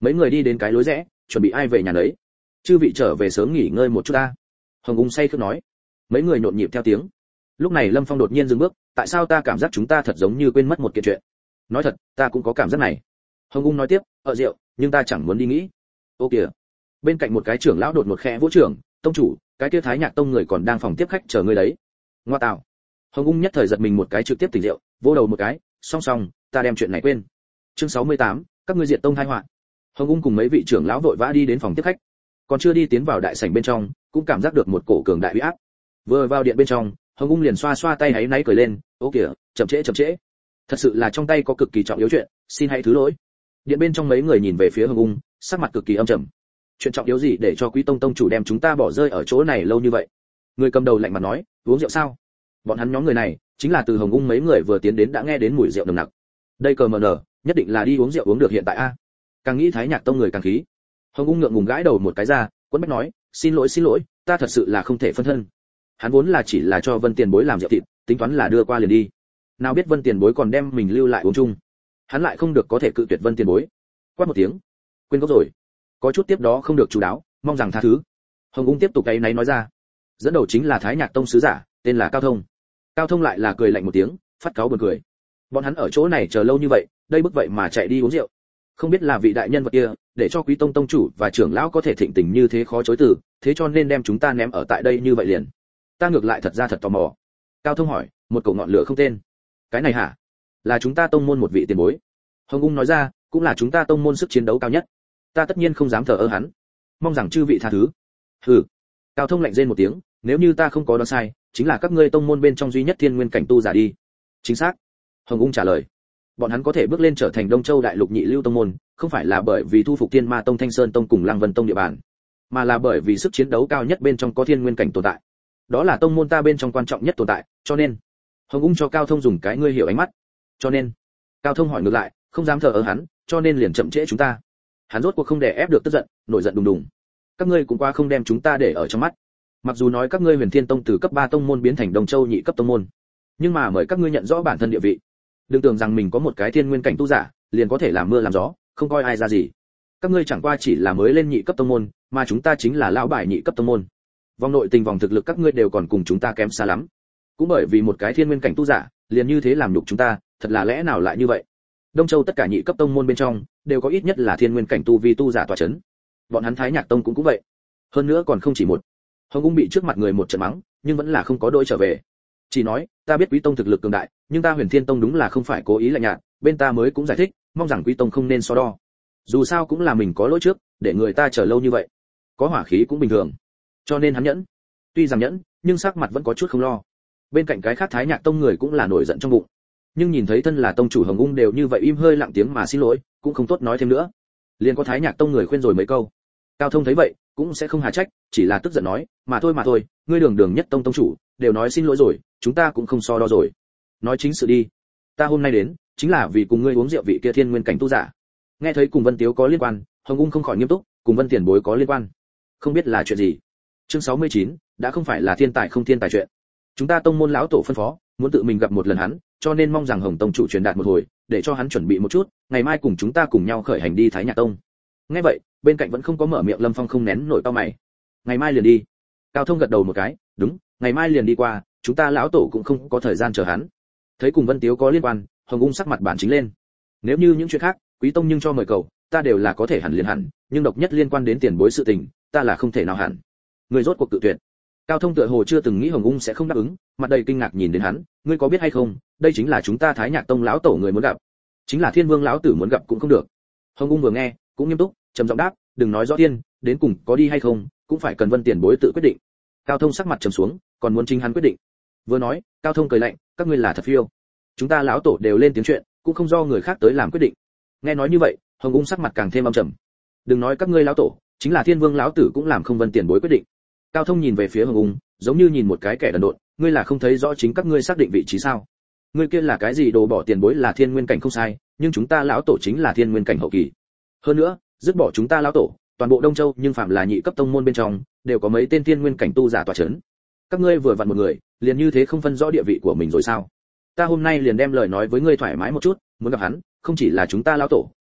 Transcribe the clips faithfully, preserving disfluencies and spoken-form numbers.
Mấy người đi đến cái lối rẽ, chuẩn bị ai về nhà nấy. Chư vị trở về sớm nghỉ ngơi một chút ta. Hồng Ung say khướt nói. Mấy người nhộn nhịp theo tiếng. Lúc này Lâm Phong đột nhiên dừng bước, tại sao ta cảm giác chúng ta thật giống như quên mất một kiện chuyện. Nói thật, ta cũng có cảm giác này. Hồng Ung nói tiếp, ở rượu, nhưng ta chẳng muốn đi nghĩ. Ô kìa. Bên cạnh một cái trưởng lão đột một khẽ vỗ trưởng, tông chủ, cái kia Thái Nhạc tông người còn đang phòng tiếp khách chờ ngươi đấy. Ngoa tạo. Hồng Ung nhất thời giật mình một cái trực tiếp tỉnh rượu, vỗ đầu một cái, song song, ta đem chuyện này quên. Chương sáu mươi tám, các ngươi diệt tông tai họa. Hồng Ung cùng mấy vị trưởng lão vội vã đi đến phòng tiếp khách. Còn chưa đi tiến vào đại sảnh bên trong, cũng cảm giác được một cổ cường đại uy áp. Vừa vào điện bên trong, Hồng Ung liền xoa xoa tay háy náy cười lên, "Ô kìa, chậm trễ chậm trễ. Thật sự là trong tay có cực kỳ trọng yếu chuyện, xin hãy thứ lỗi." Điện bên trong mấy người nhìn về phía Hồng Ung, sắc mặt cực kỳ âm trầm. "Chuyện trọng yếu gì để cho Quý tông tông chủ đem chúng ta bỏ rơi ở chỗ này lâu như vậy?" Người cầm đầu lạnh mặt nói, "Uống rượu sao?" Bọn hắn nhóm người này, chính là từ Hồng Ung mấy người vừa tiến đến đã nghe đến mùi rượu nồng nặc. Đây cờ mờ nở, nhất định là đi uống rượu uống được hiện tại a. Càng nghĩ Thái Nhạc tông người càng khí. Hồng Ung ngượng ngùng gãi đầu một cái ra, quấn bách nói, "Xin lỗi xin lỗi, ta thật sự là không thể phân thân." Hắn vốn là chỉ là cho Vân Tiền Bối làm rượu thịt, tính toán là đưa qua liền đi. Nào biết Vân Tiền Bối còn đem mình lưu lại uống chung. Hắn lại không được có thể cự tuyệt Vân Tiền Bối. Quát một tiếng, quên gốc rồi. Có chút tiếp đó không được chú đáo, mong rằng tha thứ. Hồng Ung tiếp tục cái náy nói ra. Dẫn đầu chính là Thái Nhạc tông sứ giả, tên là Cao Thông. Cao Thông lại là cười lạnh một tiếng, phát cáo buồn cười. Bọn hắn ở chỗ này chờ lâu như vậy, đây bức vậy mà chạy đi uống rượu. Không biết là vị đại nhân vật kia, để cho Quý tông tông chủ và trưởng lão có thể thịnh tình như thế khó chối từ, thế cho nên đem chúng ta ném ở tại đây như vậy liền. Ta ngược lại thật ra thật tò mò. Cao Thông hỏi, một cổ ngọn lửa không tên. Cái này hả? Là chúng ta tông môn một vị tiền bối. Hồng Ung nói ra, cũng là chúng ta tông môn sức chiến đấu cao nhất. Ta tất nhiên không dám thờ ơ hắn. Mong rằng chư vị tha thứ. Hừ. Cao Thông lạnh rên một tiếng, nếu như ta không có đoán sai, chính là các ngươi tông môn bên trong duy nhất thiên nguyên cảnh tu giả đi. Chính xác. Hồng Ung trả lời. Bọn hắn có thể bước lên trở thành Đông Châu đại lục nhị lưu tông môn, không phải là bởi vì thu phục Thiên Ma tông, Thanh Sơn tông cùng Lăng Vân tông địa bàn, mà là bởi vì sức chiến đấu cao nhất bên trong có thiên nguyên cảnh tồn tại. Đó là tông môn ta bên trong quan trọng nhất tồn tại, cho nên Hồng Ung cho Cao Thông dùng cái ngươi hiểu ánh mắt. Cho nên Cao Thông hỏi ngược lại, không dám thờ ơ hắn, cho nên liền chậm trễ chúng ta. Hắn rốt cuộc không đè ép được tức giận, nổi giận đùng đùng. Các ngươi cũng quá không đem chúng ta để ở trong mắt. Mặc dù nói các ngươi Huyền Thiên tông từ cấp ba tông môn biến thành Đông Châu nhị cấp tông môn, nhưng mà mời các ngươi nhận rõ bản thân địa vị. Đừng tưởng rằng mình có một cái thiên nguyên cảnh tu giả, liền có thể làm mưa làm gió, không coi ai ra gì. Các ngươi chẳng qua chỉ là mới lên nhị cấp tông môn, mà chúng ta chính là lão bài nhị cấp tông môn. Vòng nội tình vòng thực lực các ngươi đều còn cùng chúng ta kém xa lắm. Cũng bởi vì một cái thiên nguyên cảnh tu giả, liền như thế làm nhục chúng ta, thật là lẽ nào lại như vậy? Đông Châu tất cả nhị cấp tông môn bên trong, đều có ít nhất là thiên nguyên cảnh tu vi tu giả tọa chấn. Bọn hắn Thái Nhạc tông cũng cũng vậy. Hơn nữa còn không chỉ một. Hồng Ung bị trước mặt người một trận mắng, nhưng vẫn là không có đôi trở về. Chỉ nói, ta biết Quý tông thực lực cường đại, nhưng ta Huyền Thiên tông đúng là không phải cố ý lạnh nhạt, bên ta mới cũng giải thích, mong rằng Quý tông không nên so đo. Dù sao cũng là mình có lỗi trước, để người ta chờ lâu như vậy. Có hỏa khí cũng bình thường. Cho nên hắn nhẫn. Tuy rằng nhẫn, nhưng sắc mặt vẫn có chút không lo. Bên cạnh cái khác Thái Nhạc tông người cũng là nổi giận trong bụng. Nhưng nhìn thấy thân là tông chủ Hồng Ung đều như vậy im hơi lặng tiếng mà xin lỗi, cũng không tốt nói thêm nữa. Liền có Thái Nhạc tông người khuyên rồi mấy câu. Cao Thông thấy vậy, cũng sẽ không hà trách, chỉ là tức giận nói, mà thôi mà thôi, ngươi đường đường nhất tông tông chủ, đều nói xin lỗi rồi, chúng ta cũng không so đo rồi. Nói chính sự đi. Ta hôm nay đến, chính là vì cùng ngươi uống rượu vị kia thiên nguyên cảnh tu giả. Nghe thấy cùng Vân Tiếu có liên quan, Hồng Ung không khỏi nghiêm túc, cùng Vân Tiền Bối có liên quan. Không biết là chuyện gì. Chương sáu mươi chín, đã không phải là thiên tài không thiên tài chuyện. Chúng ta tông môn lão tổ phân phó, muốn tự mình gặp một lần hắn, cho nên mong rằng Hồng tông chủ truyền đạt một hồi, để cho hắn chuẩn bị một chút, ngày mai cùng chúng ta cùng nhau khởi hành đi Thái Nhạc tông. Nghe vậy, bên cạnh vẫn không có mở miệng Lâm Phong không nén nổi cau mày. Ngày mai liền đi. Cao Thông gật đầu một cái, đúng, ngày mai liền đi qua, chúng ta lão tổ cũng không có thời gian chờ hắn. Thấy cùng Vân Tiếu có liên quan, Hồng Ung sắc mặt bản chính lên. Nếu như những chuyện khác, Quý tông nhưng cho mời cầu, ta đều là có thể hẳn liền hẳn, nhưng độc nhất liên quan đến tiền bối sự tình, ta là không thể nào hẳn. Người rốt cuộc tự tuyệt. Cao Thông tựa hồ chưa từng nghĩ Hồng Ung sẽ không đáp ứng, mặt đầy kinh ngạc nhìn đến hắn, ngươi có biết hay không, đây chính là chúng ta Thái Nhạc tông lão tổ người muốn gặp, chính là Thiên Vương lão tử muốn gặp cũng không được. Hồng Ung vừa nghe, cũng nghiêm túc, trầm giọng đáp, đừng nói rõ thiên, đến cùng có đi hay không, cũng phải cần Vân tiền bối tự quyết định. Cao Thông sắc mặt trầm xuống, còn muốn chính hắn quyết định. Vừa nói, Cao Thông cười lạnh, các ngươi là thật phiêu. Chúng ta lão tổ đều lên tiếng chuyện, cũng không do người khác tới làm quyết định. Nghe nói như vậy, Hồng Ung sắc mặt càng thêm âm trầm. Đừng nói các ngươi lão tổ, chính là Thiên Vương lão tử cũng làm không Vân tiền bối quyết định. Cao Thông nhìn về phía Hồng Ung, giống như nhìn một cái kẻ đần độn, ngươi là không thấy rõ chính các ngươi xác định vị trí sao? Ngươi kia là cái gì đồ bỏ tiền bối là thiên nguyên cảnh không sai, nhưng chúng ta lão tổ chính là thiên nguyên cảnh hậu kỳ. Hơn nữa, dứt bỏ chúng ta lão tổ, toàn bộ Đông Châu nhưng phạm là nhị cấp tông môn bên trong, đều có mấy tên thiên nguyên cảnh tu giả tọa chấn. Các ngươi vừa vặn một người, liền như thế không phân rõ địa vị của mình rồi sao? Ta hôm nay liền đem lời nói với ngươi thoải mái một chút, muốn gặp hắn, không chỉ là chúng ta lão tổ,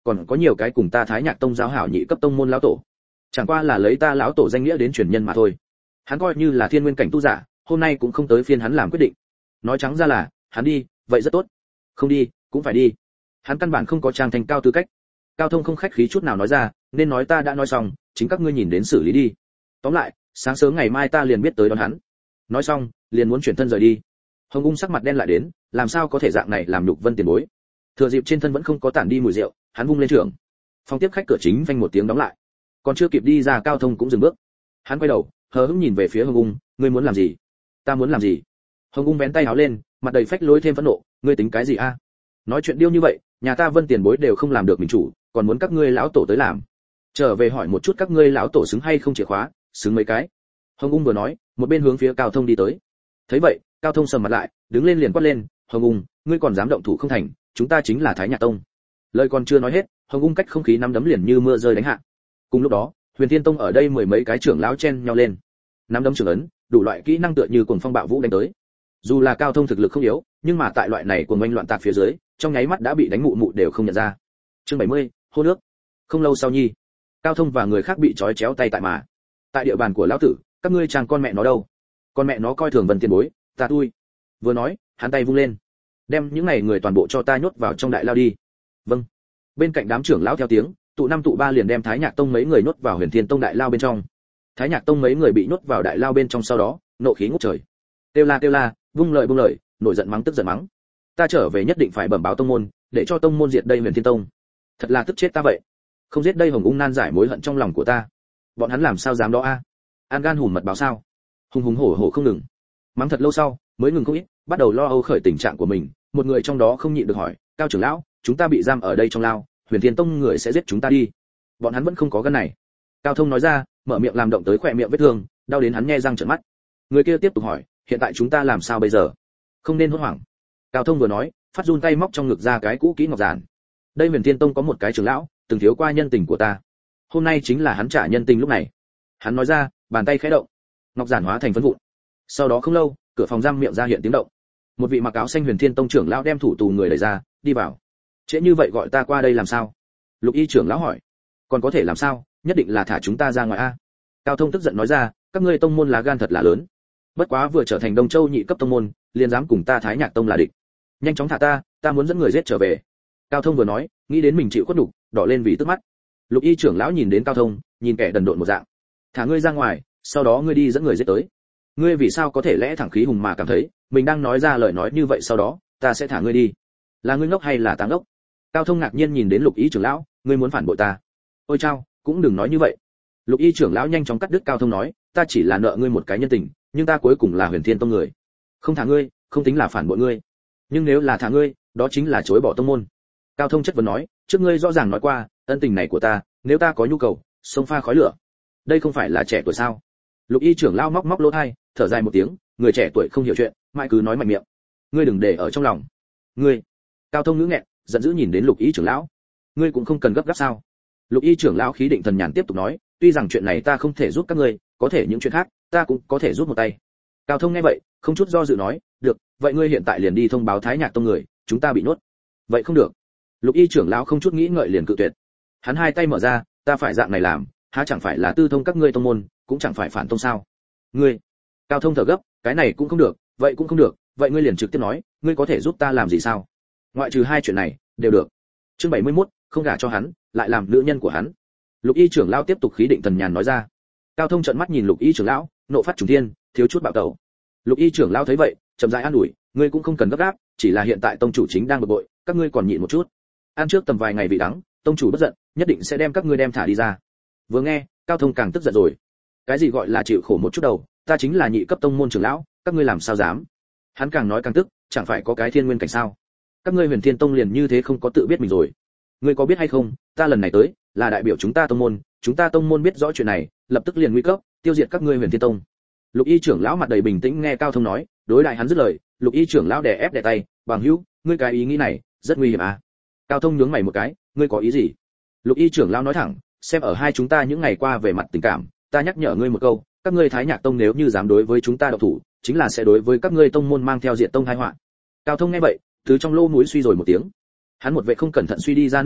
còn có nhiều cái cùng ta Thái Nhạc Tông giáo hảo nhị cấp tông môn lão tổ. Chẳng qua là lấy ta lão tổ danh nghĩa đến truyền nhân mà thôi. Hắn coi như là thiên nguyên cảnh tu giả, hôm nay cũng không tới phiên hắn làm quyết định. Nói trắng ra là, hắn đi, vậy rất tốt. Không đi, cũng phải đi. Hắn căn bản không có trang thành cao tư cách. Cao Thông không khách khí chút nào nói ra, nên nói ta đã nói xong, chính các ngươi nhìn đến xử lý đi. Tóm lại, sáng sớm ngày mai ta liền biết tới đón hắn. Nói xong, liền muốn chuyển thân rời đi. Hồng Ung sắc mặt đen lại đến, làm sao có thể dạng này làm nhục Vân tiền bối. Thừa dịp trên thân vẫn không có tản đi mùi rượu, hắn vung lên trường. Phòng tiếp khách cửa chính vang một tiếng đóng lại. Còn chưa kịp đi ra, Cao Thông cũng dừng bước. Hắn quay đầu, hờ hững nhìn về phía Hồng Ung, ngươi muốn làm gì? Ta muốn làm gì? Hồng Ung vén tay áo lên, mặt đầy phách lối thêm phẫn nộ, ngươi tính cái gì a? Nói chuyện điêu như vậy, nhà ta Vân tiền bối đều không làm được mình chủ, còn muốn các ngươi lão tổ tới làm. Trở về hỏi một chút các ngươi lão tổ xứng hay không chìa khóa, xứng mấy cái. Hồng Ung vừa nói, một bên hướng phía Cao Thông đi tới. Thấy vậy, Cao Thông sầm mặt lại, đứng lên liền quát lên, Hồng Ung, ngươi còn dám động thủ không thành, chúng ta chính là Thái Nhạc Tông. Lời còn chưa nói hết, Hồng Ung cách không khí nắm đấm liền như mưa rơi đánh hạ. Cùng lúc đó, Huyền Thiên Tông ở đây mười mấy cái trưởng lão chen nhau lên, nắm đấm trưởng ấn, đủ loại kỹ năng tựa như cuồng phong bạo vũ đánh tới. Dù là Cao Thông thực lực không yếu, nhưng mà tại loại này cuồng oanh loạn tạc phía dưới, trong nháy mắt đã bị đánh mụ mụ đều không nhận ra. Chương bảy mươi, hô nước. Không lâu sau nhi, Cao Thông và người khác bị trói chéo tay tại mà. Tại địa bàn của lão tử, các ngươi chàng con mẹ nó đâu? Con mẹ nó coi thường Vân tiền bối, ta tui. Vừa nói, hắn tay vung lên, đem những này người toàn bộ cho ta nhốt vào trong đại lao đi. Vâng. Bên cạnh đám trưởng lão theo tiếng, tụ năm tụ ba liền đem Thái Nhạc Tông mấy người nhốt vào Huyền Thiên Tông đại lao bên trong. Thái Nhạc Tông mấy người bị nhốt vào đại lao bên trong sau đó, nộ khí ngút trời. Kêu la kêu la, vung lời vung lời, nổi giận mắng tức giận mắng. Ta trở về nhất định phải bẩm báo tông môn, để cho tông môn diệt đây Huyền Thiên Tông. Thật là tức chết ta vậy. Không giết đây Hồng Ung nan giải mối hận trong lòng của ta. Bọn hắn làm sao dám đó a? An gan hùn mật báo sao? Hùng hùng hổ hổ không ngừng. Mắng thật lâu sau, mới ngừng không ít, bắt đầu lo âu khởi tình trạng của mình. Một người trong đó không nhịn được hỏi, Cao trưởng lão, chúng ta bị giam ở đây trong lao, Huyền Thiên Tông người sẽ giết chúng ta đi. Bọn hắn vẫn không có gan này. Cao Thông nói ra, mở miệng làm động tới khỏe miệng vết thương, đau đến hắn nhe răng trợn mắt. Người kia tiếp tục hỏi, hiện tại chúng ta làm sao bây giờ? Không nên hốt hoảng. Cao Thông vừa nói, phát run tay móc trong ngực ra cái cũ kỹ ngọc giản. Đây Huyền Thiên Tông có một cái trưởng lão, từng thiếu qua nhân tình của ta. Hôm nay chính là hắn trả nhân tình lúc này. Hắn nói ra, bàn tay khẽ động, ngọc giản hóa thành phấn vụn. Sau đó không lâu, cửa phòng giam miệng ra hiện tiếng động. Một vị mặc áo xanh Huyền Thiên Tông trưởng lão đem thủ tù người đẩy ra, đi vào. Trễ như vậy gọi ta qua đây làm sao? Lục Y trưởng lão hỏi. Còn có thể làm sao, nhất định là thả chúng ta ra ngoài a. Cao Thông tức giận nói ra, các ngươi tông môn lá gan thật là lớn. Bất quá vừa trở thành Đông Châu nhị cấp tông môn, liền dám cùng ta Thái Nhạc Tông là địch. Nhanh chóng thả ta, ta muốn dẫn người giết trở về. Cao Thông vừa nói, nghĩ đến mình chịu khuất nhục, đỏ lên vì tức mắt. Lục Y trưởng lão nhìn đến Cao Thông, nhìn kẻ đần độn một dạng. Thả ngươi ra ngoài, sau đó ngươi đi dẫn người giết tới. Ngươi vì sao có thể lẽ thẳng khí hùng mà cảm thấy mình đang nói ra lời nói như vậy, sau đó ta sẽ thả ngươi đi? Là ngươi ngốc hay là ta ngốc? Cao Thông ngạc nhiên nhìn đến Lục Y trưởng lão, ngươi muốn phản bội ta? Ôi chao, cũng đừng nói như vậy. Lục Y trưởng lão nhanh chóng cắt đứt Cao Thông nói, ta chỉ là nợ ngươi một cái nhân tình, nhưng ta cuối cùng là Huyền Thiên Tông người, không thả ngươi, không tính là phản bội ngươi, nhưng nếu là thả ngươi, đó chính là chối bỏ tông môn. Cao Thông chất vấn nói, trước ngươi rõ ràng nói qua, ân tình này của ta, nếu ta có nhu cầu, xông pha khói lửa. Đây không phải là trẻ tuổi sao? Lục Y trưởng lão móc móc lỗ tai, thở dài một tiếng, người trẻ tuổi không hiểu chuyện, mãi cứ nói mạnh miệng. Ngươi đừng để ở trong lòng. Ngươi. Cao Thông ngữ nghẹn, giận dữ nhìn đến Lục Y trưởng lão. Ngươi cũng không cần gấp gáp sao? Lục Y trưởng lão khí định thần nhàn tiếp tục nói, tuy rằng chuyện này ta không thể giúp các ngươi, có thể những chuyện khác, ta cũng có thể giúp một tay. Cao Thông nghe vậy, không chút do dự nói, được, vậy ngươi hiện tại liền đi thông báo Thái Nhạc Tông người, chúng ta bị nhốt. Vậy không được. Lục Y trưởng lão không chút nghĩ ngợi liền cự tuyệt. Hắn hai tay mở ra, ta phải dạng này làm, há chẳng phải là tư thông các ngươi tông môn, cũng chẳng phải phản tông sao? Ngươi. Cao Thông thở gấp, cái này cũng không được, vậy cũng không được, vậy ngươi liền trực tiếp nói, ngươi có thể giúp ta làm gì sao? Ngoại trừ hai chuyện này, đều được. Chương bảy mươi mốt, không gả cho hắn, lại làm nữ nhân của hắn. Lục Y trưởng lão tiếp tục khí định thần nhàn nói ra. Cao Thông trợn mắt nhìn Lục Y trưởng lão, nộ phát trùng thiên, thiếu chút bạo tẩu. Lục Y trưởng lão thấy vậy, chậm rãi an ủi, ngươi cũng không cần gấp gáp, chỉ là hiện tại tông chủ chính đang bực bội, các ngươi còn nhịn một chút. Ăn trước tầm vài ngày vị đắng, tông chủ bất giận, nhất định sẽ đem các ngươi đem thả đi ra. Vừa nghe, Cao Thông càng tức giận rồi. Cái gì gọi là chịu khổ một chút đầu, ta chính là nhị cấp tông môn trưởng lão, các ngươi làm sao dám? Hắn càng nói càng tức, chẳng phải có cái thiên nguyên cảnh sao? Các ngươi Huyền Thiên Tông liền như thế không có tự biết mình rồi. Ngươi có biết hay không, ta lần này tới, là đại biểu chúng ta tông môn, chúng ta tông môn biết rõ chuyện này, lập tức liền nguy cấp, tiêu diệt các ngươi Huyền Thiên Tông. Lục Y trưởng lão mặt đầy bình tĩnh nghe Cao Thông nói, đối đại hắn dứt lời, Lục Y trưởng lão đè ép đè tay, bằng hữu, ngươi cái ý nghĩ này, rất nguy hiểm à? Cao Thông nhướng mày một cái, ngươi có ý gì? Lục Y trưởng lão nói thẳng, xem ở hai chúng ta những ngày qua về mặt tình cảm, ta nhắc nhở ngươi một câu, các ngươi Thái Nhạc Tông nếu như dám đối với chúng ta động thủ, chính là sẽ đối với các ngươi tông môn mang theo diệt tông tai họa. Cao Thông nghe vậy, từ trong lỗ mũi suy rồi một tiếng. Hắn một vệ không cẩn thận suy đi ra nước mũi,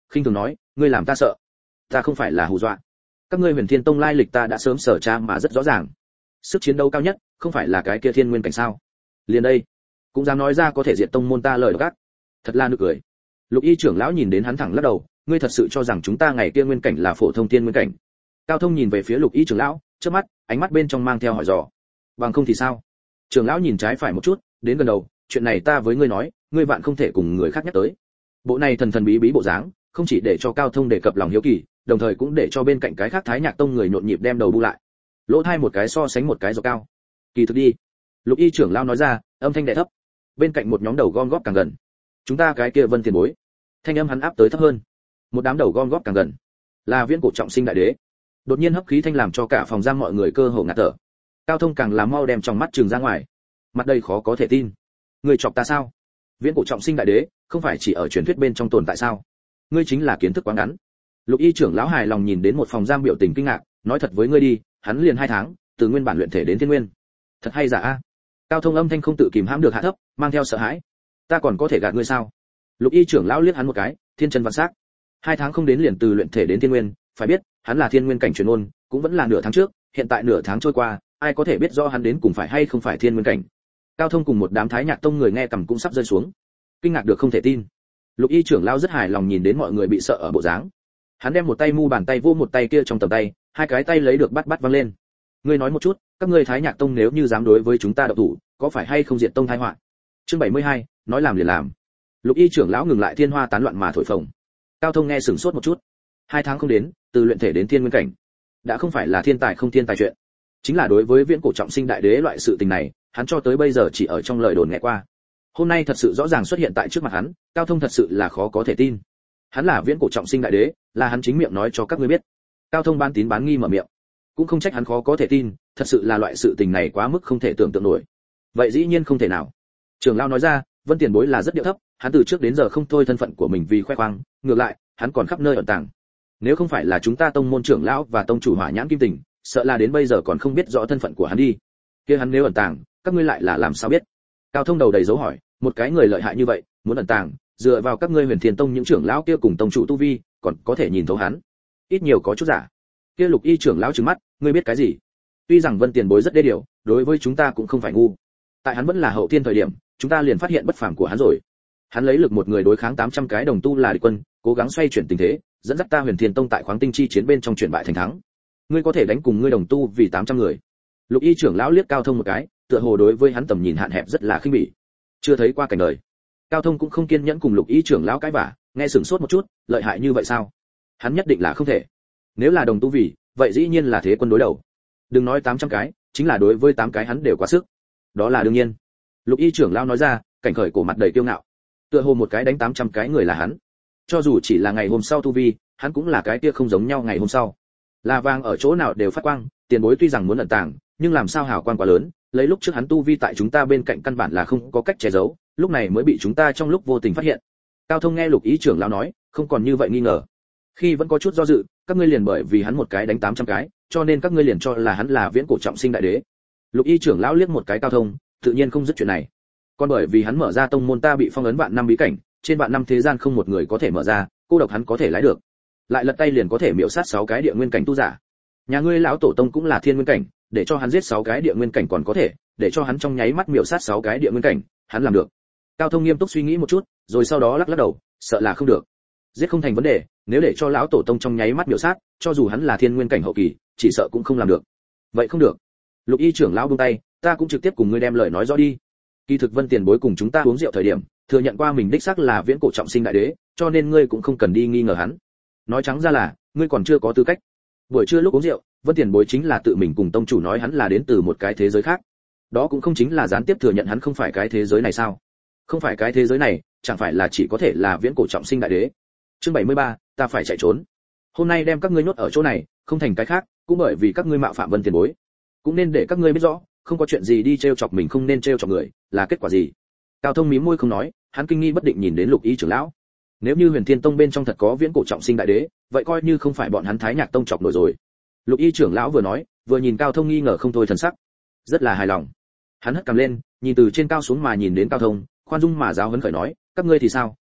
khinh thường nói, ngươi làm ta sợ. Ta không phải là hù dọa. Các ngươi Huyền Thiên Tông lai lịch ta đã sớm sở tra mà rất rõ ràng. Sức chiến đấu cao nhất, không phải là cái kia Thiên Nguyên cảnh sao? Liền đây, cũng dám nói ra có thể diệt tông môn ta lời gác. Thật là nực cười. Lục Y trưởng lão nhìn đến hắn thẳng lắc đầu, ngươi thật sự cho rằng chúng ta ngày kia nguyên cảnh là phổ thông tiên nguyên cảnh? Cao Thông nhìn về phía Lục Y trưởng lão, chớp mắt, ánh mắt bên trong mang theo hỏi dò. Bằng không thì sao? Trưởng lão nhìn trái phải một chút, đến gần đầu, chuyện này ta với ngươi nói, ngươi vạn không thể cùng người khác nhắc tới. Bộ này thần thần bí bí bộ dáng, không chỉ để cho Cao Thông đề cập lòng hiếu kỳ, đồng thời cũng để cho bên cạnh cái khác Thái Nhạc Tông người nhộn nhịp đem đầu bu lại. Lỗ thay một cái so sánh một cái gió cao. Kỳ thực đi. Lục Y trưởng lão nói ra, âm thanh đè thấp. Bên cạnh một nhóm đầu gom góp càng gần. Chúng ta cái kia Vân Tiền Bối. Thanh âm hắn áp tới thấp hơn. Một đám đầu gom góp càng gần. Là Viễn Cổ Trọng Sinh đại đế. Đột nhiên hấp khí thanh làm cho cả phòng giam mọi người cơ hồ ngạt thở. Cao Thông càng làm mau đem trong mắt trừng ra ngoài. Mặt đây khó có thể tin. Ngươi chọc ta sao? Viễn Cổ Trọng Sinh đại đế, không phải chỉ ở truyền thuyết bên trong tồn tại sao? Ngươi chính là kiến thức quá ngắn. Lục Y trưởng lão hài lòng nhìn đến một phòng giam biểu tình kinh ngạc, nói thật với ngươi đi, hắn liền hai tháng, từ nguyên bản luyện thể đến thiên nguyên. Thật hay giả a? Cao Thông âm thanh không tự kìm hãm được hạ thấp, mang theo sợ hãi. Ta còn có thể gạt ngươi sao? Lục Y trưởng lão liếc hắn một cái, thiên chân vạn sắc. Hai tháng không đến liền từ luyện thể đến thiên nguyên, phải biết, hắn là thiên nguyên cảnh truyền ôn, cũng vẫn là nửa tháng trước, hiện tại nửa tháng trôi qua, ai có thể biết rõ hắn đến cùng phải hay không phải thiên nguyên cảnh. Cao Thông cùng một đám Thái Nhạc Tông người nghe cầm cũng sắp rơi xuống. Kinh ngạc được không thể tin. Lục Y trưởng lão rất hài lòng nhìn đến mọi người bị sợ ở bộ dáng. Hắn đem một tay mu bàn tay vô một tay kia trong tầm tay, hai cái tay lấy được bắt bắt văng lên. Ngươi nói một chút, các ngươi Thái Nhạc Tông nếu như dám đối với chúng ta động thủ, có phải hay không diệt tông tai họa? Chương bảy mươi hai, nói làm liền làm. Lục Y trưởng lão ngừng lại thiên hoa tán loạn mà thổi phồng. Cao Thông nghe sửng sốt một chút. Hai tháng không đến, từ luyện thể đến thiên nguyên cảnh, đã không phải là thiên tài không thiên tài chuyện. Chính là đối với Viễn Cổ Trọng Sinh đại đế loại sự tình này, hắn cho tới bây giờ chỉ ở trong lời đồn nghe qua. Hôm nay thật sự rõ ràng xuất hiện tại trước mặt hắn, Cao Thông thật sự là khó có thể tin. Hắn là Viễn Cổ Trọng Sinh đại đế, là hắn chính miệng nói cho các ngươi biết. Cao Thông bán tín bán nghi mở miệng. Cũng không trách hắn khó có thể tin, thật sự là loại sự tình này quá mức không thể tưởng tượng nổi. Vậy dĩ nhiên không thể nào. Trưởng lão nói ra, Vân Tiền Bối là rất điệu thấp, hắn từ trước đến giờ không thôi thân phận của mình vì khoe khoang, ngược lại, hắn còn khắp nơi ẩn tàng. Nếu không phải là chúng ta tông môn trưởng lão và tông chủ Hỏa Nhãn Kim Tình, sợ là đến bây giờ còn không biết rõ thân phận của hắn đi. Kia hắn nếu ẩn tàng, các ngươi lại là làm sao biết? Cao Thông đầu đầy dấu hỏi, một cái người lợi hại như vậy, muốn ẩn tàng, dựa vào các ngươi Huyền Thiên Tông những trưởng lão kia cùng tông chủ tu vi, còn có thể nhìn thấu hắn. Ít nhiều có chút giả. Kia Lục Y trưởng lão trừng mắt, ngươi biết cái gì? Tuy rằng Vân Tiền Bối rất đê điều, đối với chúng ta cũng không phải ngu. Tại hắn vẫn là hậu thiên thời điểm, chúng ta liền phát hiện bất phàm của hắn rồi. Hắn lấy lực một người đối kháng tám trăm cái đồng tu là địch quân, cố gắng xoay chuyển tình thế, dẫn dắt ta Huyền Thiên Tông tại khoáng tinh chi chiến bên trong chuyển bại thành thắng. Ngươi có thể đánh cùng ngươi đồng tu vì tám trăm người. Lục Y trưởng lão liếc Cao Thông một cái, tựa hồ đối với hắn tầm nhìn hạn hẹp rất là khinh bỉ. Chưa thấy qua cảnh đời. Cao Thông cũng không kiên nhẫn cùng Lục Y trưởng lão cãi vả, nghe sửng sốt một chút, lợi hại như vậy sao? Hắn nhất định là không thể. Nếu là đồng tu vì, vậy dĩ nhiên là thế quân đối đầu. Đừng nói tám trăm cái, chính là đối với tám cái hắn đều quá sức. Đó là đương nhiên. Lục Y trưởng lão nói ra, cảnh khởi cổ mặt đầy kiêu ngạo. Tựa hồ một cái đánh tám trăm cái người là hắn. Cho dù chỉ là ngày hôm sau tu vi, hắn cũng là cái kia không giống nhau ngày hôm sau. Là vàng ở chỗ nào đều phát quang, Tiền Bối tuy rằng muốn ẩn tàng, nhưng làm sao hào quang quá lớn, lấy lúc trước hắn tu vi tại chúng ta bên cạnh căn bản là không có cách che giấu, lúc này mới bị chúng ta trong lúc vô tình phát hiện. Cao Thông nghe Lục Y trưởng lão nói, không còn như vậy nghi ngờ. Khi vẫn có chút do dự, các ngươi liền bởi vì hắn một cái đánh tám trăm cái, cho nên các ngươi liền cho là hắn là Viễn Cổ Trọng Sinh đại đế. Lục Y trưởng lão liếc một cái Cao Thông, tự nhiên không dứt chuyện này. Còn bởi vì hắn mở ra tông môn ta bị phong ấn vạn năm bí cảnh, trên vạn năm thế gian không một người có thể mở ra, cô độc hắn có thể lái được. Lại lật tay liền có thể miểu sát sáu cái địa nguyên cảnh tu giả. Nhà ngươi lão tổ tông cũng là thiên nguyên cảnh, để cho hắn giết sáu cái địa nguyên cảnh còn có thể, để cho hắn trong nháy mắt miểu sát sáu cái địa nguyên cảnh, hắn làm được. Cao Thông nghiêm túc suy nghĩ một chút, rồi sau đó lắc lắc đầu, sợ là không được. Giết không thành vấn đề, nếu để cho lão tổ tông trong nháy mắt miểu sát, cho dù hắn là thiên nguyên cảnh hậu kỳ, chỉ sợ cũng không làm được. Vậy không được. Lục Y trưởng lão buông tay, ta cũng trực tiếp cùng ngươi đem lời nói rõ đi. Kỳ thực Vân Tiền Bối cùng chúng ta uống rượu thời điểm, thừa nhận qua mình đích xác là Viễn Cổ Trọng Sinh đại đế, cho nên ngươi cũng không cần đi nghi ngờ hắn. Nói trắng ra là, ngươi còn chưa có tư cách. Buổi trưa lúc uống rượu, Vân Tiền Bối chính là tự mình cùng tông chủ nói hắn là đến từ một cái thế giới khác. Đó cũng không chính là gián tiếp thừa nhận hắn không phải cái thế giới này sao? Không phải cái thế giới này, chẳng phải là chỉ có thể là Viễn Cổ Trọng Sinh đại đế. Chương bảy mươi ba, ta phải chạy trốn. Hôm nay đem các ngươi nhốt ở chỗ này, không thành cái khác, cũng bởi vì các ngươi mạo phạm Vân Tiền Bối. Cũng nên để các ngươi biết rõ, không có chuyện gì đi trêu chọc mình không nên trêu chọc người, là kết quả gì. Cao Thông mím môi không nói, hắn kinh nghi bất định nhìn đến Lục Y trưởng lão. Nếu như Huyền Thiên Tông bên trong thật có Viễn Cổ Trọng Sinh đại đế, vậy coi như không phải bọn hắn Thái Nhạc Tông chọc nổi rồi. Lục Y trưởng lão vừa nói, vừa nhìn Cao Thông nghi ngờ không thôi thần sắc, rất là hài lòng. Hắn hất cằm lên, nhìn từ trên cao xuống mà nhìn đến Cao Thông, khoan dung mà giáo huấn khởi nói, các ngươi thì sao,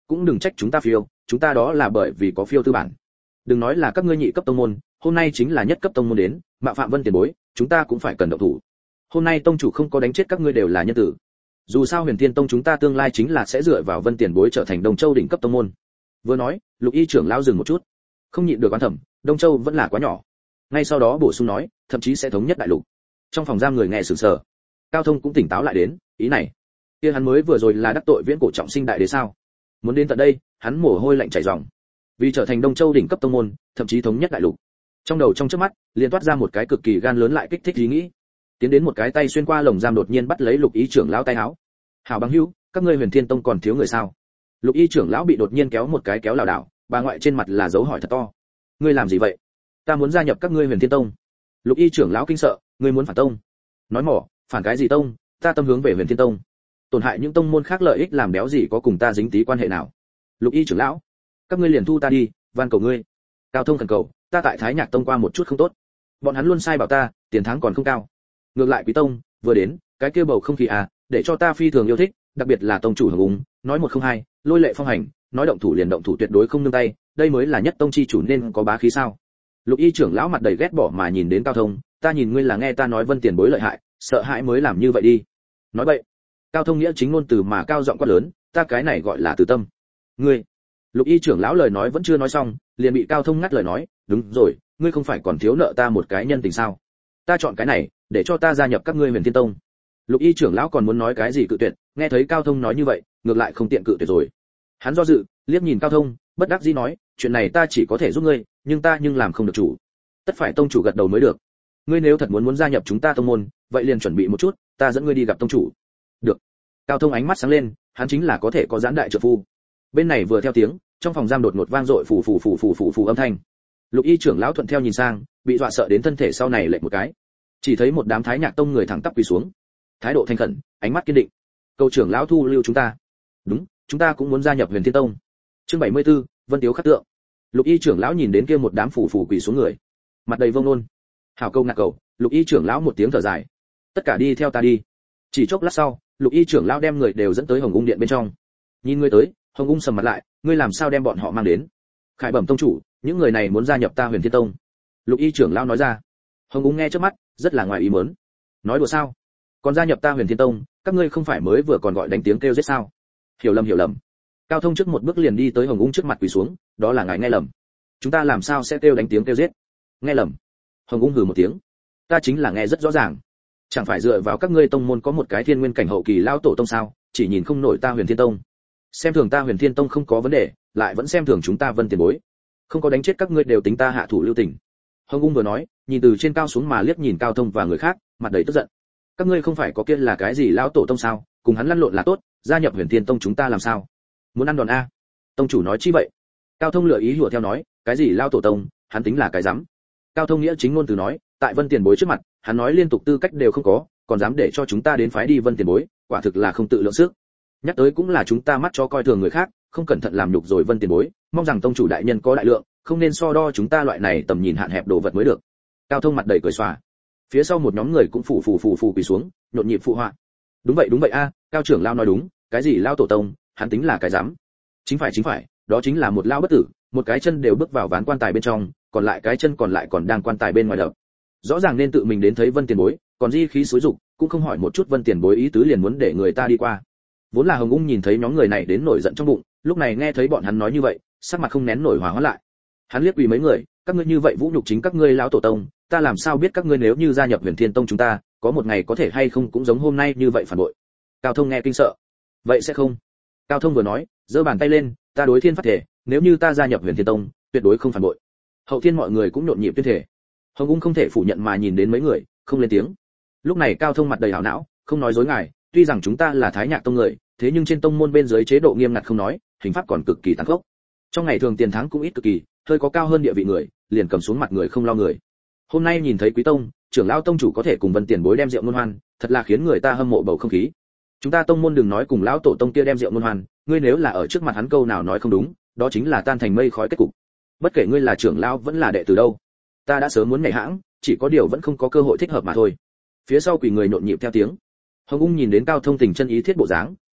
cũng đừng trách chúng ta phiêu, chúng ta đó là bởi vì có phiêu tư bản. Đừng nói là các ngươi nhị cấp tông môn, hôm nay chính là nhất cấp tông môn đến, mạo phạm Vân tiền bối, chúng ta cũng phải cần động thủ. Hôm nay tông chủ không có đánh chết các ngươi đều là nhân tử. Dù sao Huyền Thiên Tông chúng ta tương lai chính là sẽ dựa vào Vân tiền bối trở thành Đông Châu đỉnh cấp tông môn. Vừa nói, Lục Y trưởng lão dừng một chút, không nhịn được oán thầm, Đông Châu vẫn là quá nhỏ. Ngay sau đó bổ sung nói, thậm chí sẽ thống nhất đại lục. Trong phòng giam người nghe sửng sờ. Cao Thông cũng tỉnh táo lại đến, ý này, kia hắn mới vừa rồi là đắc tội Viễn Cổ Trọng Sinh đại đế sao? Muốn đến tận đây, hắn mồ hôi lạnh chảy ròng. Vì trở thành Đông Châu đỉnh cấp tông môn, thậm chí thống nhất đại lục. Trong đầu trong chớp mắt, liền toát ra một cái cực kỳ gan lớn lại kích thích ý nghĩ. Tiến đến một cái tay xuyên qua lồng giam đột nhiên bắt lấy Lục Y trưởng lão tay áo. "Hảo bằng hữu, các ngươi Huyền Thiên Tông còn thiếu người sao?" Lục Y trưởng lão bị đột nhiên kéo một cái kéo lảo đảo, bà ngoại trên mặt là dấu hỏi thật to. "Ngươi làm gì vậy?" "Ta muốn gia nhập các ngươi Huyền Thiên Tông." Lục Y trưởng lão kinh sợ, "Ngươi muốn phản tông?" "Nói mỏ, phản cái gì tông, ta tâm hướng về Huyền Thiên Tông. Tổn hại những tông môn khác lợi ích làm béo gì có cùng ta dính tí quan hệ nào?" "Lục Y trưởng lão, các ngươi liền thu ta đi, van cầu ngươi." Cao Thông khẩn cầu, "Ta tại Thái Nhạc Tông qua một chút không tốt. Bọn hắn luôn sai bảo ta, tiền tháng còn không cao. Ngược lại Quý Tông, vừa đến, cái kia bầu không khí à, để cho ta phi thường yêu thích, đặc biệt là tông chủ Hồng Ung, nói một không hai, lôi lệ phong hành, nói động thủ liền động thủ tuyệt đối không nương tay, đây mới là nhất tông chi chủ nên có bá khí sao?" Lục Y trưởng lão mặt đầy ghét bỏ mà nhìn đến Cao Thông, "Ta nhìn ngươi là nghe ta nói Vân tiền bối lợi hại, sợ hãi mới làm như vậy đi." "Nói vậy." Cao Thông nghĩa chính ngôn từ mà cao giọng quát lớn, "Ta cái này gọi là từ tâm." "Ngươi." Lục Y trưởng lão lời nói vẫn chưa nói xong, liền bị Cao Thông ngắt lời nói, "Đúng rồi, ngươi không phải còn thiếu nợ ta một cái nhân tình sao? Ta chọn cái này, để cho ta gia nhập các ngươi Huyền Thiên Tông." Lục Y trưởng lão còn muốn nói cái gì cự tuyệt, nghe thấy Cao Thông nói như vậy, ngược lại không tiện cự tuyệt rồi. Hắn do dự, liếc nhìn Cao Thông, bất đắc dĩ nói, "Chuyện này ta chỉ có thể giúp ngươi, nhưng ta nhưng làm không được chủ. Tất phải tông chủ gật đầu mới được. Ngươi nếu thật muốn muốn gia nhập chúng ta tông môn, vậy liền chuẩn bị một chút, ta dẫn ngươi đi gặp tông chủ." "Được." Cao Thông ánh mắt sáng lên, hắn chính là có thể có giãn đại trợ phu. Bên này vừa theo tiếng, trong phòng giam đột ngột vang dội phù phù phù phù phù phù âm thanh. Lục Y trưởng lão thuận theo nhìn sang, bị dọa sợ đến thân thể sau này lệch một cái. Chỉ thấy một đám Thái Nhạc Tông người thẳng tắp quỳ xuống, thái độ thành khẩn, ánh mắt kiên định. "Cầu trưởng lão thu lưu chúng ta." "Đúng, chúng ta cũng muốn gia nhập Huyền Thiên Tông." Chương bảy mươi tư, Vân Tiếu khắc tượng. Lục Y trưởng lão nhìn đến kia một đám phù phù quỳ xuống người, mặt đầy vông nôn. "Hảo câu ngạc cầu." Lục Y trưởng lão một tiếng thở dài, "Tất cả đi theo ta đi." Chỉ chốc lát sau, Lục Y trưởng lão đem người đều dẫn tới Hồng Ung điện bên trong. Nhìn người tới, Hồng Ung sầm mặt lại, "Ngươi làm sao đem bọn họ mang đến?" "Khải bẩm tông chủ, những người này muốn gia nhập ta Huyền Thiên Tông." Lục Y trưởng lão nói ra. Hồng Ung nghe trước mắt, rất là ngoài ý muốn. "Nói đùa sao? Còn gia nhập ta Huyền Thiên Tông, các ngươi không phải mới vừa còn gọi đánh tiếng kêu giết sao?" "Hiểu lầm hiểu lầm." Cao Thông trước một bước liền đi tới Hồng Ung trước mặt quỳ xuống, "Đó là ngài nghe lầm. Chúng ta làm sao sẽ kêu đánh tiếng kêu giết?" "Nghe lầm." Hồng Ung hừ một tiếng, "Ta chính là nghe rất rõ ràng. Chẳng phải dựa vào các ngươi tông môn có một cái thiên nguyên cảnh hậu kỳ lao tổ tông sao, chỉ nhìn không nổi ta Huyền Thiên Tông. Xem thường ta Huyền Thiên Tông không có vấn đề, lại vẫn xem thường chúng ta Vân tiền bối. Không có đánh chết các ngươi đều tính ta hạ thủ lưu tình." Hồng Ung vừa nói, nhìn từ trên cao xuống mà liếc nhìn Cao Thông và người khác, mặt đầy tức giận. "Các ngươi không phải có kia là cái gì lão tổ tông sao, cùng hắn lăn lộn là tốt, gia nhập Huyền Thiên Tông chúng ta làm sao? Muốn ăn đòn a?" "Tông chủ nói chi vậy?" Cao Thông lựa ý hùa theo nói, "Cái gì lão tổ tông, hắn tính là cái rắm." Cao Thông nghĩa chính ngôn từ nói, tại Vân tiền bối trước mặt, hắn nói liên tục tư cách đều không có, còn dám để cho chúng ta đến phái đi Vân tiền bối, quả thực là không tự lượng sức. Nhắc tới cũng là chúng ta mắt cho coi thường người khác, không cẩn thận làm nhục rồi Vân tiền bối, mong rằng tông chủ đại nhân có đại lượng, không nên so đo chúng ta loại này tầm nhìn hạn hẹp đồ vật mới được." Cao Thông mặt đầy cười xòa. Phía sau một nhóm người cũng phủ phủ phủ phủ quỳ xuống, nhộn nhịp phụ họa. "Đúng vậy đúng vậy a, Cao trưởng lão nói đúng, cái gì lão tổ tông, hắn tính là cái dám. Chính phải chính phải, đó chính là một lão bất tử, một cái chân đều bước vào ván quan tài bên trong, còn lại cái chân còn lại còn đang quan tài bên ngoài đập. Rõ ràng nên tự mình đến thấy Vân tiền bối, còn di khí xúi dục, cũng không hỏi một chút Vân tiền bối ý tứ liền muốn để người ta đi qua." Vốn là Hồng Ung nhìn thấy nhóm người này đến nổi giận trong bụng, lúc này nghe thấy bọn hắn nói như vậy, sắc mặt không nén nổi hòa hóa lại. Hắn liếc quỳ mấy người, "Các ngươi như vậy vũ nhục chính các ngươi lão tổ tông, ta làm sao biết các ngươi nếu như gia nhập Huyền Thiên Tông chúng ta, có một ngày có thể hay không cũng giống hôm nay như vậy phản bội." Cao Thông nghe kinh sợ. "Vậy sẽ không." Cao Thông vừa nói, giơ bàn tay lên, "Ta đối thiên phát thể, nếu như ta gia nhập Huyền Thiên Tông, tuyệt đối không phản bội." Hậu thiên mọi người cũng nhộn nhịp tuyên thể. Hồng Ung không thể phủ nhận mà nhìn đến mấy người, không lên tiếng. Lúc này Cao Thông mặt đầy hảo não, "Không nói dối ngài, tuy rằng chúng ta là Thái Nhạc Tông người, thế nhưng trên tông môn bên dưới chế độ nghiêm ngặt không nói, hình pháp còn cực kỳ tàn khốc. Trong ngày thường tiền tháng cũng ít cực kỳ, hơi có cao hơn địa vị người, liền cầm xuống mặt người không lo người. Hôm nay nhìn thấy Quý Tông, trưởng lão tông chủ có thể cùng Vân tiền bối đem rượu ngôn hoan, thật là khiến người ta hâm mộ bầu không khí. Chúng ta tông môn đừng nói cùng lão tổ tông kia đem rượu ngôn hoan, ngươi nếu là ở trước mặt hắn câu nào nói không đúng, đó chính là tan thành mây khói kết cục. Bất kể ngươi là trưởng lão vẫn là đệ tử đâu, ta đã sớm muốn nhảy hãng, chỉ có điều vẫn không có cơ hội thích hợp mà thôi." Phía sau quỷ người nhộn nhịp theo tiếng. Hồng Ung nhìn đến Cao Thông tình chân ý thiết bộ dáng,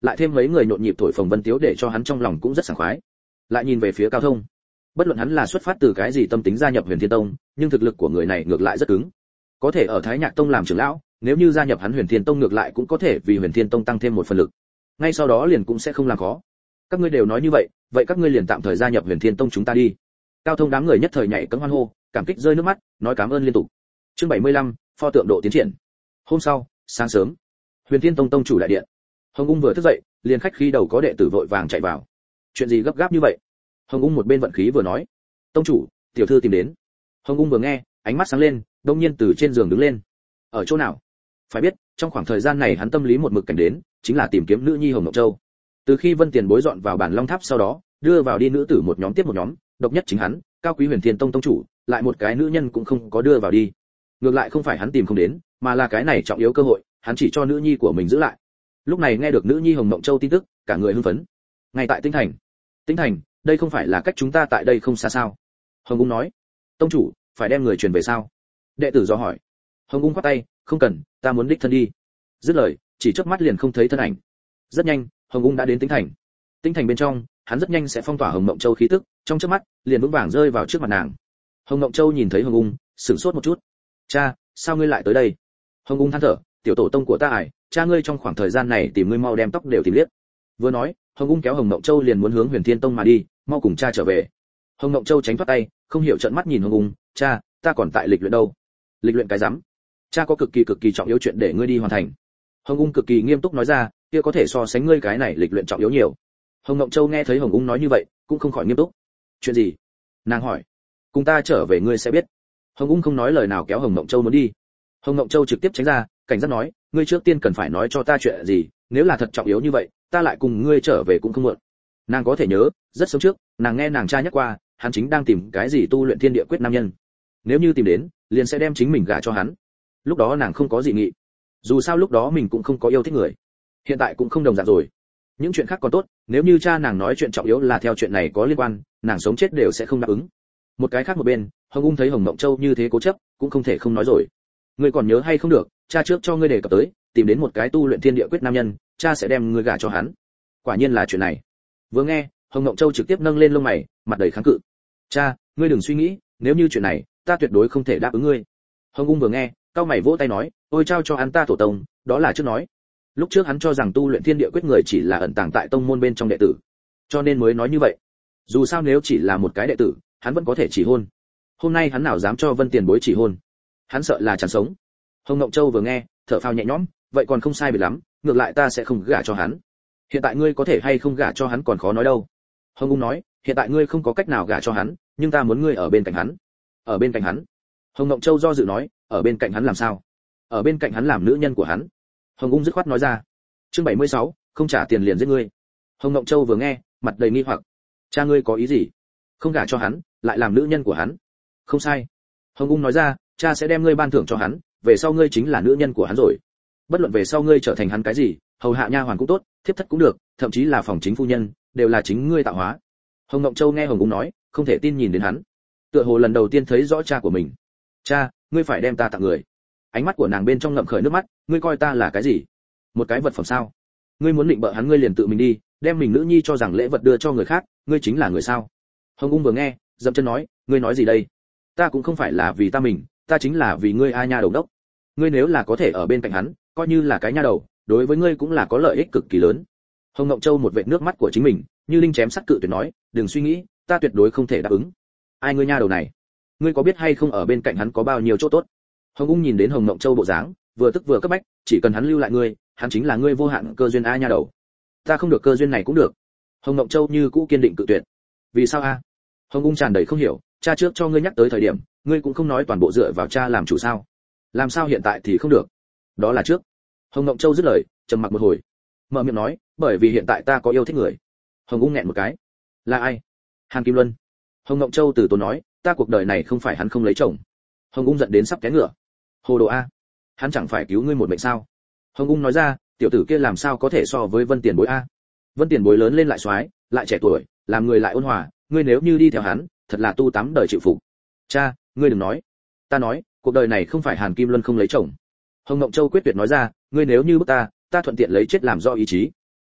lại thêm mấy người nhộn nhịp thổi phồng vân tiếu để cho hắn trong lòng cũng rất sảng khoái. Lại nhìn về phía Cao Thông, bất luận hắn là xuất phát từ cái gì tâm tính gia nhập Huyền Thiên Tông, nhưng thực lực của người này ngược lại rất cứng, có thể ở Thái Nhạc Tông làm trưởng lão, nếu như gia nhập hắn Huyền Thiên Tông ngược lại cũng có thể vì Huyền Thiên Tông tăng thêm một phần lực, ngay sau đó liền cũng sẽ không làm khó. Các ngươi đều nói như vậy, vậy các ngươi liền tạm thời gia nhập Huyền Thiên Tông chúng ta đi. Cao Thông đám người nhất thời nhảy cẫng hoan hô, cảm kích rơi nước mắt, nói cảm ơn liên tục. Chương bảy mươi lăm, pho tượng độ tiến triển. Hôm sau, sáng sớm, Huyền Thiên Tông tông chủ đại điện. Hồng Ung vừa thức dậy, liền khách khí đầu có đệ tử vội vàng chạy vào. Chuyện gì gấp gáp như vậy? Hồng Ung một bên vận khí vừa nói. Tông chủ, tiểu thư tìm đến. Hồng Ung vừa nghe, ánh mắt sáng lên, đột nhiên từ trên giường đứng lên. Ở chỗ nào? Phải biết, trong khoảng thời gian này hắn tâm lý một mực cảnh đến, chính là tìm kiếm nữ nhi Hồng Ngọc Châu. Từ khi Vân Tiền bối dọn vào bản Long Tháp sau đó, đưa vào đi nữ tử một nhóm tiếp một nhóm, độc nhất chính hắn, Cao Quý Huyền Thiên Tông tông chủ, lại một cái nữ nhân cũng không có đưa vào đi. Ngược lại không phải hắn tìm không đến, mà là cái này trọng yếu cơ hội, hắn chỉ cho nữ nhi của mình giữ lại. Lúc này nghe được nữ nhi Hồng Mộng Châu tin tức, cả người hưng phấn. Ngay tại Tinh Thành. Tinh Thành, đây không phải là cách chúng ta tại đây không xa sao? Hồng Ung nói. Tông chủ, phải đem người truyền về sao? Đệ tử do hỏi. Hồng Ung quát tay, không cần, ta muốn đích thân đi. Dứt lời, chỉ chớp mắt liền không thấy thân ảnh. Rất nhanh, Hồng Ung đã đến Tinh Thành. Tinh Thành bên trong, hắn rất nhanh sẽ phong tỏa Hồng Mộng Châu khí tức, trong chớp mắt, liền vững vàng rơi vào trước mặt nàng. Hồng Mộng Châu nhìn thấy Hồng Ung, sửng sốt một chút. Cha, sao ngươi lại tới đây? Hồng Ung than thở, tiểu tổ tông của ta ải, cha ngươi trong khoảng thời gian này tìm ngươi mau đem tóc đều tìm liếc. Vừa nói, Hồng Ung kéo Hồng Mộng Châu liền muốn hướng Huyền Thiên Tông mà đi, mau cùng cha trở về. Hồng Mộng Châu tránh thoát tay, không hiểu trợn mắt nhìn Hồng Ung, cha, ta còn tại lịch luyện đâu? Lịch luyện cái rắm? Cha có cực kỳ cực kỳ trọng yếu chuyện để ngươi đi hoàn thành. Hồng Ung cực kỳ nghiêm túc nói ra, kia có thể so sánh ngươi cái này lịch luyện trọng yếu nhiều. Hồng Mộng Châu nghe thấy Hồng Ung nói như vậy, cũng không khỏi nghiêm túc. Chuyện gì? Nàng hỏi. Cùng ta trở về ngươi sẽ biết. Hồng Ung không nói lời nào kéo Hồng Mộng Châu muốn đi. Hồng Mộng Châu trực tiếp tránh ra, cảnh giác nói, ngươi trước tiên cần phải nói cho ta chuyện gì, nếu là thật trọng yếu như vậy, ta lại cùng ngươi trở về cũng không muộn. Nàng có thể nhớ, rất sớm trước, nàng nghe nàng cha nhắc qua, hắn chính đang tìm cái gì tu luyện thiên địa quyết nam nhân. Nếu như tìm đến, liền sẽ đem chính mình gả cho hắn. Lúc đó nàng không có gì nghị. Dù sao lúc đó mình cũng không có yêu thích người. Hiện tại cũng không đồng dạng rồi. Những chuyện khác còn tốt, nếu như cha nàng nói chuyện trọng yếu là theo chuyện này có liên quan, nàng sống chết đều sẽ không đáp ứng. Một cái khác một bên, Hồng Ung thấy Hồng Mộng Châu như thế cố chấp, cũng không thể không nói rồi. Ngươi còn nhớ hay không được, cha trước cho ngươi đề cập tới, tìm đến một cái tu luyện thiên địa quyết nam nhân, cha sẽ đem ngươi gả cho hắn. Quả nhiên là chuyện này. Vừa nghe, Hồng Mộng Châu trực tiếp nâng lên lông mày, mặt đầy kháng cự. Cha, ngươi đừng suy nghĩ, nếu như chuyện này, ta tuyệt đối không thể đáp ứng ngươi. Hồng Ung vừa nghe, cao mày vỗ tay nói, ôi trao cho hắn ta tổ tông, đó là trước nói. Lúc trước hắn cho rằng tu luyện thiên địa quyết người chỉ là ẩn tàng tại tông môn bên trong đệ tử, cho nên mới nói như vậy. Dù sao nếu chỉ là một cái đệ tử, hắn vẫn có thể chỉ hôn. Hôm nay hắn nào dám cho Vân Tiền bối chỉ hôn? Hắn sợ là chẳng sống. Hồng Ngộng Châu vừa nghe, thở phào nhẹ nhõm, vậy còn không sai biệt lắm, ngược lại ta sẽ không gả cho hắn. Hiện tại ngươi có thể hay không gả cho hắn còn khó nói đâu. Hồng Ung nói, hiện tại ngươi không có cách nào gả cho hắn, nhưng ta muốn ngươi ở bên cạnh hắn. Ở bên cạnh hắn? Hồng Ngộng Châu do dự nói, ở bên cạnh hắn làm sao? Ở bên cạnh hắn làm nữ nhân của hắn. Hồng Ung dứt khoát nói ra. Chương bảy mươi sáu, không trả tiền liền giết ngươi. Hồng Ngộng Châu vừa nghe, mặt đầy nghi hoặc. Cha ngươi có ý gì? Không gả cho hắn, lại làm nữ nhân của hắn? Không sai. Hồng Ung nói ra, cha sẽ đem ngươi ban thưởng cho hắn, về sau ngươi chính là nữ nhân của hắn rồi. Bất luận về sau ngươi trở thành hắn cái gì, hầu hạ nha hoàn cũng tốt, thiếp thất cũng được, thậm chí là phòng chính phu nhân, đều là chính ngươi tạo hóa. Hồng Ngộng Châu nghe Hồng Ung nói, không thể tin nhìn đến hắn. Tựa hồ lần đầu tiên thấy rõ cha của mình. Cha, ngươi phải đem ta tặng người. Ánh mắt của nàng bên trong ngậm khởi nước mắt, ngươi coi ta là cái gì? Một cái vật phẩm sao? Ngươi muốn định bợ hắn ngươi liền tự mình đi, đem mình nữ nhi cho rằng lễ vật đưa cho người khác, ngươi chính là người sao? Hồng Ung vừa nghe, dậm chân nói, ngươi nói gì đây? Ta cũng không phải là vì ta mình, ta chính là vì ngươi a nha đầu đốc. Ngươi nếu là có thể ở bên cạnh hắn, coi như là cái nha đầu, đối với ngươi cũng là có lợi ích cực kỳ lớn. Hồng Ngộng Châu một vệt nước mắt của chính mình, như linh chém sắt cự tuyệt nói, đừng suy nghĩ, ta tuyệt đối không thể đáp ứng. Ai ngươi nha đầu này? Ngươi có biết hay không ở bên cạnh hắn có bao nhiêu chỗ tốt? Hồng Ung nhìn đến Hồng Ngộng Châu bộ dáng, vừa tức vừa cấp bách, chỉ cần hắn lưu lại ngươi, hắn chính là ngươi vô hạn cơ duyên a nha đầu. Ta không được cơ duyên này cũng được. Hồng Ngộng Châu như cũ kiên định cự tuyệt. Vì sao a? Hồng Ung tràn đầy không hiểu, cha trước cho ngươi nhắc tới thời điểm, ngươi cũng không nói toàn bộ dựa vào cha làm chủ sao? Làm sao hiện tại thì không được? Đó là trước. Hồng Ngộng Châu dứt lời, trầm mặc một hồi, mở miệng nói, bởi vì hiện tại ta có yêu thích người. Hồng Ung nghẹn một cái. Là ai? Hàn Kim Luân. Hồng Ngộng Châu từ tốn nói, ta cuộc đời này không phải hắn không lấy chồng. Hồng Ung giận đến sắp té ngựa. Hồ đồ a, hắn chẳng phải cứu ngươi một mệnh sao? Hồng Ung nói ra, tiểu tử kia làm sao có thể so với Vân Tiền Bối a? Vân Tiền Bối lớn lên lại xoái, lại trẻ tuổi, làm người lại ôn hòa, ngươi nếu như đi theo hắn, thật là tu tám đời chịu phục. Cha, ngươi đừng nói. Ta nói, cuộc đời này không phải Hàn Kim Luân không lấy chồng. Hồng Ngộng Châu quyết tuyệt nói ra, ngươi nếu như bức ta, ta thuận tiện lấy chết làm do ý chí.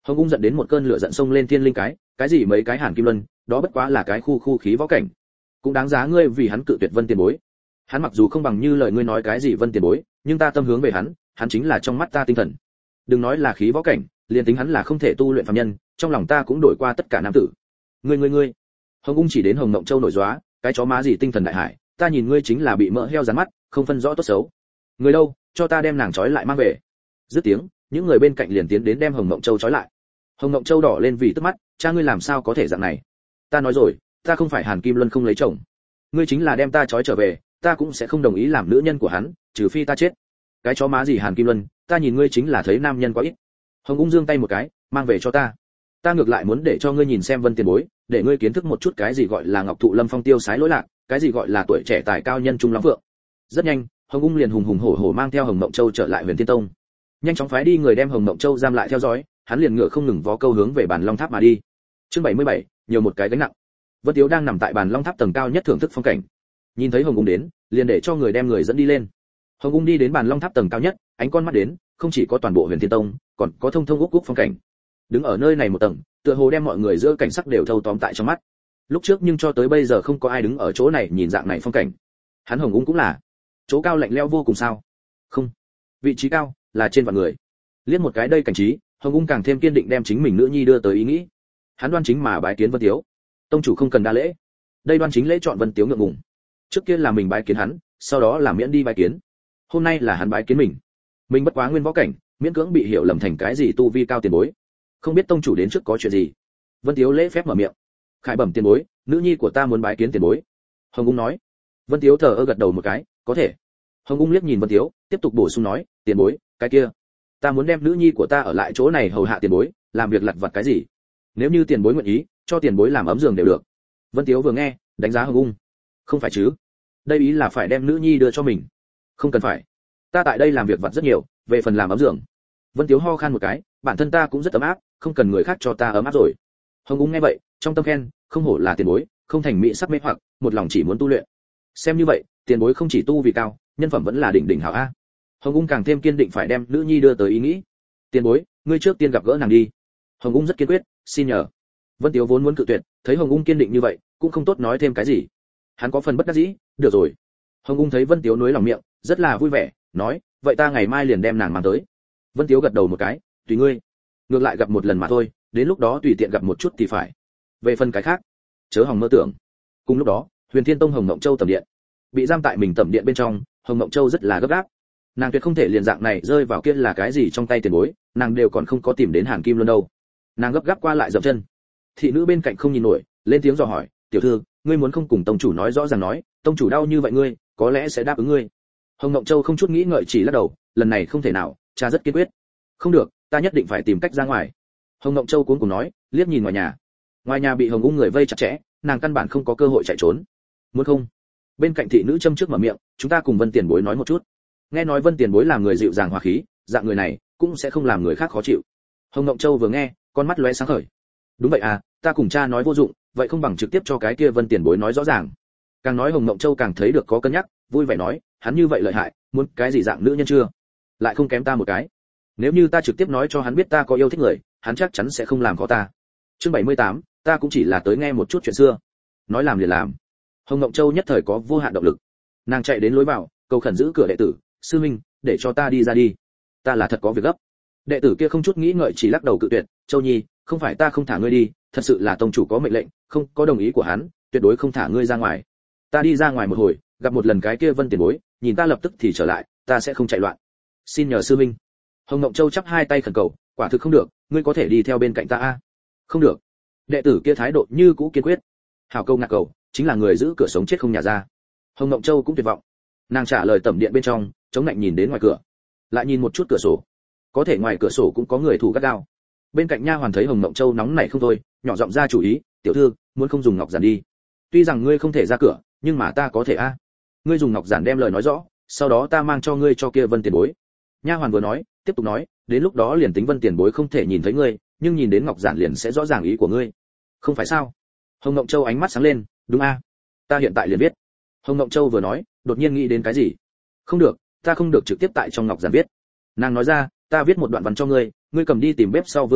Hồng Ung giận đến một cơn lửa giận xông lên thiên linh cái, cái gì mấy cái hàn kim luân, đó bất quá là cái khu khu khí võ cảnh, cũng đáng giá ngươi vì hắn cự tuyệt Vân tiền bối. Hắn mặc dù không bằng như lời ngươi nói cái gì Vân tiền bối, nhưng ta tâm hướng về hắn, hắn chính là trong mắt ta tinh thần. Đừng nói là khí võ cảnh, liền tính hắn là không thể tu luyện phàm nhân, trong lòng ta cũng đổi qua tất cả nam tử. Ngươi ngươi ngươi. Hồng Ung chỉ đến Hồng Mộng Châu nổi gióa, cái chó má gì tinh thần đại hải, ta nhìn ngươi chính là bị mỡ heo dán mắt, không phân rõ tốt xấu. Người đâu, cho ta đem nàng trói lại mang về. Dứt tiếng, những người bên cạnh liền tiến đến đem Hồng Mộng Châu trói lại. Hồng Mộng Châu đỏ lên vì tức mắt, cha ngươi làm sao có thể dạng này? Ta nói rồi, ta không phải Hàn Kim Luân không lấy chồng. Ngươi chính là đem ta trói trở về, ta cũng sẽ không đồng ý làm nữ nhân của hắn, trừ phi ta chết. Cái chó má gì Hàn Kim Luân, ta nhìn ngươi chính là thấy nam nhân quá ít. Hồng Ung giương tay một cái, mang về cho ta. Ta ngược lại muốn để cho ngươi nhìn xem Vân tiền bối, để ngươi kiến thức một chút cái gì gọi là ngọc thụ lâm phong tiêu sái lỗi lạc, cái gì gọi là tuổi trẻ tài cao nhân trung lắm vượng. Rất nhanh, Hồng Ung liền hùng hùng hổ hổ mang theo Hồng Mộng Châu trở lại Huyền Thiên Tông. Nhanh chóng phái đi người đem Hồng Mộng Châu giam lại theo dõi, hắn liền ngựa không ngừng vó câu hướng về bàn Long Tháp mà đi. Chương bảy mươi bảy, nhiều một cái gánh nặng. Vân Tiếu đang nằm tại bàn Long Tháp tầng cao nhất thưởng thức phong cảnh. Nhìn thấy Hồng Ung đến, liền để cho người đem người dẫn đi lên. Hồng Ung đi đến bàn Long Tháp tầng cao nhất, ánh con mắt đến, không chỉ có toàn bộ Huyền Thiên Tông, còn có thông thông úc úc phong cảnh. Đứng ở nơi này một tầng, tựa hồ đem mọi người giữa cảnh sắc đều thâu tóm tại trong mắt. Lúc trước nhưng cho tới bây giờ không có ai đứng ở chỗ này nhìn dạng này phong cảnh. Hắn Hồng Ung cũng là. Chỗ cao lạnh lẽo vô cùng sao? Không. Vị trí cao là trên vạn người. Liếc một cái đây cảnh trí, Hồng Ung càng thêm kiên định đem chính mình nữ nhi đưa tới ý nghĩ. Hắn đoan chính mà bái kiến Vân Tiếu. Tông chủ không cần đa lễ. Đây đoan chính lễ chọn Vân Tiếu ngượng ngùng. Trước kia là mình bái kiến hắn, sau đó là miễn đi bái kiến. Hôm nay là hắn bái kiến mình. Mình bất quá nguyên võ cảnh, miễn cưỡng bị hiểu lầm thành cái gì tu vi cao tiền bối. Không biết tông chủ đến trước có chuyện gì. Vân Tiếu lễ phép mở miệng. Khải bẩm tiền bối, nữ nhi của ta muốn bái kiến tiền bối. Hồng Ung nói. Vân Tiếu thờ ơ gật đầu một cái, có thể. Hồng Ung liếc nhìn Vân Tiếu, tiếp tục bổ sung nói, tiền bối, cái kia, ta muốn đem nữ nhi của ta ở lại chỗ này hầu hạ tiền bối, làm việc lặt vặt cái gì. Nếu như tiền bối nguyện ý, cho tiền bối làm ấm giường đều được. Vân Tiếu vừa nghe, đánh giá Hồng Ung. Không phải chứ? Đây ý là phải đem nữ nhi đưa cho mình. Không cần phải. Ta tại đây làm việc vặt rất nhiều, về phần làm ấm giường. Vân Tiếu ho khan một cái, bản thân ta cũng rất ấm áp, không cần người khác cho ta ấm áp rồi. Hồng Ung nghe vậy, trong tâm khen, không hổ là tiền bối, không thành mỹ sắc mê hoặc, một lòng chỉ muốn tu luyện. Xem như vậy, tiền bối không chỉ tu vì cao, nhân phẩm vẫn là đỉnh đỉnh hảo a. Hồng Ung càng thêm kiên định phải đem nữ nhi đưa tới ý nghĩ. Tiền bối, ngươi trước tiên gặp gỡ nàng đi. Hồng Ung rất kiên quyết, xin nhờ. Vân Tiếu vốn muốn cự tuyệt, thấy Hồng Ung kiên định như vậy, cũng không tốt nói thêm cái gì. Hắn có phần bất đắc dĩ, được rồi. Hồng Ung thấy Vân Tiếu nuối lòng miệng, rất là vui vẻ, nói, vậy ta ngày mai liền đem nàng mang tới. Vân Tiếu gật đầu một cái, tùy ngươi. Ngược lại gặp một lần mà thôi, đến lúc đó tùy tiện gặp một chút thì phải. Về phần cái khác, chớ hòng mơ tưởng. Cùng lúc đó, Huyền Thiên Tông Hồng Mộng Châu tẩm điện. Bị giam tại mình tẩm điện bên trong, Hồng Mộng Châu rất là gấp gáp. Nàng tuyệt không thể liền dạng này rơi vào kia là cái gì trong tay tiền bối, nàng đều còn không có tìm đến Hàn Kim Luân đâu. Nàng gấp gáp qua lại dậm chân. Thị nữ bên cạnh không nhìn nổi, lên tiếng dò hỏi, "Tiểu thư, ngươi muốn không cùng tông chủ nói rõ ràng nói, tông chủ đau như vậy ngươi, có lẽ sẽ đáp ứng ngươi." Hồng Mộng Châu không chút nghĩ ngợi chỉ lắc đầu, lần này không thể nào, cha rất kiên quyết. "Không được, ta nhất định phải tìm cách ra ngoài." Hồng Mộng Châu cuống cuồng nói, liếc nhìn ngoài nhà. Ngoài nhà bị Hồng Ung người vây chặt chẽ, nàng căn bản không có cơ hội chạy trốn. "Muốn không?" Bên cạnh thị nữ châm trước mở miệng, "Chúng ta cùng Vân tiền bối nói một chút." Nghe nói Vân tiền bối làm người dịu dàng hòa khí, dạng người này cũng sẽ không làm người khác khó chịu. Hồng Mộng Châu vừa nghe, con mắt lóe sáng khởi. "Đúng vậy à, ta cùng cha nói vô dụng, vậy không bằng trực tiếp cho cái kia Vân tiền bối nói rõ ràng." Càng nói Hồng Mộng Châu càng thấy được có cân nhắc, vui vẻ nói, "Hắn như vậy lợi hại, muốn cái gì dạng nữ nhân chưa? Lại không kém ta một cái. Nếu như ta trực tiếp nói cho hắn biết ta có yêu thích người, hắn chắc chắn sẽ không làm khó ta." Chương bảy mươi tám, ta cũng chỉ là tới nghe một chút chuyện xưa. Nói làm liền làm. Hồng Mộng Châu nhất thời có vô hạn động lực. Nàng chạy đến lối vào, cầu khẩn giữ cửa đệ tử, "Sư huynh, để cho ta đi ra đi. Ta là thật có việc gấp." Đệ tử kia không chút nghĩ ngợi chỉ lắc đầu cự tuyệt, "Châu Nhi, không phải ta không thả ngươi đi, thật sự là tông chủ có mệnh lệnh, không có đồng ý của hắn, tuyệt đối không thả ngươi ra ngoài. Ta đi ra ngoài một hồi, gặp một lần cái kia Vân tiền bối, nhìn ta lập tức thì trở lại, ta sẽ không chạy loạn. Xin nhờ sư huynh." Hồng Mộng Châu chắp hai tay khẩn cầu, "Quả thực không được, ngươi có thể đi theo bên cạnh ta a." "Không được." Đệ tử kia thái độ như cũ kiên quyết. Hảo câu ngạc cầu, chính là người giữ cửa sống chết không nhà ra. Hồng Mộng Châu cũng tuyệt vọng. Nàng trả lời tẩm điện bên trong, chống lạnh nhìn đến ngoài cửa, lại nhìn một chút cửa sổ. Có thể ngoài cửa sổ cũng có người thủ gắt gao. Bên cạnh nha hoàn thấy Hồng Mộng Châu nóng nảy không thôi, nhỏ giọng ra chủ ý, "Tiểu thư, muốn không dùng ngọc giản đi. Tuy rằng ngươi không thể ra cửa, nhưng mà ta có thể a. Ngươi dùng ngọc giản đem lời nói rõ, sau đó ta mang cho ngươi cho kia Vân tiền bối." Nha hoàn vừa nói, tiếp tục nói, "Đến lúc đó liền tính Vân tiền bối không thể nhìn thấy ngươi, nhưng nhìn đến ngọc giản liền sẽ rõ ràng ý của ngươi. Không phải sao?" Hồng Mộng Châu ánh mắt sáng lên, "Đúng a, ta hiện tại liền viết." Hồng Mộng Châu vừa nói, đột nhiên nghĩ đến cái gì. "Không được, ta không được trực tiếp tại trong ngọc giản viết." Nàng nói ra, "Ta viết một đoạn văn cho ngươi, ngươi cầm đi tìm bếp sau Vương đại mụ,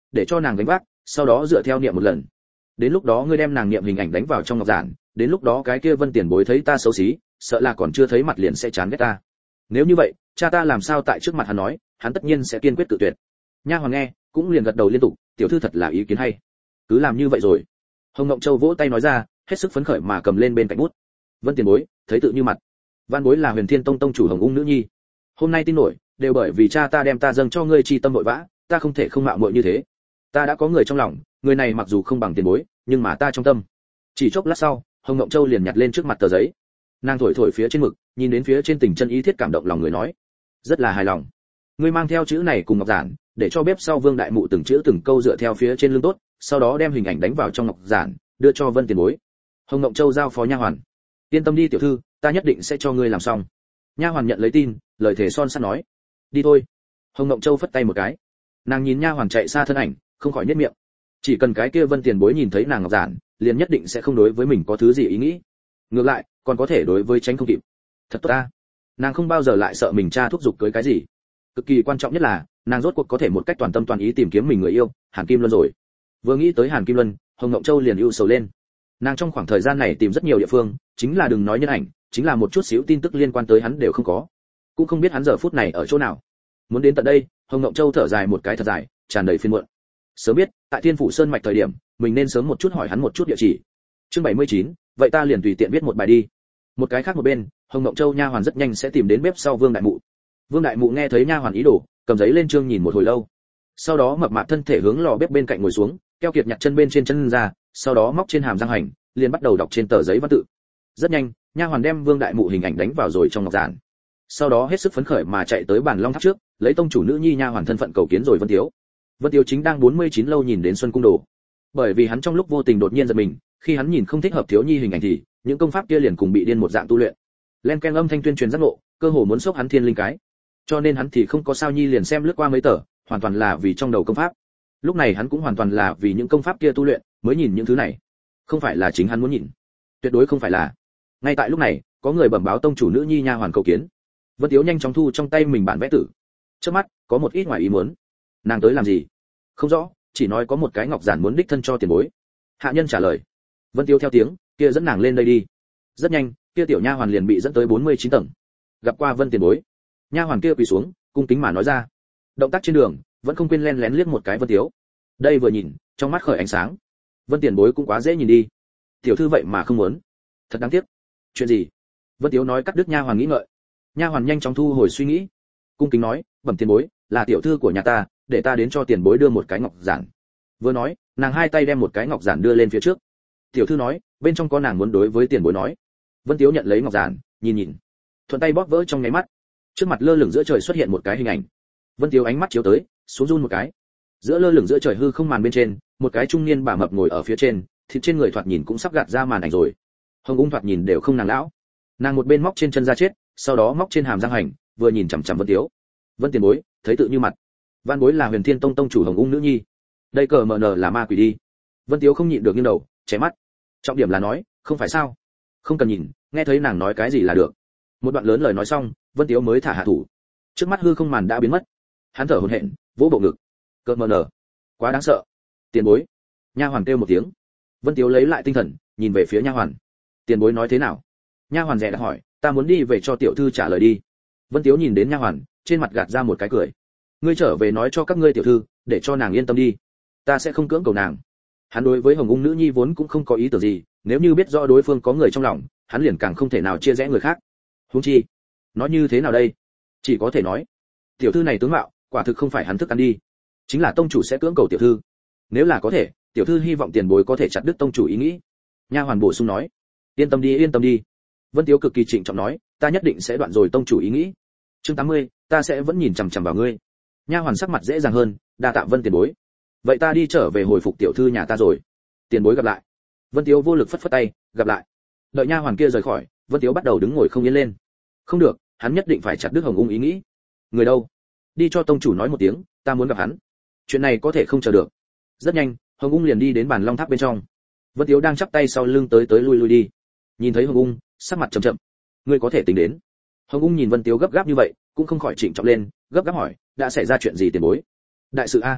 để cho nàng gánh vác, sau đó dựa theo niệm một lần. Đến lúc đó ngươi đem nàng niệm hình ảnh đánh vào trong ngọc giản, đến lúc đó cái kia Vân tiền bối thấy ta xấu xí, sợ là còn chưa thấy mặt liền sẽ chán ghét ta. Nếu như vậy, cha ta làm sao tại trước mặt hắn nói, hắn tất nhiên sẽ kiên quyết tự tuyệt. Nha hoàn nghe, cũng liền gật đầu liên tục, tiểu thư thật là ý kiến hay. Cứ làm như vậy rồi. Hồng Ngộng Châu vỗ tay nói ra, hết sức phấn khởi mà cầm lên bên cạnh bút. Vân tiền bối, thấy tự như mặt. Văn bối là Huyền Thiên Tông tông chủ Hồng Ung nữ nhi. Hôm nay tin nổi, đều bởi vì cha ta đem ta dâng cho ngươi chi tâm vội vã, ta không thể không mạo muội như thế. Ta đã có người trong lòng, người này mặc dù không bằng tiền bối, nhưng mà ta trong tâm. Chỉ chốc lát sau, Hồng Ngộng Châu liền nhặt lên trước mặt tờ giấy. Nàng thổi thổi phía trên mực, nhìn đến phía trên tình chân ý thiết cảm động lòng người nói, rất là hài lòng. Ngươi mang theo chữ này cùng ngọc giản, để cho bếp sau Vương đại mụ từng chữ từng câu dựa theo phía trên lưng tốt, sau đó đem hình ảnh đánh vào trong ngọc giản, đưa cho Vân tiền bối. Hồng Ngộng Châu giao phó nha hoàn, yên tâm đi tiểu thư, ta nhất định sẽ cho ngươi làm xong. Nha hoàn nhận lấy tin, lời thề son sắt nói, đi thôi. Hồng Ngộng Châu phất tay một cái, nàng nhìn nha hoàn chạy xa thân ảnh, không khỏi nhếch miệng. Chỉ cần cái kia Vân tiền bối nhìn thấy nàng ngọc giản, liền nhất định sẽ không đối với mình có thứ gì ý nghĩ, ngược lại còn có thể đối với tránh không kịp. Thật tốt ta, nàng không bao giờ lại sợ mình cha thúc giục cưới cái gì. Cực kỳ quan trọng nhất là nàng rốt cuộc có thể một cách toàn tâm toàn ý tìm kiếm mình người yêu Hàn Kim Luân rồi. Vừa nghĩ tới Hàn Kim Luân, Hồng Ngộng Châu liền ưu sầu lên. Nàng trong khoảng thời gian này tìm rất nhiều địa phương, chính là đừng nói nhân ảnh, chính là một chút xíu tin tức liên quan tới hắn đều không có, cũng không biết hắn giờ phút này ở chỗ nào. Muốn đến tận đây, Hồng Ngộng Châu thở dài một cái thật dài, tràn đầy phiền muộn. Sớm biết tại Thiên Phủ Sơn mạch thời điểm, mình nên sớm một chút hỏi hắn một chút địa chỉ. Chương bảy mươi chín, vậy ta liền tùy tiện viết một bài đi. Một cái khác một bên, Hồng Ngộng Châu nha hoàn rất nhanh sẽ tìm đến bếp sau Vương đại mụ. Vương đại mụ nghe thấy nha hoàn ý đồ, cầm giấy lên chương nhìn một hồi lâu. Sau đó mập mạp thân thể hướng lò bếp bên cạnh ngồi xuống, keo kiệt nhặt chân bên trên chân ra, sau đó móc trên hàm răng hành, liền bắt đầu đọc trên tờ giấy văn tự. Rất nhanh, nha hoàn đem Vương đại mụ hình ảnh đánh vào rồi trong ngọc giản. Sau đó hết sức phấn khởi mà chạy tới bàn long tháp trước, lấy tông chủ nữ nhi nha hoàn thân phận cầu kiến rồi Vân Tiếu. Vân Tiếu chính đang bốn mươi chín lâu nhìn đến Xuân cung đồ. Bởi vì hắn trong lúc vô tình đột nhiên giật mình, khi hắn nhìn không thích hợp thiếu nhi hình ảnh thì, những công pháp kia liền cùng bị điên một dạng tu luyện. Len ken âm thanh tuyên truyền giác ngộ, cơ hồ muốn sốc hắn thiên linh cái. Cho nên hắn thì không có sao nhi liền xem lướt qua mấy tờ, hoàn toàn là vì trong đầu công pháp. Lúc này hắn cũng hoàn toàn là vì những công pháp kia tu luyện, mới nhìn những thứ này. Không phải là chính hắn muốn nhìn. Tuyệt đối không phải là. Ngay tại lúc này, có người bẩm báo tông chủ nữ nhi nha hoàn cầu kiến. Vân Tiếu nhanh chóng thu trong tay mình bản vẽ tử. Trước mắt, có một ít ngoài ý muốn. Nàng tới làm gì? Không rõ, chỉ nói có một cái ngọc giản muốn đích thân cho tiền bối. Hạ nhân trả lời. Vân Tiếu theo tiếng, kia dẫn nàng lên đây đi. Rất nhanh, kia tiểu nha hoàn liền bị dẫn tới bốn mươi chín tầng. Gặp qua Vân tiền bối. Nha hoàn kia quỳ xuống, cung kính mà nói ra. Động tác trên đường, vẫn không quên len lén liếc một cái Vân Tiếu. Đây vừa nhìn, trong mắt khởi ánh sáng. Vân tiền bối cũng quá dễ nhìn đi. Tiểu thư vậy mà không muốn. Thật đáng tiếc. Chuyện gì? Vân Tiếu nói cắt đứt nha hoàn nghĩ ngợi. Nha hoàn nhanh chóng thu hồi suy nghĩ, cung kính nói, bẩm tiền bối, là tiểu thư của nhà ta, để ta đến cho tiền bối đưa một cái ngọc giản. Vừa nói, nàng hai tay đem một cái ngọc giản đưa lên phía trước. Tiểu thư nói, bên trong có nàng muốn đối với tiền bối nói. Vân Tiếu nhận lấy ngọc giản, nhìn nhìn, thuận tay bóp vỡ trong nháy mắt. Trước mặt lơ lửng giữa trời xuất hiện một cái hình ảnh. Vân Tiếu ánh mắt chiếu tới, xuống run một cái. Giữa lơ lửng giữa trời hư không màn bên trên, một cái trung niên bà mập ngồi ở phía trên, thịt trên người thoạt nhìn cũng sắp gạt ra màn ảnh rồi. Hồng Ung thoạt nhìn đều không nàng lão. Nàng một bên móc trên chân ra chết, sau đó móc trên hàm răng hành, vừa nhìn chằm chằm Vân Tiếu. Vân tiền bối, thấy tự như mặt. Văn bối là Huyền Thiên Tông tông chủ Hồng Ung nữ nhi. Đây cờ mờ nờ là ma quỷ đi. Vân Tiếu không nhịn được nghiêng đầu, chém mắt. Trọng điểm là nói, không phải sao? Không cần nhìn, nghe thấy nàng nói cái gì là được. Một đoạn lớn lời nói xong, Vân Tiếu mới thả hạ thủ. Trước mắt hư không màn đã biến mất. Hắn thở hổn hển, vỗ bộ ngực. Cờ mờ nờ, quá đáng sợ. Tiền bối. Nha hoàn kêu một tiếng. Vân Tiếu lấy lại tinh thần, nhìn về phía nha hoàn. Tiền bối nói thế nào? Nha hoàn dè đã hỏi, ta muốn đi về cho tiểu thư trả lời đi. Vân Tiếu nhìn đến nha hoàn, trên mặt gạt ra một cái cười. Ngươi trở về nói cho các ngươi tiểu thư, để cho nàng yên tâm đi. Ta sẽ không cưỡng cầu nàng. Hắn đối với Hồng Ung nữ nhi vốn cũng không có ý tưởng gì, nếu như biết rõ đối phương có người trong lòng, hắn liền càng không thể nào chia rẽ người khác. Huống chi, nói như thế nào đây? Chỉ có thể nói, tiểu thư này tướng mạo, quả thực không phải hắn thức ăn đi. Chính là tông chủ sẽ cưỡng cầu tiểu thư. Nếu là có thể, tiểu thư hy vọng tiền bối có thể chặt đứt tông chủ ý nghĩ. Nha hoàn bổ sung nói, yên tâm đi yên tâm đi. Vân Tiếu cực kỳ trịnh trọng nói, ta nhất định sẽ đoạn rồi tông chủ ý nghĩ. Chương tám mươi, ta sẽ vẫn nhìn chằm chằm vào ngươi. Nha hoàn sắc mặt dễ dàng hơn, đa tạ Vân tiền bối. Vậy ta đi trở về hồi phục tiểu thư nhà ta rồi. Tiền bối gặp lại. Vân Tiếu vô lực phất phất tay, gặp lại. Đợi nha hoàn kia rời khỏi, Vân Tiếu bắt đầu đứng ngồi không yên lên. Không được, hắn nhất định phải chặt đứt Hồng Ung ý nghĩ. Người đâu? Đi cho tông chủ nói một tiếng, ta muốn gặp hắn. Chuyện này có thể không chờ được. Rất nhanh, Hồng Ung liền đi đến bàn long tháp bên trong. Vân Tiếu đang chắp tay sau lưng tới tới lui lui đi. Nhìn thấy Hồng Ung, sắc mặt chậm chậm. Ngươi có thể tính đến. Hồng Ung nhìn Vân Tiếu gấp gáp như vậy, cũng không khỏi trịnh trọng lên, gấp gáp hỏi, đã xảy ra chuyện gì tiền bối? Đại sự a.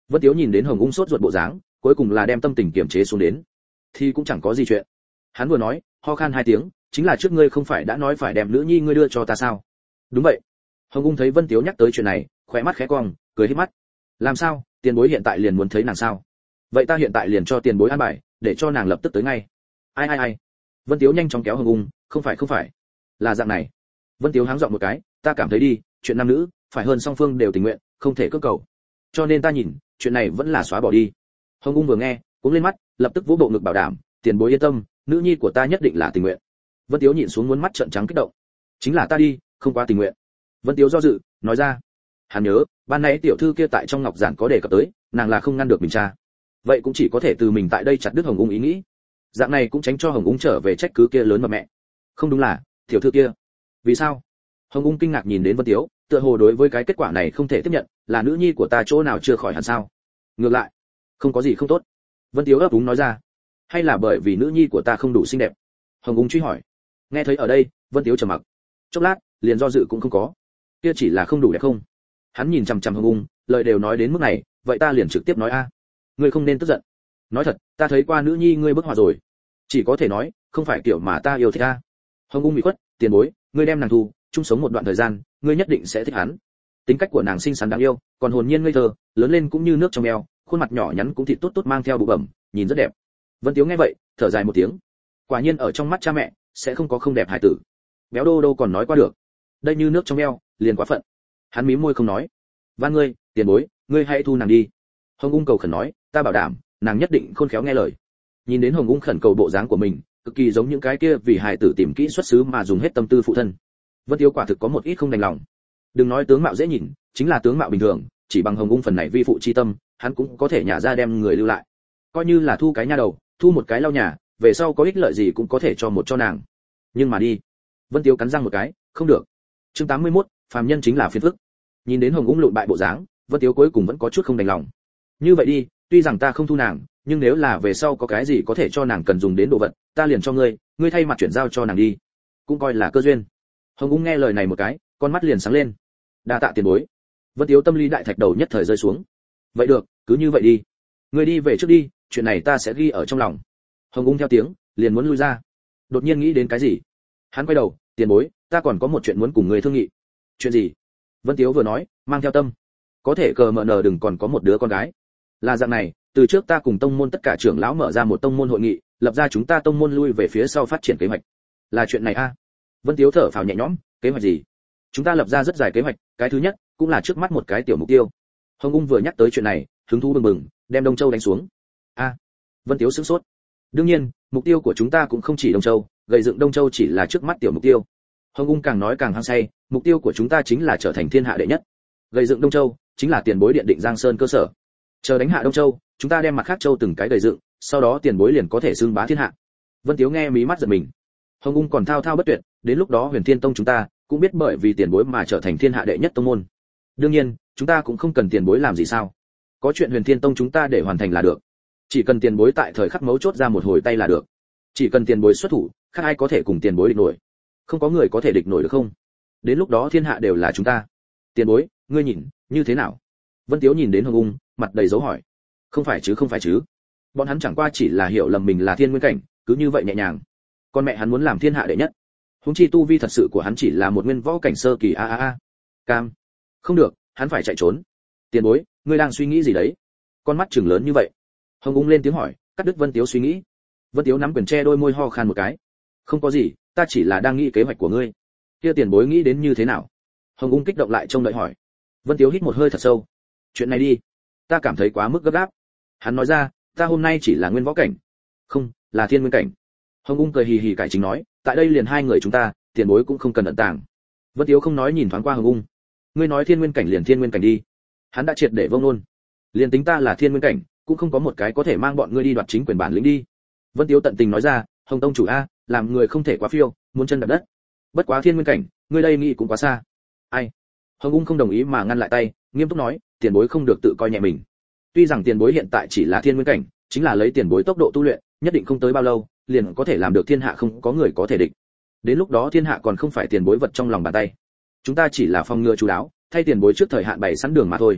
Vân Tiếu nhìn đến Hồng Ung sốt ruột bộ dáng, cuối cùng là đem tâm tình kiềm chế xuống đến. Thì cũng chẳng có gì chuyện. Hắn vừa nói, ho khan hai tiếng, chính là trước ngươi không phải đã nói phải đem nữ nhi ngươi đưa cho ta sao? Đúng vậy. Hồng Ung thấy Vân Tiếu nhắc tới chuyện này, khóe mắt khẽ cong, cười híp mắt. Làm sao, tiền bối hiện tại liền muốn thấy nàng sao? Vậy ta hiện tại liền cho tiền bối an bài, để cho nàng lập tức tới ngay. Ai ai ai. Vân Tiếu nhanh chóng kéo Hồng Ung, không phải không phải, là dạng này. Vân Tiếu háng giọng một cái, ta cảm thấy đi, chuyện nam nữ, phải hơn song phương đều tình nguyện, không thể cưỡng cầu. Cho nên ta nhìn, chuyện này vẫn là xóa bỏ đi. Hồng Ung vừa nghe, cũng lên mắt, lập tức vỗ bộ ngực bảo đảm, tiền bối yên tâm, nữ nhi của ta nhất định là tình nguyện. Vân Tiếu nhịn xuống muốn mắt trợn trắng kích động. Chính là ta đi, không quá tình nguyện. Vân Tiếu do dự, nói ra. Hắn nhớ, ban nãy tiểu thư kia tại trong ngọc giản có đề cập tới, nàng là không ngăn được mình cha. Vậy cũng chỉ có thể từ mình tại đây chặt đứt Hồng Ung ý nghĩ. Dạng này cũng tránh cho Hồng Ung trở về trách cứ kia lớn mà mẹ. Không đúng là, tiểu thư kia. Vì sao? Hồng Ung kinh ngạc nhìn đến Vân Tiếu, tựa hồ đối với cái kết quả này không thể tiếp nhận, là nữ nhi của ta chỗ nào chưa khỏi hẳn sao? Ngược lại, không có gì không tốt. Vân Tiếu ấp úng nói ra. Hay là bởi vì nữ nhi của ta không đủ xinh đẹp? Hồng Ung truy hỏi. Nghe thấy ở đây, Vân Tiếu trầm mặc. Chốc lát, liền do dự cũng không có. Kia chỉ là không đủ đẹp không? Hắn nhìn chằm chằm Hồng Ung, lời đều nói đến mức này, vậy ta liền trực tiếp nói a. Ngươi không nên tức giận. Nói thật, ta thấy qua nữ nhi ngươi bức họa rồi. Chỉ có thể nói, không phải kiểu mà ta yêu thích a. Hồng Ung bị khuất, tiền bối, ngươi đem nàng thu, chung sống một đoạn thời gian, ngươi nhất định sẽ thích hắn. Tính cách của nàng xinh xắn đáng yêu, còn hồn nhiên ngây thơ, lớn lên cũng như nước trong eo, khuôn mặt nhỏ nhắn cũng thịt tốt tốt mang theo bụ bẩm, nhìn rất đẹp. Vân Tiếu nghe vậy, thở dài một tiếng. Quả nhiên ở trong mắt cha mẹ, sẽ không có không đẹp hài tử. Béo đô đô còn nói qua được. Đây như nước trong eo, liền quá phận. Hắn mím môi không nói. Van ngươi, tiền bối, ngươi hãy thu nàng đi. Hồng Ung cầu khẩn nói, ta bảo đảm, nàng nhất định khôn khéo nghe lời. Nhìn đến Hồng Ung khẩn cầu bộ dáng của mình, cực kỳ giống những cái kia vì hài tử tìm kỹ xuất xứ mà dùng hết tâm tư phụ thân. Vân Tiếu quả thực có một ít không đành lòng. Đừng nói tướng mạo dễ nhìn, chính là tướng mạo bình thường, chỉ bằng Hồng Ung phần này vi phụ chi tâm, hắn cũng có thể nhả ra đem người lưu lại. Coi như là thu cái nha đầu, thu một cái lau nhà, về sau có ích lợi gì cũng có thể cho một cho nàng. Nhưng mà đi. Vân Tiếu cắn răng một cái, không được. Chương tám mươi mốt, phàm nhân chính là phiền phức. Nhìn đến Hồng Ung lụn bại bộ dáng, Vân Tiếu cuối cùng vẫn có chút không đành lòng. Như vậy đi, tuy rằng ta không thu nàng, nhưng nếu là về sau có cái gì có thể cho nàng cần dùng đến đồ vật, ta liền cho ngươi, ngươi thay mặt chuyển giao cho nàng đi. Cũng coi là cơ duyên. Hồng Ung nghe lời này một cái, con mắt liền sáng lên. Đa tạ tiền bối. Vân Tiếu tâm lý đại thạch đầu nhất thời rơi xuống. Vậy được, cứ như vậy đi. Ngươi đi về trước đi, chuyện này ta sẽ ghi ở trong lòng. Hồng Ung theo tiếng, liền muốn lui ra. Đột nhiên nghĩ đến cái gì, hắn quay đầu, tiền bối, ta còn có một chuyện muốn cùng ngươi thương nghị. Chuyện gì? Vân Tiếu vừa nói, mang theo tâm. Có thể cờ mờ nờ đừng còn có một đứa con gái. Là dạng này, từ trước ta cùng tông môn tất cả trưởng lão mở ra một tông môn hội nghị, lập ra chúng ta tông môn lui về phía sau phát triển kế hoạch. Là chuyện này a? À? Vân Tiếu thở phào nhẹ nhõm, kế hoạch gì? Chúng ta lập ra rất dài kế hoạch, cái thứ nhất cũng là trước mắt một cái tiểu mục tiêu. Hồng Ung vừa nhắc tới chuyện này, hứng thú bừng bừng, đem Đông Châu đánh xuống. A, à, Vân Tiếu sửng sốt. Đương nhiên, mục tiêu của chúng ta cũng không chỉ Đông Châu, gây dựng Đông Châu chỉ là trước mắt tiểu mục tiêu. Hồng Ung càng nói càng hăng say, mục tiêu của chúng ta chính là trở thành thiên hạ đệ nhất. Gây dựng Đông Châu chính là tiền bối điện định Giang Sơn cơ sở. Chờ đánh hạ Đông Châu, chúng ta đem mặt khác châu từng cái gây dựng, sau đó tiền bối liền có thể xưng bá thiên hạ. Vân Tiếu nghe mí mắt giật mình. Hồng Ung còn thao thao bất tuyệt, đến lúc đó Huyền Thiên Tông chúng ta cũng biết bởi vì tiền bối mà trở thành thiên hạ đệ nhất tông môn. Đương nhiên, chúng ta cũng không cần tiền bối làm gì sao? Có chuyện Huyền Thiên Tông chúng ta để hoàn thành là được. Chỉ cần tiền bối tại thời khắc mấu chốt ra một hồi tay là được. Chỉ cần tiền bối xuất thủ, khác ai có thể cùng tiền bối địch nổi? Không có người có thể địch nổi được không? Đến lúc đó thiên hạ đều là chúng ta. Tiền bối, ngươi nhìn, như thế nào? Vân Tiếu nhìn đến Hồng Ung, mặt đầy dấu hỏi. Không phải chứ, không phải chứ. Bọn hắn chẳng qua chỉ là hiểu lầm mình là thiên nguyên cảnh, cứ như vậy nhẹ nhàng. Con mẹ hắn muốn làm thiên hạ đệ nhất. Huống chi tu vi thật sự của hắn chỉ là một nguyên võ cảnh sơ kỳ a a a. Cam. Không được, hắn phải chạy trốn. Tiền bối, ngươi đang suy nghĩ gì đấy? Con mắt trừng lớn như vậy. Hồng Ung lên tiếng hỏi, cắt đứt Vân Tiếu suy nghĩ. Vân Tiếu nắm quyền che đôi môi ho khan một cái. Không có gì, ta chỉ là đang nghĩ kế hoạch của ngươi. Kia tiền bối nghĩ đến như thế nào? Hồng Ung kích động lại trông đợi hỏi. Vân Tiếu hít một hơi thật sâu. Chuyện này đi, ta cảm thấy quá mức gấp gáp. Hắn nói ra, ta hôm nay chỉ là nguyên võ cảnh. Không, là thiên nguyên cảnh. Hồng Ung cười hì hì cải chính nói, tại đây liền hai người chúng ta, tiền bối cũng không cần ẩn tàng. Vân Tiếu không nói nhìn thoáng qua Hồng Ung. Ngươi nói thiên nguyên cảnh liền thiên nguyên cảnh đi. Hắn đã triệt để vông luôn. Liền tính ta là thiên nguyên cảnh, cũng không có một cái có thể mang bọn ngươi đi đoạt chính quyền bản lĩnh đi. Vân Tiếu tận tình nói ra, Hồng tông chủ a, làm người không thể quá phiêu, muốn chân đạp đất. Bất quá thiên nguyên cảnh, ngươi đây nghĩ cũng quá xa. Ai? Hồng Ung không đồng ý mà ngăn lại tay, nghiêm túc nói, tiền bối không được tự coi nhẹ mình. Tuy rằng tiền bối hiện tại chỉ là thiên nguyên cảnh, chính là lấy tiền bối tốc độ tu luyện, nhất định không tới bao lâu, liền có thể làm được thiên hạ không có người có thể địch. Đến lúc đó thiên hạ còn không phải tiền bối vật trong lòng bàn tay. Chúng ta chỉ là phòng ngừa chú đáo, thay tiền bối trước thời hạn bày sẵn đường mà thôi.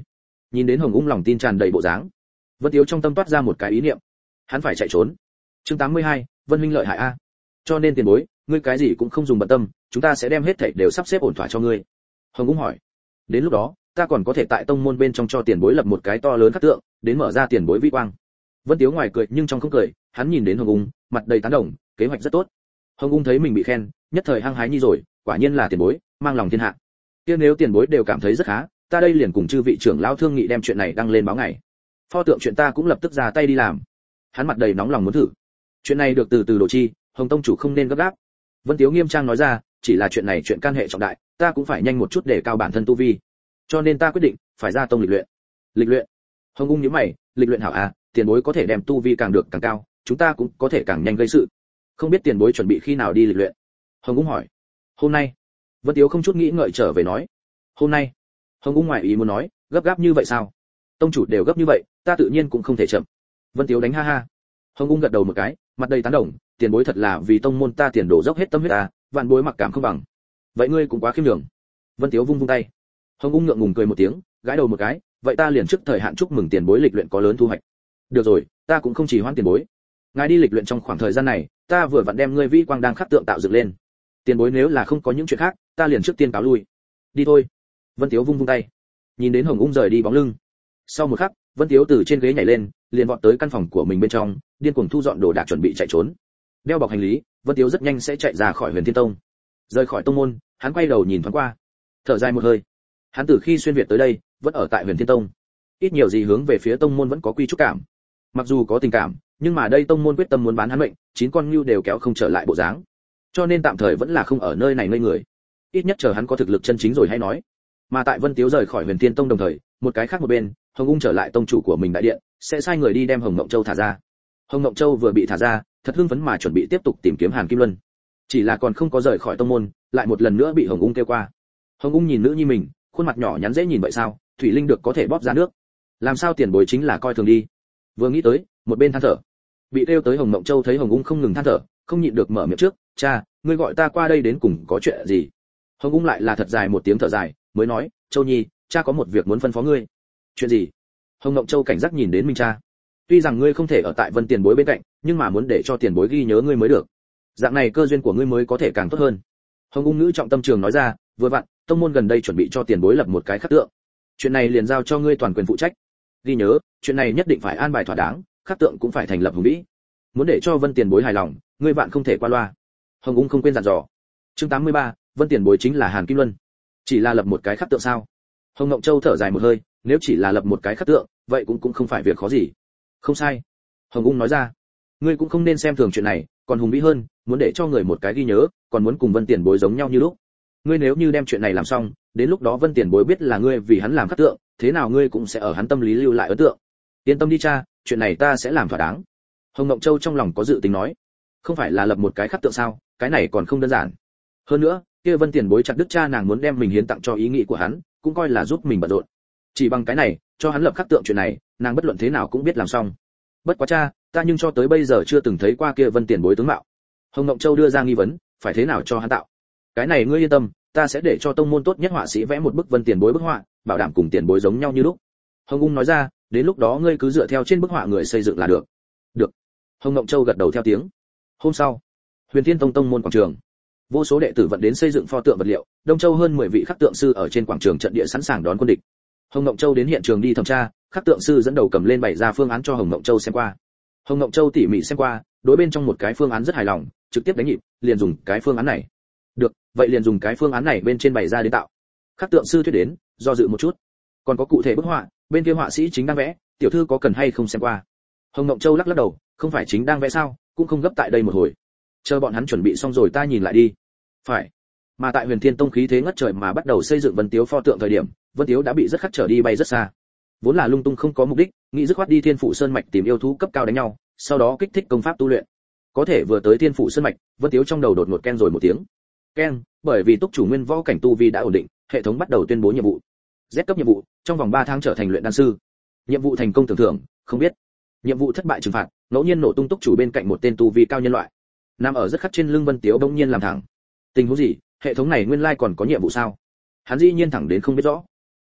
Nhìn đến Hồng Ung lòng tin tràn đầy bộ dáng, Vân Tiếu trong tâm toát ra một cái ý niệm, hắn phải chạy trốn. Chương tám mươi hai, Vân huynh lợi hại a. Cho nên tiền bối, ngươi cái gì cũng không dùng bận tâm, chúng ta sẽ đem hết thảy đều sắp xếp ổn thỏa cho ngươi. Hồng Ung hỏi. Đến lúc đó, ta còn có thể tại tông môn bên trong cho tiền bối lập một cái to lớn khắc tượng, đến mở ra tiền bối vi quang. Vân Tiếu ngoài cười nhưng trong không cười, hắn nhìn đến Hồng Ung, mặt đầy tán đồng, kế hoạch rất tốt. Hồng Ung thấy mình bị khen, nhất thời hăng hái như rồi, quả nhiên là tiền bối, mang lòng thiên hạ. Kia nếu tiền bối đều cảm thấy rất khá, ta đây liền cùng chư vị trưởng lão thương nghị đem chuyện này đăng lên báo ngày. Pho tượng chuyện ta cũng lập tức ra tay đi làm. Hắn mặt đầy nóng lòng muốn thử. Chuyện này được từ từ đồ chi, Hồng tông chủ không nên gấp gáp. Vân Tiếu nghiêm trang nói ra, chỉ là chuyện này chuyện can hệ trọng đại, ta cũng phải nhanh một chút để cao bản thân tu vi. Cho nên ta quyết định phải ra tông lịch luyện. Lịch luyện? Hồng Ung nhíu mày, lịch luyện hảo à, tiền bối có thể đem tu vi càng được càng cao, chúng ta cũng có thể càng nhanh gây sự. Không biết tiền bối chuẩn bị khi nào đi lịch luyện? Hồng Ung hỏi. Hôm nay. Vân Tiếu không chút nghĩ ngợi trở về nói. Hôm nay? Hồng Ung ngoài ý muốn nói, gấp gáp như vậy sao? Tông chủ đều gấp như vậy, ta tự nhiên cũng không thể chậm. Vân Tiếu đánh ha ha. Hồng Ung gật đầu một cái, mặt đầy tán đồng, tiền bối thật là vì tông môn ta tiền đổ dốc hết tâm huyết ta, vạn bối mặc cảm không bằng. Vậy ngươi cũng quá khiêm nhường. Vân Tiếu vung vung tay. Hồng Ung ngượng ngùng cười một tiếng, gãi đầu một cái, vậy ta liền trước thời hạn chúc mừng tiền bối lịch luyện có lớn thu hoạch. Được rồi, ta cũng không chỉ hoãn tiền bối. Ngài đi lịch luyện trong khoảng thời gian này, ta vừa vặn đem ngươi vi quang đang khắc tượng tạo dựng lên. Tiền bối nếu là không có những chuyện khác, ta liền trước tiên cáo lui. Đi thôi. Vân Tiếu vung vung tay. Nhìn đến Hồng Ung rời đi bóng lưng. Sau một khắc, Vân Tiếu từ trên ghế nhảy lên, liền vọt tới căn phòng của mình bên trong, điên cuồng thu dọn đồ đạc chuẩn bị chạy trốn. Đeo bọc hành lý, Vân Tiếu rất nhanh sẽ chạy ra khỏi Huyền Thiên Tông. Rời khỏi tông môn, hắn quay đầu nhìn thoáng qua, thở dài một hơi. Hắn từ khi xuyên việt tới đây, vẫn ở tại Huyền Thiên Tông. Ít nhiều gì hướng về phía tông môn vẫn có quy trúc cảm. Mặc dù có tình cảm, nhưng mà đây tông môn quyết tâm muốn bán hắn mệnh, chín con ngưu đều kéo không trở lại bộ dáng. Cho nên tạm thời vẫn là không ở nơi này ngây người. Ít nhất chờ hắn có thực lực chân chính rồi hay nói. Mà tại Vân Tiếu rời khỏi Huyền Thiên Tông đồng thời, một cái khác một bên, Hồng Ung trở lại tông chủ của mình đại điện, sẽ sai người đi đem Hồng Mộng Châu thả ra. Hồng Mộng Châu vừa bị thả ra, thật hưng phấn mà chuẩn bị tiếp tục tìm kiếm Hàn Kim Luân. Chỉ là còn không có rời khỏi tông môn, lại một lần nữa bị Hồng Ung kêu qua. Hồng Ung nhìn nữ nhi mình, khuôn mặt nhỏ nhắn dễ nhìn vậy sao, thủy linh được có thể bóp ra nước. Làm sao tiền bối chính là coi thường đi. Vừa nghĩ tới, một bên than thở. Bị kêu tới Hồng Mộng Châu thấy Hồng Ung không ngừng than thở, không nhịn được mở miệng trước, "Cha, ngươi gọi ta qua đây đến cùng có chuyện gì?" Hồng Ung lại là thật dài một tiếng thở dài, mới nói, "Châu nhi, cha có một việc muốn phân phó ngươi." "Chuyện gì?" Hồng Mộng Châu cảnh giác nhìn đến Minh cha. "Tuy rằng ngươi không thể ở tại Vân tiền bối bên cạnh, nhưng mà muốn để cho tiền bối ghi nhớ ngươi mới được. Dạng này cơ duyên của ngươi mới có thể càng tốt hơn." Hồng Ung ngữ trọng tâm trường nói ra, "Vừa vặn, tông môn gần đây chuẩn bị cho tiền bối lập một cái khắc tượng. Chuyện này liền giao cho ngươi toàn quyền phụ trách. Ghi nhớ, chuyện này nhất định phải an bài thỏa đáng, khắc tượng cũng phải thành lập hùng vĩ. Muốn để cho Vân tiền bối hài lòng, ngươi vạn không thể qua loa." Hồng Ung không quên dặn dò. Chương tám mươi ba, Vân tiền bối chính là Hàn Kim Luân. Chỉ là lập một cái khắc tượng sao? Hồng Ngộng Châu thở dài một hơi, nếu chỉ là lập một cái khắc tượng, vậy cũng cũng không phải việc khó gì. Không sai. Hồng Ung nói ra. Ngươi cũng không nên xem thường chuyện này, còn hùng vĩ hơn, muốn để cho người một cái ghi nhớ, còn muốn cùng Vân tiền bối giống nhau như lúc. Ngươi nếu như đem chuyện này làm xong, đến lúc đó Vân tiền bối biết là ngươi vì hắn làm khắc tượng, thế nào ngươi cũng sẽ ở hắn tâm lý lưu lại ấn tượng. Yên tâm đi cha, chuyện này ta sẽ làm thỏa đáng. Hồng Ngộng Châu trong lòng có dự tính nói. Không phải là lập một cái khắc tượng sao, cái này còn không đơn giản. Hơn nữa, kia Vân tiền bối chặt đứt cha nàng muốn đem mình hiến tặng cho ý nghĩ của hắn, cũng coi là giúp mình bận rộn. Chỉ bằng cái này, cho hắn lập khắc tượng chuyện này, nàng bất luận thế nào cũng biết làm xong. Bất quá cha, ta nhưng cho tới bây giờ chưa từng thấy qua kia Vân tiền bối tướng mạo. Hồng Ngộng Châu đưa ra nghi vấn, phải thế nào cho hắn tạo? Cái này ngươi yên tâm, ta sẽ để cho tông môn tốt nhất họa sĩ vẽ một bức Vân tiền bối bức họa, bảo đảm cùng tiền bối giống nhau như lúc. Hồng Ung nói ra, đến lúc đó ngươi cứ dựa theo trên bức họa người xây dựng là được. Được. Hồng Ngộng Châu gật đầu theo tiếng. Hôm sau, Huyền Thiên Tông tông môn quảng trường, vô số đệ tử vận đến xây dựng pho tượng vật liệu, Đông Châu hơn mười vị khắc tượng sư ở trên quảng trường trận địa sẵn sàng đón quân địch. Hồng Ngộng Châu đến hiện trường đi thẩm tra, khắc tượng sư dẫn đầu cầm lên bày ra phương án cho Hồng Ngộng Châu xem qua. Hồng Ngộng Châu tỉ mỉ xem qua, đối bên trong một cái phương án rất hài lòng, trực tiếp đánh nhịp, liền dùng cái phương án này. Được, vậy liền dùng cái phương án này bên trên bày ra đến tạo. Khắc tượng sư thuyết đến, do dự một chút. Còn có cụ thể bức họa, bên kia họa sĩ chính đang vẽ, tiểu thư có cần hay không xem qua? Hồng Ngộng Châu lắc lắc đầu, không phải chính đang vẽ sao, cũng không gấp tại đây một hồi. Chờ bọn hắn chuẩn bị xong rồi ta nhìn lại đi. Phải. Mà tại Huyền Thiên Tông khí thế ngất trời mà bắt đầu xây dựng Vân Tiếu pho tượng thời điểm, Vân Tiếu đã bị rất khắc trở đi bay rất xa. Vốn là lung tung không có mục đích, nghĩ dứt khoát đi Thiên Phụ Sơn mạch tìm yêu thú cấp cao đánh nhau, sau đó kích thích công pháp tu luyện. Có thể vừa tới Thiên Phụ Sơn mạch, Vân Tiếu trong đầu đột ngột ken rồi một tiếng. Ken, bởi vì túc chủ nguyên võ cảnh tu vi đã ổn định, hệ thống bắt đầu tuyên bố nhiệm vụ. Z cấp nhiệm vụ, trong vòng ba tháng trở thành luyện đan sư. Nhiệm vụ thành công tưởng thưởng, không biết. Nhiệm vụ thất bại trừng phạt, ngẫu nhiên nổ tung túc chủ bên cạnh một tên tu vi cao nhân loại. Nằm ở rất khắc trên lưng Vân Tiếu bỗng nhiên làm thẳng. Tình huống gì, hệ thống này nguyên lai còn có nhiệm vụ sao? Hắn dĩ nhiên thẳng đến không biết rõ.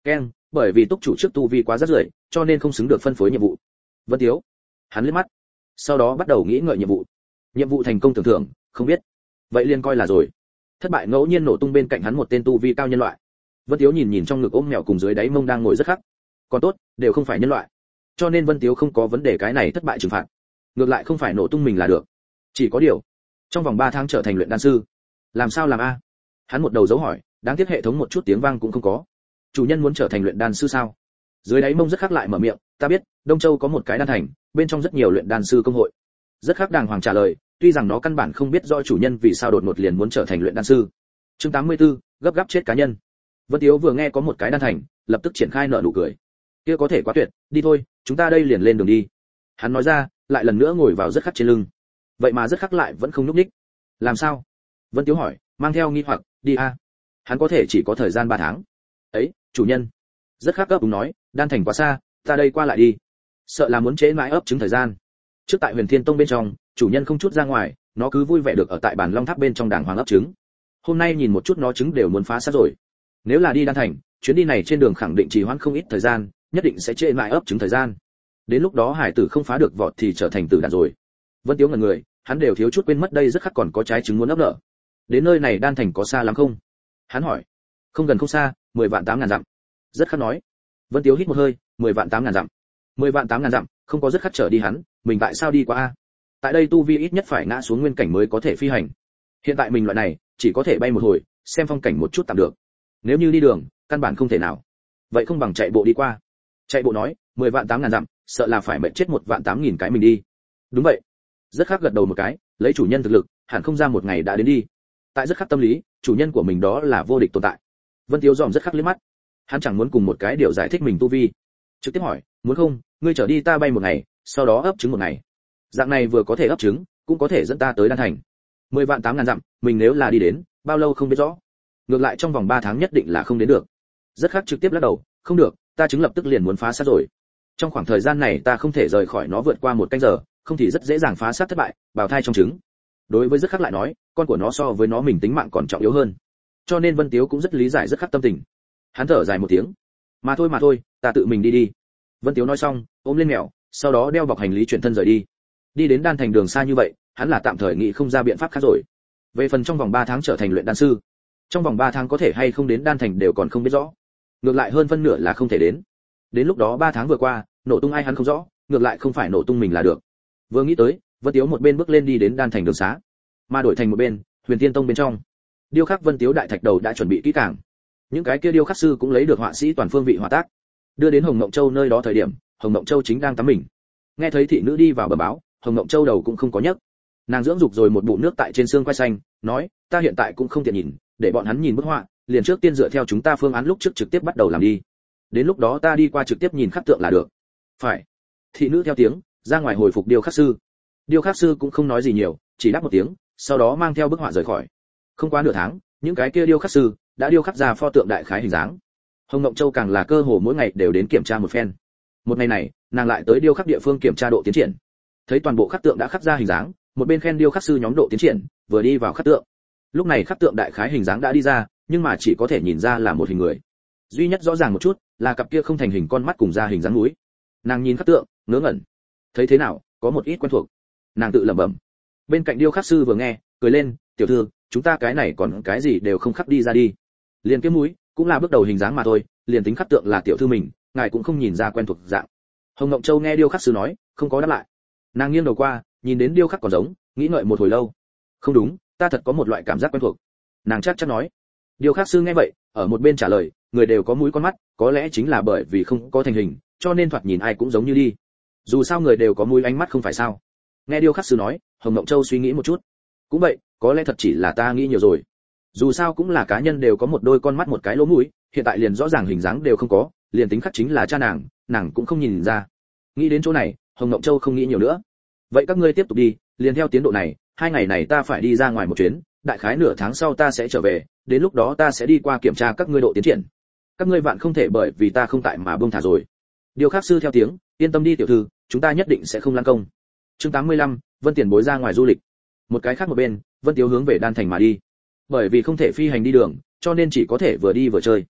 Keng, bởi vì túc chủ trước tu vi quá rất rưởi, cho nên không xứng được phân phối nhiệm vụ. Vân Tiếu. Hắn liếc mắt, sau đó bắt đầu nghĩ ngợi nhiệm vụ. Nhiệm vụ thành công tưởng thưởng, không biết. Vậy liền coi là rồi. Thất bại ngẫu nhiên nổ tung bên cạnh hắn một tên tu vi cao nhân loại. Vân Tiếu nhìn nhìn trong ngực ôm mèo cùng dưới đáy mông đang ngồi rất khắc. Còn tốt, đều không phải nhân loại. Cho nên Vân Tiếu không có vấn đề cái này thất bại trừng phạt. Ngược lại không phải nổ tung mình là được. Chỉ có điều, trong vòng ba tháng trở thành luyện đan sư, làm sao làm a? Hắn một đầu dấu hỏi, đáng tiếc hệ thống một chút tiếng vang cũng không có. Chủ nhân muốn trở thành luyện đan sư sao? Dưới đáy mông rất khắc lại mở miệng, ta biết, Đông Châu có một cái đan thành, bên trong rất nhiều luyện đan sư công hội. Rất khắc đàng hoàng trả lời, tuy rằng nó căn bản không biết do chủ nhân vì sao đột ngột liền muốn trở thành luyện đan sư. Chương tám mươi tư, gấp gáp chết cá nhân. Vân Tiếu vừa nghe có một cái đan thành, lập tức triển khai nở nụ cười. Kia có thể quá tuyệt, đi thôi, chúng ta đây liền lên đường đi. Hắn nói ra, lại lần nữa ngồi vào rất khắc trên lưng. Vậy mà rất khắc lại vẫn không nhúc nhích. Làm sao? Vân Tiếu hỏi, mang theo nghi hoặc, đi a. Hắn có thể chỉ có thời gian ba tháng. Ấy, chủ nhân. Rất khắc gấp đúng nói, đan thành quá xa, ta đây qua lại đi. Sợ là muốn trễ mãi ấp trứng thời gian. Trước tại Huyền Thiên Tông bên trong, chủ nhân không chút ra ngoài, nó cứ vui vẻ được ở tại bản Long Tháp bên trong đàng hoàng ấp trứng. Hôm nay nhìn một chút nó trứng đều muốn phá xác rồi. Nếu là đi đan thành, chuyến đi này trên đường khẳng định trì hoãn không ít thời gian, nhất định sẽ trễ mãi ấp trứng thời gian. Đến lúc đó hải tử không phá được vọt thì trở thành tử đàn rồi. Vân Tiếu ngẩn người, hắn đều thiếu chút quên mất đây rất khắc còn có trái trứng muốn ấp nở. Đến nơi này đan thành có xa lắm không? Hắn hỏi. Không gần không xa, mười vạn tám ngàn dặm. Rất khắc nói. Vân Tiếu hít một hơi, mười vạn tám ngàn dặm. mười vạn tám ngàn dặm, không có rất khắc trở đi hắn, mình tại sao đi qua a? Tại đây tu vi ít nhất phải ngã xuống nguyên cảnh mới có thể phi hành. Hiện tại mình loại này, chỉ có thể bay một hồi, xem phong cảnh một chút tạm được. Nếu như đi đường, căn bản không thể nào. Vậy không bằng chạy bộ đi qua. Chạy bộ nói, mười vạn tám ngàn dặm, sợ là phải mệt chết một vạn tám nghìn cái mình đi. Đúng vậy. Rất khắc gật đầu một cái, lấy chủ nhân thực lực, hẳn không ra một ngày đã đến đi. Tại rất khắc tâm lý, chủ nhân của mình đó là vô địch tồn tại. Vân Tiếu dòm rất khắc liếc mắt. Hắn chẳng muốn cùng một cái điều giải thích mình tu vi. Trực tiếp hỏi, muốn không, ngươi trở đi ta bay một ngày, sau đó ấp trứng một ngày. Dạng này vừa có thể ấp trứng, cũng có thể dẫn ta tới đan thành. Mười vạn tám ngàn dặm, mình nếu là đi đến, bao lâu không biết rõ. Ngược lại trong vòng ba tháng nhất định là không đến được. Rất khắc trực tiếp lắc đầu, không được, ta trứng lập tức liền muốn phá xác rồi. Trong khoảng thời gian này ta không thể rời khỏi nó vượt qua một canh giờ, không thì rất dễ dàng phá xác thất bại, bào thai trong trứng. Đối với rất khắc lại nói, con của nó so với nó mình tính mạng còn trọng yếu hơn. Cho nên Vân Tiếu cũng rất lý giải rất khắc tâm tình. Hắn thở dài một tiếng, mà thôi mà thôi, ta tự mình đi đi. Vân Tiếu nói xong, ôm lên mèo, sau đó đeo bọc hành lý chuyển thân rời đi. Đi đến đan thành đường xa như vậy, hắn là tạm thời nghĩ không ra biện pháp khác rồi. Về phần trong vòng ba tháng trở thành luyện đan sư, trong vòng ba tháng có thể hay không đến đan thành đều còn không biết rõ. Ngược lại hơn phân nửa là không thể đến. Đến lúc đó ba tháng vừa qua, nổ tung ai hắn không rõ, ngược lại không phải nổ tung mình là được. Vừa nghĩ tới, Vân Tiếu một bên bước lên đi đến đan thành đường xá, mà đổi thành một bên, Huyền Thiên Tông bên trong, điêu khắc Vân Tiếu đại thạch đầu đã chuẩn bị kỹ càng. Những cái kia điêu khắc sư cũng lấy được họa sĩ toàn phương vị họa tác, đưa đến Hồng Mộng Châu nơi đó thời điểm, Hồng Mộng Châu chính đang tắm mình. Nghe thấy thị nữ đi vào bẩm báo, Hồng Mộng Châu đầu cũng không có nhấc. Nàng dưỡng dục rồi một bụng nước tại trên xương quai xanh, nói, ta hiện tại cũng không tiện nhìn, để bọn hắn nhìn bức họa, liền trước tiên dựa theo chúng ta phương án lúc trước trực tiếp bắt đầu làm đi. Đến lúc đó ta đi qua trực tiếp nhìn khắc tượng là được. Phải. Thị nữ theo tiếng, ra ngoài hồi phục điêu khắc sư. Điêu khắc sư cũng không nói gì nhiều, chỉ đáp một tiếng, sau đó mang theo bức họa rời khỏi. Không quá nửa tháng, những cái kia điêu khắc sư đã điêu khắc ra pho tượng đại khái hình dáng. Hồng Ngộng Châu càng là cơ hồ mỗi ngày đều đến kiểm tra một phen. Một ngày này, nàng lại tới điêu khắc địa phương kiểm tra độ tiến triển. Thấy toàn bộ khắc tượng đã khắc ra hình dáng, một bên khen điêu khắc sư nhóm độ tiến triển, vừa đi vào khắc tượng. Lúc này khắc tượng đại khái hình dáng đã đi ra, nhưng mà chỉ có thể nhìn ra là một hình người. Duy nhất rõ ràng một chút, là cặp kia không thành hình con mắt cùng ra hình dáng núi. Nàng nhìn khắc tượng, ngớ ngẩn. Thấy thế nào, có một ít quen thuộc. Nàng tự lẩm bẩm. Bên cạnh điêu khắc sư vừa nghe, cười lên, "Tiểu thư, chúng ta cái này còn cái gì đều không khắc đi ra đi." Liền cái mũi, cũng là bước đầu hình dáng mà thôi, liền tính khắc tượng là tiểu thư mình, ngài cũng không nhìn ra quen thuộc dạng. Hồng Ngộng Châu nghe điêu khắc sư nói, không có đáp lại. Nàng nghiêng đầu qua, nhìn đến điêu khắc còn giống, nghĩ ngợi một hồi lâu. Không đúng, ta thật có một loại cảm giác quen thuộc. Nàng chắc chắn nói. Điêu khắc sư nghe vậy, ở một bên trả lời, người đều có mũi con mắt, có lẽ chính là bởi vì không có thành hình, cho nên thoạt nhìn ai cũng giống như đi. Dù sao người đều có mũi ánh mắt không phải sao? Nghe điêu khắc sư nói, Hồng Ngộng Châu suy nghĩ một chút. Cũng vậy, có lẽ thật chỉ là ta nghĩ nhiều rồi. Dù sao cũng là cá nhân đều có một đôi con mắt một cái lỗ mũi, hiện tại liền rõ ràng hình dáng đều không có, liền tính khắc chính là cha nàng, nàng cũng không nhìn ra. Nghĩ đến chỗ này, Hồng Ngộng Châu không nghĩ nhiều nữa. Vậy các ngươi tiếp tục đi, liền theo tiến độ này, hai ngày này ta phải đi ra ngoài một chuyến, đại khái nửa tháng sau ta sẽ trở về, đến lúc đó ta sẽ đi qua kiểm tra các ngươi độ tiến triển. Các ngươi vạn không thể bởi vì ta không tại mà buông thả rồi. Điêu khắc sư theo tiếng, yên tâm đi tiểu thư, chúng ta nhất định sẽ không lan công. Chương tám mươi lăm, Vân Tiền bối ra ngoài du lịch. Một cái khác một bên, Vân Tiếu hướng về Đan Thành mà đi. Bởi vì không thể phi hành đi đường, cho nên chỉ có thể vừa đi vừa chơi.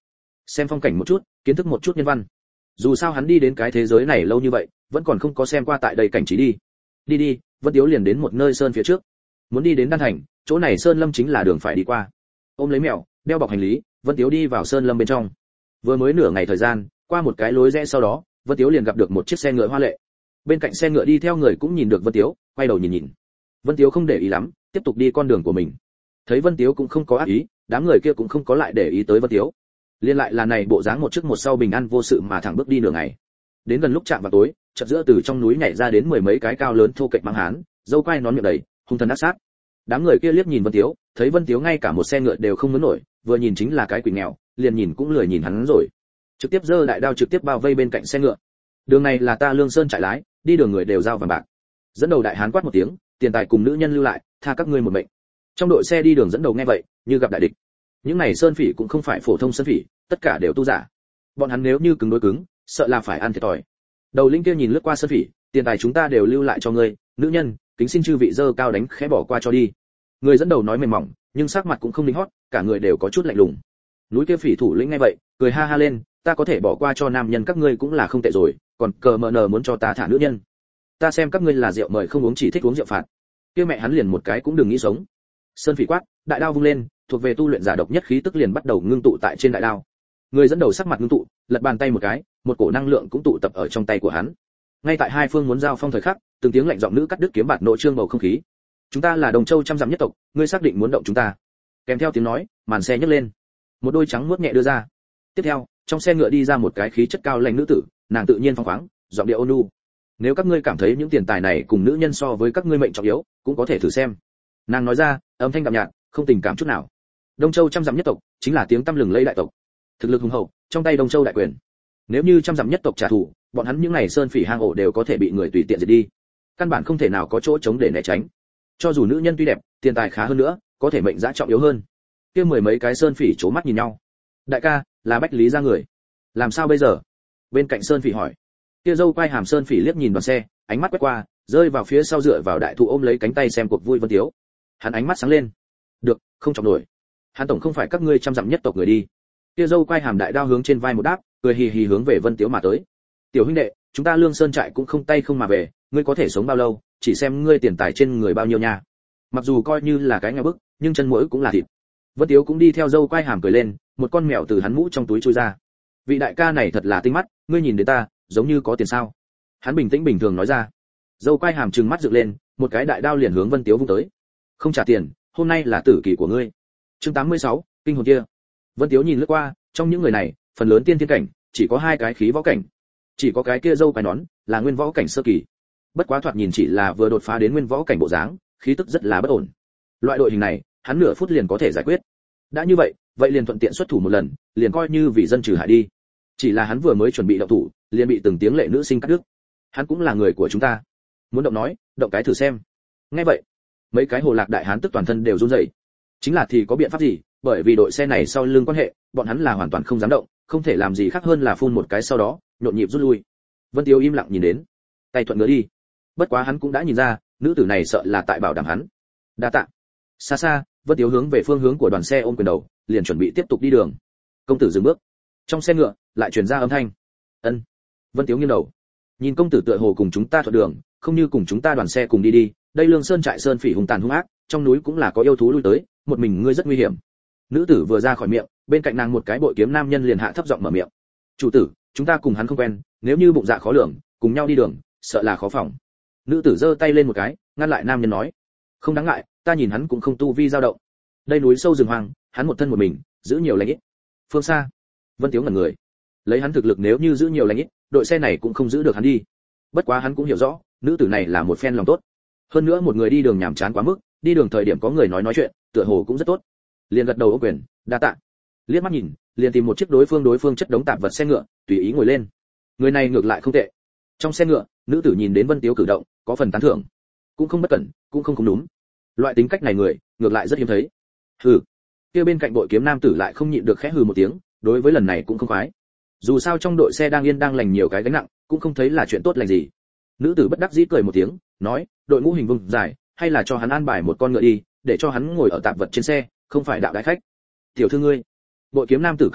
xem phong cảnh một chút, kiến thức một chút nhân văn. Dù sao hắn đi đến cái thế giới này lâu như vậy, vẫn còn không có xem qua tại đây cảnh trí đi. Đi đi, Vân Tiếu liền đến một nơi sơn phía trước. Muốn đi đến Đan Thành, chỗ này sơn lâm chính là đường phải đi qua. Ôm lấy mèo, đeo bọc hành lý, Vân Tiếu đi vào sơn lâm bên trong. Vừa mới nửa ngày thời gian, qua một cái lối rẽ sau đó, Vân Tiếu liền gặp được một chiếc xe ngựa hoa lệ. Bên cạnh xe ngựa đi theo người cũng nhìn được Vân Tiếu, quay đầu nhìn nhìn. Vân Tiếu không để ý lắm, tiếp tục đi con đường của mình. Thấy Vân Tiếu cũng không có ác ý, đám người kia cũng không có lại để ý tới Vân Tiếu. Liên lại là này bộ dáng một trước một sau bình an vô sự mà thẳng bước đi nửa ngày. Đến gần lúc chạm vào tối, chợt giữa từ trong núi nhảy ra đến mười mấy cái cao lớn thô kệch mang hán, râu quai nón miệng đầy, hung thần ác sát. Đám người kia liếc nhìn Vân Tiếu, thấy Vân Tiếu ngay cả một xe ngựa đều không muốn nổi, vừa nhìn chính là cái quỷ nghèo, liền nhìn cũng lười nhìn hắn rồi. Trực tiếp giơ đại đao trực tiếp bao vây bên cạnh xe ngựa. Đường này là ta Lương Sơn trại lái, đi đường người đều giao vàng bạc. Dẫn đầu đại hán quát một tiếng, tiền tài cùng nữ nhân lưu lại, tha các ngươi một mệnh. Trong đội xe đi đường dẫn đầu nghe vậy, như gặp đại địch. Những này sơn phỉ cũng không phải phổ thông sơn phỉ, tất cả đều tu giả. Bọn hắn nếu như cứng đối cứng, sợ là phải ăn thiệt thòi. Đầu linh kia nhìn lướt qua sơn phỉ, tiền tài chúng ta đều lưu lại cho ngươi, nữ nhân, kính xin chư vị dơ cao đánh khẽ bỏ qua cho đi. Người dẫn đầu nói mềm mỏng, nhưng sắc mặt cũng không linh hót, cả người đều có chút lạnh lùng. Núi kia phỉ thủ lĩnh nghe vậy, cười ha ha lên, ta có thể bỏ qua cho nam nhân các ngươi cũng là không tệ rồi, còn cờ mờ nờ muốn cho ta thả nữ nhân. Ta xem các ngươi là rượu mời không uống chỉ thích uống rượu phạt. Kia mẹ hắn liền một cái cũng đừng nghĩ sống. Sơn phỉ quát, đại đao vung lên, thuộc về tu luyện giả độc nhất khí tức liền bắt đầu ngưng tụ tại trên đại đao. Người dẫn đầu sắc mặt ngưng tụ, lật bàn tay một cái, một cổ năng lượng cũng tụ tập ở trong tay của hắn. Ngay tại hai phương muốn giao phong thời khắc, từng tiếng lạnh giọng nữ cắt đứt kiếm bạt nội trương bầu không khí. Chúng ta là Đồng Châu trăm dặm nhất tộc, ngươi xác định muốn động chúng ta? Kèm theo tiếng nói, màn xe nhấc lên, một đôi trắng muốt nhẹ đưa ra. Tiếp theo, trong xe ngựa đi ra một cái khí chất cao lãnh nữ tử, nàng tự nhiên phóng khoáng, giọng điệu ôn nhu. Nếu các ngươi cảm thấy những tiền tài này cùng nữ nhân so với các ngươi mệnh trọng yếu, cũng có thể thử xem. Nàng nói ra, âm thanh đạm nhạt, không tình cảm chút nào. Đông Châu trăm dặm nhất tộc chính là tiếng tăm lừng lẫy đại tộc, thực lực hùng hậu, trong tay Đông Châu đại quyền. Nếu như trăm dặm nhất tộc trả thù, bọn hắn những này sơn phỉ hang ổ đều có thể bị người tùy tiện diệt đi, căn bản không thể nào có chỗ chống để né tránh. Cho dù nữ nhân tuy đẹp, tiền tài khá hơn nữa, có thể mệnh giá trọng yếu hơn. Kia mười mấy cái sơn phỉ chố mắt nhìn nhau. Đại ca, là Bách Lý ra người, làm sao bây giờ? Bên cạnh sơn phỉ hỏi. Kia dâu quai hàm sơn phỉ liếc nhìn đoàn xe, ánh mắt quét qua, rơi vào phía sau dựa vào đại thụ ôm lấy cánh tay xem cuộc vui Vân Tiếu. Hắn ánh mắt sáng lên. Được, không trọng nổi. Hắn tổng không phải các ngươi trăm dặm nhất tộc người đi. Kia dâu quai hàm đại đao hướng trên vai một đáp, cười hì hì hướng về Vân Tiếu mà tới. Tiểu huynh đệ, chúng ta Lương Sơn trại cũng không tay không mà về, ngươi có thể sống bao lâu, chỉ xem ngươi tiền tài trên người bao nhiêu nha. Mặc dù coi như là cái nghèo bức, nhưng chân mũi cũng là thịt. Vân Tiếu cũng đi theo dâu quai hàm cười lên, một con mèo từ hắn mũ trong túi chui ra. Vị đại ca này thật là tinh mắt, ngươi nhìn đến ta, giống như có tiền sao? Hắn bình tĩnh bình thường nói ra. Dâu quai hàm trừng mắt dựng lên, một cái đại đao liền hướng Vân Tiếu vung tới. Không trả tiền, hôm nay là tử kỳ của ngươi. Chương tám mươi sáu, kinh hồn kia. Vân Tiếu nhìn lướt qua, trong những người này, phần lớn tiên thiên cảnh, chỉ có hai cái khí võ cảnh. Chỉ có cái kia dâu quai nón, là nguyên võ cảnh sơ kỳ. Bất quá thoạt nhìn chỉ là vừa đột phá đến nguyên võ cảnh bộ dáng, khí tức rất là bất ổn. Loại đội hình này, hắn nửa phút liền có thể giải quyết. Đã như vậy, vậy liền thuận tiện xuất thủ một lần, liền coi như vì dân trừ hại đi. Chỉ là hắn vừa mới chuẩn bị động thủ, liền bị từng tiếng lệ nữ sinh cắt đứt. Hắn cũng là người của chúng ta, muốn động nói, động cái thử xem. Nghe vậy, mấy cái hồ lạc đại hán tức toàn thân đều run rẩy. Chính là thì có biện pháp gì, bởi vì đội xe này sau lưng quan hệ, bọn hắn là hoàn toàn không dám động, không thể làm gì khác hơn là phun một cái sau đó, nhộn nhịp rút lui. Vân Tiếu im lặng nhìn đến, tay thuận ngứa đi. Bất quá hắn cũng đã nhìn ra, nữ tử này sợ là tại bảo đảm hắn. Đa tạ. Xa xa, Vân Tiếu hướng về phương hướng của đoàn xe ôm quyền đầu, liền chuẩn bị tiếp tục đi đường. Công tử dừng bước. Trong xe ngựa lại truyền ra âm thanh. Ân. Vân Tiếu nghiêng đầu, nhìn công tử tựa hồ cùng chúng ta thuận đường, không như cùng chúng ta đoàn xe cùng đi đi. Đây Lương Sơn trại sơn phỉ hung tàn hung ác, trong núi cũng là có yêu thú lui tới, một mình ngươi rất nguy hiểm. Nữ tử vừa ra khỏi miệng, bên cạnh nàng một cái bội kiếm nam nhân liền hạ thấp giọng mở miệng. Chủ tử, chúng ta cùng hắn không quen, nếu như bụng dạ khó lường, cùng nhau đi đường, sợ là khó phòng. Nữ tử giơ tay lên một cái, ngăn lại nam nhân nói. Không đáng ngại, ta nhìn hắn cũng không tu vi dao động. Đây núi sâu rừng hoang, hắn một thân một mình, giữ nhiều lãnh ít. Phương xa, Vân Tiếu ngẩn người. Lấy hắn thực lực nếu như giữ nhiều lãnh ít, đội xe này cũng không giữ được hắn đi. Bất quá hắn cũng hiểu rõ, nữ tử này là một phen lòng tốt. Hơn nữa một người đi đường nhàm chán quá mức, đi đường thời điểm có người nói nói chuyện, tựa hồ cũng rất tốt. Liền gật đầu ô quyền, đa tạ. Liếc mắt nhìn, liền tìm một chiếc đối phương đối phương chất đống tạp vật xe ngựa, tùy ý ngồi lên. Người này ngược lại không tệ. Trong xe ngựa, nữ tử nhìn đến Vân Tiếu cử động, có phần tán thưởng. Cũng không bất cẩn, cũng không không đúng. Loại tính cách này người, ngược lại rất hiếm thấy. Hừ. Kia bên cạnh bội kiếm nam tử lại không nhịn được khẽ hừ một tiếng, đối với lần này cũng không khoái. Dù sao trong đội xe đang yên đang lành nhiều cái gánh nặng, cũng không thấy là chuyện tốt lành gì. Nữ tử bất đắc dĩ cười một tiếng, nói, đội ngũ hình vuông dài, hay là cho hắn an bài một con ngựa đi, để cho hắn ngồi ở tạp vật trên xe, không phải đạo đại khách. Tiểu thư ngươi. Bội kiếm nam tử cao mày,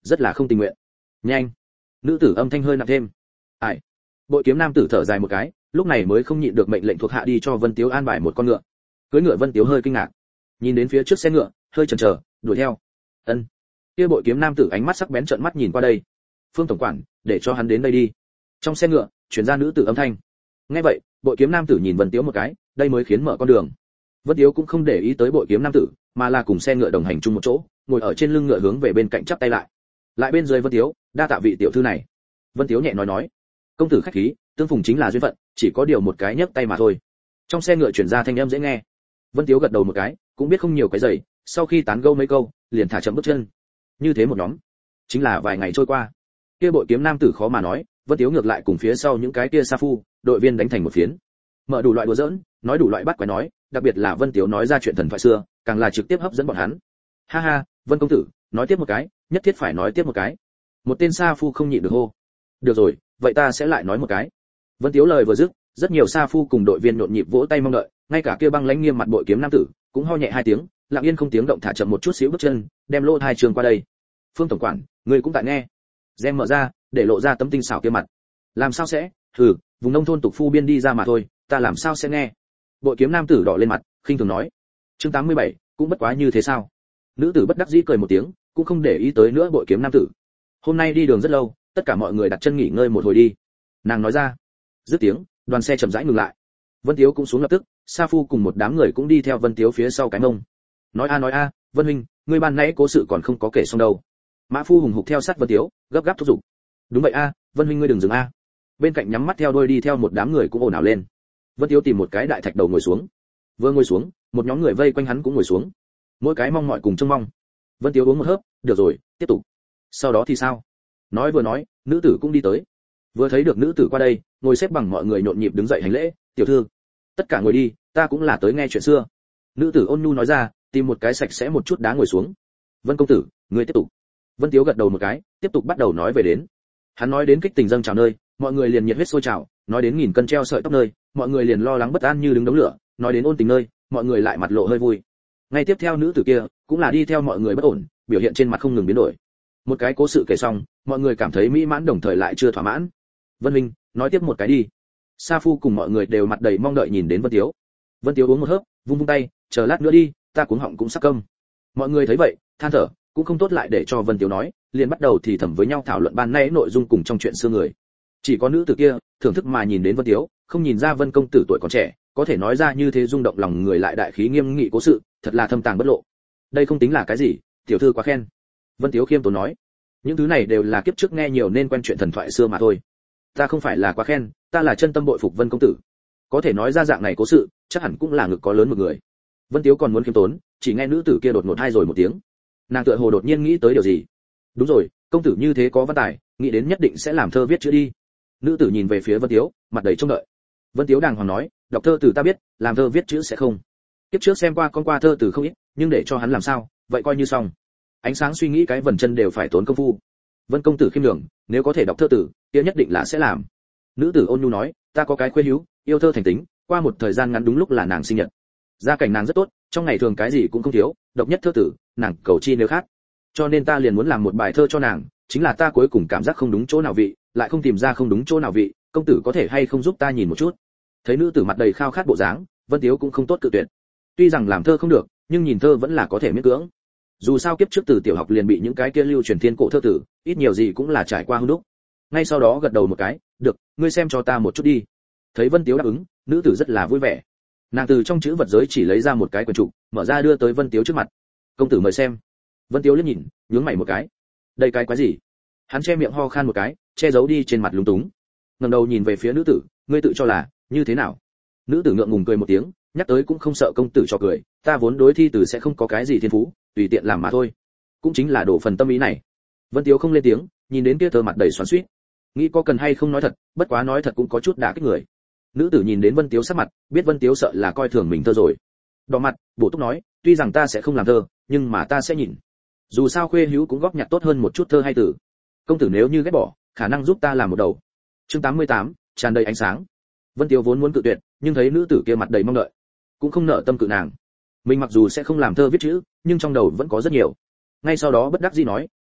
rất là không tình nguyện. Nhanh. Nữ tử âm thanh hơi nặng thêm. Ai. Bội kiếm nam tử thở dài một cái, lúc này mới không nhịn được mệnh lệnh thuộc hạ đi cho Vân Tiếu an bài một con ngựa. Cưỡi ngựa Vân Tiếu hơi kinh ngạc, nhìn đến phía trước xe ngựa, hơi chần chờ, đuổi theo. Ân. Kia bội kiếm nam tử ánh mắt sắc bén trợn mắt nhìn qua đây. Phương tổng quản, để cho hắn đến đây đi. Trong xe ngựa, truyền ra nữ tử âm thanh. Nghe vậy, bội kiếm nam tử nhìn Vân Tiếu một cái, đây mới khiến mở con đường. Vân Tiếu cũng không để ý tới bội kiếm nam tử, mà là cùng xe ngựa đồng hành chung một chỗ, ngồi ở trên lưng ngựa hướng về bên cạnh chắp tay lại. Lại bên dưới Vân Tiếu, đa tạ vị tiểu thư này. Vân Tiếu nhẹ nói nói, công tử khách khí, tương phùng chính là duyên phận, chỉ có điều một cái nhấc tay mà thôi. Trong xe ngựa truyền ra thanh âm dễ nghe. Vân Tiếu gật đầu một cái, cũng biết không nhiều cái giày, sau khi tán gẫu mấy câu, liền thả chậm bước chân. Như thế một nhóm, chính là vài ngày trôi qua. Kia bội kiếm nam tử khó mà nói, Vân Tiếu ngược lại cùng phía sau những cái kia sa phu, đội viên đánh thành một phiến. Mở đủ loại đùa giỡn, nói đủ loại bắt quái nói, đặc biệt là Vân Tiếu nói ra chuyện thần thoại xưa, càng là trực tiếp hấp dẫn bọn hắn. Ha ha, Vân công tử, nói tiếp một cái, nhất thiết phải nói tiếp một cái. Một tên sa phu không nhịn được hô. Được rồi, vậy ta sẽ lại nói một cái. Vân Tiếu lời vừa dứt, rất nhiều sa phu cùng đội viên nhộn nhịp vỗ tay mong đợi, ngay cả kia băng lãnh nghiêm mặt bội kiếm nam tử cũng ho nhẹ hai tiếng, lặng yên không tiếng động thả chậm một chút xíu bước chân, đem lô hai trường qua đây. Phương tổng quản, người cũng tại nghe. Gem mở ra, để lộ ra tấm tinh xảo kia mặt. Làm sao sẽ? Hừ, vùng nông thôn tục phu biên đi ra mà thôi, ta làm sao sẽ nghe? Bội kiếm nam tử đỏ lên mặt, khinh thường nói. Chương tám mươi bảy, cũng bất quá như thế sao? Nữ tử bất đắc dĩ cười một tiếng, cũng không để ý tới nữa bội kiếm nam tử. Hôm nay đi đường rất lâu, tất cả mọi người đặt chân nghỉ ngơi một hồi đi. Nàng nói ra. Dứt tiếng, đoàn xe chậm rãi ngừng lại. Vân Tiếu cũng xuống lập tức, Sa Phu cùng một đám người cũng đi theo Vân Tiếu phía sau cái mông. Nói a nói a, Vân huynh, ngươi ban nãy cố sự còn không có kể xong đâu. Mã Phu hùng hục theo sát Vân Tiếu, gấp gáp thúc giục. Đúng vậy a, Vân huynh ngươi đừng dừng a. Bên cạnh nhắm mắt theo đuôi đi theo một đám người cũng ồn ào lên. Vân Tiếu tìm một cái đại thạch đầu ngồi xuống. Vừa ngồi xuống, một nhóm người vây quanh hắn cũng ngồi xuống. Mỗi cái mong mỏi cùng trông mong. Vân Tiếu uống một hớp, được rồi, tiếp tục. Sau đó thì sao? Nói vừa nói, nữ tử cũng đi tới. Vừa thấy được nữ tử qua đây, ngồi xếp bằng mọi người nhộn nhịp đứng dậy hành lễ, tiểu thư, tất cả ngồi đi, ta cũng là tới nghe chuyện xưa. Nữ tử ôn nhu nói ra, tìm một cái sạch sẽ một chút đá ngồi xuống. Vân công tử, ngươi tiếp tục. Vân Tiếu gật đầu một cái, tiếp tục bắt đầu nói về đến. Hắn nói đến kích tình dâng trào nơi, mọi người liền nhiệt huyết sôi trào, nói đến nghìn cân treo sợi tóc nơi, mọi người liền lo lắng bất an như đứng đống lửa, nói đến ôn tình nơi, mọi người lại mặt lộ hơi vui. Ngay tiếp theo nữ tử kia, cũng là đi theo mọi người bất ổn, biểu hiện trên mặt không ngừng biến đổi. Một cái cố sự kể xong, mọi người cảm thấy mỹ mãn đồng thời lại chưa thỏa mãn. Vân Minh, nói tiếp một cái đi. Sa Phu cùng mọi người đều mặt đầy mong đợi nhìn đến Vân Tiếu. Vân Tiếu uống một hớp, vung vung tay, chờ lát nữa đi, ta cuống họng cũng sắp câm. Mọi người thấy vậy, than thở, cũng không tốt lại để cho Vân Tiếu nói, liền bắt đầu thì thầm với nhau thảo luận ban nãy nội dung cùng trong chuyện xưa người. Chỉ có nữ tử kia, thưởng thức mà nhìn đến Vân Tiếu, không nhìn ra Vân công tử tuổi còn trẻ, có thể nói ra như thế rung động lòng người lại đại khí nghiêm nghị cố sự, thật là thâm tàng bất lộ. Đây không tính là cái gì, tiểu thư quá khen. Vân Tiếu khiêm tốn nói, những thứ này đều là kiếp trước nghe nhiều nên quen chuyện thần thoại xưa mà thôi. Ta không phải là quá khen, ta là chân tâm bội phục Vân công tử. Có thể nói ra dạng này cố sự, chắc hẳn cũng là ngực có lớn một người. Vân Tiếu còn muốn khiêm tốn, chỉ nghe nữ tử kia đột ngột hai rồi một tiếng. Nàng tựa hồ đột nhiên nghĩ tới điều gì. Đúng rồi, công tử như thế có văn tài, nghĩ đến nhất định sẽ làm thơ viết chữ đi. Nữ tử nhìn về phía Vân Tiếu, mặt đầy trông đợi. Vân Tiếu đàng hoàng nói, đọc thơ từ ta biết, làm thơ viết chữ sẽ không. Kiếp trước xem qua con qua thơ từ không ít, nhưng để cho hắn làm sao, vậy coi như xong. Ánh sáng suy nghĩ cái vần chân đều phải tốn công phu. Vân công tử khiêm nhường, nếu có thể đọc thơ tử, kia nhất định là sẽ làm. Nữ tử ôn nhu nói, ta có cái khuê hữu, yêu thơ thành tính, qua một thời gian ngắn đúng lúc là nàng sinh nhật. Gia cảnh nàng rất tốt, trong ngày thường cái gì cũng không thiếu, độc nhất thơ tử, nàng cầu chi nếu khác. Cho nên ta liền muốn làm một bài thơ cho nàng, chính là ta cuối cùng cảm giác không đúng chỗ nào vị, lại không tìm ra không đúng chỗ nào vị, công tử có thể hay không giúp ta nhìn một chút. Thấy nữ tử mặt đầy khao khát bộ dáng, Vân Tiếu cũng không tốt cự tuyệt. Tuy rằng làm thơ không được, nhưng nhìn thơ vẫn là có thể miễn cưỡng. Dù sao kiếp trước từ tiểu học liền bị những cái kia lưu truyền thiên cổ thơ tử, ít nhiều gì cũng là trải qua hung đúc. Ngay sau đó gật đầu một cái, được, ngươi xem cho ta một chút đi. Thấy Vân Tiếu đáp ứng, nữ tử rất là vui vẻ. Nàng từ trong chữ vật giới chỉ lấy ra một cái quyển trục, mở ra đưa tới Vân Tiếu trước mặt. Công tử mời xem. Vân Tiếu liếc nhìn, nhướng mày một cái. Đây cái quái gì? Hắn che miệng ho khan một cái, che giấu đi trên mặt lúng túng. Ngẩng đầu nhìn về phía nữ tử, ngươi tự cho là như thế nào? Nữ tử ngượng ngùng cười một tiếng, nhắc tới cũng không sợ công tử cho cười, ta vốn đối thi từ sẽ không có cái gì thiên phú, tùy tiện làm mà thôi. Cũng chính là đổ phần tâm ý này. Vân Tiếu không lên tiếng, nhìn đến kia thơ mặt đầy xoắn xuýt. Nghĩ có cần hay không nói thật, bất quá nói thật cũng có chút đả kích người. Nữ tử nhìn đến Vân Tiếu sắc mặt, biết Vân Tiếu sợ là coi thường mình thơ rồi. Đỏ mặt, bổ túc nói, tuy rằng ta sẽ không làm thơ, nhưng mà ta sẽ nhìn. Dù sao khuê hữu cũng góp nhặt tốt hơn một chút thơ hay tử. Công tử nếu như ghét bỏ, khả năng giúp ta làm một đầu. Chương tám mươi tám, tràn đầy ánh sáng. Vân Tiếu vốn muốn cự tuyệt, nhưng thấy nữ tử kia mặt đầy mong đợi, cũng không nợ tâm cự nàng. Mình mặc dù sẽ không làm thơ viết chữ, nhưng trong đầu vẫn có rất nhiều. Ngay sau đó bất đắc dĩ nói, cũng được,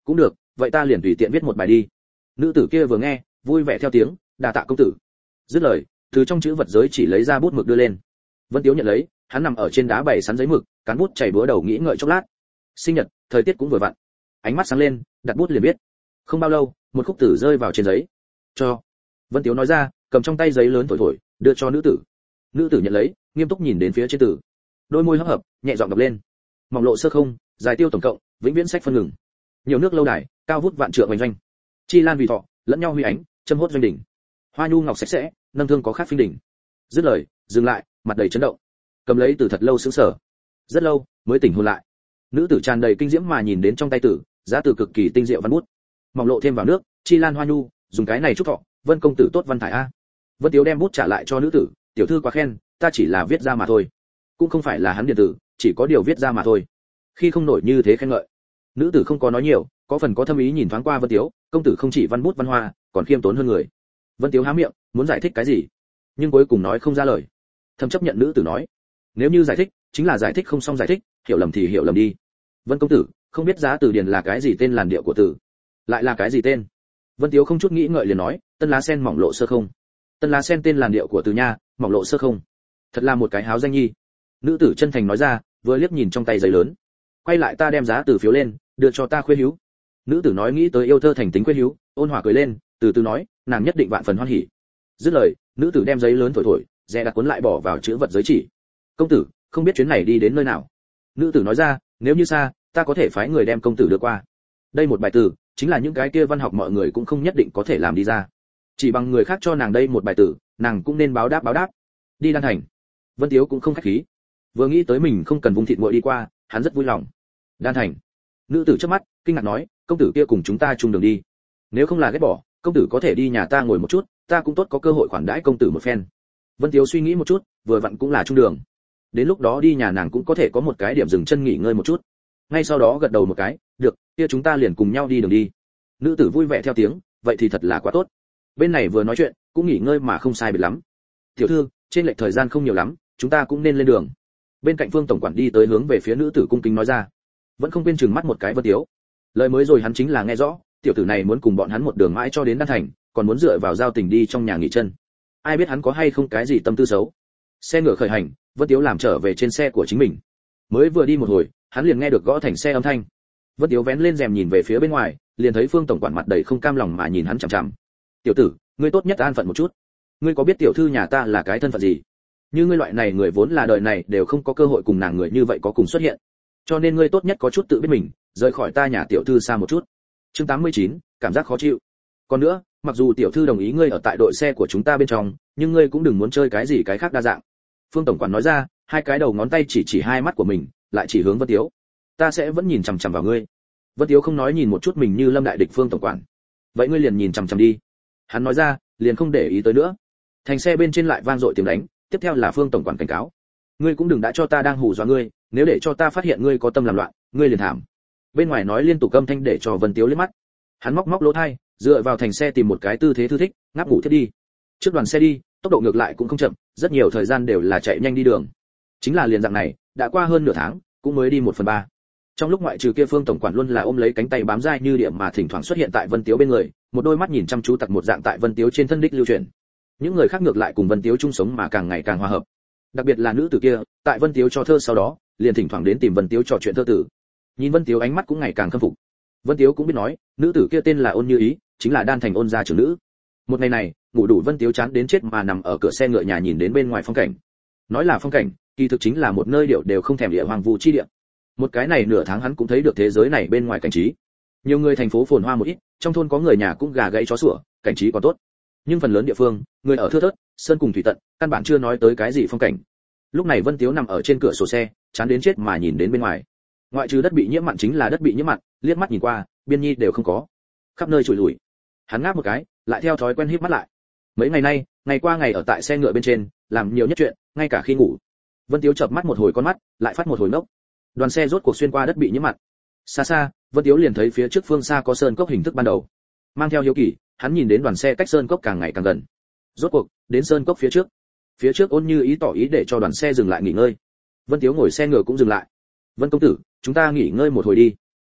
vậy ta liền tùy tiện viết một bài đi. Nữ tử kia vừa nghe, vui vẻ theo tiếng, đa tạ công tử. Dứt lời, từ trong chữ vật giới chỉ lấy ra bút mực đưa lên. Vân Tiếu nhận lấy, hắn nằm ở trên đá bày sắn giấy mực, cán bút chảy búa đầu nghĩ ngợi chốc lát. Sinh nhật, thời tiết cũng vừa vặn. Ánh mắt sáng lên, đặt bút liền viết. Không bao lâu, một khúc tử rơi vào trên giấy. Cho. Vân Tiếu nói ra, cầm trong tay giấy lớn thổi thổi, đưa cho nữ tử. Nữ tử nhận lấy, nghiêm túc nhìn đến phía trên tử. Đôi môi hấp hợp, nhẹ giọng đọc lên. Mỏng lộ sơ không, dài tiêu tổng cộng, vĩnh viễn sách phân ngừng. Nhiều nước lâu đài, cao vút vạn trượng hoành doanh. Chi lan vì thọ, lẫn nhau huy ánh, châm hốt doanh đỉnh. Hoa nhu ngọc sạch sẽ, nâng thương có khác phinh đỉnh. Dứt lời, dừng lại, mặt đầy chấn động. Cầm lấy từ thật lâu sững sờ. Rất lâu, mới tỉnh hồn lại. Nữ tử tràn đầy kinh diễm mà nhìn đến trong tay tử, giá từ cực kỳ tinh diệu văn bút. Mỏng lộ thêm vào nước, chi lan hoa nhu, dùng cái này chúc thọ, Vân công tử tốt văn thải a. Vân Tiếu đem bút trả lại cho nữ tử, tiểu thư quá khen, ta chỉ là viết ra mà thôi. Cũng không phải là hắn điện tử, chỉ có điều viết ra mà thôi. Khi không nổi như thế khen ngợi. Nữ tử không có nói nhiều, có phần có thâm ý nhìn thoáng qua Vân Tiếu, công tử không chỉ văn bút văn hoa, còn khiêm tốn hơn người. Vân Tiếu há miệng, muốn giải thích cái gì, nhưng cuối cùng nói không ra lời. Thầm chấp nhận nữ tử nói, nếu như giải thích, chính là giải thích không xong giải thích, hiểu lầm thì hiểu lầm đi. Vân công tử, không biết giá từ điển là cái gì tên làn điệu của từ, lại là cái gì tên? Vân Tiếu không chút nghĩ ngợi liền nói, tân lá sen mỏng lộ sơ không. Tân lá sen tên làn điệu của từ nha, mỏng lộ sơ không. Thật là một cái háo danh nhi. Nữ tử chân thành nói ra, vừa liếc nhìn trong tay giấy lớn. Quay lại ta đem giá từ phiếu lên, đưa cho ta khuê hữu. Nữ tử nói nghĩ tới yêu thơ thành tính khuê hữu, ôn hòa cười lên, từ từ nói, nàng nhất định vạn phần hoan hỉ. Dứt lời, nữ tử đem giấy lớn thổi thổi, dè đặt cuốn lại bỏ vào chữ vật giới chỉ. Công tử, không biết chuyến này đi đến nơi nào? Nữ tử nói ra, nếu như xa, ta có thể phái người đem công tử đưa qua. Đây một bài từ, chính là những cái kia văn học mọi người cũng không nhất định có thể làm đi ra. Chỉ bằng người khác cho nàng đây một bài từ, nàng cũng nên báo đáp báo đáp. Đi Đan Thành. Vân Tiếu cũng không khách khí. Vừa nghĩ tới mình không cần vùng thịt nguội đi qua, hắn rất vui lòng. Đan Thành. Nữ tử chớp mắt, kinh ngạc nói, công tử kia cùng chúng ta chung đường đi. Nếu không là ghét bỏ, công tử có thể đi nhà ta ngồi một chút, ta cũng tốt có cơ hội khoản đãi công tử một phen. Vân Tiếu suy nghĩ một chút, vừa vặn cũng là chung đường. Đến lúc đó đi nhà nàng cũng có thể có một cái điểm dừng chân nghỉ ngơi một chút. Ngay sau đó gật đầu một cái, được, kia chúng ta liền cùng nhau đi đường đi. Nữ tử vui vẻ theo tiếng, vậy thì thật là quá tốt. Bên này vừa nói chuyện, cũng nghỉ ngơi mà không sai biệt lắm. Tiểu thư, trên lệch thời gian không nhiều lắm, chúng ta cũng nên lên đường. Bên cạnh Phương tổng quản đi tới hướng về phía nữ tử cung kính nói ra, vẫn không quên chừng mắt một cái Vân Tiếu. Lời mới rồi hắn chính là nghe rõ, tiểu tử này muốn cùng bọn hắn một đường mãi cho đến Đan Thành, còn muốn dựa vào giao tình đi trong nhà nghỉ chân. Ai biết hắn có hay không cái gì tâm tư xấu. Xe ngựa khởi hành, Vân Tiếu làm trở về trên xe của chính mình. Mới vừa đi một hồi, hắn liền nghe được gõ thành xe âm thanh. Vân Tiếu vén lên rèm nhìn về phía bên ngoài, liền thấy Phương tổng quản mặt đầy không cam lòng mà nhìn hắn chằm chằm. "Tiểu tử, ngươi tốt nhất an phận một chút. Ngươi có biết tiểu thư nhà ta là cái thân phận gì? Như ngươi loại này người vốn là đời này đều không có cơ hội cùng nàng người như vậy có cùng xuất hiện. Cho nên ngươi tốt nhất có chút tự biết mình, rời khỏi ta nhà tiểu thư xa một chút." Chương tám mươi chín, cảm giác khó chịu. Còn nữa, mặc dù tiểu thư đồng ý ngươi ở tại đội xe của chúng ta bên trong, nhưng ngươi cũng đừng muốn chơi cái gì cái khác đa dạng. Phương tổng quản nói ra, hai cái đầu ngón tay chỉ chỉ hai mắt của mình, lại chỉ hướng Vân Tiếu. "Ta sẽ vẫn nhìn chằm chằm vào ngươi." Vân Tiếu không nói nhìn một chút mình như lâm đại địch Phương tổng quản. "Vậy ngươi liền nhìn chằm chằm đi." Hắn nói ra, liền không để ý tới nữa. Thành xe bên trên lại vang dội tiếng đánh, tiếp theo là Phương tổng quản cảnh cáo. "Ngươi cũng đừng đã cho ta đang hù dọa ngươi, nếu để cho ta phát hiện ngươi có tâm làm loạn, ngươi liền thảm." Bên ngoài nói liên tục âm thanh để cho Vân Tiếu liếc mắt. Hắn móc móc lỗ tai, dựa vào thành xe tìm một cái tư thế thư thích, ngáp ngủ thiết đi. Trước đoàn xe đi, tốc độ ngược lại cũng không chậm, rất nhiều thời gian đều là chạy nhanh đi đường. Chính là liền dạng này, đã qua hơn nửa tháng, cũng mới đi một phần ba. Trong lúc ngoại trừ kia Phương tổng quản luôn là ôm lấy cánh tay bám dai như điểm mà thỉnh thoảng xuất hiện tại Vân Tiếu bên người, một đôi mắt nhìn chăm chú tặc một dạng tại Vân Tiếu trên thân đích lưu truyền. Những người khác ngược lại cùng Vân Tiếu chung sống mà càng ngày càng hòa hợp. Đặc biệt là nữ tử kia, tại Vân Tiếu cho thơ sau đó, liền thỉnh thoảng đến tìm Vân Tiếu trò chuyện thơ tử. Nhìn Vân Tiếu ánh mắt cũng ngày càng khâm phục. Vân Tiếu cũng biết nói, nữ tử kia tên là Ôn Như Ý, chính là Đan Thành Ôn gia trưởng nữ. Một ngày này, ngủ đủ Vân Tiếu chán đến chết mà nằm ở cửa xe ngựa nhà nhìn đến bên ngoài phong cảnh. Nói là phong cảnh, kỳ thực chính là một nơi điệu đều không thèm địa hoàng vu chi địa. Một cái này nửa tháng hắn cũng thấy được thế giới này bên ngoài cảnh trí. Nhiều người thành phố phồn hoa một ít, trong thôn có người nhà cũng gà gãy chó sủa, cảnh trí còn tốt. Nhưng phần lớn địa phương, người ở thưa thớt, sơn cùng thủy tận, căn bản chưa nói tới cái gì phong cảnh. Lúc này Vân Tiếu nằm ở trên cửa sổ xe, chán đến chết mà nhìn đến bên ngoài. Ngoại trừ đất bị nhiễm mặn chính là đất bị nhiễm mặn, liếc mắt nhìn qua, biên nhi đều không có, khắp nơi trụi lủi. Hắn ngáp một cái, lại theo thói quen híp mắt lại. Mấy ngày nay, ngày qua ngày ở tại xe ngựa bên trên, làm nhiều nhất chuyện, ngay cả khi ngủ. Vân Tiếu chợp mắt một hồi con mắt, lại phát một hồi ngốc. Đoàn xe rốt cuộc xuyên qua đất bị nhiễm mặn. Xa xa, Vân Tiếu liền thấy phía trước phương xa có sơn cốc hình thức ban đầu. Mang theo hiếu kỳ, hắn nhìn đến đoàn xe cách sơn cốc càng ngày càng gần. Rốt cuộc, đến sơn cốc phía trước. Phía trước Ôn Như Ý tỏ ý để cho đoàn xe dừng lại nghỉ ngơi. Vân Tiếu ngồi xe ngựa cũng dừng lại. "Vân công tử, chúng ta nghỉ ngơi một hồi đi."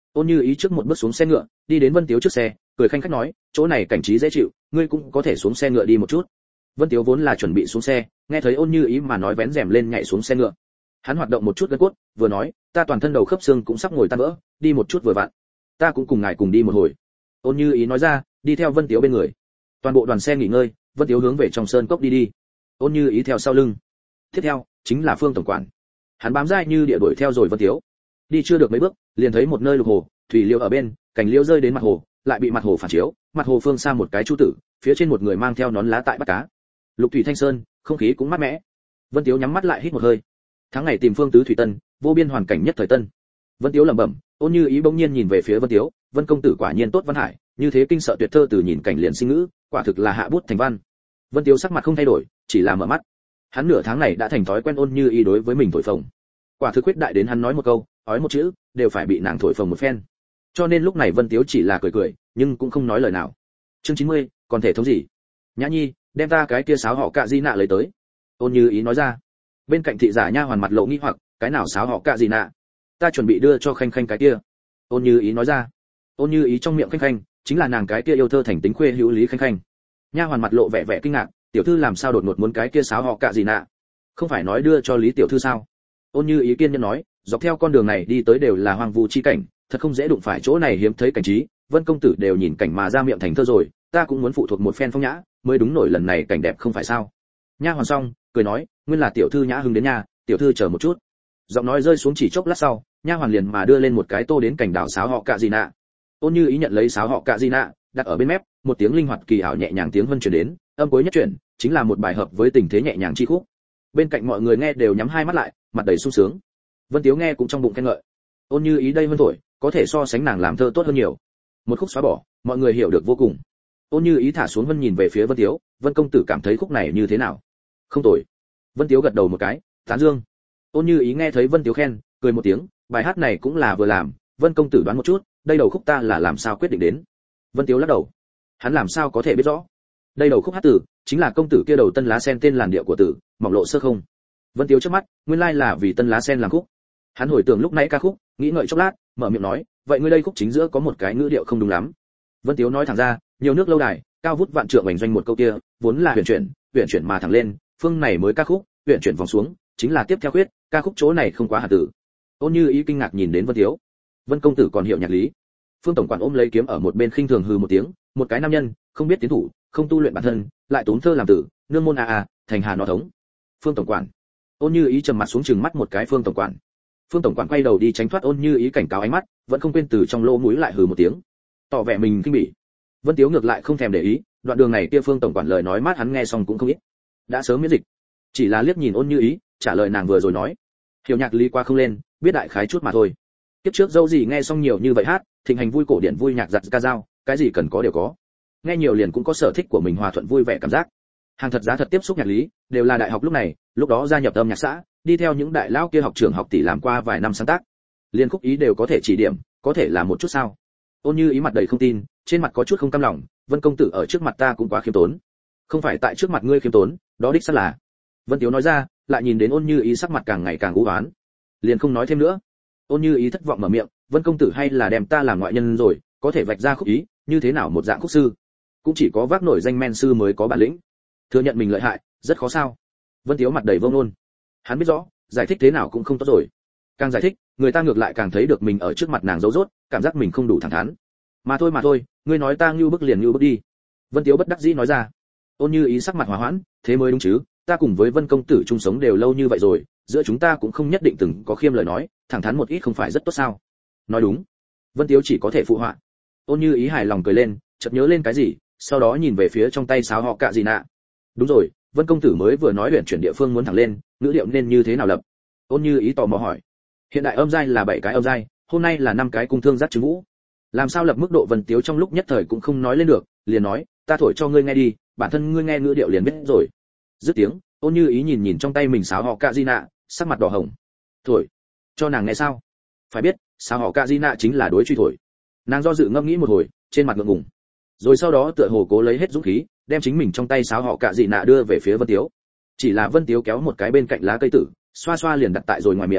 Ôn Như Ý trước một bước xuống xe ngựa, đi đến Vân Tiếu trước xe, cười khanh khách nói, chỗ này cảnh trí dễ chịu, ngươi cũng có thể xuống xe ngựa đi một chút. Vân Tiếu vốn là chuẩn bị xuống xe, nghe thấy Ôn Như Ý mà nói vén rèm lên nhảy xuống xe ngựa. Hắn hoạt động một chút gân cốt, vừa nói, ta toàn thân đầu khớp xương cũng sắp ngồi tan vỡ, đi một chút vừa vặn. Ta cũng cùng ngài cùng đi một hồi. Ôn Như Ý nói ra, đi theo Vân Tiếu bên người. Toàn bộ đoàn xe nghỉ ngơi, Vân Tiếu hướng về trong sơn cốc đi đi. Ôn Như Ý theo sau lưng. Tiếp theo chính là Phương tổng quản. Hắn bám dai như địa đuổi theo rồi Vân Tiếu. Đi chưa được mấy bước, liền thấy một nơi lục hồ, thủy liễu ở bên, cành liễu rơi đến mặt hồ, lại bị mặt hồ phản chiếu, mặt hồ phương xa một cái chu tử, phía trên một người mang theo nón lá tại bắt cá. Lục thủy thanh sơn, không khí cũng mát mẻ. Vân Tiếu nhắm mắt lại hít một hơi. Tháng ngày tìm phương tứ thủy tân, vô biên hoàn cảnh nhất thời tân. Vân Tiếu lẩm bẩm, Ôn Như Ý bỗng nhiên nhìn về phía Vân Tiếu, Vân công tử quả nhiên tốt văn hải, như thế kinh sợ tuyệt thơ từ nhìn cảnh liền sinh ngữ, quả thực là hạ bút thành văn. Vân Tiếu sắc mặt không thay đổi, chỉ là mở mắt. Hắn nửa tháng này đã thành thói quen Ôn Như Ý đối với mình thổi phồng. Quả thực quyết đại đến hắn nói một câu, nói một chữ, đều phải bị nàng thổi phồng một phen. Cho nên lúc này Vân Tiếu chỉ là cười cười, nhưng cũng không nói lời nào. Chương chín mươi, còn thể thống gì? Nhã Nhi, đem ta cái kia sáo họ cạ di nạ lấy tới. Ôn Như Ý nói ra. Bên cạnh thị giả nha hoàn mặt lộ nghi hoặc, cái nào sáo họ cạ di nạ? Ta chuẩn bị đưa cho Khanh Khanh cái kia. Ôn Như Ý nói ra. Ôn Như Ý trong miệng Khanh Khanh chính là nàng cái kia yêu thơ thành tính khuê hữu Lý Khanh Khanh. Nha hoàn mặt lộ vẻ vẻ kinh ngạc, tiểu thư làm sao đột ngột muốn cái kia sáo họ cạ gì nạ? Không phải nói đưa cho Lý tiểu thư sao? Ôn Như Ý kiên nhẫn nói, dọc theo con đường này đi tới đều là hoang vu chi cảnh, thật không dễ đụng phải chỗ này hiếm thấy cảnh trí, Vân công tử đều nhìn cảnh mà ra miệng thành thơ rồi, ta cũng muốn phụ thuộc một phen phong nhã, mới đúng nổi lần này cảnh đẹp không phải sao? Nha hoàn xong, cười nói, nguyên là tiểu thư nhã hưng đến nhà, tiểu thư chờ một chút. Giọng nói rơi xuống chỉ chốc lát sau, nha hoàn liền mà đưa lên một cái tô đến cảnh đảo sáo họ cạ gì nạ. Ôn Như Ý nhận lấy sáo họ cạ gì nạ, đặt ở bên mép, một tiếng linh hoạt kỳ ảo nhẹ nhàng tiếng vân truyền đến, âm cuối nhất chuyển, chính là một bài hợp với tình thế nhẹ nhàng chi khúc. Bên cạnh mọi người nghe đều nhắm hai mắt lại, mặt đầy sung sướng. Vân Tiếu nghe cũng trong bụng khen ngợi. Ôn Như Ý đây vân thổi, có thể so sánh nàng làm thơ tốt hơn nhiều. Một khúc xóa bỏ, mọi người hiểu được vô cùng. Ôn Như Ý thả xuống vân nhìn về phía Vân Tiếu, Vân công tử cảm thấy khúc này như thế nào? Không tồi. Vân Tiếu gật đầu một cái, tán dương. Ôn Như Ý nghe thấy Vân Tiếu khen, cười một tiếng, bài hát này cũng là vừa làm, Vân công tử đoán một chút, đây đầu khúc ta là làm sao quyết định đến? Vân Tiếu lắc đầu. Hắn làm sao có thể biết rõ? Đây đầu khúc hát tử, chính là công tử kia đầu tân lá sen tên làn điệu của tử, mỏng lộ sơ không. Vân Tiếu trước mắt, nguyên lai là vì tân lá sen làm khúc. Hắn hồi tưởng lúc nãy ca khúc, nghĩ ngợi chốc lát, mở miệng nói, vậy ngươi đây khúc chính giữa có một cái ngữ điệu không đúng lắm. Vân Tiếu nói thẳng ra, nhiều nước lâu đài, cao vút vạn trượng hoành doanh một câu kia, vốn là huyền chuyển, huyền chuyển mà thẳng lên, phương này mới ca khúc, huyền chuyển vòng xuống, chính là tiếp theo khuyết, ca khúc chỗ này không quá hạt tử. Ôn Như Ý kinh ngạc nhìn đến Vân Tiếu. Vân công tử còn hiểu nhạc lý. Phương tổng quản ôm lấy kiếm ở một bên khinh thường hừ một tiếng, một cái nam nhân, không biết tiến thủ, không tu luyện bản thân, lại tốn thơ làm tử, nương môn a a, thành hà nó thống. Phương tổng quản. Ôn Như Ý trầm mặt xuống chừng mắt một cái Phương tổng quản. Phương tổng quản quay đầu đi tránh thoát Ôn Như Ý cảnh cáo ánh mắt, vẫn không quên từ trong lỗ mũi lại hừ một tiếng, tỏ vẻ mình kinh bỉ. Vân Tiếu ngược lại không thèm để ý, đoạn đường này kia Phương tổng quản lời nói mát hắn nghe xong cũng không ít. Đã sớm miễn dịch, chỉ là liếc nhìn Ôn Như Ý, trả lời nàng vừa rồi nói, hiểu nhạc lý qua không lên, biết đại khái chút mà thôi. Tiếp trước dâu gì nghe xong nhiều như vậy hát, thịnh hành vui cổ điển vui nhạc giặt ca dao, cái gì cần có đều có. Nghe nhiều liền cũng có sở thích của mình hòa thuận vui vẻ cảm giác. Hàng thật giá thật tiếp xúc nhạc lý, đều là đại học lúc này, lúc đó gia nhập âm nhạc xã, đi theo những đại lão kia học trường học tỷ làm qua vài năm sáng tác. Liên khúc ý đều có thể chỉ điểm, có thể là một chút sao? Ôn Như Ý mặt đầy không tin, trên mặt có chút không cam lòng, Vân công tử ở trước mặt ta cũng quá khiêm tốn. Không phải tại trước mặt ngươi khiêm tốn, đó đích xác là. Vân Tiếu nói ra, lại nhìn đến Ôn Như Ý sắc mặt càng ngày càng u uất, liền không nói thêm nữa. Ôn Như Ý thất vọng mở miệng, Vân công tử hay là đem ta làm ngoại nhân rồi, có thể vạch ra khúc ý, như thế nào một dạng khúc sư, cũng chỉ có vác nổi danh men sư mới có bản lĩnh. Thừa nhận mình lợi hại, rất khó sao? Vân Tiếu mặt đầy vô ngôn. Hắn biết rõ, giải thích thế nào cũng không tốt rồi. Càng giải thích, người ta ngược lại càng thấy được mình ở trước mặt nàng giấu rốt, cảm giác mình không đủ thẳng thắn. Mà thôi mà thôi, ngươi nói ta ngưu bức liền ngưu bức đi. Vân Tiếu bất đắc dĩ nói ra. Ôn Như Ý sắc mặt hòa hoãn, thế mới đúng chứ, ta cùng với Vân công tử chung sống đều lâu như vậy rồi, giữa chúng ta cũng không nhất định từng có khiêm lời nói, thẳng thắn một ít không phải rất tốt sao? Nói đúng. Vân Tiếu chỉ có thể phụ họa. Ôn Như Ý hài lòng cười lên, chợt nhớ lên cái gì, sau đó nhìn về phía trong tay sáo họ cạ gì nạ. Đúng rồi, Vân công tử mới vừa nói luyện chuyển địa phương muốn thẳng lên, ngữ điệu nên như thế nào lập? Ôn Như Ý tò mò hỏi. Hiện đại âm giai là bảy cái âm giai, hôm nay là năm cái cung thương giác chứng vũ. Làm sao lập mức độ? Vân Tiếu trong lúc nhất thời cũng không nói lên được, liền nói, ta thổi cho ngươi nghe đi, bản thân ngươi nghe ngữ điệu liền biết rồi. Dứt tiếng, Ôn Như Ý nhìn nhìn trong tay mình sáo họ cạ di nạ, sắc mặt đỏ hồng. Thổi, cho nàng nghe sao? Phải biết, sáo họ cạ di nạ chính là đối truy thổi. Nàng do dự ngẫm nghĩ một hồi, trên mặt ngượng ngùng. Rồi sau đó tựa hồ cố lấy hết dũng khí, đem chính mình trong tay sáo họ cạ di nạ đưa về phía Vân Tiếu. Chỉ là Vân Tiếu kéo một cái bên cạnh lá cây tử, xoa xoa liền đặt tại rồi ngoài miệng.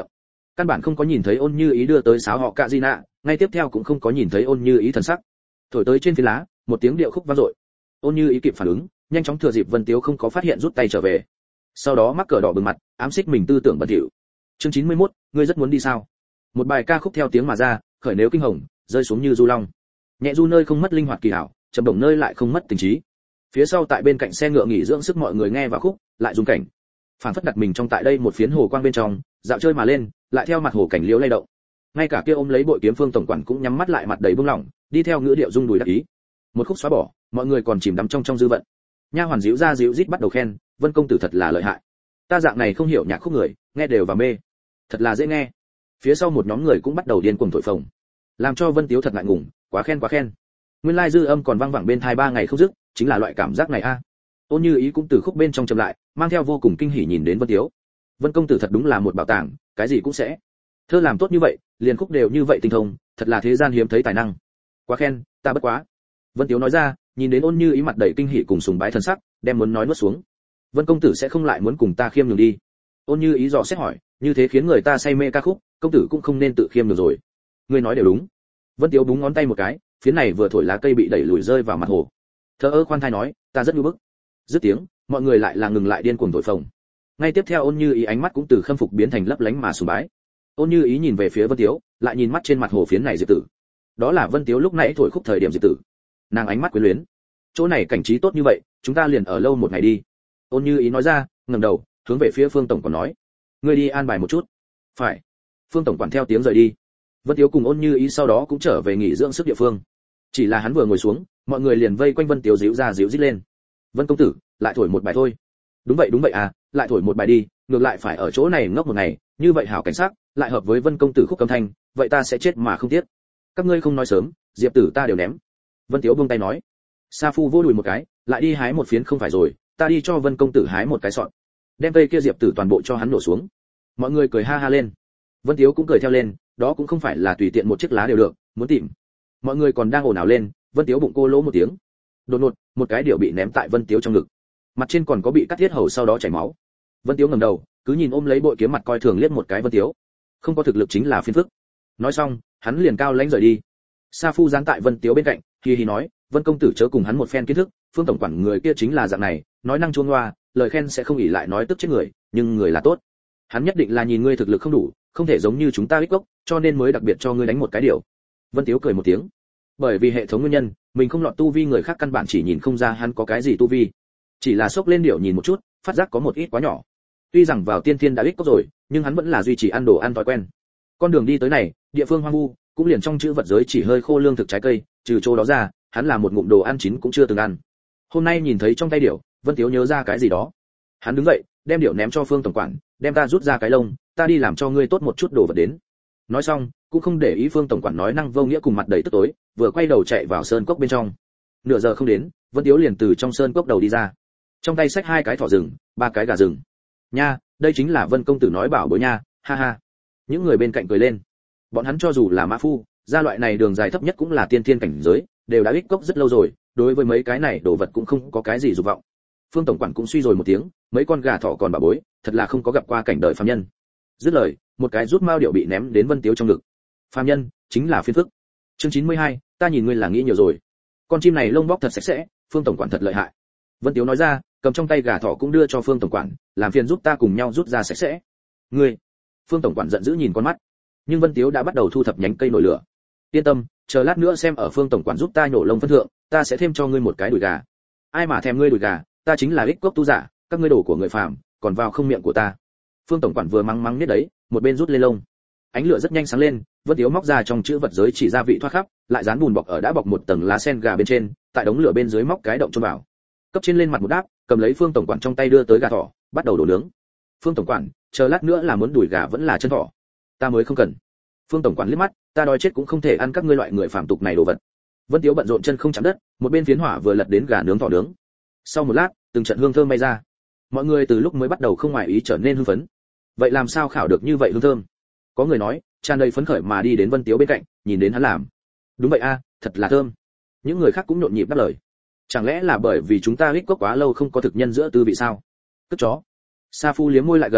căn bản không có nhìn thấy Ôn Như Ý đưa tới sáo họ cạ di nạ, ngay tiếp theo cũng không có nhìn thấy Ôn Như Ý thần sắc. Thổi tới trên phiến lá, một tiếng điệu khúc vang dội. Ôn Như Ý kịp phản ứng, nhanh chóng thừa dịp Vân Tiếu không có phát hiện rút tay trở về. Sau đó mắc cờ đỏ bừng mặt, ám xích mình tư tưởng bẩn thỉu. Chương chín mươi mốt, ngươi rất muốn đi sao? Một bài ca khúc theo tiếng mà ra, khởi nếu kinh hồng, rơi xuống như du long. Nhẹ du nơi không mất linh hoạt kỳ hảo, trầm động nơi lại không mất tình trí. Phía sau tại bên cạnh xe ngựa nghỉ dưỡng sức mọi người nghe vào khúc, lại rung cảnh. Phản phất đặt mình trong tại đây một phiến hồ quang bên trong, dạo chơi mà lên, lại theo mặt hồ cảnh liễu lay động. Ngay cả kia ôm lấy bội kiếm Phương tổng quản cũng nhắm mắt lại mặt đầy buông lỏng, đi theo ngữ điệu rung đùi đắc ý. Một khúc xóa bỏ, mọi người còn chìm đắm trong trong dư vận. Nha hoàn díu ra díu rít bắt đầu khen, Vân công tử thật là lợi hại. Ta dạng này không hiểu nhạc khúc người, nghe đều và mê. Thật là dễ nghe. Phía sau một nhóm người cũng bắt đầu điên cuồng thổi phồng, làm cho Vân Tiếu thật ngại ngùng, quá khen quá khen. Nguyên lai dư âm còn vang vẳng bên tai ba ngày không dứt, chính là loại cảm giác này a. Ôn Như Ý cũng từ khúc bên trong chậm lại, mang theo vô cùng kinh hỉ nhìn đến Vân Tiếu. Vân công tử thật đúng là một bảo tàng, cái gì cũng sẽ. Thơ làm tốt như vậy, liền khúc đều như vậy tinh thông, thật là thế gian hiếm thấy tài năng. Quá khen, ta bất quá. Vân Tiếu nói ra, nhìn đến Ôn Như Ý mặt đầy kinh hỉ cùng sùng bái thần sắc, đem muốn nói nuốt xuống. Vân công tử sẽ không lại muốn cùng ta khiêm nhường đi. Ôn Như Ý dò xét hỏi, như thế khiến người ta say mê ca khúc, công tử cũng không nên tự khiêm nhường rồi. Ngươi nói đều đúng. Vân Tiếu búng ngón tay một cái, phía này vừa thổi lá cây bị đẩy lùi rơi vào mặt hồ. Thơ ơ khoan thai nói, ta rất nhu bức. Dứt tiếng, mọi người lại là ngừng lại điên cuồng thổi phồng. Ngay tiếp theo Ôn Như Ý ánh mắt cũng từ khâm phục biến thành lấp lánh mà sùng bái. Ôn Như Ý nhìn về phía Vân Tiếu, lại nhìn mắt trên mặt hồ phiến này Diệp Tử. Đó là Vân Tiếu lúc nãy thổi khúc thời điểm Diệp Tử. Nàng ánh mắt quyến luyến. Chỗ này cảnh trí tốt như vậy, chúng ta liền ở lâu một ngày đi. Ôn Như Ý nói ra, ngẩng đầu, hướng về phía Phương tổng quản nói, ngươi đi an bài một chút. Phải. Phương tổng quản theo tiếng rời đi. Vân Tiếu cùng Ôn Như Ý sau đó cũng trở về nghỉ dưỡng sức địa phương. Chỉ là hắn vừa ngồi xuống, mọi người liền vây quanh Vân Tiếu díu ra díu dít lên. Vân công tử, lại thổi một bài thôi. Đúng vậy đúng vậy à, lại thổi một bài đi, ngược lại phải ở chỗ này ngốc một ngày, như vậy hảo cảnh sắc, lại hợp với Vân công tử khúc âm thanh, vậy ta sẽ chết mà không tiếc. Các ngươi không nói sớm, Diệp tử ta đều ném. Vân Tiếu buông tay nói. Sa Phu vô đùi một cái, lại đi hái một phiến không phải rồi, ta đi cho Vân công tử hái một cái sọn. Đem cây kia Diệp tử toàn bộ cho hắn nổ xuống. Mọi người cười ha ha lên. Vân Tiếu cũng cười theo lên, đó cũng không phải là tùy tiện một chiếc lá đều được, muốn tìm. Mọi người còn đang ồn ào lên, Vân Tiếu bụng cô lỗ một tiếng. Đột ngột, một cái điệu bị ném tại Vân Tiếu trong ngực. Mặt trên còn có bị cắt thiết hầu sau đó chảy máu. Vân Tiếu ngẩng đầu, cứ nhìn ôm lấy bội kiếm mặt coi thường liếc một cái Vân Tiếu. Không có thực lực chính là phiền phức. Nói xong, hắn liền cao lãnh rời đi. Sa Phu giáng tại Vân Tiếu bên cạnh, hi hi nói, Vân công tử chớ cùng hắn một phen kiến thức, Phương tổng quản người kia chính là dạng này, nói năng chuông loa, lời khen sẽ không ỷ lại nói tức chết người, nhưng người là tốt. Hắn nhất định là nhìn ngươi thực lực không đủ, không thể giống như chúng ta ích gốc, cho nên mới đặc biệt cho ngươi đánh một cái điều. Vân Tiếu cười một tiếng. Bởi vì hệ thống nguyên nhân, mình không lọt tu vi người khác căn bản chỉ nhìn không ra hắn có cái gì tu vi. Chỉ là sốc lên điệu nhìn một chút, phát giác có một ít quá nhỏ. Tuy rằng vào tiên thiên đã ích cốc rồi, nhưng hắn vẫn là duy trì ăn đồ ăn thói quen. Con đường đi tới này, địa phương hoang vu, cũng liền trong chữ vật giới chỉ hơi khô lương thực trái cây, trừ chỗ đó ra, hắn là một ngụm đồ ăn chín cũng chưa từng ăn. Hôm nay nhìn thấy trong tay điệu, Vân Tiếu nhớ ra cái gì đó. Hắn đứng dậy, đem điệu ném cho Phương tổng quản, đem ta rút ra cái lông, ta đi làm cho ngươi tốt một chút đồ vật đến. Nói xong, cũng không để ý Phương tổng quản nói năng vô nghĩa cùng mặt đầy tức tối, vừa quay đầu chạy vào sơn cốc bên trong. Nửa giờ không đến, Vân Tiếu liền từ trong sơn cốc đầu đi ra. Trong tay xách hai cái thỏ rừng, ba cái gà rừng. Nha, đây chính là Vân công tử nói bảo bối nha, ha ha. Những người bên cạnh cười lên. Bọn hắn cho dù là mã phu, gia loại này đường dài thấp nhất cũng là tiên thiên cảnh giới, đều đã ích cốc rất lâu rồi, đối với mấy cái này đồ vật cũng không có cái gì dục vọng. Phương tổng quản cũng suy rồi một tiếng, mấy con gà thỏ còn bảo bối, thật là không có gặp qua cảnh đời phàm nhân. Dứt lời, một cái rút mao điệu bị ném đến Vân Tiếu trong ngực. Phàm nhân chính là phiền phức. Chương chín mươi hai, ta nhìn ngươi là nghĩ nhiều rồi. Con chim này lông bóc thật sạch sẽ, Phương tổng quản thật lợi hại. Vân Tiếu nói ra, cầm trong tay gà thỏ cũng đưa cho Phương tổng quản, làm phiền giúp ta cùng nhau rút ra sạch sẽ. Ngươi. Phương tổng quản giận dữ nhìn con mắt. Nhưng Vân Tiếu đã bắt đầu thu thập nhánh cây nổi lửa. Yên tâm, chờ lát nữa xem ở Phương tổng quản giúp ta nhổ lông phân thượng, ta sẽ thêm cho ngươi một cái đùi gà. Ai mà thèm ngươi đùi gà, ta chính là ích cốc tu giả, các ngươi đồ của người phàm, còn vào không miệng của ta. Phương tổng quản vừa mắng mắng biết đấy, một bên rút lên lông. Ánh lửa rất nhanh sáng lên, Vân Tiếu móc ra trong chữ vật giới chỉ gia vị thoát khắp, lại dán bùn bọc ở đã bọc một tầng lá sen gà bên trên, tại đống lửa bên dưới móc cái động chôn vào. Cấp trên lên mặt một đáp, cầm lấy Phương tổng quản trong tay đưa tới gà thỏ, bắt đầu đổ nướng. Phương tổng quản, chờ lát nữa là muốn đùi gà vẫn là chân thỏ. Ta mới không cần. Phương tổng quản liếc mắt, ta đói chết cũng không thể ăn các ngươi loại người phàm tục này đồ vật. Vân Tiếu bận rộn chân không chạm đất, một bên phiến hỏa vừa lật đến gà nướng thỏ nướng. Sau một lát, từng trận hương thơm bay ra. Mọi người từ lúc mới bắt đầu không ngoài ý trở nên hưng phấn. Vậy làm sao khảo được như vậy hương thơm? Có người nói, tràn đầy phấn khởi mà đi đến Vân Tiếu bên cạnh, nhìn đến hắn làm. Đúng vậy a, thật là thơm. Những người khác cũng nhộn nhịp đáp lời. Chẳng lẽ là bởi vì chúng ta hít cốc quá lâu không có thực nhân giữa tư vị sao? Cất chó. Sa Phu liếm môi lại gần,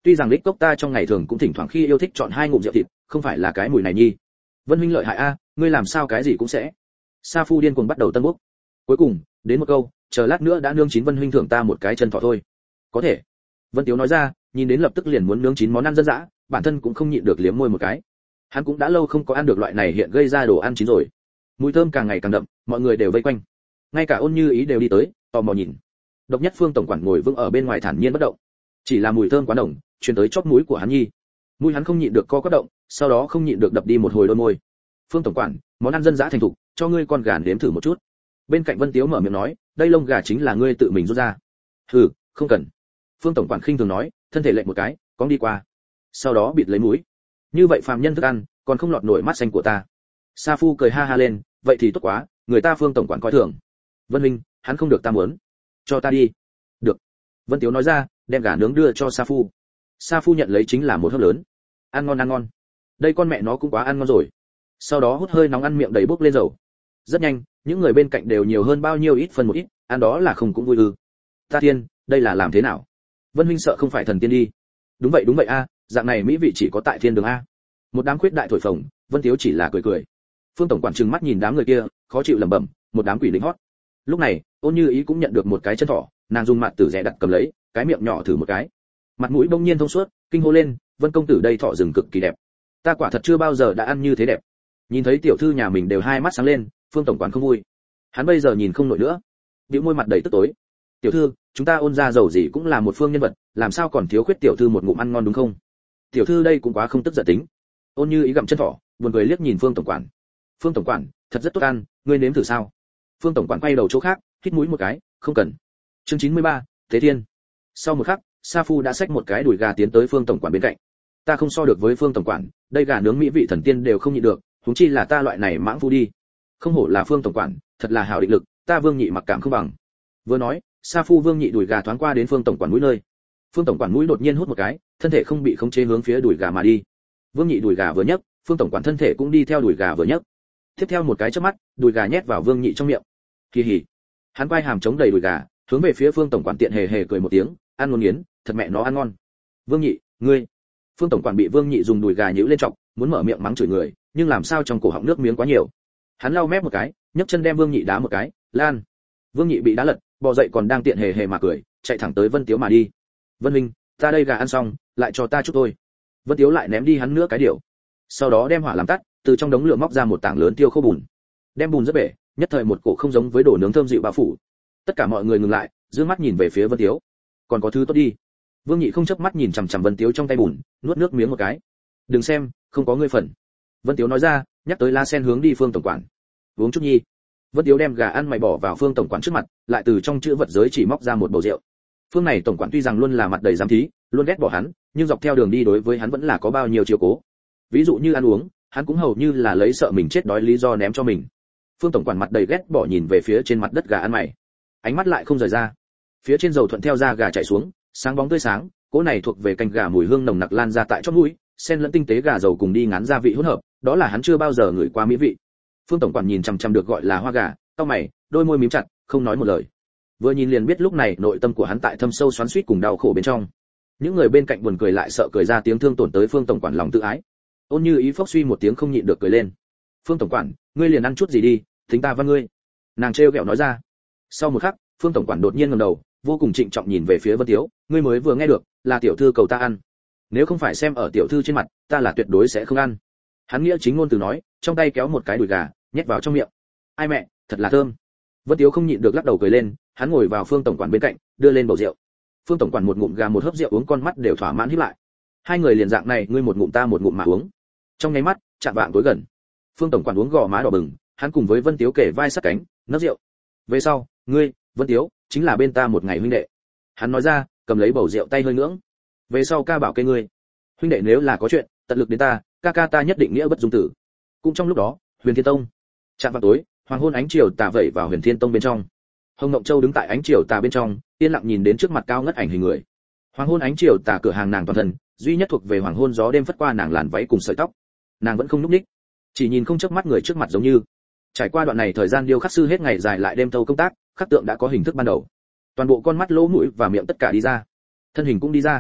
tuy rằng đích cốc ta trong ngày thường cũng thỉnh thoảng khi yêu thích chọn hai ngụm rượu thịt, không phải là cái mùi này nhi. Vân huynh lợi hại a, ngươi làm sao cái gì cũng sẽ. Sa Phu điên cuồng bắt đầu tân bốc. Cuối cùng, đến một câu, chờ lát nữa đã nướng chín Vân huynh thưởng ta một cái chân thỏ thôi. Có thể. Vân Tiếu nói ra, nhìn đến lập tức liền muốn nướng chín món ăn dân dã, bản thân cũng không nhịn được liếm môi một cái. Hắn cũng đã lâu không có ăn được loại này hiện gây ra đồ ăn chín rồi. Mùi thơm càng ngày càng đậm, mọi người đều vây quanh. Ngay cả Ôn Như Ý đều đi tới, tò mò nhìn. Độc nhất Phương tổng quản ngồi vững ở bên ngoài thản nhiên bất động. Chỉ là mùi thơm quá nồng, truyền tới chóp mũi của hắn nhi. Mũi hắn không nhịn được co quắp động, sau đó không nhịn được đập đi một hồi đôi môi. Phương tổng quản, món ăn dân dã thành thục, cho ngươi con gà nếm thử một chút. Bên cạnh Vân Tiếu mở miệng nói, đây lông gà chính là ngươi tự mình rút ra. Hừ, không cần. Phương tổng quản khinh thường nói, thân thể lệch một cái, cong đi qua. Sau đó bịt lấy mũi. Như vậy phàm nhân thức ăn, còn không lọt nổi mắt xanh của ta. Sa Phu cười ha ha lên, vậy thì tốt quá, người ta Phương tổng quản coi thường. Vân huynh, hắn không được ta muốn. Cho ta đi. Được. Vân Tiếu nói ra, đem gà nướng đưa cho Sa Phu. Sa Phu nhận lấy chính là một hớp lớn. Ăn ngon ăn ngon. Đây con mẹ nó cũng quá ăn ngon rồi. Sau đó hút hơi nóng ăn miệng đầy bốc lên dầu. Rất nhanh, những người bên cạnh đều nhiều hơn bao nhiêu ít phần một ít, ăn đó là không cũng vui ư. Ta thiên, đây là làm thế nào? Vân huynh sợ không phải thần tiên đi. Đúng vậy đúng vậy a, dạng này mỹ vị chỉ có tại thiên đường a. Một đám khuyết đại thổi phồng, Vân Tiếu chỉ là cười cười. Phương tổng quản trừng mắt nhìn đám người kia, khó chịu lẩm bẩm, một đám quỷ lính hót. Lúc này, Ôn Như Ý cũng nhận được một cái chân thỏ, nàng dùng mặt tử rẻ đặt cầm lấy, cái miệng nhỏ thử một cái. Mặt mũi bỗng nhiên thông suốt, kinh hô lên, Vân công tử đây thỏ rừng cực kỳ đẹp. Ta quả thật chưa bao giờ đã ăn như thế đẹp. Nhìn thấy tiểu thư nhà mình đều hai mắt sáng lên, Phương tổng quản không vui. Hắn bây giờ nhìn không nổi nữa, bĩu môi mặt đầy tức tối. Tiểu thư, chúng ta Ôn gia giàu gì cũng là một phương nhân vật, làm sao còn thiếu khuyết tiểu thư một ngụm ăn ngon đúng không? Tiểu thư đây cũng quá không tức giận tính. Ôn Như Ý gặm chân thỏ, buồn cười liếc nhìn Phương tổng quản. Phương tổng quản, thật rất tốt ăn, ngươi nếm thử sao? Phương tổng quản quay đầu chỗ khác, hít mũi một cái, không cần. Chương chín mươi ba, Thế Thiên. Sau một khắc, Sa Phu đã xách một cái đùi gà tiến tới Phương tổng quản bên cạnh. Ta không so được với Phương tổng quản, đây gà nướng mỹ vị thần tiên đều không nhịn được, huống chi là ta loại này mãng phu đi. Không hổ là Phương tổng quản, thật là hảo định lực, ta Vương Nhị mặc cảm không bằng. Vừa nói, Sa Phu Vương Nhị đùi gà thoáng qua đến Phương tổng quản mũi nơi. Phương tổng quản mũi đột nhiên hút một cái, thân thể không bị khống chế hướng phía đùi gà mà đi. Vương Nhị đùi gà vừa nhấc, Phương tổng quản thân thể cũng đi theo đùi gà vừa nhấc. Tiếp theo một cái chớp mắt, đùi gà nhét vào Vương Nhị trong miệng. Kỳ hỉ. Hắn quay hàm chống đầy đùi gà, hướng về phía Phương tổng quản tiện hề hề cười một tiếng, ăn ngon nghiến, thật mẹ nó ăn ngon. Vương Nhị, ngươi. Phương tổng quản bị Vương Nhị dùng đùi gà nhíu lên trọng, muốn mở miệng mắng chửi người, nhưng làm sao trong cổ họng nước miếng quá nhiều. Hắn lau mép một cái, nhấc chân đem Vương Nhị đá một cái, lan. Vương Nhị bị đá lật, bò dậy còn đang tiện hề hề mà cười, chạy thẳng tới Vân Tiếu mà đi. Vân huynh, ta đây gà ăn xong, lại cho ta chút thôi. Vân Tiếu lại ném đi hắn nữa cái điểu. Sau đó đem hỏa làm tắt, từ trong đống lửa móc ra một tảng lớn tiêu khô bùn. Đem bùn rất bể, nhất thời một cổ không giống với đồ nướng thơm dịu bao phủ. Tất cả mọi người ngừng lại, dương mắt nhìn về phía Vân Tiếu. Còn có thứ tốt đi. Vương Nhị không chớp mắt nhìn chằm chằm Vân Tiếu trong tay bùn, nuốt nước miếng một cái. Đừng xem, không có ngươi phần. Vân Tiếu nói ra, nhắc tới lá sen hướng đi Phương tổng quản. Uống chút nhi. Vân Tiếu đem gà ăn mày bỏ vào Phương tổng quản trước mặt, lại từ trong chữ vật giới chỉ móc ra một bầu rượu. Phương này tổng quản tuy rằng luôn là mặt đầy giám thí, luôn ghét bỏ hắn, nhưng dọc theo đường đi đối với hắn vẫn là có bao nhiêu chiếu cố. Ví dụ như ăn uống, hắn cũng hầu như là lấy sợ mình chết đói lý do ném cho mình. Phương tổng quản mặt đầy ghét bỏ nhìn về phía trên mặt đất gà ăn mày, ánh mắt lại không rời ra. Phía trên dầu thuận theo da gà chảy xuống, sáng bóng tươi sáng, cỗ này thuộc về canh gà mùi hương nồng nặc lan ra tại chóp mũi, xen lẫn tinh tế gà dầu cùng đi ngán gia vị hỗn hợp, đó là hắn chưa bao giờ ngửi qua mỹ vị. Phương tổng quản nhìn chằm chằm được gọi là hoa gà, cau mày, đôi môi mím chặt, không nói một lời. Vừa nhìn liền biết lúc này nội tâm của hắn tại thâm sâu xoắn xuýt cùng đau khổ bên trong. Những người bên cạnh buồn cười lại sợ cười ra tiếng thương tổn tới Phương tổng quản lòng tự ái. Ôn Như Ý phốc suy một tiếng không nhịn được cười lên. Phương tổng quản, ngươi liền ăn chút gì đi, tính ta văn ngươi. Nàng trêu ghẹo nói ra. Sau một khắc, Phương tổng quản đột nhiên ngẩng đầu, vô cùng trịnh trọng nhìn về phía Vân Tiếu, ngươi mới vừa nghe được, là tiểu thư cầu ta ăn. Nếu không phải xem ở tiểu thư trên mặt, ta là tuyệt đối sẽ không ăn. Hắn nghĩa chính ngôn từ nói, trong tay kéo một cái đùi gà, nhét vào trong miệng. Ai mẹ, thật là thơm. Vân Tiếu không nhịn được lắc đầu cười lên, hắn ngồi vào Phương tổng quản bên cạnh, đưa lên bầu rượu. Phương tổng quản một ngụm gà một hớp rượu uống, con mắt đều thỏa mãn híp lại. Hai người liền dạng này, ngươi một ngụm ta một ngụm mà uống. Trong nháy mắt, chạm vạng tối gần. Phương tổng quản uống gò má đỏ bừng, hắn cùng với Vân Tiếu kể vai sát cánh, nấc rượu. Về sau, ngươi, Vân Tiếu, chính là bên ta một ngày huynh đệ. Hắn nói ra, cầm lấy bầu rượu tay hơi ngưỡng. Về sau ca bảo kê ngươi, huynh đệ nếu là có chuyện, tận lực đến ta, ca ca ta nhất định nghĩa bất dung tử. Cũng trong lúc đó, Huyền Thiên Tông. Chạm vào tối, hoàng hôn ánh chiều tà vẩy vào Huyền Thiên Tông bên trong. Hồng Ngộng Châu đứng tại ánh chiều tà bên trong, yên lặng nhìn đến trước mặt cao ngất ảnh hình người. Hoàng hôn ánh chiều tà cửa hàng nàng toàn thân, duy nhất thuộc về hoàng hôn gió đêm phất qua nàng làn váy cùng sợi tóc. Nàng vẫn không nhúc nhích, chỉ nhìn không chớp mắt người trước mặt giống như. Trải qua đoạn này thời gian điêu khắc sư hết ngày dài lại đêm thâu công tác, khắc tượng đã có hình thức ban đầu. Toàn bộ con mắt, lỗ mũi và miệng tất cả đi ra, thân hình cũng đi ra.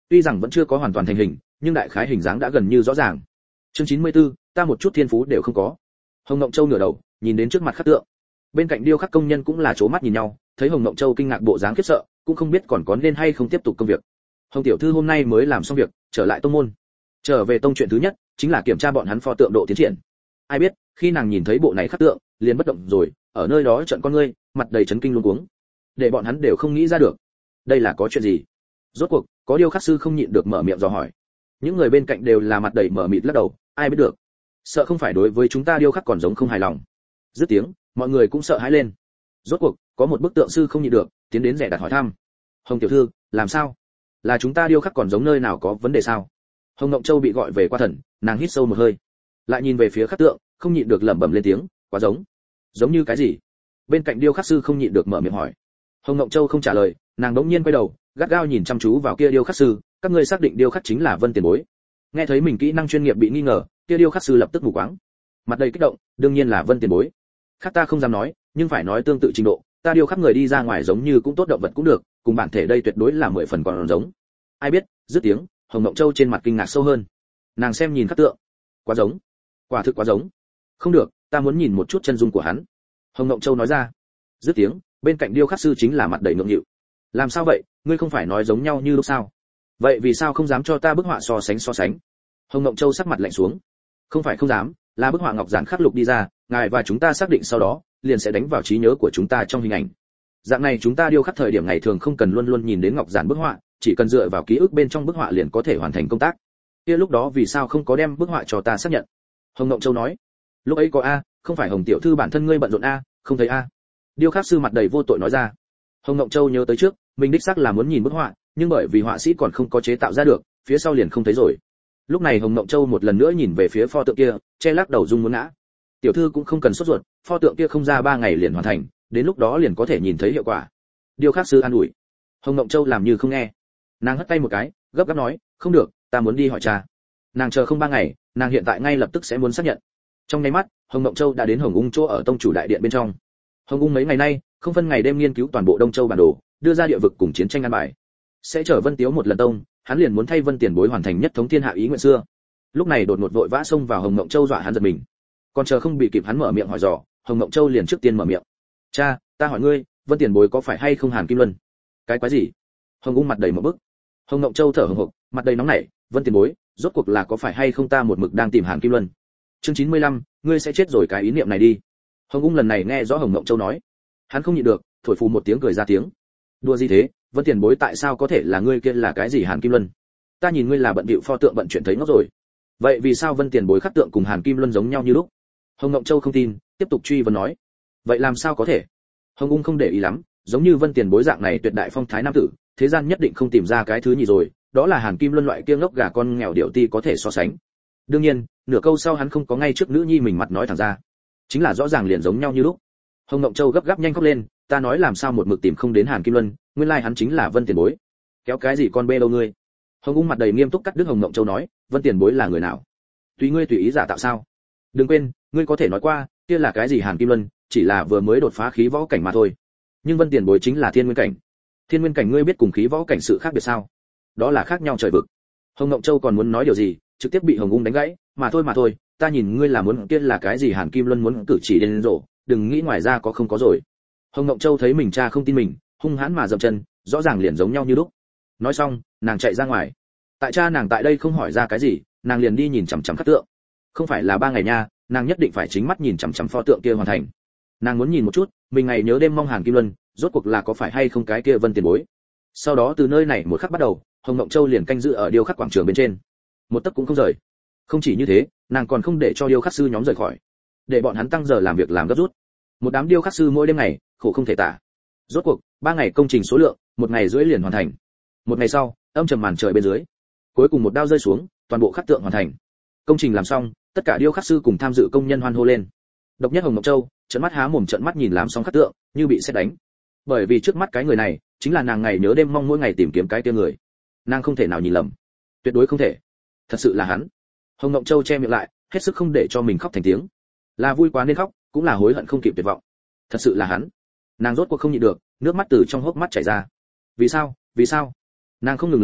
tuy rằng vẫn chưa có hoàn toàn thành hình, nhưng đại khái hình dáng đã gần như rõ ràng. Chương chín mươi tư, ta một chút thiên phú đều không có. Hồng Ngộng Châu ngửa đầu, nhìn đến trước mặt khắc tượng. Bên cạnh điêu khắc công nhân cũng là chố mắt nhìn nhau, thấy Hồng Ngộng Châu kinh ngạc bộ dáng khiếp sợ, cũng không biết còn có nên hay không tiếp tục công việc. Hồng tiểu thư hôm nay mới làm xong việc, trở lại tông môn. Trở về tông chuyện thứ nhất chính là kiểm tra bọn hắn pho tượng độ tiến triển. Ai biết, khi nàng nhìn thấy bộ này khắc tượng, liền bất động rồi, ở nơi đó trợn con ngươi, mặt đầy chấn kinh luống cuống. Để bọn hắn đều không nghĩ ra được, đây là có chuyện gì. Rốt cuộc, có điêu khắc sư không nhịn được mở miệng dò hỏi. Những người bên cạnh đều là mặt đầy mở mịt lắc đầu, ai biết được. Sợ không phải đối với chúng ta điêu khắc còn giống không hài lòng. Dứt tiếng, mọi người cũng sợ hãi lên. Rốt cuộc, có một bức tượng sư không nhịn được, tiến đến rẻ đặt hỏi thăm. Hồng tiểu thư, làm sao? Là chúng ta điêu khắc còn giống nơi nào có vấn đề sao? Hồng Ngộng Châu bị gọi về qua thần, nàng hít sâu một hơi, lại nhìn về phía khắc tượng, không nhịn được lẩm bẩm lên tiếng, quá giống. Giống như cái gì? Bên cạnh điêu khắc sư không nhịn được mở miệng hỏi. Hồng Ngộng Châu không trả lời, nàng đống nhiên quay đầu, gắt gao nhìn chăm chú vào kia điêu khắc sư, các ngươi xác định điêu khắc chính là Vân Tiền Bối? Nghe thấy mình kỹ năng chuyên nghiệp bị nghi ngờ, kia điêu khắc sư lập tức mù quáng, mặt đầy kích động, đương nhiên là Vân Tiền Bối. Khác ta không dám nói, nhưng phải nói tương tự trình độ, ta điêu khắc người đi ra ngoài giống như cũng tốt, động vật cũng được, cùng bản thể đây tuyệt đối là mười phần còn giống. Ai biết, dứt tiếng, Hồng Ngộng Châu trên mặt kinh ngạc sâu hơn. Nàng xem nhìn khắc tượng, quá giống, quả thực quá giống. Không được, ta muốn nhìn một chút chân dung của hắn. Hồng Ngộng Châu nói ra. Dứt tiếng, bên cạnh điêu khắc sư chính là mặt đầy ngượng nghịu. Làm sao vậy, ngươi không phải nói giống nhau như lúc sao? Vậy vì sao không dám cho ta bức họa so sánh so sánh? Hồng Ngộng Châu sắc mặt lạnh xuống. Không phải không dám, là bức họa ngọc giản khắc lục đi ra, ngài và chúng ta xác định sau đó, liền sẽ đánh vào trí nhớ của chúng ta trong hình ảnh. Dạng này chúng ta điêu khắc thời điểm ngày thường không cần luôn luôn nhìn đến ngọc giản bức họa, chỉ cần dựa vào ký ức bên trong bức họa liền có thể hoàn thành công tác. Kia lúc đó vì sao không có đem bức họa cho ta xác nhận? Hồng Ngộng Châu nói. Lúc ấy có a, không phải Hồng tiểu thư bản thân ngươi bận rộn a, không thấy a. Điêu khắc sư mặt đầy vô tội nói ra. Hồng Ngộng Châu nhớ tới trước, mình đích xác là muốn nhìn bức họa, nhưng bởi vì họa sĩ còn không có chế tạo ra được, phía sau liền không thấy rồi. Lúc này Hồng Ngộng Châu một lần nữa nhìn về phía pho tượng kia, che lắc đầu rung muốn ngã. Tiểu thư cũng không cần sốt ruột, pho tượng kia không ra ba ngày liền hoàn thành, đến lúc đó liền có thể nhìn thấy hiệu quả. Điêu khắc sư an ủi. Hồng Ngộng Châu làm như không nghe, nàng hất tay một cái, gấp gáp nói, không được, ta muốn đi hỏi cha. Nàng chờ không ba ngày, nàng hiện tại ngay lập tức sẽ muốn xác nhận. Trong nháy mắt, Hồng Ngộng Châu đã đến Hồng Ung chỗ ở tông chủ đại điện bên trong. Hồng Ung mấy ngày nay không phân ngày đêm nghiên cứu toàn bộ Đông Châu bản đồ, đưa ra địa vực cùng chiến tranh an bài. Sẽ chở Vân Tiếu một lần tông, hắn liền muốn thay Vân Tiền Bối hoàn thành nhất thống thiên hạ ý nguyện xưa. Lúc này đột ngột vội vã xông vào Hồng Ngộng Châu dọa hắn giật mình. Còn chờ không bị kịp hắn mở miệng hỏi dò, Hồng Ngộng Châu liền trước tiên mở miệng. Cha, ta hỏi ngươi, Vân Tiền Bối có phải hay không Hàn Kim Luân? Cái quái gì? Hồng Ung mặt đầy một bức. Hồng Ngộng Châu thở hổn hộc, mặt đầy nóng nảy, Vân Tiền Bối, rốt cuộc là có phải hay không ta một mực đang tìm Hàn Kim Luân? Chương chín mươi lăm, ngươi sẽ chết rồi cái ý niệm này đi. Hồng Ung lần này nghe rõ Hồng Ngộng Châu nói, hắn không nhịn được, thổi phù một tiếng cười ra tiếng. Đùa gì thế, Vân Tiền Bối tại sao có thể là ngươi kia là cái gì Hàn Kim Luân? Ta nhìn ngươi là bận bịu pho tượng bận chuyện thấy ngốc rồi. Vậy vì sao Vân Tiền Bối khắc tượng cùng Hàn Kim Luân giống nhau như lúc? Hồng Ngộng Châu không tin, tiếp tục truy vấn nói. Vậy làm sao có thể? Hồng Ung không để ý lắm, giống như Vân Tiền Bối dạng này tuyệt đại phong thái nam tử, thế gian nhất định không tìm ra cái thứ nhì rồi, đó là Hàn Kim Luân loại kia ngốc gà con nghèo điệu ti có thể so sánh. Đương nhiên, nửa câu sau hắn không có ngay trước nữ nhi mình mặt nói thẳng ra, chính là rõ ràng liền giống nhau như lúc. Hồng Ngộng Châu gấp gáp nhanh khóc lên, ta nói làm sao một mực tìm không đến Hàn Kim Luân, nguyên lai hắn chính là Vân Tiền Bối. Kéo cái gì con bê đâu ngươi? Hồng Ung mặt đầy nghiêm túc cắt đứt Hồng Ngộng Châu nói, Vân Tiền Bối là người nào? Tùy ngươi tùy ý giả tạo sao? Đừng quên, ngươi có thể nói qua, kia là cái gì Hàn Kim Luân, chỉ là vừa mới đột phá khí võ cảnh mà thôi. Nhưng Vân Tiền Bối chính là thiên nguyên cảnh. Thiên nguyên cảnh ngươi biết cùng khí võ cảnh sự khác biệt sao? Đó là khác nhau trời vực. Hồng Ngộng Châu còn muốn nói điều gì, trực tiếp bị Hồng Ung đánh gãy, mà thôi mà thôi, ta nhìn ngươi là muốn kia là cái gì Hàn Kim Luân muốn cử chỉ đến rổ, đừng nghĩ ngoài ra có không có rồi. Hồng Ngộng Châu thấy mình cha không tin mình, hung hãn mà dậm chân, rõ ràng liền giống nhau như lúc. Nói xong, nàng chạy ra ngoài. Tại cha nàng tại đây không hỏi ra cái gì, nàng liền đi nhìn chằm chằm khắc tượng. Không phải là ba ngày nha, nàng nhất định phải chính mắt nhìn chằm chằm pho tượng kia hoàn thành. Nàng muốn nhìn một chút, mình ngày nhớ đêm mong Hàn Kim Luân, rốt cuộc là có phải hay không cái kia Vân Tiền Bối. Sau đó từ nơi này một khắc bắt đầu, Hồng Ngộng Châu liền canh giữ ở điêu khắc quảng trường bên trên, một tấc cũng không rời. Không chỉ như thế, nàng còn không để cho điêu khắc sư nhóm rời khỏi, để bọn hắn tăng giờ làm việc làm gấp rút. Một đám điêu khắc sư mỗi đêm ngày khổ không thể tả. Rốt cuộc ba ngày công trình số lượng, một ngày rưỡi liền hoàn thành. Một ngày sau, âm trầm màn trời bên dưới, cuối cùng một đao rơi xuống, toàn bộ khắc tượng hoàn thành. Công trình làm xong, tất cả điêu khắc sư cùng tham dự công nhân hoan hô lên. Độc nhất Hồng Ngọc Châu trợn mắt há mồm trợn mắt nhìn làm xong khắc tượng, như bị sét đánh. Bởi vì trước mắt cái người này, chính là nàng ngày nhớ đêm mong mỗi ngày tìm kiếm cái kia người. Nàng không thể nào nhìn lầm, tuyệt đối không thể. Thật sự là hắn. Hồng Ngọc Châu che miệng lại, hết sức không để cho mình khóc thành tiếng. Là vui quá nên khóc, cũng là hối hận không kịp tuyệt vọng. Thật sự là hắn. Nàng rốt cuộc không nhịn được, nước mắt từ trong hốc mắt chảy ra. Vì sao? Vì sao? Nàng không ngừng lẩm bẩm,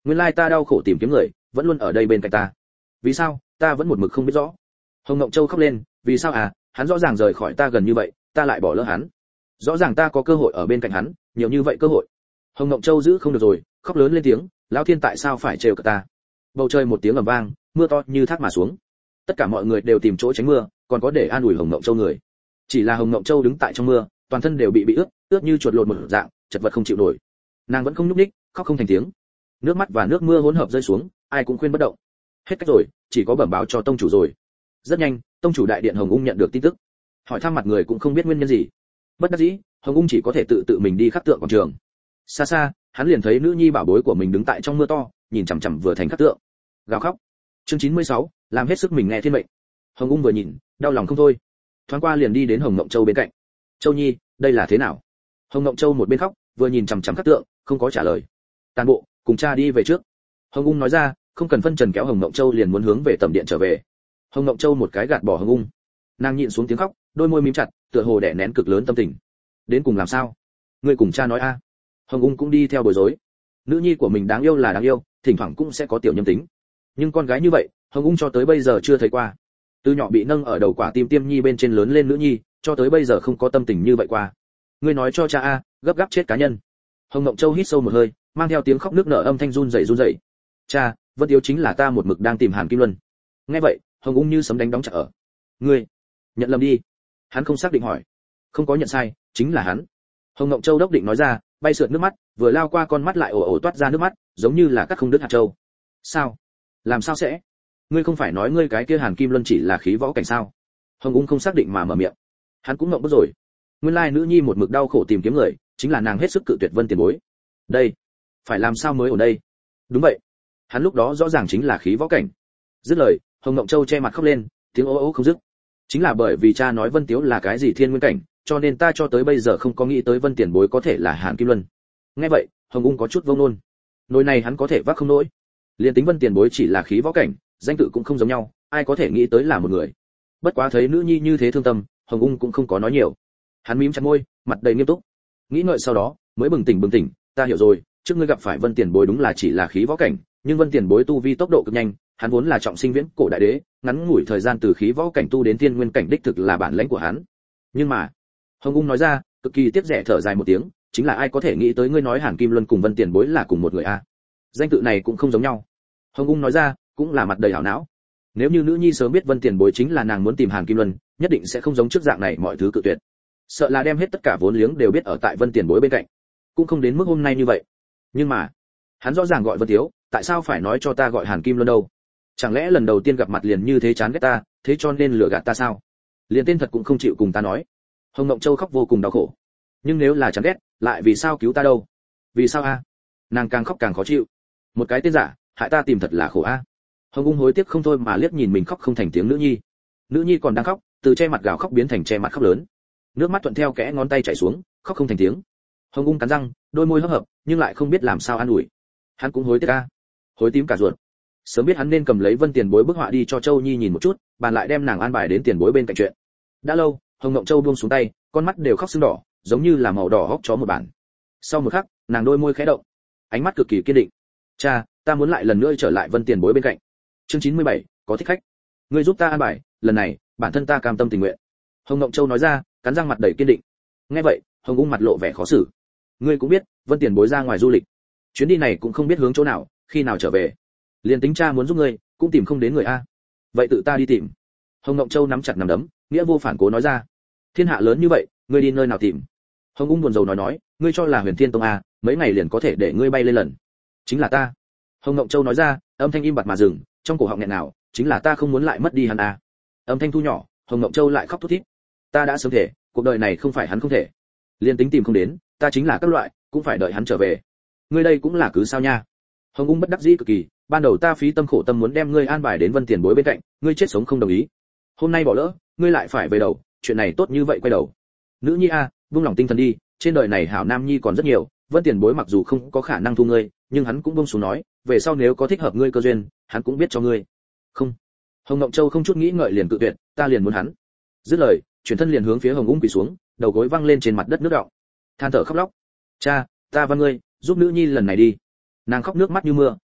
nguyên lai ta đau khổ tìm kiếm người vẫn luôn ở đây bên cạnh ta. Vì sao? Ta vẫn một mực không biết rõ. Hồng Ngộng Châu khóc lên, vì sao à, hắn rõ ràng rời khỏi ta gần như vậy, ta lại bỏ lỡ hắn. Rõ ràng ta có cơ hội ở bên cạnh hắn, nhiều như vậy cơ hội. Hồng Ngộng Châu giữ không được rồi, khóc lớn lên tiếng, lão thiên tại sao phải trêu cả ta? Bầu trời một tiếng ầm vang, mưa to như thác mà xuống. Tất cả mọi người đều tìm chỗ tránh mưa, còn có để an ủi Hồng Ngộng Châu người. Chỉ là Hồng Ngộng Châu đứng tại trong mưa, toàn thân đều bị bị ướt, ướt như chuột lột một dạng, chật vật không chịu nổi. Nàng vẫn không nhúc nhích, khóc không thành tiếng. Nước mắt và nước mưa hỗn hợp rơi xuống, ai cũng khuyên bất động. Hết cách rồi, chỉ có bẩm báo cho tông chủ rồi. Rất nhanh, tông chủ đại điện Hồng Ung nhận được tin tức. Hỏi thăm mặt người cũng không biết nguyên nhân gì. Bất đắc dĩ, Hồng Ung chỉ có thể tự tự mình đi khắc tượng quảng trường. Xa xa, hắn liền thấy nữ nhi bảo bối của mình đứng tại trong mưa to, nhìn chằm chằm vừa thành khắc tượng, gào khóc. Chương chín mươi sáu, làm hết sức mình nghe thiên mệnh. Hồng Ung vừa nhìn, đau lòng không thôi. Thoáng qua liền đi đến Hồng Ngộng Châu bên cạnh. Châu Nhi, đây là thế nào? Hồng Ngộng Châu một bên khóc, vừa nhìn chằm chằm khắc tượng, không có trả lời. Tàn bộ, cùng cha đi về trước. Hồng Ung nói ra, không cần phân trần kéo Hồng Ngộng Châu liền muốn hướng về tầm điện trở về. Hồng Ngộng Châu một cái gạt bỏ Hồng Ung. Nàng nhịn xuống tiếng khóc, đôi môi mím chặt, tựa hồ đè nén cực lớn tâm tình. Đến cùng làm sao? Ngươi cùng cha nói a. Hồng Ung cũng đi theo bối rối. Nữ nhi của mình đáng yêu là đáng yêu, thỉnh thoảng cũng sẽ có tiểu nhâm tính. Nhưng con gái như vậy, Hồng Ung cho tới bây giờ chưa thấy qua. Từ nhỏ bị nâng ở đầu quả tim tiêm nhi bên trên lớn lên nữ nhi, cho tới bây giờ không có tâm tình như vậy qua. Ngươi nói cho cha a, gấp gáp chết cá nhân. Hồng Ngộng Châu hít sâu một hơi, mang theo tiếng khóc nước nở âm thanh run rẩy run rẩy. Cha, Vân Tiếu chính là ta một mực đang tìm Hàn Kim Luân. Nghe vậy, Hồng Ung như sấm đánh đóng chặt ở. Ngươi, nhận lầm đi. Hắn không xác định hỏi. Không có nhận sai, chính là hắn. Hồng Ngộng Châu đốc định nói ra, bay sượt nước mắt, vừa lao qua con mắt lại ồ ồ toát ra nước mắt, giống như là cắt không đứt hạt châu. Sao? Làm sao sẽ? Ngươi không phải nói ngươi cái kia Hàn Kim Luân chỉ là khí võ cảnh sao? Hồng Ung không xác định mà mở miệng. Hắn cũng ngậm bứt rồi. Nguyên lai nữ nhi một mực đau khổ tìm kiếm người, chính là nàng hết sức cự tuyệt Vân tiền bối. Đây, phải làm sao mới ở đây? Đúng vậy. Hắn lúc đó rõ ràng chính là khí võ cảnh. Dứt lời, Hồng Ngộng Châu che mặt khóc lên, tiếng ố ố không dứt. Chính là bởi vì cha nói Vân Tiếu là cái gì thiên nguyên cảnh, cho nên ta cho tới bây giờ không có nghĩ tới Vân tiền bối có thể là Hàn Kim Luân. Nghe vậy, Hồng Ung có chút vô nôn. Nồi này hắn có thể vác không nổi. Liên tính Vân tiền bối chỉ là khí võ cảnh, danh tự cũng không giống nhau, ai có thể nghĩ tới là một người. Bất quá thấy nữ nhi như thế thương tâm, Hồng Ung cũng không có nói nhiều. Hắn mím chặt môi, mặt đầy nghiêm túc. Nghĩ ngợi sau đó, mới bừng tỉnh bừng tỉnh, ta hiểu rồi, trước ngươi gặp phải Vân tiền bối đúng là chỉ là khí võ cảnh, nhưng Vân tiền bối tu vi tốc độ cực nhanh, hắn vốn là trọng sinh viễn cổ đại đế, ngắn ngủi thời gian từ khí võ cảnh tu đến thiên nguyên cảnh đích thực là bản lãnh của hắn. Nhưng mà, Hồng Ung nói ra, cực kỳ tiếc rẻ thở dài một tiếng, chính là ai có thể nghĩ tới ngươi nói Hàn Kim Luân cùng Vân tiền bối là cùng một người a? Danh tự này cũng không giống nhau. Hồng Ung nói ra, cũng là mặt đầy hảo não. Nếu như nữ nhi sớm biết Vân tiền bối chính là nàng muốn tìm Hàn Kim Luân, nhất định sẽ không giống trước dạng này mọi thứ cự tuyệt. Sợ là đem hết tất cả vốn liếng đều biết ở tại Vân tiền bối bên cạnh, cũng không đến mức hôm nay như vậy. Nhưng mà, hắn rõ ràng gọi Vân Tiếu, tại sao phải nói cho ta gọi Hàn Kim Luân đâu? Chẳng lẽ lần đầu tiên gặp mặt liền như thế chán ghét ta, thế cho nên lừa gạt ta sao? Liền tên thật cũng không chịu cùng ta nói. Hồng Ngộng Châu khóc vô cùng đau khổ. Nhưng nếu là chán ghét, lại vì sao cứu ta đâu? Vì sao a? Nàng càng khóc càng khó chịu. Một cái tên giả, hại ta tìm thật là khổ a. Hồng Ung hối tiếc không thôi mà liếc nhìn mình khóc không thành tiếng nữ nhi. Nữ nhi còn đang khóc, từ che mặt gào khóc biến thành che mặt khóc lớn. Nước mắt thuận theo kẽ ngón tay chảy xuống, khóc không thành tiếng. Hồng Ung cắn răng, đôi môi hấp hợp, nhưng lại không biết làm sao an ủi. Hắn cũng hối tiếc a, hối tím cả ruột. Sớm biết hắn nên cầm lấy Vân tiền bối bức họa đi cho Châu Nhi nhìn một chút, bàn lại đem nàng an bài đến tiền bối bên cạnh chuyện. Đã lâu, Hồng Ngộng Châu buông xuống tay, con mắt đều khóc sưng đỏ, giống như là màu đỏ hốc chó một bản. Sau một khắc, nàng đôi môi khẽ động, ánh mắt cực kỳ kiên định. Cha, ta muốn lại lần nữa trở lại Vân tiền bối bên cạnh. Chương chín mươi bảy, có thích khách. Ngươi giúp ta an bài, lần này, bản thân ta cam tâm tình nguyện. Hồng Ngộng Châu nói ra, cắn răng mặt đầy kiên định. Nghe vậy, Hồng Ung mặt lộ vẻ khó xử. Ngươi cũng biết, Vân tiền bối ra ngoài du lịch, chuyến đi này cũng không biết hướng chỗ nào, khi nào trở về. Liền tính cha muốn giúp ngươi, cũng tìm không đến người a. Vậy tự ta đi tìm. Hồng Ngộng Châu nắm chặt nắm đấm, nghĩa vô phản cố nói ra. Thiên hạ lớn như vậy, ngươi đi nơi nào tìm? Hồng Ung buồn rầu nói nói, ngươi cho là Huyền Thiên Tông a, mấy ngày liền có thể để ngươi bay lên lần. Chính là ta. Hồng Ngộng Châu nói ra, âm thanh im bặt mà dừng, trong cổ họng nghẹn nào, chính là ta không muốn lại mất đi hắn a. Âm thanh thu nhỏ, Hồng Ngộng Châu lại khóc thút thít. Ta đã sớm thể, cuộc đời này không phải hắn không thể. Liên tính tìm không đến, ta chính là các loại, cũng phải đợi hắn trở về. Ngươi đây cũng là cứ sao nha? Hồng Ung bất đắc dĩ cực kỳ, ban đầu ta phí tâm khổ tâm muốn đem ngươi an bài đến Vân tiền bối bên cạnh, ngươi chết sống không đồng ý. Hôm nay bỏ lỡ, ngươi lại phải về đầu, chuyện này tốt như vậy quay đầu. Nữ nhi a, buông lòng tinh thần đi, trên đời này hảo nam nhi còn rất nhiều, Vân tiền bối mặc dù không có khả năng thu ngươi, nhưng hắn cũng buông xuống nói, về sau nếu có thích hợp ngươi cơ duyên, hắn cũng biết cho ngươi. Không. Hồng Ngộng Châu không chút nghĩ ngợi liền cự tuyệt, ta liền muốn hắn. Dứt lời, chuyển thân liền hướng phía Hồng Ung quỳ xuống, đầu gối văng lên trên mặt đất nước đọng. Than thở khóc lóc. Cha, ta van ngươi, giúp nữ nhi lần này đi. Nàng khóc nước mắt như mưa,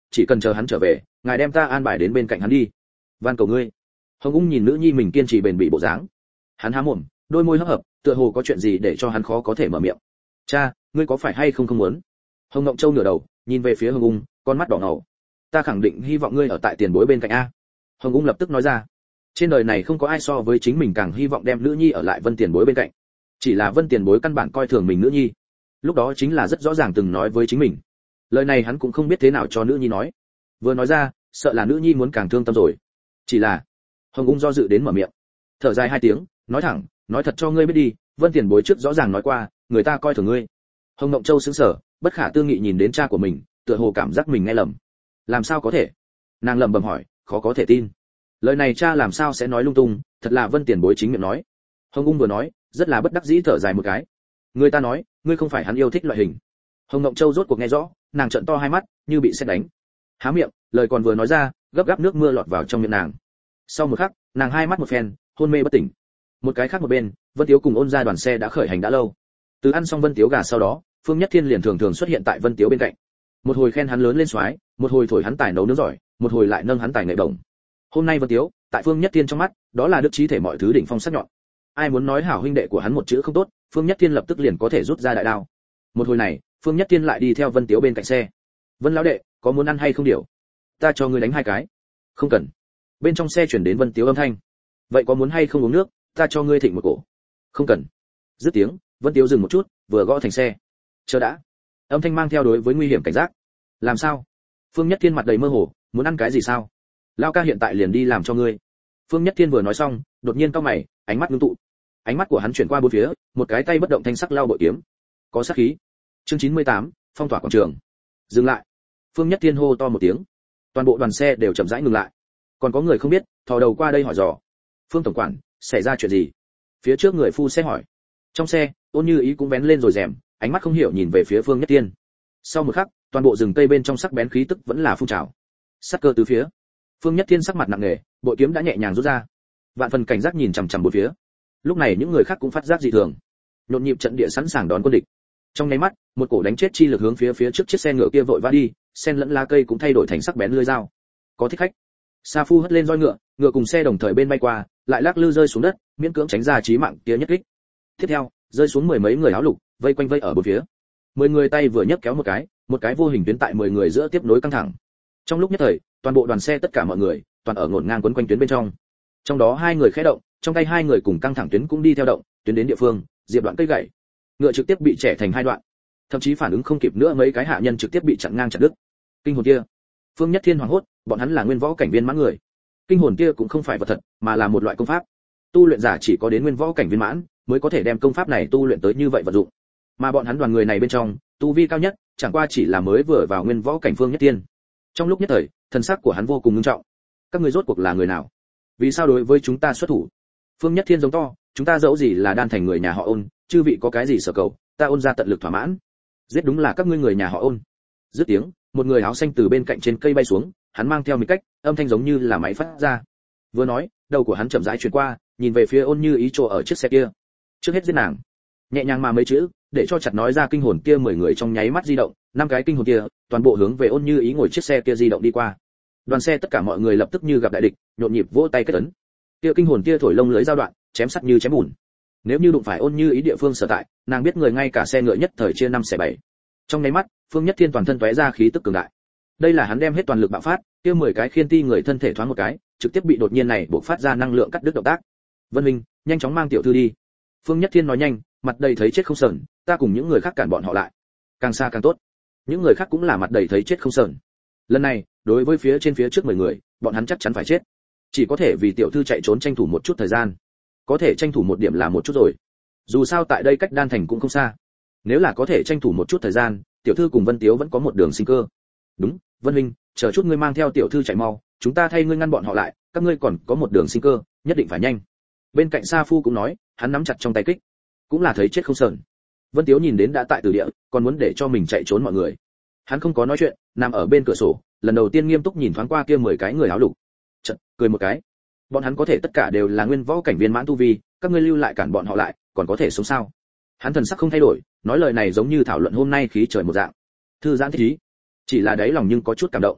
chỉ cần chờ hắn trở về, ngài đem ta an bài đến bên cạnh hắn đi. Van cầu ngươi. Hồng Ung nhìn nữ nhi mình kiên trì bền bỉ bộ dáng. Hắn há mồm, đôi môi hấp hợp, tựa hồ có chuyện gì để cho hắn khó có thể mở miệng. Cha, ngươi có phải hay không không muốn? Hồng Ngộng Châu ngửa đầu, nhìn về phía Hồng Ung, con mắt đỏ ngầu. Ta khẳng định hy vọng ngươi ở tại tiền bối bên cạnh a. Hồng Ung lập tức nói ra. Trên đời này không có ai so với chính mình càng hy vọng đem nữ nhi ở lại Vân tiền bối bên cạnh. Chỉ là Vân tiền bối căn bản coi thường mình nữ nhi. Lúc đó chính là rất rõ ràng từng nói với chính mình. Lời này hắn cũng không biết thế nào cho nữ nhi nói. Vừa nói ra, sợ là nữ nhi muốn càng thương tâm rồi. Chỉ là, Hồng Ung do dự đến mở miệng. Thở dài hai tiếng, nói thẳng, nói thật cho ngươi biết đi, Vân tiền bối trước rõ ràng nói qua, người ta coi thường ngươi. Hồng Ngộng Châu sững sờ, bất khả tư nghị nhìn đến cha của mình, tựa hồ cảm giác mình nghe lầm. Làm sao có thể? Nàng lẩm bẩm hỏi, khó có thể tin. Lời này cha làm sao sẽ nói lung tung, thật là Vân tiền bối chính miệng nói. Hồng Ung vừa nói, rất là bất đắc dĩ thở dài một cái. Người ta nói, ngươi không phải hắn yêu thích loại hình. Hồng Ngộng Châu rốt cuộc nghe rõ, nàng trợn to hai mắt, như bị sét đánh. Há miệng, lời còn vừa nói ra, gấp gáp nước mưa lọt vào trong miệng nàng. Sau một khắc, nàng hai mắt một phen, hôn mê bất tỉnh. Một cái khác một bên, Vân Tiếu cùng Ôn gia đoàn xe đã khởi hành đã lâu. Từ ăn xong Vân Tiếu gà sau đó, Phương Nhất Thiên liền thường thường xuất hiện tại Vân Tiếu bên cạnh. Một hồi khen hắn lớn lên xoái, một hồi thổi hắn tài nấu nướng giỏi, một hồi lại nâng hắn tài nghệ bổng. Hôm nay Vân Tiếu, tại Phương Nhất Thiên trong mắt, đó là đức trí thể mọi thứ đỉnh phong sắc nhọn. Ai muốn nói hảo huynh đệ của hắn một chữ không tốt, Phương Nhất Thiên lập tức liền có thể rút ra đại đao. Một hồi này, Phương Nhất Thiên lại đi theo Vân Tiếu bên cạnh xe. Vân lão đệ, có muốn ăn hay không điều? Ta cho ngươi đánh hai cái. Không cần. Bên trong xe chuyển đến Vân Tiếu âm thanh. Vậy có muốn hay không uống nước, ta cho ngươi thịnh một cổ. Không cần. Dứt tiếng, Vân Tiếu dừng một chút, vừa gõ thành xe. Chờ đã. Âm thanh mang theo đối với nguy hiểm cảnh giác. Làm sao? Phương Nhất Thiên mặt đầy mơ hồ, muốn ăn cái gì sao? Lão ca hiện tại liền đi làm cho ngươi. Phương Nhất Thiên vừa nói xong, đột nhiên cau mày, ánh mắt ngưng tụ. Ánh mắt của hắn chuyển qua bốn phía, một cái tay bất động thanh sắc lao bội kiếm. Có sát khí. Chương chín mươi tám, phong tỏa quảng trường. Dừng lại. Phương Nhất Thiên hô to một tiếng. Toàn bộ đoàn xe đều chậm rãi ngừng lại. Còn có người không biết, thò đầu qua đây hỏi dò. Phương tổng quản, xảy ra chuyện gì? Phía trước người phu xe hỏi. Trong xe, Ôn Như Ý cũng vén lên rồi rèm, ánh mắt không hiểu nhìn về phía Phương Nhất Thiên. Sau một khắc, toàn bộ rừng cây bên trong sắc bén khí tức vẫn là phun trào. Sắc cơ tứ phía. Phương Nhất Thiên sắc mặt nặng nề, bội kiếm đã nhẹ nhàng rút ra. Vạn phần cảnh giác nhìn chằm chằm bốn phía. Lúc này những người khác cũng phát giác dị thường, nhộn nhịp trận địa sẵn sàng đón quân địch. Trong nháy mắt, một cổ đánh chết chi lực hướng phía phía trước chiếc xe ngựa kia vội vã đi, sen lẫn lá cây cũng thay đổi thành sắc bén lưỡi dao. Có thích khách. Sa Phu hất lên roi ngựa, ngựa cùng xe đồng thời bên bay qua, lại lắc lư rơi xuống đất, miễn cưỡng tránh ra chí mạng kia nhất kích. Tiếp theo, rơi xuống mười mấy người áo lục, vây quanh vây ở bốn phía. Mười người tay vừa nhấc kéo một cái, một cái vô hình tuyến tại mười người giữa tiếp nối căng thẳng. Trong lúc nhất thời, toàn bộ đoàn xe tất cả mọi người, toàn ở ngổn ngang quấn quanh tuyến bên trong. Trong đó hai người khẽ động, trong tay hai người cùng căng thẳng tuyến cũng đi theo động, tuyến đến địa phương, diệp đoạn cây gãy. Ngựa trực tiếp bị chẻ thành hai đoạn. Thậm chí phản ứng không kịp nữa, mấy cái hạ nhân trực tiếp bị chặn ngang chặt đứt. Kinh hồn kia. Phương Nhất Thiên hoảng hốt, bọn hắn là nguyên võ cảnh viên mãn người. Kinh hồn kia cũng không phải vật thật, mà là một loại công pháp. Tu luyện giả chỉ có đến nguyên võ cảnh viên mãn mới có thể đem công pháp này tu luyện tới như vậy vận dụng. Mà bọn hắn đoàn người này bên trong, tu vi cao nhất, chẳng qua chỉ là mới vừa vào nguyên võ cảnh Phương Nhất Thiên. Trong lúc nhất thời, thần sắc của hắn vô cùng nghiêm trọng. Các ngươi rốt cuộc là người nào? Vì sao đối với chúng ta xuất thủ? Phương Nhất Thiên giống to, chúng ta dẫu gì là đan thành người nhà họ Ôn, chư vị có cái gì sở cầu, ta Ôn ra tận lực thỏa mãn. Giết đúng là các ngươi người nhà họ Ôn. Dứt tiếng, một người áo xanh từ bên cạnh trên cây bay xuống, hắn mang theo một cách, âm thanh giống như là máy phát ra. Vừa nói, đầu của hắn chậm rãi chuyển qua, nhìn về phía Ôn Như Ý chỗ ở chiếc xe kia. Trước hết giết nàng. Nhẹ nhàng mà mấy chữ, để cho chặt nói ra kinh hồn kia mười người trong nháy mắt di động, năm cái kinh hồn kia, toàn bộ hướng về Ôn Như Ý ngồi chiếc xe kia di động đi qua. Đoàn xe tất cả mọi người lập tức như gặp đại địch, nhộn nhịp vỗ tay kết ấn. Kia kinh hồn kia thổi lông lưới giao đoạn, chém sắt như chém bùn. Nếu như đụng phải Ôn Như Ý địa phương sở tại, nàng biết người ngay cả xe ngựa nhất thời chia năm xẻ bảy. Trong nháy mắt, Phương Nhất Thiên toàn thân tóe ra khí tức cường đại. Đây là hắn đem hết toàn lực bạo phát, kia mười cái khiên ti người thân thể thoáng một cái, trực tiếp bị đột nhiên này bộc phát ra năng lượng cắt đứt động tác. Vân Minh, nhanh chóng mang tiểu thư đi. Phương Nhất Thiên nói nhanh, mặt đầy thấy chết không sờn, ta cùng những người khác cản bọn họ lại, càng xa càng tốt. Những người khác cũng là mặt đầy thấy chết không sờn. Lần này, đối với phía trên phía trước mười người, bọn hắn chắc chắn phải chết. Chỉ có thể vì tiểu thư chạy trốn tranh thủ một chút thời gian. Có thể tranh thủ một điểm là một chút rồi. Dù sao tại đây cách Đan Thành cũng không xa. Nếu là có thể tranh thủ một chút thời gian, tiểu thư cùng Vân Tiếu vẫn có một đường sinh cơ. Đúng, Vân Minh, chờ chút ngươi mang theo tiểu thư chạy mau, chúng ta thay ngươi ngăn bọn họ lại, các ngươi còn có một đường sinh cơ, nhất định phải nhanh. Bên cạnh Sa Phu cũng nói, hắn nắm chặt trong tay kích, cũng là thấy chết không sờn. Vân Tiếu nhìn đến đã tại tử địa, còn muốn để cho mình chạy trốn mọi người. Hắn không có nói chuyện, nằm ở bên cửa sổ, lần đầu tiên nghiêm túc nhìn thoáng qua kia mười cái người áo lục. Chợt cười một cái. Bọn hắn có thể tất cả đều là nguyên võ cảnh viên mãn tu vi, các ngươi lưu lại cản bọn họ lại, còn có thể sống sao? Hắn thần sắc không thay đổi, nói lời này giống như thảo luận hôm nay khí trời một dạng. Thư giãn thích ý, chỉ là đáy lòng nhưng có chút cảm động.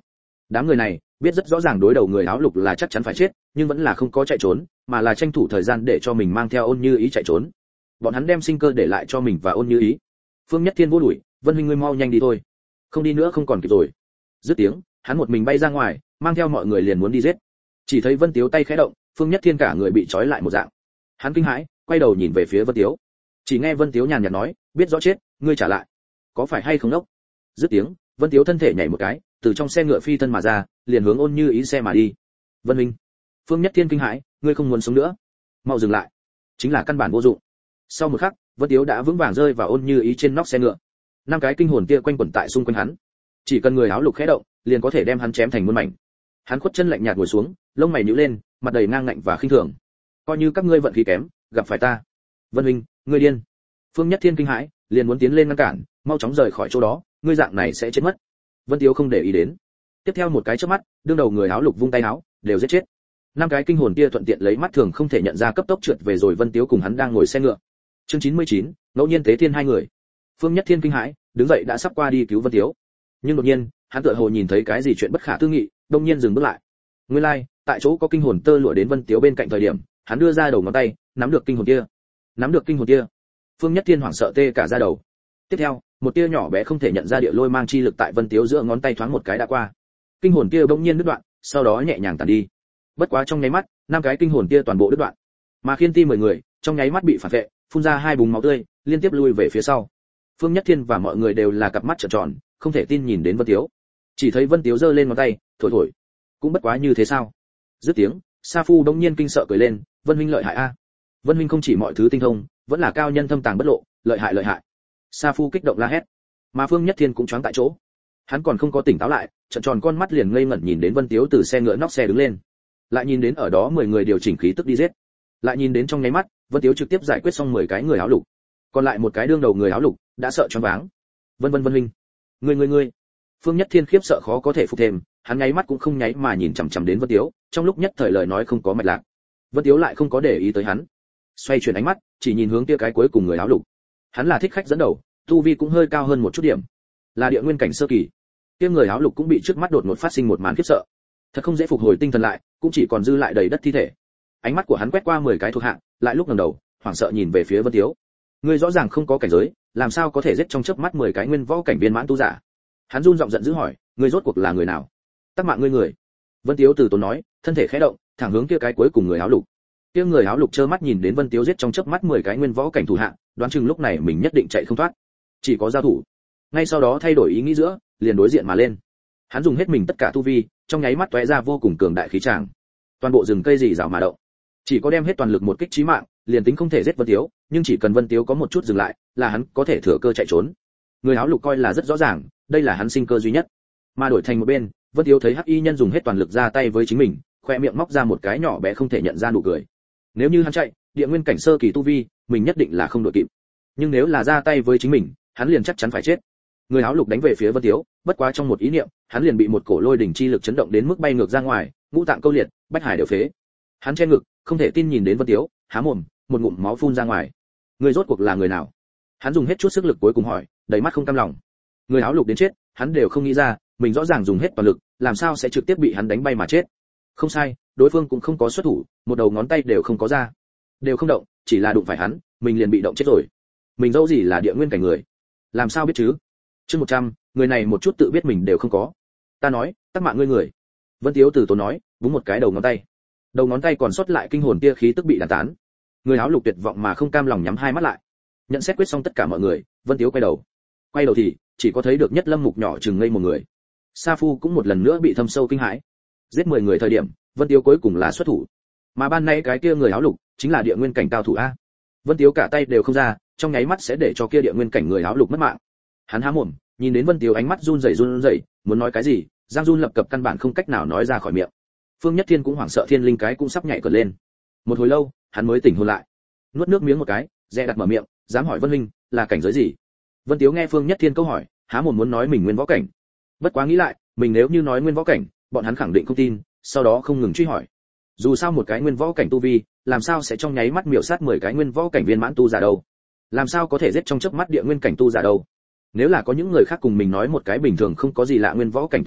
Đám người này biết rất rõ ràng đối đầu người áo lục là chắc chắn phải chết, nhưng vẫn là không có chạy trốn, mà là tranh thủ thời gian để cho mình mang theo Ôn Như Ý chạy trốn. Bọn hắn đem sinh cơ để lại cho mình và Ôn Như Ý. Phương Nhất Thiên vô đuổi, Vân huynh ngươi mau nhanh đi thôi, không đi nữa không còn kịp rồi. Dứt tiếng, hắn một mình bay ra ngoài, mang theo mọi người liền muốn đi giết. Chỉ thấy Vân Tiếu tay khẽ động, Phương Nhất Thiên cả người bị trói lại một dạng. Hắn kinh hãi, quay đầu nhìn về phía Vân Tiếu. Chỉ nghe Vân Tiếu nhàn nhạt nói, biết rõ chết, ngươi trả lại, có phải hay không đốc? Dứt tiếng, Vân Tiếu thân thể nhảy một cái, từ trong xe ngựa phi thân mà ra, liền hướng Ôn Như Ý xe mà đi. Vân huynh. Phương Nhất Thiên kinh hãi, ngươi không muốn sống nữa, mau dừng lại, chính là căn bản vô dụng. Sau một khắc, Vân Tiếu đã vững vàng rơi vào Ôn Như Ý trên nóc xe ngựa. Năm cái kinh hồn kia quanh quẩn tại xung quanh hắn, chỉ cần người áo lục khẽ động, liền có thể đem hắn chém thành muôn mảnh. Hắn khuất chân lạnh nhạt ngồi xuống, lông mày nhíu lên, mặt đầy ngang ngạnh và khinh thường. Coi như các ngươi vận khí kém, gặp phải ta. Vân huynh, ngươi điên. Phương Nhất Thiên kinh hãi, liền muốn tiến lên ngăn cản, mau chóng rời khỏi chỗ đó, ngươi dạng này sẽ chết mất. Vân Tiếu không để ý đến. Tiếp theo một cái chớp mắt, đương đầu người áo lục vung tay áo, đều giết chết. Năm cái kinh hồn kia thuận tiện lấy mắt thường không thể nhận ra cấp tốc trượt về rồi. Vân Tiếu cùng hắn đang ngồi xe ngựa. Chương chín mươi chín, ngẫu nhiên tế thiên hai người. Phương Nhất Thiên kinh hãi, đứng dậy đã sắp qua đi cứu Vân Tiếu. Nhưng đột nhiên, hắn tựa hồ nhìn thấy cái gì chuyện bất khả tư nghị, đột nhiên dừng bước lại. Nguyên lai, like, tại chỗ có kinh hồn tơ lụa đến Vân Tiếu bên cạnh thời điểm, hắn đưa ra đầu ngón tay, nắm được kinh hồn kia. Nắm được kinh hồn kia. Phương Nhất Thiên hoảng sợ tê cả da đầu. Tiếp theo, một tia nhỏ bé không thể nhận ra địa lôi mang chi lực tại Vân Tiếu giữa ngón tay thoáng một cái đã qua. Kinh hồn kia bỗng nhiên đứt đoạn, sau đó nhẹ nhàng tàn đi. Bất quá trong nháy mắt, năm cái kinh hồn kia toàn bộ đứt đoạn. Mà Khiên Ti mười người, trong nháy mắt bị phản vệ, phun ra hai búng máu tươi, liên tiếp lui về phía sau. Phương Nhất Thiên và mọi người đều là cặp mắt trợn tròn, không thể tin nhìn đến Vân Tiếu. Chỉ thấy Vân Tiếu giơ lên ngón tay, thổi thổi. Cũng bất quá như thế sao? Dứt tiếng, Sa Phu đống nhiên kinh sợ cười lên, Vân huynh lợi hại a. Vân huynh không chỉ mọi thứ tinh thông, vẫn là cao nhân thâm tàng bất lộ, lợi hại lợi hại. Sa Phu kích động la hét. Mà Phương Nhất Thiên cũng choáng tại chỗ. Hắn còn không có tỉnh táo lại, trợn tròn con mắt liền ngây ngẩn nhìn đến Vân Tiếu từ xe ngựa nóc xe đứng lên. Lại nhìn đến ở đó mười người điều chỉnh khí tức đi giết. Lại nhìn đến trong nháy mắt, Vân Tiếu trực tiếp giải quyết xong mười cái người áo lục. Còn lại một cái đương đầu người áo lục, đã sợ choáng váng. Vân Vân Vân huynh, ngươi ngươi ngươi. Phương Nhất Thiên khiếp sợ khó có thể phục thêm, hắn nháy mắt cũng không nháy mà nhìn chằm chằm đến Vân Tiếu, trong lúc nhất thời lời nói không có mạch lạc. Vân Tiếu lại không có để ý tới hắn, xoay chuyển ánh mắt, chỉ nhìn hướng kia cái cuối cùng người áo lục. Hắn là thích khách dẫn đầu, tu vi cũng hơi cao hơn một chút điểm, là địa nguyên cảnh sơ kỳ. Kia người áo lục cũng bị trước mắt đột ngột phát sinh một màn khiếp sợ, thật không dễ phục hồi tinh thần lại, cũng chỉ còn dư lại đầy đất thi thể. Ánh mắt của hắn quét qua mười cái thuộc hạ, lại lúc ngẩng đầu, hoảng sợ nhìn về phía Vân Tiếu. Ngươi rõ ràng không có cảnh giới, làm sao có thể giết trong chớp mắt mười cái nguyên võ cảnh viên mãn tu giả? Hắn run giọng giận dữ hỏi, ngươi rốt cuộc là người nào? Tắc mạng ngươi người. Vân Tiếu từ tốn nói, thân thể khẽ động, thẳng hướng kia cái cuối cùng người áo lục. Kia người áo lục trơ mắt nhìn đến Vân Tiếu giết trong chớp mắt mười cái nguyên võ cảnh thủ hạ, đoán chừng lúc này mình nhất định chạy không thoát, chỉ có giao thủ. Ngay sau đó thay đổi ý nghĩ giữa, liền đối diện mà lên. Hắn dùng hết mình tất cả tu vi, trong nháy mắt tóe ra vô cùng cường đại khí tràng. Toàn bộ rừng cây rì rào mà động, chỉ có đem hết toàn lực một kích chí mạng, liền tính không thể giết Vân Tiếu, nhưng chỉ cần Vân Tiếu có một chút dừng lại, là hắn có thể thừa cơ chạy trốn. Người áo lục coi là rất rõ ràng, đây là hắn sinh cơ duy nhất. Mà đổi thành một bên, Vân Tiếu thấy Hắc Y nhân dùng hết toàn lực ra tay với chính mình, khoe miệng móc ra một cái nhỏ bé không thể nhận ra nụ cười. Nếu như hắn chạy, địa nguyên cảnh sơ kỳ tu vi, mình nhất định là không đội kịp. Nhưng nếu là ra tay với chính mình, hắn liền chắc chắn phải chết. Người áo lục đánh về phía Vân Tiếu, bất quá trong một ý niệm, hắn liền bị một cổ lôi đỉnh chi lực chấn động đến mức bay ngược ra ngoài, ngũ tạng câu liệt, bách hải đều phế. Hắn che ngực, không thể tin nhìn đến Vân Tiếu, há mồm, một ngụm máu phun ra ngoài. Người rốt cuộc là người nào? Hắn dùng hết chút sức lực cuối cùng hỏi, đầy mắt không cam lòng. Người áo lục đến chết, hắn đều không nghĩ ra, mình rõ ràng dùng hết toàn lực, làm sao sẽ trực tiếp bị hắn đánh bay mà chết? Không sai, đối phương cũng không có xuất thủ, một đầu ngón tay đều không có ra, đều không động, chỉ là đụng phải hắn, mình liền bị động chết rồi. Mình dẫu gì là địa nguyên cảnh người, làm sao biết chứ? Chương một trăm, người này một chút tự biết mình đều không có. Ta nói, tắc mạng ngươi người. Vân Tiếu từ tốn nói, búng một cái đầu ngón tay. Đầu ngón tay còn sót lại kinh hồn tia khí tức bị đàn tán. Người áo lục tuyệt vọng mà không cam lòng nhắm hai mắt lại. Nhận xét quyết xong tất cả mọi người, Vân Tiếu quay đầu. Quay đầu thì chỉ có thấy được Nhất Lâm Mục nhỏ chừng ngây một người. Sa Phu cũng một lần nữa bị thâm sâu kinh hãi. Giết mười người thời điểm, Vân Tiếu cuối cùng là xuất thủ. Mà ban nay cái kia người áo lục chính là địa nguyên cảnh cao thủ a. Vân Tiếu cả tay đều không ra, trong nháy mắt sẽ để cho kia địa nguyên cảnh người áo lục mất mạng. Hắn há mồm, nhìn đến Vân Tiếu ánh mắt run rẩy run rẩy, muốn nói cái gì, Giang Jun lập cập căn bản không cách nào nói ra khỏi miệng. Phương Nhất Thiên cũng hoảng sợ thiên linh cái cũng sắp nhảy cờ lên. Một hồi lâu, hắn mới tỉnh hồn lại. Nuốt nước miếng một cái, dè đặt mở miệng, dám hỏi Vân huynh, là cảnh giới gì? Vân Tiếu nghe Phương Nhất Thiên câu hỏi, há mồm muốn nói mình nguyên võ cảnh. Bất quá nghĩ lại, mình nếu như nói nguyên võ cảnh, bọn hắn khẳng định không tin, sau đó không ngừng truy hỏi. Dù sao một cái nguyên võ cảnh tu vi, làm sao sẽ trong nháy mắt miểu sát mười cái nguyên võ cảnh viên mãn tu giả đâu? Làm sao có thể giết trong chớp mắt địa nguyên cảnh tu giả đâu? Nếu là có những người khác cùng mình nói một cái bình thường không có gì lạ nguyên võ cảnh tu giả,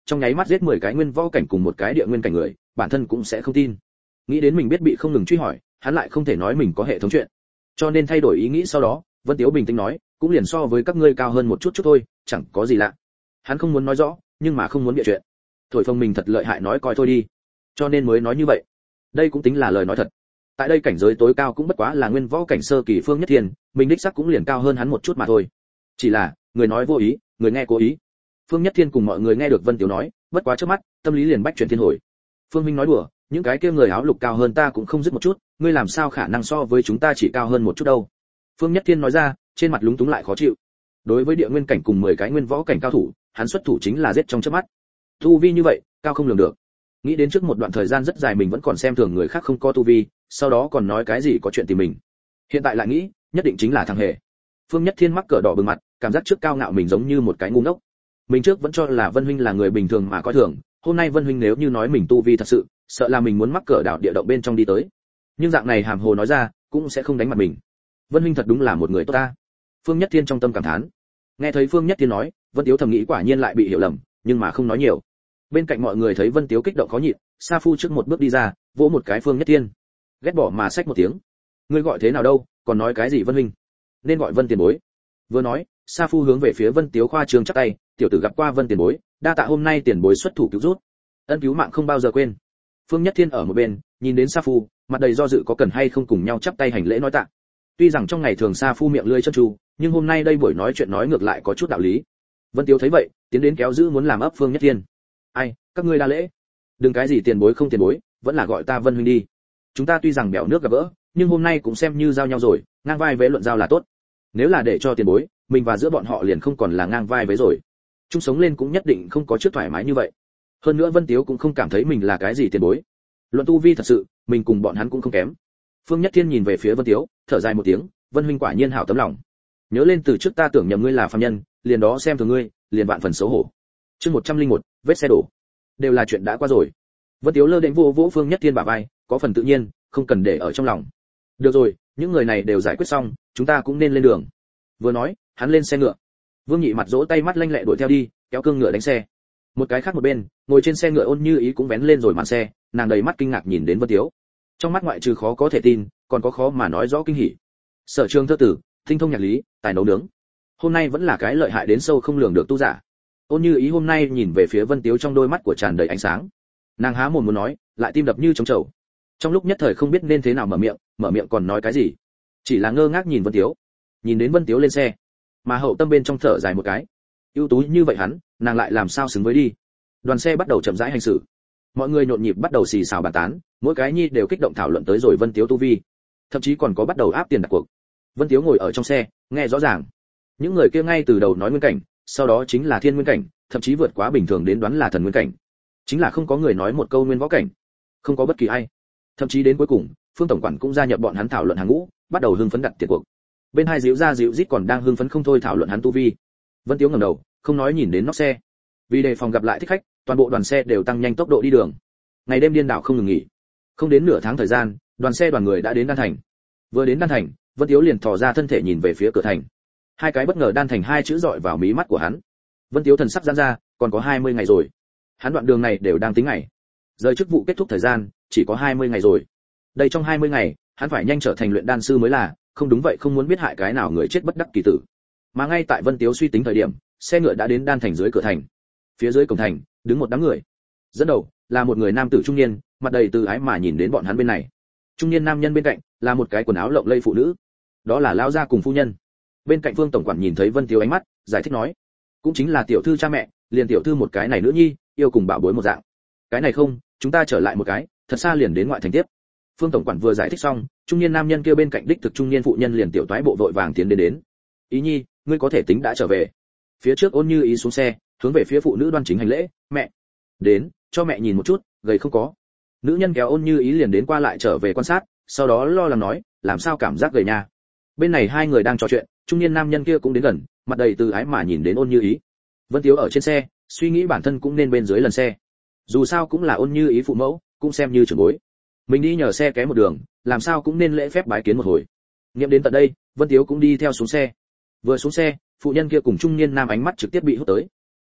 trong nháy mắt giết mười cái nguyên võ cảnh cùng một cái địa nguyên cảnh người, bản thân cũng sẽ không tin. Nghĩ đến mình biết bị không ngừng truy hỏi, hắn lại không thể nói mình có hệ thống chuyện. Cho nên thay đổi ý nghĩ sau đó, Vân Tiếu bình tĩnh nói, cũng liền so với các ngươi cao hơn một chút chút thôi, chẳng có gì lạ. Hắn không muốn nói rõ, nhưng mà không muốn bịa chuyện. Thổi phồng mình thật lợi hại nói coi thôi đi. Cho nên mới nói như vậy. Đây cũng tính là lời nói thật. Tại đây cảnh giới tối cao cũng bất quá là nguyên võ cảnh sơ kỳ Phương Nhất Thiên, mình đích xác cũng liền cao hơn hắn một chút mà thôi. Chỉ là, người nói vô ý, người nghe cố ý. Phương Nhất Thiên cùng mọi người nghe được Vân Tiếu nói, bất quá trước mắt, tâm lý liền bách chuyển thiên hồi. Phương Minh nói đùa, những cái kia người áo lục cao hơn ta cũng không dứt một chút, ngươi làm sao khả năng so với chúng ta chỉ cao hơn một chút đâu. Phương Nhất Thiên nói ra, trên mặt lúng túng lại khó chịu. Đối với địa nguyên cảnh cùng mười cái nguyên võ cảnh cao thủ, hắn xuất thủ chính là giết trong chớp mắt. Tu vi như vậy, cao không lường được. Nghĩ đến trước một đoạn thời gian rất dài mình vẫn còn xem thường người khác không có tu vi, sau đó còn nói cái gì có chuyện tìm mình. Hiện tại lại nghĩ, nhất định chính là thằng hề. Phương Nhất Thiên mắc cỡ đỏ bừng mặt, cảm giác trước cao ngạo mình giống như một cái ngu ngốc. Mình trước vẫn cho là Vân huynh là người bình thường mà coi thường, hôm nay Vân huynh nếu như nói mình tu vi thật sự, sợ là mình muốn mắc cỡ đảo địa động bên trong đi tới. Nhưng dạng này hàm hồ nói ra, cũng sẽ không đánh mặt mình. Vân huynh thật đúng là một người tốt ta. Phương Nhất Thiên trong tâm cảm thán. Nghe thấy Phương Nhất Thiên nói, Vân Tiếu thầm nghĩ quả nhiên lại bị hiểu lầm, nhưng mà không nói nhiều. Bên cạnh mọi người thấy Vân Tiếu kích động khó nhịn, Sa Phu trước một bước đi ra, vỗ một cái Phương Nhất Thiên. Ghét bỏ mà xách một tiếng. Ngươi gọi thế nào đâu, còn nói cái gì Vân huynh? Nên gọi Vân tiền bối. Vừa nói, Sa Phu hướng về phía Vân Tiếu khoa trương chắp tay, tiểu tử gặp qua Vân tiền bối, đa tạ hôm nay tiền bối xuất thủ cứu rút. Ân cứu mạng không bao giờ quên. Phương Nhất Thiên ở một bên, nhìn đến Sa Phu, mặt đầy do dự có cần hay không cùng nhau chắp tay hành lễ nói tạ. Tuy rằng trong ngày thường Sa Phu miệng lưỡi chân tru, nhưng hôm nay đây buổi nói chuyện nói ngược lại có chút đạo lý. Vân Tiếu thấy vậy, tiến đến kéo giữ muốn làm ấp Phương Nhất Thiên. Ai, các ngươi đa lễ. Đừng cái gì tiền bối không tiền bối, vẫn là gọi ta Vân huynh đi. Chúng ta tuy rằng bèo nước gặp gỡ, nhưng hôm nay cũng xem như giao nhau rồi, ngang vai vế luận giao là tốt. Nếu là để cho tiền bối, mình và giữa bọn họ liền không còn là ngang vai vế rồi. Chung sống lên cũng nhất định không có trước thoải mái như vậy. Hơn nữa Vân Tiếu cũng không cảm thấy mình là cái gì tiền bối. Luận tu vi thật sự, mình cùng bọn hắn cũng không kém. Phương Nhất Thiên nhìn về phía Vân Tiếu, thở dài một tiếng, Vân huynh quả nhiên hảo tấm lòng. Nhớ lên từ trước ta tưởng nhầm ngươi là phàm nhân, liền đó xem thường ngươi, liền vạn phần xấu hổ. Chương một trăm lẻ một, vết xe đổ. Đều là chuyện đã qua rồi. Vân Tiếu lơ đễnh vô vỗ Phương Nhất Thiên bả vai, có phần tự nhiên, không cần để ở trong lòng. Được rồi, những người này đều giải quyết xong, chúng ta cũng nên lên đường. Vừa nói, hắn lên xe ngựa. Vương Nhị mặt dỗ tay mắt lanh lẹ đuổi theo đi, kéo cương ngựa đánh xe. Một cái khác một bên, ngồi trên xe ngựa Ôn Như Ý cũng vén lên rồi màn xe, nàng đầy mắt kinh ngạc nhìn đến Vân Tiếu. Trong mắt ngoại trừ khó có thể tin, còn có khó mà nói rõ kinh hỉ. Sở trường thơ tử, tinh thông nhạc lý, tài nấu nướng. Hôm nay vẫn là cái lợi hại đến sâu không lường được tu giả. Ôn Như Ý hôm nay nhìn về phía Vân Tiếu trong đôi mắt của tràn đầy ánh sáng. Nàng há mồm muốn nói, lại tim đập như trống trầu. Trong lúc nhất thời không biết nên thế nào mở miệng, mở miệng còn nói cái gì. Chỉ là ngơ ngác nhìn Vân Tiếu. Nhìn đến Vân Tiếu lên xe, mà hậu tâm bên trong thở dài một cái. Ưu tú như vậy hắn, nàng lại làm sao xứng với đi. Đoàn xe bắt đầu chậm rãi hành xử. Mọi người nhộn nhịp bắt đầu xì xào bàn tán, mỗi cái nhi đều kích động thảo luận tới rồi Vân Tiếu tu vi. Thậm chí còn có bắt đầu áp tiền đặt cuộc. Vân Tiếu ngồi ở trong xe, nghe rõ ràng. Những người kia ngay từ đầu nói nguyên cảnh, sau đó chính là thiên nguyên cảnh, thậm chí vượt quá bình thường đến đoán là thần nguyên cảnh. Chính là không có người nói một câu nguyên võ cảnh, không có bất kỳ ai. Thậm chí đến cuối cùng, Phương tổng quản cũng gia nhập bọn hắn thảo luận hàng ngũ, bắt đầu hưng phấn đặt tiền cuộc. Bên hai díu ra díu rít còn đang hưng phấn không thôi thảo luận hắn tu vi. Vân Tiếu ngẩng đầu, không nói nhìn đến nóc xe. Vì đề phòng gặp lại thích khách, toàn bộ đoàn xe đều tăng nhanh tốc độ đi đường. Ngày đêm điên đảo không ngừng nghỉ. Không đến nửa tháng thời gian, đoàn xe đoàn người đã đến Đan Thành. Vừa đến Đan Thành, Vân Tiếu liền thò ra thân thể nhìn về phía cửa thành. Hai cái bất ngờ Đan Thành hai chữ dọi vào mí mắt của hắn. Vân Tiếu thần sắc giãn ra, còn có hai mươi ngày rồi. Hắn đoạn đường này đều đang tính ngày. Rời chức vụ kết thúc thời gian, chỉ có hai mươi ngày rồi. Đây trong hai mươi ngày, hắn phải nhanh trở thành luyện đan sư mới là, không đúng vậy không muốn biết hại cái nào người chết bất đắc kỳ tử. Mà ngay tại Vân Tiếu suy tính thời điểm, xe ngựa đã đến Đan Thành dưới cửa thành. Phía dưới cổng thành, đứng một đám người. Dẫn đầu là một người nam tử trung niên, mặt đầy từ ái mà nhìn đến bọn hắn bên này. Trung niên nam nhân bên cạnh là một cái quần áo lộng lẫy phụ nữ. Đó là lão gia cùng phu nhân. Bên cạnh Vương tổng quản nhìn thấy Vân Tiếu ánh mắt, giải thích nói, cũng chính là tiểu thư cha mẹ, liền tiểu thư một cái này nữ nhi, yêu cùng bảo bối một dạng. Cái này không, chúng ta trở lại một cái, thật xa liền đến ngoại thành tiếp. Phương tổng quản vừa giải thích xong, trung niên nam nhân kia bên cạnh đích thực trung niên phụ nhân liền tiểu toái bộ vội vàng tiến đến đến. Ý nhi, ngươi có thể tính đã trở về. Phía trước Ôn Như Ý xuống xe, hướng về phía phụ nữ đoan chính hành lễ, mẹ. Đến, cho mẹ nhìn một chút, gầy không có. Nữ nhân kéo Ôn Như Ý liền đến qua lại trở về quan sát, sau đó lo lắng nói, làm sao cảm giác gầy nha. Bên này hai người đang trò chuyện, trung niên nam nhân kia cũng đến gần, mặt đầy từ ái mà nhìn đến Ôn Như Ý. Vân Tiếu ở trên xe, suy nghĩ bản thân cũng nên bên dưới lần xe. Dù sao cũng là Ôn Như Ý phụ mẫu, cũng xem như trưởng bối. Mình đi nhờ xe ké một đường, làm sao cũng nên lễ phép bái kiến một hồi. Nghiệm đến tận đây, Vân Tiếu cũng đi theo xuống xe. Vừa xuống xe, phụ nhân kia cùng trung niên nam ánh mắt trực tiếp bị hút tới.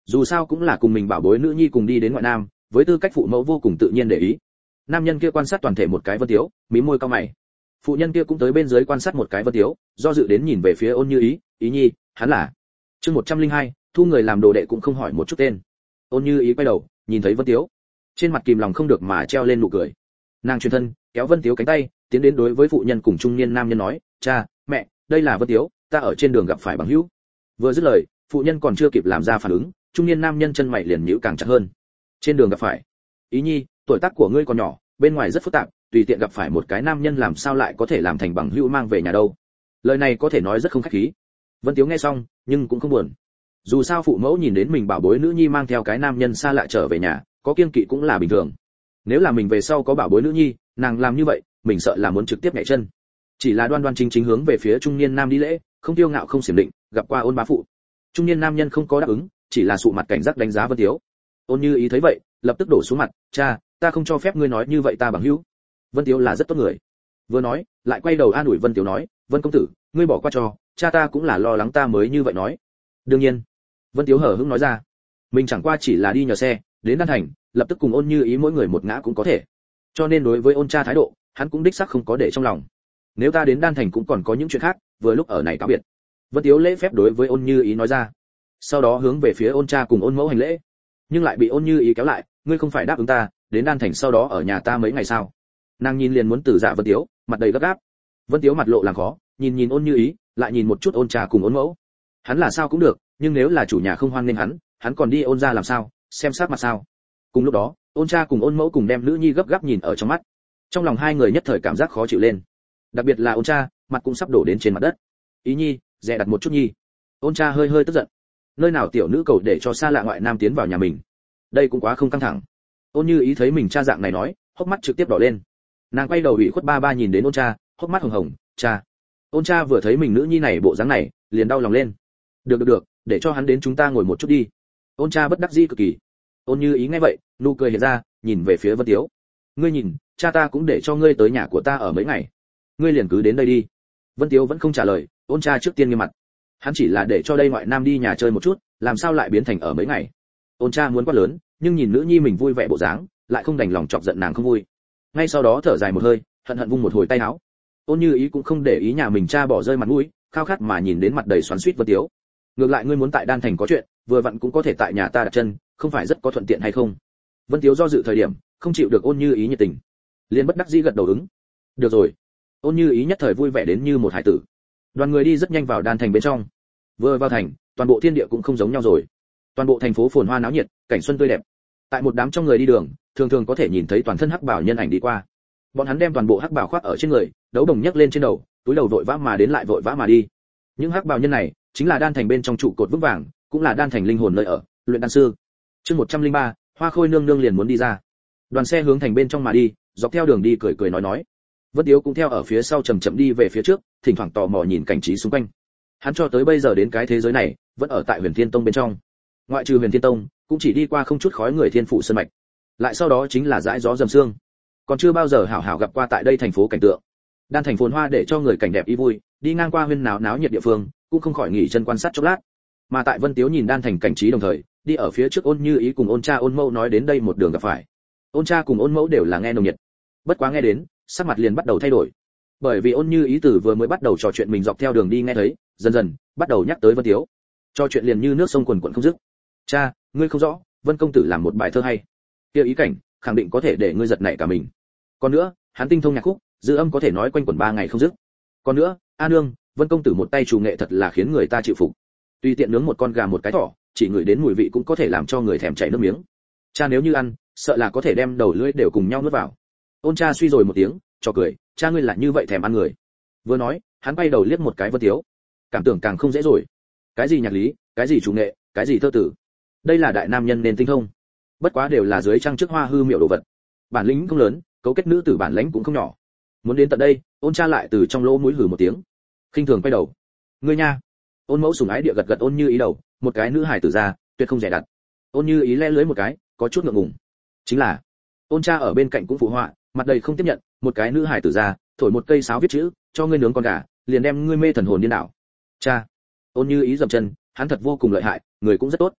Dù sao cũng là cùng mình bảo bối nữ nhi cùng đi đến ngoại nam, với tư cách phụ mẫu vô cùng tự nhiên để ý. Nam nhân kia quan sát toàn thể một cái Vân Tiếu, mím môi cau mày. Phụ nhân kia cũng tới bên dưới quan sát một cái Vân Tiếu, do dự đến nhìn về phía Ôn Như Ý, "Ý nhi, hắn là?" Chương một trăm lẻ hai, thu người làm đồ đệ cũng không hỏi một chút tên. Ôn Như Ý quay đầu, nhìn thấy Vân Tiếu, trên mặt kìm lòng không được mà treo lên nụ cười. Nàng chuyển thân, kéo Vân Tiếu cánh tay, tiến đến đối với phụ nhân cùng trung niên nam nhân nói, "Cha, mẹ, đây là Vân Tiếu, ta ở trên đường gặp phải bằng hữu." Vừa dứt lời, phụ nhân còn chưa kịp làm ra phản ứng, trung niên nam nhân chân mày liền nhíu càng chặt hơn. "Trên đường gặp phải? Ý nhi, tuổi tác của ngươi còn nhỏ, bên ngoài rất phức tạp, tùy tiện gặp phải một cái nam nhân làm sao lại có thể làm thành bằng hữu mang về nhà đâu?" Lời này có thể nói rất không khách khí. Vân Tiếu nghe xong, nhưng cũng không buồn. Dù sao phụ mẫu nhìn đến mình bảo bối nữ nhi mang theo cái nam nhân xa lạ trở về nhà, có kiêng kỵ cũng là bình thường. Nếu là mình về sau có bảo bối nữ nhi, nàng làm như vậy, mình sợ là muốn trực tiếp nhảy chân. Chỉ là đoan đoan chính chính hướng về phía trung niên nam đi lễ, không tiêu ngạo không xiểm định, gặp qua Ôn bá phụ. Trung niên nam nhân không có đáp ứng, chỉ là sụ mặt cảnh giác đánh giá Vân Tiếu. Ôn Như Ý thấy vậy, lập tức đổ xuống mặt, "Cha, ta không cho phép ngươi nói như vậy ta bằng hữu." Vân Tiếu là rất tốt người. Vừa nói, lại quay đầu an ủi Vân Tiếu nói, "Vân công tử, ngươi bỏ qua cho, cha ta cũng là lo lắng ta mới như vậy nói." "Đương nhiên." Vân Tiếu hở hững nói ra, mình chẳng qua chỉ là đi nhờ xe, đến Đan Thành, lập tức cùng Ôn Như Ý mỗi người một ngã cũng có thể. Cho nên đối với Ôn cha thái độ, hắn cũng đích xác không có để trong lòng. Nếu ta đến Đan Thành cũng còn có những chuyện khác, vừa lúc ở này cáo biệt. Vân Tiếu lễ phép đối với Ôn Như Ý nói ra. Sau đó hướng về phía Ôn cha cùng Ôn mẫu hành lễ, nhưng lại bị Ôn Như Ý kéo lại, "Ngươi không phải đáp ứng ta, đến Đan Thành sau đó ở nhà ta mấy ngày sao?" Nàng nhìn liền muốn từ dạ Vân Tiếu, mặt đầy gấp gáp. Vân Tiếu mặt lộ làm khó, nhìn nhìn Ôn Như Ý, lại nhìn một chút Ôn cha cùng Ôn mẫu. Hắn là sao cũng được, nhưng nếu là chủ nhà không hoan nghênh hắn, hắn còn đi Ôn gia làm sao, xem sát mặt sao? Cùng lúc đó, Ôn cha cùng Ôn mẫu cùng đem nữ nhi gấp gáp nhìn ở trong mắt. Trong lòng hai người nhất thời cảm giác khó chịu lên. Đặc biệt là Ôn cha, mặt cũng sắp đổ đến trên mặt đất. "Ý nhi, dè đặt một chút nhi." Ôn cha hơi hơi tức giận. Nơi nào tiểu nữ cầu để cho xa lạ ngoại nam tiến vào nhà mình, đây cũng quá không căng thẳng. Ôn Như Ý thấy mình cha dạng này nói, hốc mắt trực tiếp đỏ lên. Nàng quay đầu ủy khuất ba ba nhìn đến Ôn cha, hốc mắt hồng hồng, "Cha." Ôn cha vừa thấy mình nữ nhi này bộ dáng này, liền đau lòng lên. "Được được được, để cho hắn đến chúng ta ngồi một chút đi." Ôn cha bất đắc dĩ cực kỳ. Ôn Như Ý nghe vậy, nụ cười hiện ra, nhìn về phía Vân Tiếu. "Ngươi nhìn, cha ta cũng để cho ngươi tới nhà của ta ở mấy ngày, ngươi liền cứ đến đây đi." Vân Tiếu vẫn không trả lời. Ôn cha trước tiên nghiêm mặt, hắn chỉ là để cho đây ngoại nam đi nhà chơi một chút, làm sao lại biến thành ở mấy ngày. Ôn cha muốn quát lớn, nhưng nhìn nữ nhi mình vui vẻ bộ dáng, lại không đành lòng chọc giận nàng không vui. Ngay sau đó thở dài một hơi, hận hận vung một hồi tay áo. Ôn Như Ý cũng không để ý nhà mình cha bỏ rơi mặt mũi, khao khát mà nhìn đến mặt đầy xoắn xuýt Vân Tiếu. "Ngược lại ngươi muốn tại Đan Thành có chuyện, vừa vặn cũng có thể tại nhà ta đặt chân, không phải rất có thuận tiện hay không?" Vân Tiếu do dự thời điểm, không chịu được Ôn Như Ý nhiệt tình, liền bất đắc dĩ gật đầu ứng. "Được rồi." Ôn Như Ý nhất thời vui vẻ đến như một hải tử. Đoàn người đi rất nhanh vào Đan Thành bên trong. Vừa vào thành, toàn bộ thiên địa cũng không giống nhau rồi. Toàn bộ thành phố phồn hoa náo nhiệt, cảnh xuân tươi đẹp. Tại một đám trong người đi đường, thường thường có thể nhìn thấy toàn thân hắc bào nhân ảnh đi qua. Bọn hắn đem toàn bộ hắc bào khoác ở trên người, đấu đồng nhấc lên trên đầu, túi đầu vội vã mà đến lại vội vã mà đi. Những hắc bào nhân này chính là Đan Thành bên trong trụ cột vững vàng, cũng là Đan Thành linh hồn nơi ở, luyện đan sư. Chương một trăm lẻ ba, Hoa Khôi nương nương liền muốn đi ra. Đoàn xe hướng thành bên trong mà đi, dọc theo đường đi cười cười nói nói. Vân Tiếu cũng theo ở phía sau chậm chậm đi về phía trước, thỉnh thoảng tò mò nhìn cảnh trí xung quanh. Hắn cho tới bây giờ đến cái thế giới này, vẫn ở tại Huyền Thiên Tông bên trong. Ngoại trừ Huyền Thiên Tông, cũng chỉ đi qua không chút khói người Thiên Phụ sơn mạch. Lại sau đó chính là dãi gió dầm sương. Còn chưa bao giờ hảo hảo gặp qua tại đây thành phố cảnh tượng. Đan Thành phồn hoa để cho người cảnh đẹp ý vui, đi ngang qua huyên náo náo nhiệt địa phương, cũng không khỏi nghỉ chân quan sát chốc lát. Mà tại Vân Tiếu nhìn Đan Thành cảnh trí đồng thời, đi ở phía trước Ôn Như Ý cùng Ôn cha Ôn mẫu nói đến đây một đường gặp phải. Ôn cha cùng Ôn mẫu đều là nghe nồng nhiệt. Bất quá nghe đến, sắc mặt liền bắt đầu thay đổi. Bởi vì Ôn Như Ý từ vừa mới bắt đầu trò chuyện mình dọc theo đường đi nghe thấy, dần dần bắt đầu nhắc tới Vân Tiếu. Trò chuyện liền như nước sông quần quần không dứt. "Cha, ngươi không rõ, Vân công tử làm một bài thơ hay, kia ý cảnh, khẳng định có thể để ngươi giật nảy cả mình. Còn nữa, hắn tinh thông nhạc khúc, dư âm có thể nói quanh quẩn ba ngày không dứt. Còn nữa, a nương, Vân công tử một tay chủ nghệ thật là khiến người ta chịu phục. Tùy tiện nướng một con gà một cái thỏ, chỉ ngửi đến mùi vị cũng có thể làm cho người thèm chảy nước miếng. Cha nếu như ăn, sợ là có thể đem đầu lưỡi đều cùng nhau nuốt vào." Ôn cha suy rồi một tiếng, cho cười, "Cha ngươi là như vậy thèm ăn người." Vừa nói, hắn quay đầu liếc một cái Vân Tiếu. Cảm tưởng càng không dễ rồi. Cái gì nhạc lý, cái gì chủ nghệ, cái gì thơ tử, đây là đại nam nhân nên tinh thông. Bất quá đều là dưới trăng trước hoa hư miệu đồ vật. Bản lĩnh không lớn, cấu kết nữ tử bản lãnh cũng không nhỏ. Muốn đến tận đây, Ôn cha lại từ trong lỗ mũi hừ một tiếng, khinh thường quay đầu. "Ngươi nha." Ôn mẫu sủng ái địa gật gật Ôn Như Ý đầu, một cái nữ hài tử ra, tuyệt không rẻ đặt. Ôn Như Ý le lưới một cái, có chút ngượng ngùng. Chính là, Ôn cha ở bên cạnh cũng phụ họa, mặt đầy không tiếp nhận, một cái nữ hài tử ra, thổi một cây sáo viết chữ, cho ngươi nướng con gà, liền đem ngươi mê thần hồn điên đảo. Cha. Ôn Như Ý dậm chân, hắn thật vô cùng lợi hại, người cũng rất tốt.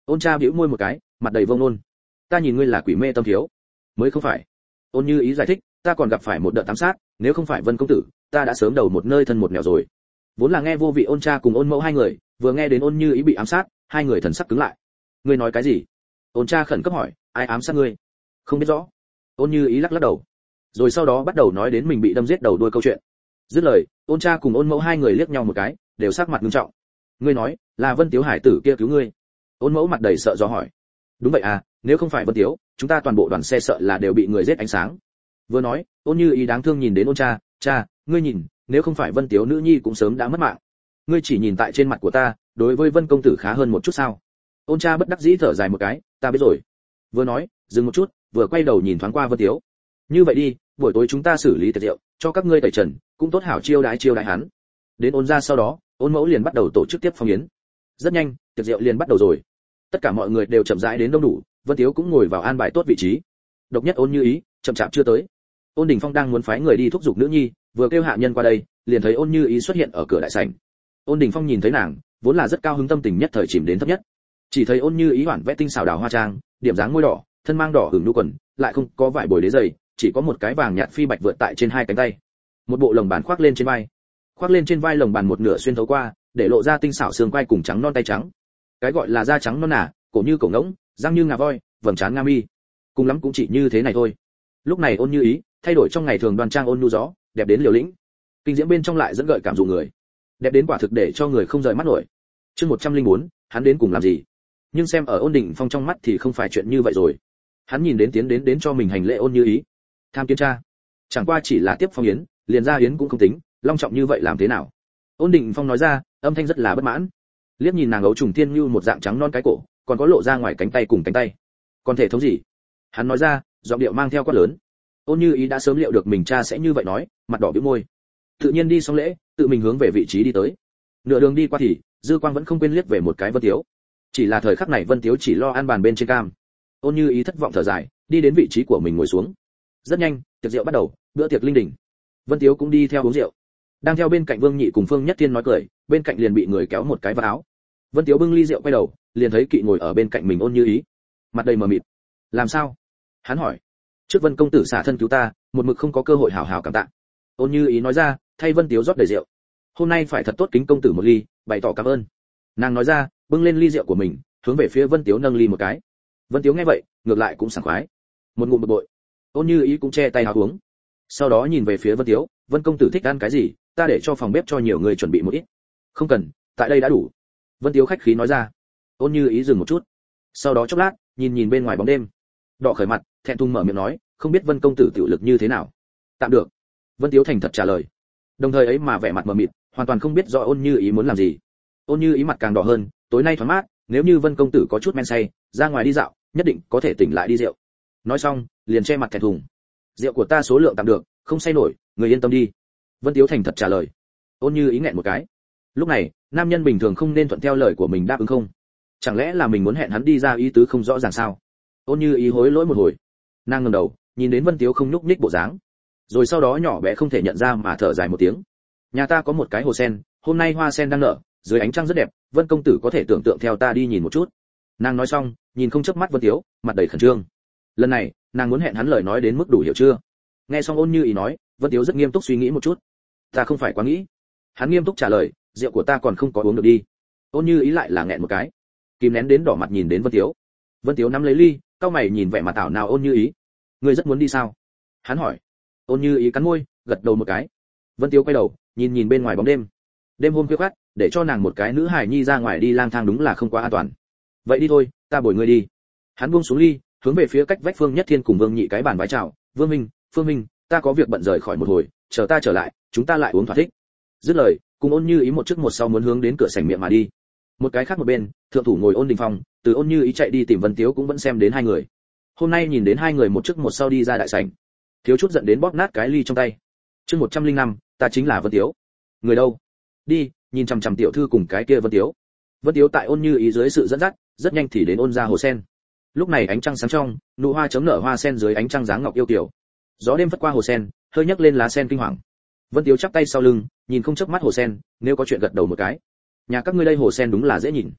Ôn Cha bĩu môi một cái, mặt đầy vô ngôn. Ta nhìn ngươi là quỷ mê tâm thiếu. Mới không phải. Ôn Như Ý giải thích, ta còn gặp phải một đợt ám sát, nếu không phải Vân công tử, ta đã sớm đầu một nơi thân một nẻo rồi. Vốn là nghe vô vị Ôn Cha cùng Ôn Mẫu hai người, vừa nghe đến Ôn Như Ý bị ám sát, hai người thần sắc cứng lại. Ngươi nói cái gì? Ôn Cha khẩn cấp hỏi, ai ám sát ngươi? Không biết rõ. Ôn Như Ý lắc lắc đầu. Rồi sau đó bắt đầu nói đến mình bị đâm giết đầu đuôi câu chuyện. Dứt lời, Ôn Cha cùng Ôn Mẫu hai người liếc nhau một cái, đều sắc mặt nghiêm trọng. Ngươi nói, là Vân Tiếu hải tử kia cứu ngươi? Ôn Mẫu mặt đầy sợ do hỏi. Đúng vậy à, nếu không phải Vân Tiếu, chúng ta toàn bộ đoàn xe sợ là đều bị người giết ánh sáng. Vừa nói, Ôn Như Ý đáng thương nhìn đến Ôn Cha, cha, ngươi nhìn, nếu không phải Vân Tiếu nữ nhi cũng sớm đã mất mạng. Ngươi chỉ nhìn tại trên mặt của ta, đối với Vân công tử khá hơn một chút sao? Ôn Cha bất đắc dĩ thở dài một cái, ta biết rồi. Vừa nói, dừng một chút, vừa quay đầu nhìn thoáng qua Vân Tiếu. Như vậy đi, buổi tối chúng ta xử lý tiệc rượu, cho các ngươi tẩy trần, cũng tốt hảo chiêu đãi chiêu đãi hắn. Đến Ôn gia sau đó, Ôn Mẫu liền bắt đầu tổ chức tiếp phong yến. Rất nhanh, tiệc rượu liền bắt đầu rồi. Tất cả mọi người đều chậm rãi đến đông đủ, Vân Tiếu cũng ngồi vào an bài tốt vị trí. Độc nhất Ôn Như Ý, chậm chạp chưa tới. Ôn Đình Phong đang muốn phái người đi thúc giục nữ nhi, vừa kêu hạ nhân qua đây, liền thấy Ôn Như Ý xuất hiện ở cửa đại sảnh. Ôn Đình Phong nhìn thấy nàng, vốn là rất cao hứng tâm tình nhất thời chìm đến thấp nhất. Chỉ thấy Ôn Như Ý hoản vẽ tinh xảo đào hoa trang, điểm dáng môi đỏ, thân mang đỏ hửng đu quần, lại không có vải bồi đế giày, chỉ có một cái vàng nhạt phi bạch vượt tại trên hai cánh tay. Một bộ lồng bàn khoác lên trên vai. Khoác lên trên vai lồng bàn một nửa xuyên thấu qua, để lộ ra tinh xảo xương quai cùng trắng non tay trắng. Cái gọi là da trắng non nả, cổ như cổ ngỗng, răng như ngà voi, vầng trán nga mi. Cùng lắm cũng chỉ như thế này thôi. Lúc này Ôn Như Ý, thay đổi trong ngày thường đoan trang ôn nhu gió, đẹp đến liều lĩnh. Kinh diễm bên trong lại dẫn gợi cảm dụ người. Đẹp đến quả thực để cho người không rời mắt nổi. Chương một trăm lẻ bốn, hắn đến cùng làm gì? Nhưng xem ở Ôn Đình Phong trong mắt thì không phải chuyện như vậy rồi. Hắn nhìn đến tiến đến đến cho mình hành lễ Ôn Như Ý. Tham kiến cha. Chẳng qua chỉ là tiếp phong yến, liền ra yến cũng không tính, long trọng như vậy làm thế nào? Ôn Đình Phong nói ra, âm thanh rất là bất mãn. Liếc nhìn nàng ấu trùng thiên như một dạng trắng non cái cổ, còn có lộ ra ngoài cánh tay cùng cánh tay. Còn thể thống gì? Hắn nói ra, giọng điệu mang theo quát lớn. Ôn Như Ý đã sớm liệu được mình cha sẽ như vậy nói, mặt đỏ bĩu môi. Tự nhiên đi xong lễ, tự mình hướng về vị trí đi tới. Nửa đường đi qua thì, dư quang vẫn không quên liếc về một cái Vân Tiếu. Chỉ là thời khắc này Vân Tiếu chỉ lo ăn bàn bên trên cam. Ôn Như Ý thất vọng thở dài, đi đến vị trí của mình ngồi xuống. Rất nhanh, tiệc rượu bắt đầu, bữa tiệc linh đình. Vân Tiếu cũng đi theo uống rượu. Đang theo bên cạnh Vương Nhị cùng Phương Nhất Thiên nói cười, bên cạnh liền bị người kéo một cái vào áo. Vân Tiếu bưng ly rượu quay đầu, liền thấy Kỵ ngồi ở bên cạnh mình Ôn Như Ý, mặt đầy mờ mịt. Làm sao? Hắn hỏi. Trước Vân công tử xả thân cứu ta, một mực không có cơ hội hảo hảo cảm tạ. Ôn Như Ý nói ra, thay Vân Tiếu rót đầy rượu. Hôm nay phải thật tốt kính công tử một ly, bày tỏ cảm ơn. Nàng nói ra, bưng lên ly rượu của mình, hướng về phía Vân Tiếu nâng ly một cái. Vân Tiếu nghe vậy, ngược lại cũng sảng khoái. Một ngụm bực bội. Ôn Như Ý cũng che tay hào uống. Sau đó nhìn về phía Vân Tiếu, Vân công tử thích ăn cái gì, ta để cho phòng bếp cho nhiều người chuẩn bị một ít. Không cần, tại đây đã đủ. Vân Tiếu khách khí nói ra. Ôn Như Ý dừng một chút. Sau đó chốc lát, nhìn nhìn bên ngoài bóng đêm. Đỏ khởi mặt, thẹn thùng mở miệng nói, không biết Vân công tử tiểu lực như thế nào. Tạm được. Vân Tiếu thành thật trả lời. Đồng thời ấy mà vẻ mặt mờ mịt, hoàn toàn không biết rõ Ôn Như Ý muốn làm gì. Ôn Như Ý mặt càng đỏ hơn, tối nay thoáng mát, nếu như Vân công tử có chút men say, ra ngoài đi dạo, nhất định có thể tỉnh lại đi rượu. Nói xong, liền che mặt thẹn thùng. Rượu của ta số lượng tạm được, không say nổi, người yên tâm đi. Vân Tiếu thành thật trả lời. Ôn Như Ý nghẹn một cái. Lúc này, nam nhân bình thường không nên thuận theo lời của mình đáp ứng không? Chẳng lẽ là mình muốn hẹn hắn đi ra ý tứ không rõ ràng sao? Ôn Như Ý hối lỗi một hồi. Nàng ngẩng đầu, nhìn đến Vân Tiếu không nhúc nhích bộ dáng. Rồi sau đó nhỏ bé không thể nhận ra mà thở dài một tiếng. Nhà ta có một cái hồ sen, hôm nay hoa sen đang nở, dưới ánh trăng rất đẹp, Vân công tử có thể tưởng tượng theo ta đi nhìn một chút. Nàng nói xong, nhìn không chớp mắt Vân Tiếu, mặt đầy khẩn trương. Lần này, nàng muốn hẹn hắn lời nói đến mức đủ hiểu chưa? Nghe xong Ôn Như Ý nói, Vân Tiếu rất nghiêm túc suy nghĩ một chút. Ta không phải quá nghĩ. Hắn nghiêm túc trả lời, rượu của ta còn không có uống được đi. Ôn Như Ý lại là nghẹn một cái, kìm nén đến đỏ mặt nhìn đến Vân Tiếu. Vân Tiếu nắm lấy ly, cau mày nhìn vẻ mặt tảo nào Ôn Như Ý. Ngươi rất muốn đi sao? Hắn hỏi. Ôn Như Ý cắn môi, gật đầu một cái. Vân Tiếu quay đầu, nhìn nhìn bên ngoài bóng đêm. Đêm hôm khuya khoắt, để cho nàng một cái nữ hài nhi ra ngoài đi lang thang đúng là không quá an toàn. Vậy đi thôi, ta bồi ngươi đi. Hắn buông xuống ly, hướng về phía cách vách Phương Nhất Thiên cùng Vương Nhị cái bàn vái chào. Vương Minh, Phương Minh, ta có việc bận rời khỏi một hồi, chờ ta trở lại, chúng ta lại uống thỏa thích. Dứt lời, cùng Ôn Như Ý một trước một sau muốn hướng đến cửa sảnh miệng mà đi. Một cái khác một bên, thượng thủ ngồi Ôn Đình Phong, từ Ôn Như Ý chạy đi tìm Vân Tiếu cũng vẫn xem đến hai người. Hôm nay nhìn đến hai người một trước một sau đi ra đại sảnh, thiếu chút giận đến bóp nát cái ly trong tay. Chương một trăm lẻ năm, ta chính là Vân Tiếu. Người đâu? Đi, nhìn chằm chằm tiểu thư cùng cái kia Vân Tiếu. Vân Tiếu tại Ôn Như Ý dưới sự dẫn dắt, rất nhanh thì đến Ôn gia hồ sen. Lúc này ánh trăng sáng trong, nụ hoa chấm nở hoa sen dưới ánh trăng dáng ngọc yêu kiều. Gió đêm phất qua hồ sen, hơi nhấc lên lá sen kinh hoàng. Vân Tiếu chắp tay sau lưng, nhìn không chớp mắt hồ sen, nếu có chuyện gật đầu một cái. Nhà các ngươi đây hồ sen đúng là dễ nhìn.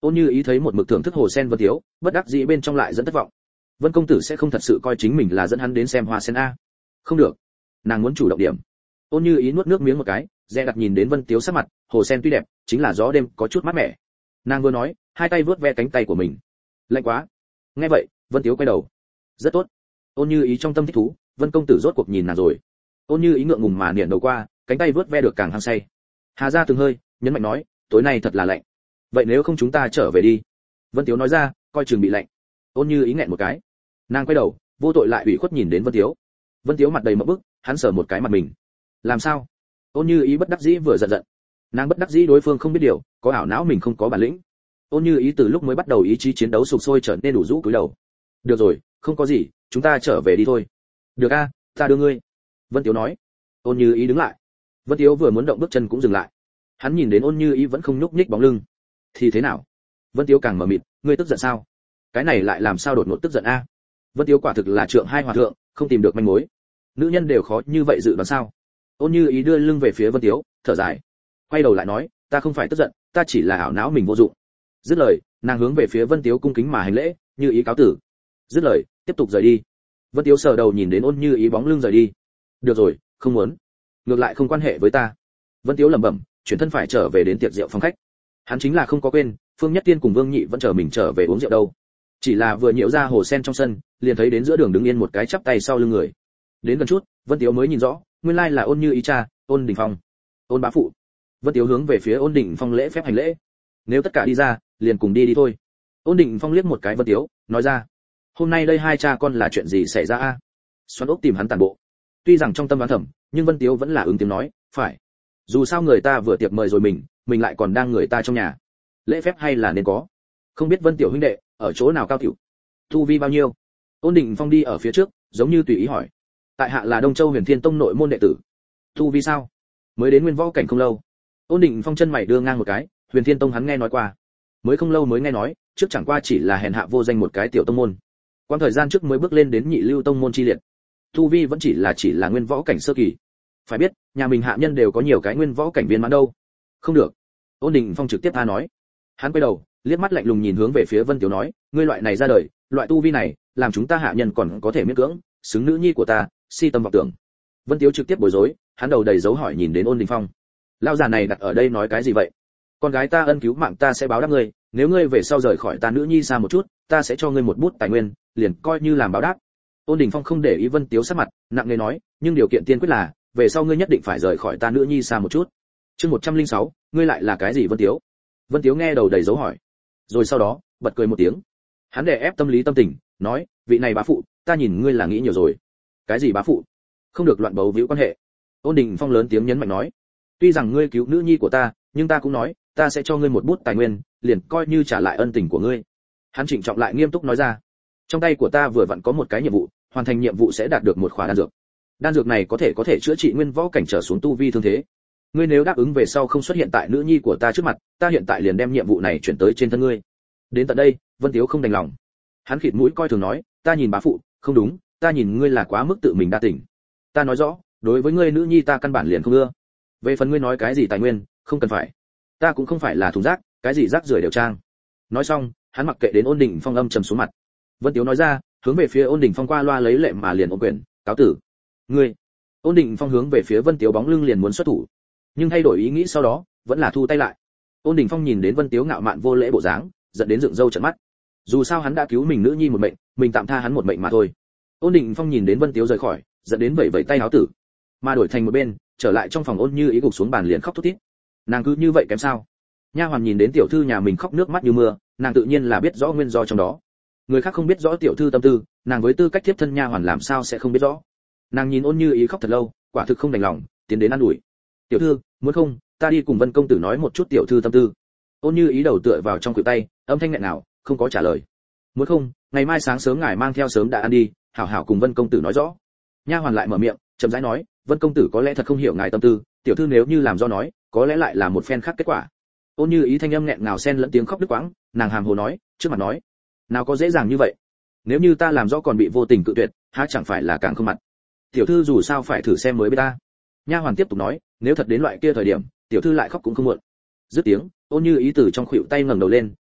Ôn Như Ý thấy một mực thưởng thức hồ sen Vân Tiếu, bất đắc dĩ bên trong lại dẫn thất vọng. Vân công tử sẽ không thật sự coi chính mình là dẫn hắn đến xem hoa sen a? Không được, nàng muốn chủ động điểm. Ôn Như Ý nuốt nước miếng một cái, dè đặt nhìn đến Vân Tiếu sắc mặt, hồ sen tuy đẹp, chính là gió đêm có chút mát mẻ. Nàng vừa nói, hai tay vướt ve cánh tay của mình. Lạnh quá. Nghe vậy, Vân Tiếu quay đầu. Rất tốt. Ôn Như Ý trong tâm thích thú, Vân công tử rốt cuộc nhìn nàng rồi. Ôn Như Ý ngượng ngùng mà niệm đầu qua, cánh tay vướt ve được càng hăng say. Hà ra từng hơi, nhấn mạnh nói, tối nay thật là lạnh. Vậy nếu không chúng ta trở về đi. Vân Tiếu nói ra, coi chừng bị lạnh. Ôn Như Ý nghẹn một cái. Nàng quay đầu, vô tội lại ủy khuất nhìn đến Vân Tiếu. Vân Tiếu mặt đầy mộng bức, hắn sờ một cái mặt mình. Làm sao? Ôn Như Ý bất đắc dĩ vừa giận giận. Nàng bất đắc dĩ đối phương không biết điều, có ảo não mình không có bản lĩnh. Ôn Như Ý từ lúc mới bắt đầu ý chí chiến đấu sục sôi trở nên đủ rũ cúi đầu. Được rồi, không có gì, chúng ta trở về đi thôi. Được a, ta đưa ngươi. Vân Tiếu nói. Ôn Như Ý đứng lại. Vân Tiếu vừa muốn động bước chân cũng dừng lại. Hắn nhìn đến Ôn Như Ý vẫn không nhúc nhích bóng lưng. Thì thế nào? Vân Tiếu càng mở mịt, ngươi tức giận sao? Cái này lại làm sao đột ngột tức giận a? Vân Tiếu quả thực là trượng hai hòa thượng, không tìm được manh mối. Nữ nhân đều khó như vậy dự đoán sao? Ôn Như Ý đưa lưng về phía Vân Tiếu, thở dài. Quay đầu lại nói, ta không phải tức giận, ta chỉ là ảo não mình vô dụng. Dứt lời, nàng hướng về phía Vân Tiếu cung kính mà hành lễ, Như Ý cáo tử. Dứt lời, tiếp tục rời đi. Vân Tiếu sờ đầu nhìn đến Ôn Như Ý bóng lưng rời đi. Được rồi, không muốn. Ngược lại không quan hệ với ta. Vân Tiếu lẩm bẩm, chuyển thân phải trở về đến tiệc rượu phòng khách. Hắn chính là không có quên, Phương Nhất Tiên cùng Vương Nhị vẫn chờ mình trở về uống rượu đâu. Chỉ là vừa nhiễu ra hồ sen trong sân, liền thấy đến giữa đường đứng yên một cái chắp tay sau lưng người. Đến gần chút, Vân Tiếu mới nhìn rõ, nguyên lai là Ôn Như Ý cha, Ôn Đình Phong. Ôn bá phụ. Vân Tiếu hướng về phía Ôn Đình Phong lễ phép hành lễ. Nếu tất cả đi ra, liền cùng đi đi thôi. Ôn Đình Phong liếc một cái Vân Tiếu, nói ra, hôm nay đây hai cha con là chuyện gì xảy ra a? Xoắn ốc tìm hắn tàn bộ. Tuy rằng trong tâm đoán thầm, nhưng Vân Tiếu vẫn là ứng tiếng nói, phải. Dù sao người ta vừa tiệc mời rồi mình, mình lại còn đang người ta trong nhà. Lễ phép hay là nên có. Không biết Vân tiểu huynh đệ ở chỗ nào cao tiểu? Tu vi bao nhiêu? Ôn Đình Phong đi ở phía trước, giống như tùy ý hỏi. Tại hạ là Đông Châu Huyền Thiên Tông nội môn đệ tử. Tu vi sao? Mới đến nguyên võ cảnh không lâu. Ôn Đình Phong chân mày đưa ngang một cái, Huyền Thiên Tông hắn nghe nói qua. Mới không lâu mới nghe nói, trước chẳng qua chỉ là hèn hạ vô danh một cái tiểu tông môn. Quang thời gian trước mới bước lên đến nhị lưu tông môn chi liệt. Tu vi vẫn chỉ là chỉ là nguyên võ cảnh sơ kỳ. Phải biết, nhà mình hạ nhân đều có nhiều cái nguyên võ cảnh viên mãn đâu. Không được. Ôn Đình Phong trực tiếp tha nói. Hắn quay đầu, liếc mắt lạnh lùng nhìn hướng về phía Vân Tiếu nói, ngươi loại này ra đời, loại tu vi này, làm chúng ta hạ nhân còn có thể miễn cưỡng, xứng nữ nhi của ta, si tâm vọng tưởng. Vân Tiếu trực tiếp bối rối, hắn đầu đầy dấu hỏi nhìn đến Ôn Đình Phong. Lão già này đặt ở đây nói cái gì vậy? Con gái ta ân cứu mạng ta sẽ báo đáp ngươi, nếu ngươi về sau rời khỏi ta nữ nhi xa một chút, ta sẽ cho ngươi một bút tài nguyên, liền coi như làm báo đáp. Ôn Đình Phong không để ý Vân Tiếu sắc mặt, nặng nề nói, nhưng điều kiện tiên quyết là, về sau ngươi nhất định phải rời khỏi ta nữ nhi xa một chút. Chương một trăm lẻ sáu, ngươi lại là cái gì Vân Tiếu? Vân Tiếu nghe đầu đầy dấu hỏi, rồi sau đó bật cười một tiếng. Hắn đè ép tâm lý tâm tình, nói, vị này bá phụ, ta nhìn ngươi là nghĩ nhiều rồi. Cái gì bá phụ? Không được loạn bấu víu quan hệ. Ôn Đình Phong lớn tiếng nhấn mạnh nói, tuy rằng ngươi cứu nữ nhi của ta, nhưng ta cũng nói, ta sẽ cho ngươi một bút tài nguyên, liền coi như trả lại ân tình của ngươi. Hắn trịnh trọng lại nghiêm túc nói ra, trong tay của ta vừa vặn có một cái nhiệm vụ, hoàn thành nhiệm vụ sẽ đạt được một khóa đan dược. Đan dược này có thể có thể chữa trị nguyên võ cảnh trở xuống tu vi thương thế. Ngươi nếu đáp ứng về sau không xuất hiện tại nữ nhi của ta trước mặt, ta hiện tại liền đem nhiệm vụ này chuyển tới trên thân ngươi. Đến tận đây, Vân Tiếu không đành lòng. Hắn khịt mũi coi thường nói, ta nhìn bá phụ, không đúng, ta nhìn ngươi là quá mức tự mình đa tình. Ta nói rõ, đối với ngươi nữ nhi ta căn bản liền không ưa. Về phần ngươi nói cái gì tài nguyên, không cần phải. Ta cũng không phải là thùng rác, cái gì rác rưởi đều trang. Nói xong, hắn mặc kệ đến Ôn Đình Phong âm trầm xuống mặt. Vân Tiếu nói ra, hướng về phía Ôn Đình Phong qua loa lấy lệ mà liền ôm quyền, cáo tử. Ngươi. Ôn Đình Phong hướng về phía Vân Tiếu bóng lưng liền muốn xuất thủ, nhưng thay đổi ý nghĩ sau đó, vẫn là thu tay lại. Ôn Đình Phong nhìn đến Vân Tiếu ngạo mạn vô lễ bộ dáng, giận đến dựng râu trợn mắt. Dù sao hắn đã cứu mình nữ nhi một mệnh, mình tạm tha hắn một mệnh mà thôi. Ôn Đình Phong nhìn đến Vân Tiếu rời khỏi, giận đến vẩy vẩy tay áo tử, mà đổi thành một bên, trở lại trong phòng Ôn Như Ý gục xuống bàn liền khóc thút thít. Nàng cứ như vậy kém sao? Nha hoàn nhìn đến tiểu thư nhà mình khóc nước mắt như mưa, nàng tự nhiên là biết rõ nguyên do trong đó. Người khác không biết rõ tiểu thư tâm tư, nàng với tư cách tiếp thân nha hoàn làm sao sẽ không biết rõ. Nàng nhìn Ôn Như Ý khóc thật lâu, quả thực không đành lòng, tiến đến an ủi. Tiểu thư, muốn không, ta đi cùng Vân công tử nói một chút tiểu thư tâm tư. Ôn Như Ý đầu tựa vào trong khuỷu tay, âm thanh nghẹn nào, không có trả lời. Muốn không, ngày mai sáng sớm ngài mang theo sớm đã ăn đi, hảo hảo cùng Vân công tử nói rõ. Nha hoàn lại mở miệng, chậm rãi nói, Vân công tử có lẽ thật không hiểu ngài tâm tư, tiểu thư nếu như làm do nói, có lẽ lại là một phen khác kết quả. Ôn Như Ý thanh âm nghẹn ngào xen lẫn tiếng khóc đứt quãng, nàng hàm hồ nói, trước mặt nói, nào có dễ dàng như vậy. Nếu như ta làm rõ còn bị vô tình cự tuyệt, há chẳng phải là càng không mặt. Tiểu thư dù sao phải thử xem mới biết ta. Nha hoàn tiếp tục nói, nếu thật đến loại kia thời điểm, tiểu thư lại khóc cũng không muộn. Dứt tiếng, Ôn Như Ý từ trong khuỷu tay ngẩng đầu lên,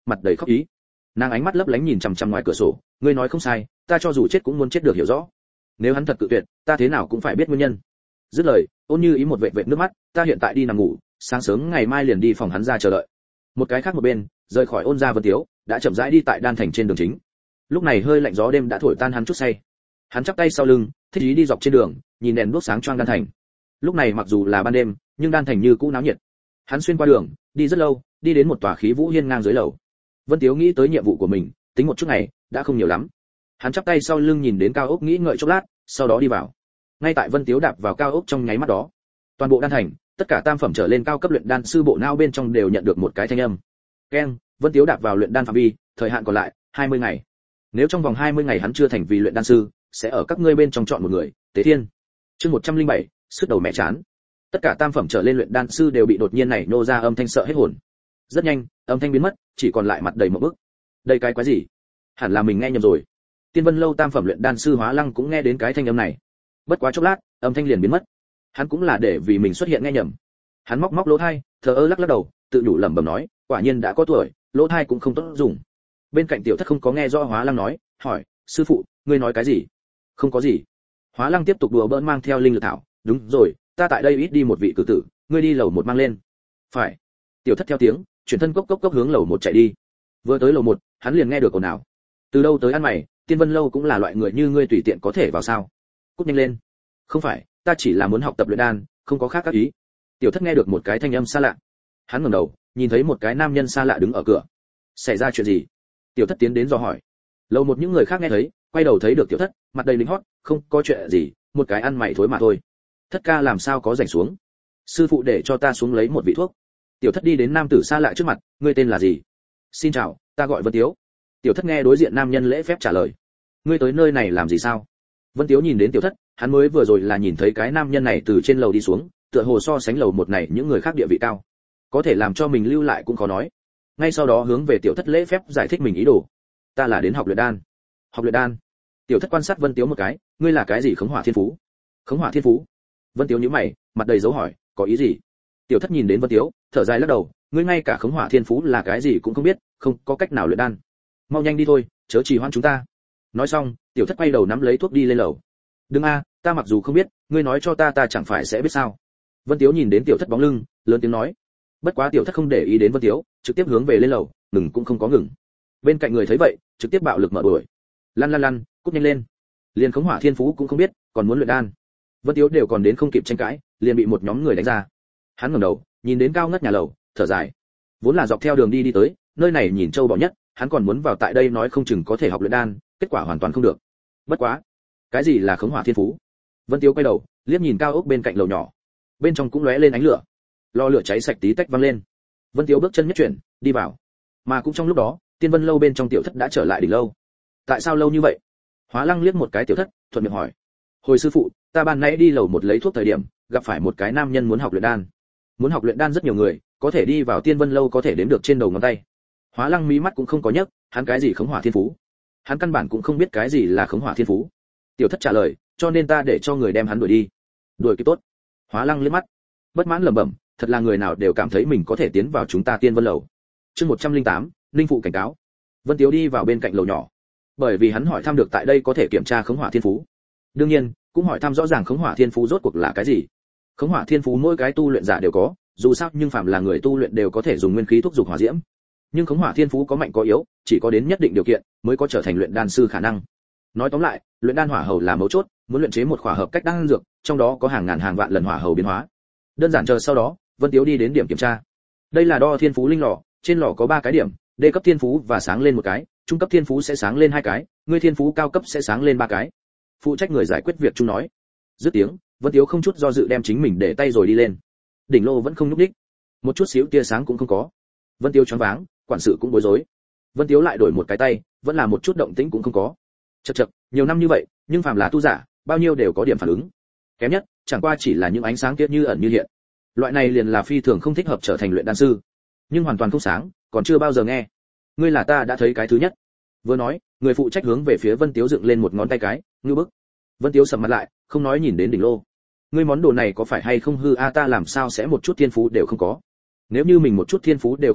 mặt đầy khóc ý. Nàng ánh mắt lấp lánh nhìn chằm chằm ngoài cửa sổ, ngươi nói không sai, ta cho dù chết cũng muốn chết được hiểu rõ. Nếu hắn thật cự tuyệt, ta thế nào cũng phải biết nguyên nhân. Dứt lời, Ôn Như Ý một vệt vệt nước mắt, ta hiện tại đi nằm ngủ, sáng sớm ngày mai liền đi phòng hắn ra chờ đợi. Một cái khác một bên, rời khỏi Ôn gia Vân Tiếu, đã chậm rãi đi tại Đan Thành trên đường chính. Lúc này hơi lạnh gió đêm đã thổi tan hắn chút say. Hắn chắp tay sau lưng, thích ý đi dọc trên đường, nhìn đèn đuốc sáng choang Đan Thành. Lúc này mặc dù là ban đêm, nhưng Đan Thành như cũ náo nhiệt. Hắn xuyên qua đường, đi rất lâu, đi đến một tòa khí vũ hiên ngang dưới lầu. Vân Tiếu nghĩ tới nhiệm vụ của mình, tính một chút ngày, đã không nhiều lắm. Hắn chắp tay sau lưng nhìn đến cao ốc nghĩ ngợi chốc lát, sau đó đi vào. Ngay tại Vân Tiếu đạp vào cao ốc trong nháy mắt đó, toàn bộ Đan Thành, tất cả tam phẩm trở lên cao cấp luyện đan sư bộ não bên trong đều nhận được một cái thanh âm. Keng, Vân Tiếu đạp vào luyện đan phạm vi, thời hạn còn lại hai mươi ngày. Nếu trong vòng hai mươi ngày hắn chưa thành vì luyện đan sư, sẽ ở các ngươi bên trong chọn một người, Tế Thiên. Chương một trăm lẻ bảy, sức đầu mẹ chán. Tất cả tam phẩm trở lên luyện đan sư đều bị đột nhiên này nô ra âm thanh sợ hết hồn. Rất nhanh, âm thanh biến mất, chỉ còn lại mặt đầy một bức. Đây cái quái gì? Hẳn là mình nghe nhầm rồi. Tiên Vân lâu tam phẩm luyện đan sư Hóa Lăng cũng nghe đến cái thanh âm này. Bất quá chốc lát, âm thanh liền biến mất. Hắn cũng là để vì mình xuất hiện nghe nhầm. Hắn móc móc lỗ tai, thờ ơ lắc lắc đầu, tự nhủ lẩm bẩm nói, quả nhiên đã có tuổi, lỗ tai cũng không tốt dùng. Bên cạnh Tiểu Thất không có nghe rõ Hóa Lăng nói, hỏi, sư phụ, ngươi nói cái gì? Không có gì. Hóa Lăng tiếp tục đùa bỡn mang theo linh lực thảo, đúng rồi, ta tại đây ít đi một vị cử tử, ngươi đi lầu một mang lên. Phải. Tiểu Thất theo tiếng, chuyển thân cốc cốc cốc hướng lầu một chạy đi. Vừa tới lầu một, hắn liền nghe được ồn ào. Từ đâu tới ăn mày, Tiên Vân lâu cũng là loại người như ngươi tùy tiện có thể vào sao? Cút nhanh lên. Không phải, ta chỉ là muốn học tập luyện đan, không có khác các ý. Tiểu Thất nghe được một cái thanh âm xa lạ. Hắn ngẩng đầu, nhìn thấy một cái nam nhân xa lạ đứng ở cửa. Xảy ra chuyện gì? Tiểu Thất tiến đến dò hỏi. Lầu một những người khác nghe thấy, quay đầu thấy được Tiểu Thất, mặt đầy lính hót, không có chuyện gì, một cái ăn mày thối mà thôi. Thất ca làm sao có rảnh xuống? Sư phụ để cho ta xuống lấy một vị thuốc. Tiểu Thất đi đến nam tử xa lạ trước mặt, ngươi tên là gì? Xin chào, ta gọi Vân Tiếu. Tiểu Thất nghe đối diện nam nhân lễ phép trả lời. Ngươi tới nơi này làm gì sao? Vân Tiếu nhìn đến Tiểu Thất, hắn mới vừa rồi là nhìn thấy cái nam nhân này từ trên lầu đi xuống, tựa hồ so sánh lầu một này những người khác địa vị cao, có thể làm cho mình lưu lại cũng khó nói. Ngay sau đó hướng về Tiểu Thất lễ phép giải thích mình ý đồ. Ta là đến học luyện đan. Học luyện đan? Tiểu Thất quan sát Vân Tiếu một cái, ngươi là cái gì khống hỏa thiên phú? Khống hỏa thiên phú? Vân Tiếu nhíu mày, mặt đầy dấu hỏi, có ý gì? Tiểu Thất nhìn đến Vân Tiếu, thở dài lắc đầu, ngươi ngay cả khống hỏa thiên phú là cái gì cũng không biết, không có cách nào luyện đan. Mau nhanh đi thôi, chớ trì hoãn chúng ta. Nói xong, Tiểu Thất quay đầu nắm lấy thuốc đi lên lầu. Đừng a, ta mặc dù không biết, ngươi nói cho ta ta chẳng phải sẽ biết sao? Vân Tiếu nhìn đến Tiểu Thất bóng lưng, lớn tiếng nói. Bất quá Tiểu Thất không để ý đến Vân Tiếu, trực tiếp hướng về lên lầu, ngừng cũng không có ngừng. Bên cạnh người thấy vậy, trực tiếp bạo lực mở đuổi. Lăn lăn lăn, cút nhanh lên. Liền khống hỏa thiên phú cũng không biết, còn muốn luyện đan. Vân Tiếu đều còn đến không kịp tranh cãi, liền bị một nhóm người đánh ra. Hắn ngẩng đầu, nhìn đến cao ngất nhà lầu, thở dài. Vốn là dọc theo đường đi đi tới, nơi này nhìn châu bò nhất, hắn còn muốn vào tại đây nói không chừng có thể học luyện đan, kết quả hoàn toàn không được. Bất quá, cái gì là khống hỏa thiên phú? Vân Tiếu quay đầu, liếc nhìn cao ốc bên cạnh lầu nhỏ. Bên trong cũng lóe lên ánh lửa. Lò lửa cháy sạch tí tách văng lên. Vân Tiếu bước chân nhất chuyển, đi vào. Mà cũng trong lúc đó, Tiên Vân lâu bên trong Tiểu Thất đã trở lại đỉnh lâu. Tại sao lâu như vậy? Hóa Lăng liếc một cái Tiểu Thất, thuận miệng hỏi. Hồi sư phụ, ta ban nãy đi lầu một lấy thuốc thời điểm, gặp phải một cái nam nhân muốn học luyện đan. Muốn học luyện đan rất nhiều người, có thể đi vào Tiên Vân lâu có thể đếm được trên đầu ngón tay. Hóa Lăng mí mắt cũng không có nhấc, hắn cái gì khống hỏa thiên phú? Hắn căn bản cũng không biết cái gì là khống hỏa thiên phú. Tiểu Thất trả lời, cho nên ta để cho người đem hắn đuổi đi. Đuổi kịp tốt. Hóa Lăng liếc mắt, bất mãn lẩm bẩm, thật là người nào đều cảm thấy mình có thể tiến vào chúng ta Tiên Vân lầu. Chương một trăm lẻ tám, Linh phụ cảnh cáo. Vân Tiếu đi vào bên cạnh lầu nhỏ, bởi vì hắn hỏi thăm được tại đây có thể kiểm tra khống hỏa thiên phú. Đương nhiên, cũng hỏi thăm rõ ràng khống hỏa thiên phú rốt cuộc là cái gì. Khống hỏa thiên phú mỗi cái tu luyện giả đều có, dù sao nhưng phàm là người tu luyện đều có thể dùng nguyên khí thúc dục hỏa diễm. Nhưng khống hỏa thiên phú có mạnh có yếu, chỉ có đến nhất định điều kiện mới có trở thành luyện đan sư khả năng. Nói tóm lại, luyện đan hỏa hầu là mấu chốt, muốn luyện chế một khỏa hợp cách đan dược, trong đó có hàng ngàn hàng vạn lần hỏa hầu biến hóa. Đơn giản chờ sau đó, Vân Tiếu đi đến điểm kiểm tra. Đây là đo thiên phú linh lò, trên lò có ba cái điểm, D cấp thiên phú và sáng lên một cái, trung cấp thiên phú sẽ sáng lên hai cái, ngươi thiên phú cao cấp sẽ sáng lên ba cái. Phụ trách người giải quyết việc chung nói. Dứt tiếng, Vân Tiếu không chút do dự đem chính mình để tay rồi đi lên. Đỉnh lô vẫn không nhúc nhích, một chút xíu tia sáng cũng không có. Vân Tiếu choáng váng, quản sự cũng bối rối. Vân Tiếu lại đổi một cái tay, vẫn là một chút động tĩnh cũng không có. Chậc chậc, nhiều năm như vậy, nhưng phàm là tu giả, bao nhiêu đều có điểm phản ứng. Kém nhất, chẳng qua chỉ là những ánh sáng kia như ẩn như hiện. Loại này liền là phi thường không thích hợp trở thành luyện đan sư. Nhưng hoàn toàn không sáng, còn chưa bao giờ nghe. Ngươi là ta đã thấy cái thứ nhất. Vừa nói, người phụ trách hướng về phía Vân Tiếu dựng lên một ngón tay cái, ngư bức. Vân Tiếu sầm mặt lại, không nói nhìn đến đỉnh lô. Ngươi món đồ này có phải hay không hư a, ta làm sao sẽ một chút thiên phú đều không có? Nếu như mình một chút thiên phú đều không có,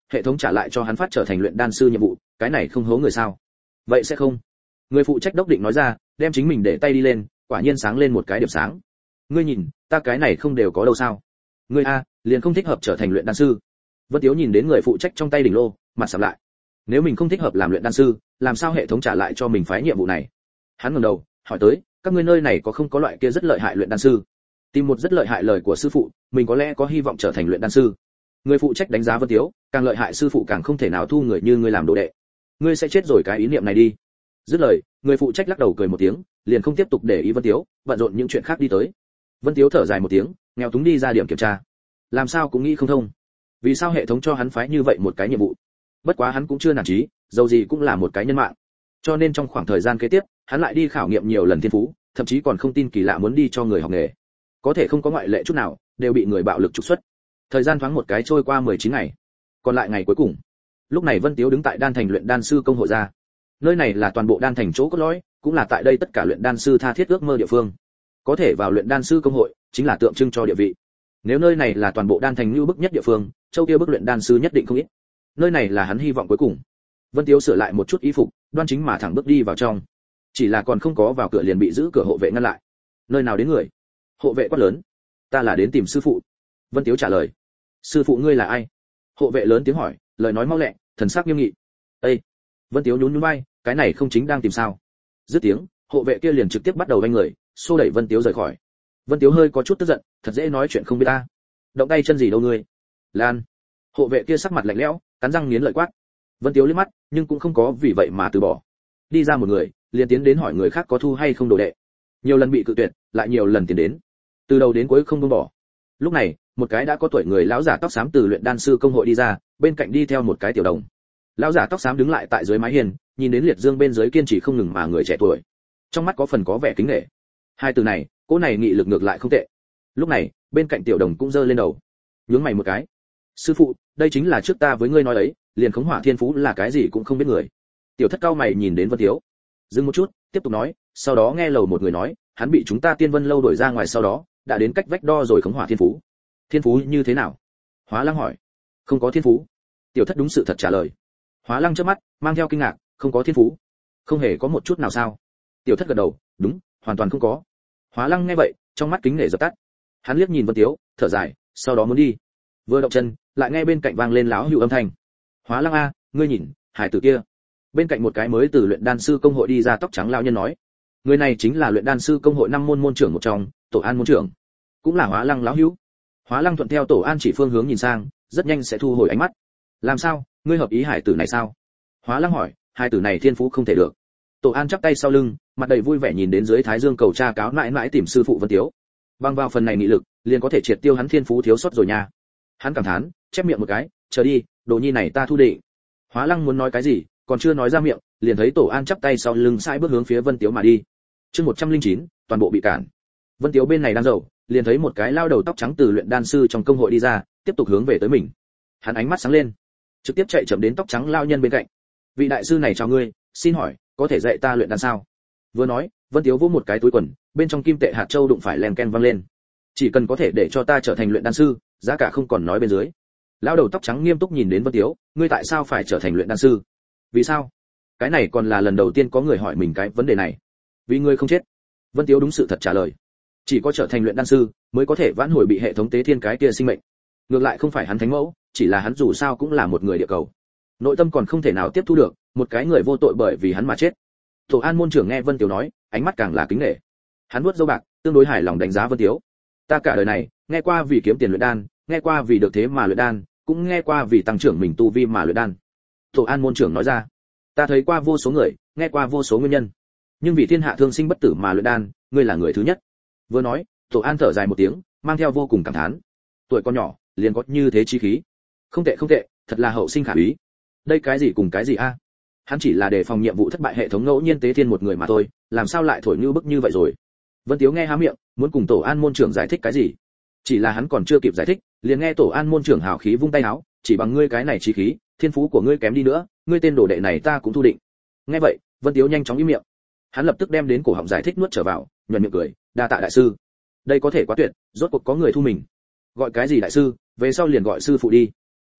hệ thống trả lại cho hắn phát trở thành luyện đan sư nhiệm vụ, cái này không hố người sao? Vậy sẽ không. Người phụ trách đốc định nói ra, đem chính mình để tay đi lên, quả nhiên sáng lên một cái điểm sáng. Ngươi nhìn, ta cái này không đều có đâu sao? Ngươi a, liền không thích hợp trở thành luyện đan sư. Vân Tiếu nhìn đến người phụ trách trong tay đỉnh lô, mặt sầm lại. Nếu mình không thích hợp làm luyện đan sư, làm sao hệ thống trả lại cho mình phái nhiệm vụ này? Hắn ngẩng đầu, hỏi tới, các ngươi nơi này có không có loại kia rất lợi hại luyện đan sư? Tìm một rất lợi hại lời của sư phụ, mình có lẽ có hy vọng trở thành luyện đan sư. Người phụ trách đánh giá Vân Tiếu, càng lợi hại sư phụ càng không thể nào thu người như ngươi làm đồ đệ. Ngươi sẽ chết rồi cái ý niệm này đi. Dứt lời, người phụ trách lắc đầu cười một tiếng, liền không tiếp tục để ý Vân Tiếu, bận rộn những chuyện khác đi tới. Vân Tiếu thở dài một tiếng, nghèo túng đi ra điểm kiểm tra. Làm sao cũng nghĩ không thông, vì sao hệ thống cho hắn phái như vậy một cái nhiệm vụ. Bất quá hắn cũng chưa nản chí, dầu gì cũng là một cái nhân mạng. Cho nên trong khoảng thời gian kế tiếp, hắn lại đi khảo nghiệm nhiều lần thiên phú, thậm chí còn không tin kỳ lạ muốn đi cho người học nghề. Có thể không có ngoại lệ chút nào, đều bị người bạo lực trục xuất. Thời gian thoáng một cái trôi qua mười chín ngày. Còn lại ngày cuối cùng. Lúc này Vân Tiếu đứng tại Đan Thành luyện đan sư công hội ra. Nơi này là toàn bộ Đan Thành chỗ cốt lõi, cũng là tại đây tất cả luyện đan sư tha thiết ước mơ địa phương. Có thể vào luyện đan sư công hội, chính là tượng trưng cho địa vị. Nếu nơi này là toàn bộ Đan Thành lưu bức nhất địa phương, châu kia bức luyện đan sư nhất định không ít. Nơi này là hắn hy vọng cuối cùng. Vân Tiếu sửa lại một chút y phục, đoan chính mà thẳng bước đi vào trong. Chỉ là còn không có vào cửa liền bị giữ cửa hộ vệ ngăn lại. Nơi nào đến người? Hộ vệ quát lớn. Ta là đến tìm sư phụ. Vân Tiếu trả lời. Sư phụ ngươi là ai? Hộ vệ lớn tiếng hỏi, lời nói mau lẹ, thần sắc nghiêm nghị. Ê! Vân Tiếu nhún nhún vai, cái này không chính đang tìm sao? Dứt tiếng, hộ vệ kia liền trực tiếp bắt đầu đánh người, xô đẩy Vân Tiếu rời khỏi. Vân Tiếu hơi có chút tức giận, thật dễ nói chuyện không biết ta. Động tay chân gì đâu ngươi? Lan! Hộ vệ kia sắc mặt lạnh lẽo, cắn răng nghiến lợi quát. Vân Tiếu liếc mắt, nhưng cũng không có vì vậy mà từ bỏ. Đi ra một người, liền tiến đến hỏi người khác có thu hay không đồ đệ. Nhiều lần bị cự tuyệt, lại nhiều lần tiến đến. Từ đầu đến cuối không buông bỏ. Lúc này, một cái đã có tuổi người lão giả tóc xám từ luyện đan sư công hội đi ra, bên cạnh đi theo một cái tiểu đồng. Lão giả tóc xám đứng lại tại dưới mái hiên, nhìn đến liệt dương bên dưới kiên trì không ngừng mà người trẻ tuổi. Trong mắt có phần có vẻ kính nể. Hai từ này, cô này nghị lực ngược lại không tệ. Lúc này, bên cạnh tiểu đồng cũng giơ lên đầu. Nhướng mày một cái. Sư phụ, đây chính là trước ta với ngươi nói ấy, liền khống hỏa thiên phú là cái gì cũng không biết người. Tiểu thất cao mày nhìn đến Vân Tiếu. Dừng một chút, tiếp tục nói, sau đó nghe lầu một người nói, hắn bị chúng ta Tiên Vân lâu đuổi ra ngoài sau đó, đã đến cách vách đo rồi khống hỏa thiên phú. Thiên phú như thế nào? Hóa Lăng hỏi. Không có thiên phú. Tiểu thất đúng sự thật trả lời. Hóa Lăng chớp mắt, mang theo kinh ngạc, không có thiên phú. Không hề có một chút nào sao? Tiểu thất gật đầu, đúng, hoàn toàn không có. Hóa Lăng nghe vậy, trong mắt kính nể dập tắt. Hắn liếc nhìn Vân Tiếu, thở dài, sau đó muốn đi. Vừa động chân, lại nghe bên cạnh vang lên láo hữu âm thanh. Hóa Lăng a, ngươi nhìn, hải tử kia. Bên cạnh một cái mới từ luyện đan sư công hội đi ra tóc trắng lão nhân nói. Người này chính là luyện đan sư công hội năm môn môn trưởng một trong, Tổ An môn trưởng. Cũng là Hóa Lăng láo hữu. Hóa Lăng thuận theo Tổ An chỉ phương hướng nhìn sang, rất nhanh sẽ thu hồi ánh mắt. Làm sao, ngươi hợp ý hải tử này sao? Hóa Lăng hỏi, hải tử này thiên phú không thể được. Tổ An chắp tay sau lưng, mặt đầy vui vẻ nhìn đến dưới thái dương cầu tra cáo mãi mãi tìm sư phụ Vân Tiếu. Bằng vào phần này nghị lực, liền có thể triệt tiêu hắn thiên phú thiếu sót rồi nha. Hắn cảm thán, chép miệng một cái, chờ đi, đồ nhi này ta thu định. Hóa Lăng muốn nói cái gì, còn chưa nói ra miệng, liền thấy Tổ An chắp tay sau lưng sai bước hướng phía Vân Tiếu mà đi. Chương một trăm lẻ chín, toàn bộ bị cản. Vân Tiếu bên này đang dầu, liền thấy một cái lao đầu tóc trắng từ luyện đan sư trong công hội đi ra, tiếp tục hướng về tới mình. Hắn ánh mắt sáng lên, trực tiếp chạy chậm đến tóc trắng lao nhân bên cạnh. Vị đại sư này chào ngươi, xin hỏi, có thể dạy ta luyện đan sao? Vừa nói, Vân Tiếu vỗ một cái túi quần, bên trong kim tệ hạt châu đụng phải len ken vang lên. Chỉ cần có thể để cho ta trở thành luyện đan sư, giá cả không còn nói bên dưới. Lão đầu tóc trắng nghiêm túc nhìn đến Vân Tiếu, ngươi tại sao phải trở thành luyện đan sư? Vì sao? Cái này còn là lần đầu tiên có người hỏi mình cái vấn đề này. Vì ngươi không chết. Vân Tiếu đúng sự thật trả lời. Chỉ có trở thành luyện đan sư mới có thể vãn hồi bị hệ thống tế thiên cái kia sinh mệnh. Ngược lại không phải hắn thánh mẫu, chỉ là hắn dù sao cũng là một người địa cầu. Nội tâm còn không thể nào tiếp thu được, một cái người vô tội bởi vì hắn mà chết. Tổ An môn trưởng nghe Vân Tiếu nói, ánh mắt càng là kính nể. Hắn vuốt râu bạc, tương đối hài lòng đánh giá Vân Tiếu. Ta cả đời này, nghe qua vì kiếm tiền luyện đan, nghe qua vì được thế mà luyện đan, cũng nghe qua vì tăng trưởng mình tu vi mà luyện đan. Tổ An môn trưởng nói ra, ta thấy qua vô số người, nghe qua vô số nguyên nhân, nhưng vì thiên hạ thương sinh bất tử mà luyện đan, ngươi là người thứ nhất. Vừa nói, Tổ An thở dài một tiếng, mang theo vô cùng cảm thán. Tuổi con nhỏ, liền có như thế chí khí. Không tệ không tệ, thật là hậu sinh khả úy. Đây cái gì cùng cái gì a? Hắn chỉ là để phòng nhiệm vụ thất bại hệ thống ngẫu nhiên tế thiên một người mà thôi, làm sao lại thổi như bức như vậy rồi? Vân Tiếu nghe há miệng, muốn cùng Tổ An môn trưởng giải thích cái gì? Chỉ là hắn còn chưa kịp giải thích, liền nghe Tổ An môn trưởng hào khí vung tay áo, chỉ bằng ngươi cái này chí khí, thiên phú của ngươi kém đi nữa, ngươi tên đồ đệ này ta cũng thu định. Nghe vậy, Vân Tiếu nhanh chóng im miệng. Hắn lập tức đem đến cổ họng giải thích nuốt trở vào, nhuận miệng cười, đa tạ đại sư. Đây có thể quá tuyệt, rốt cuộc có người thu mình. Gọi cái gì đại sư, về sau liền gọi sư phụ đi.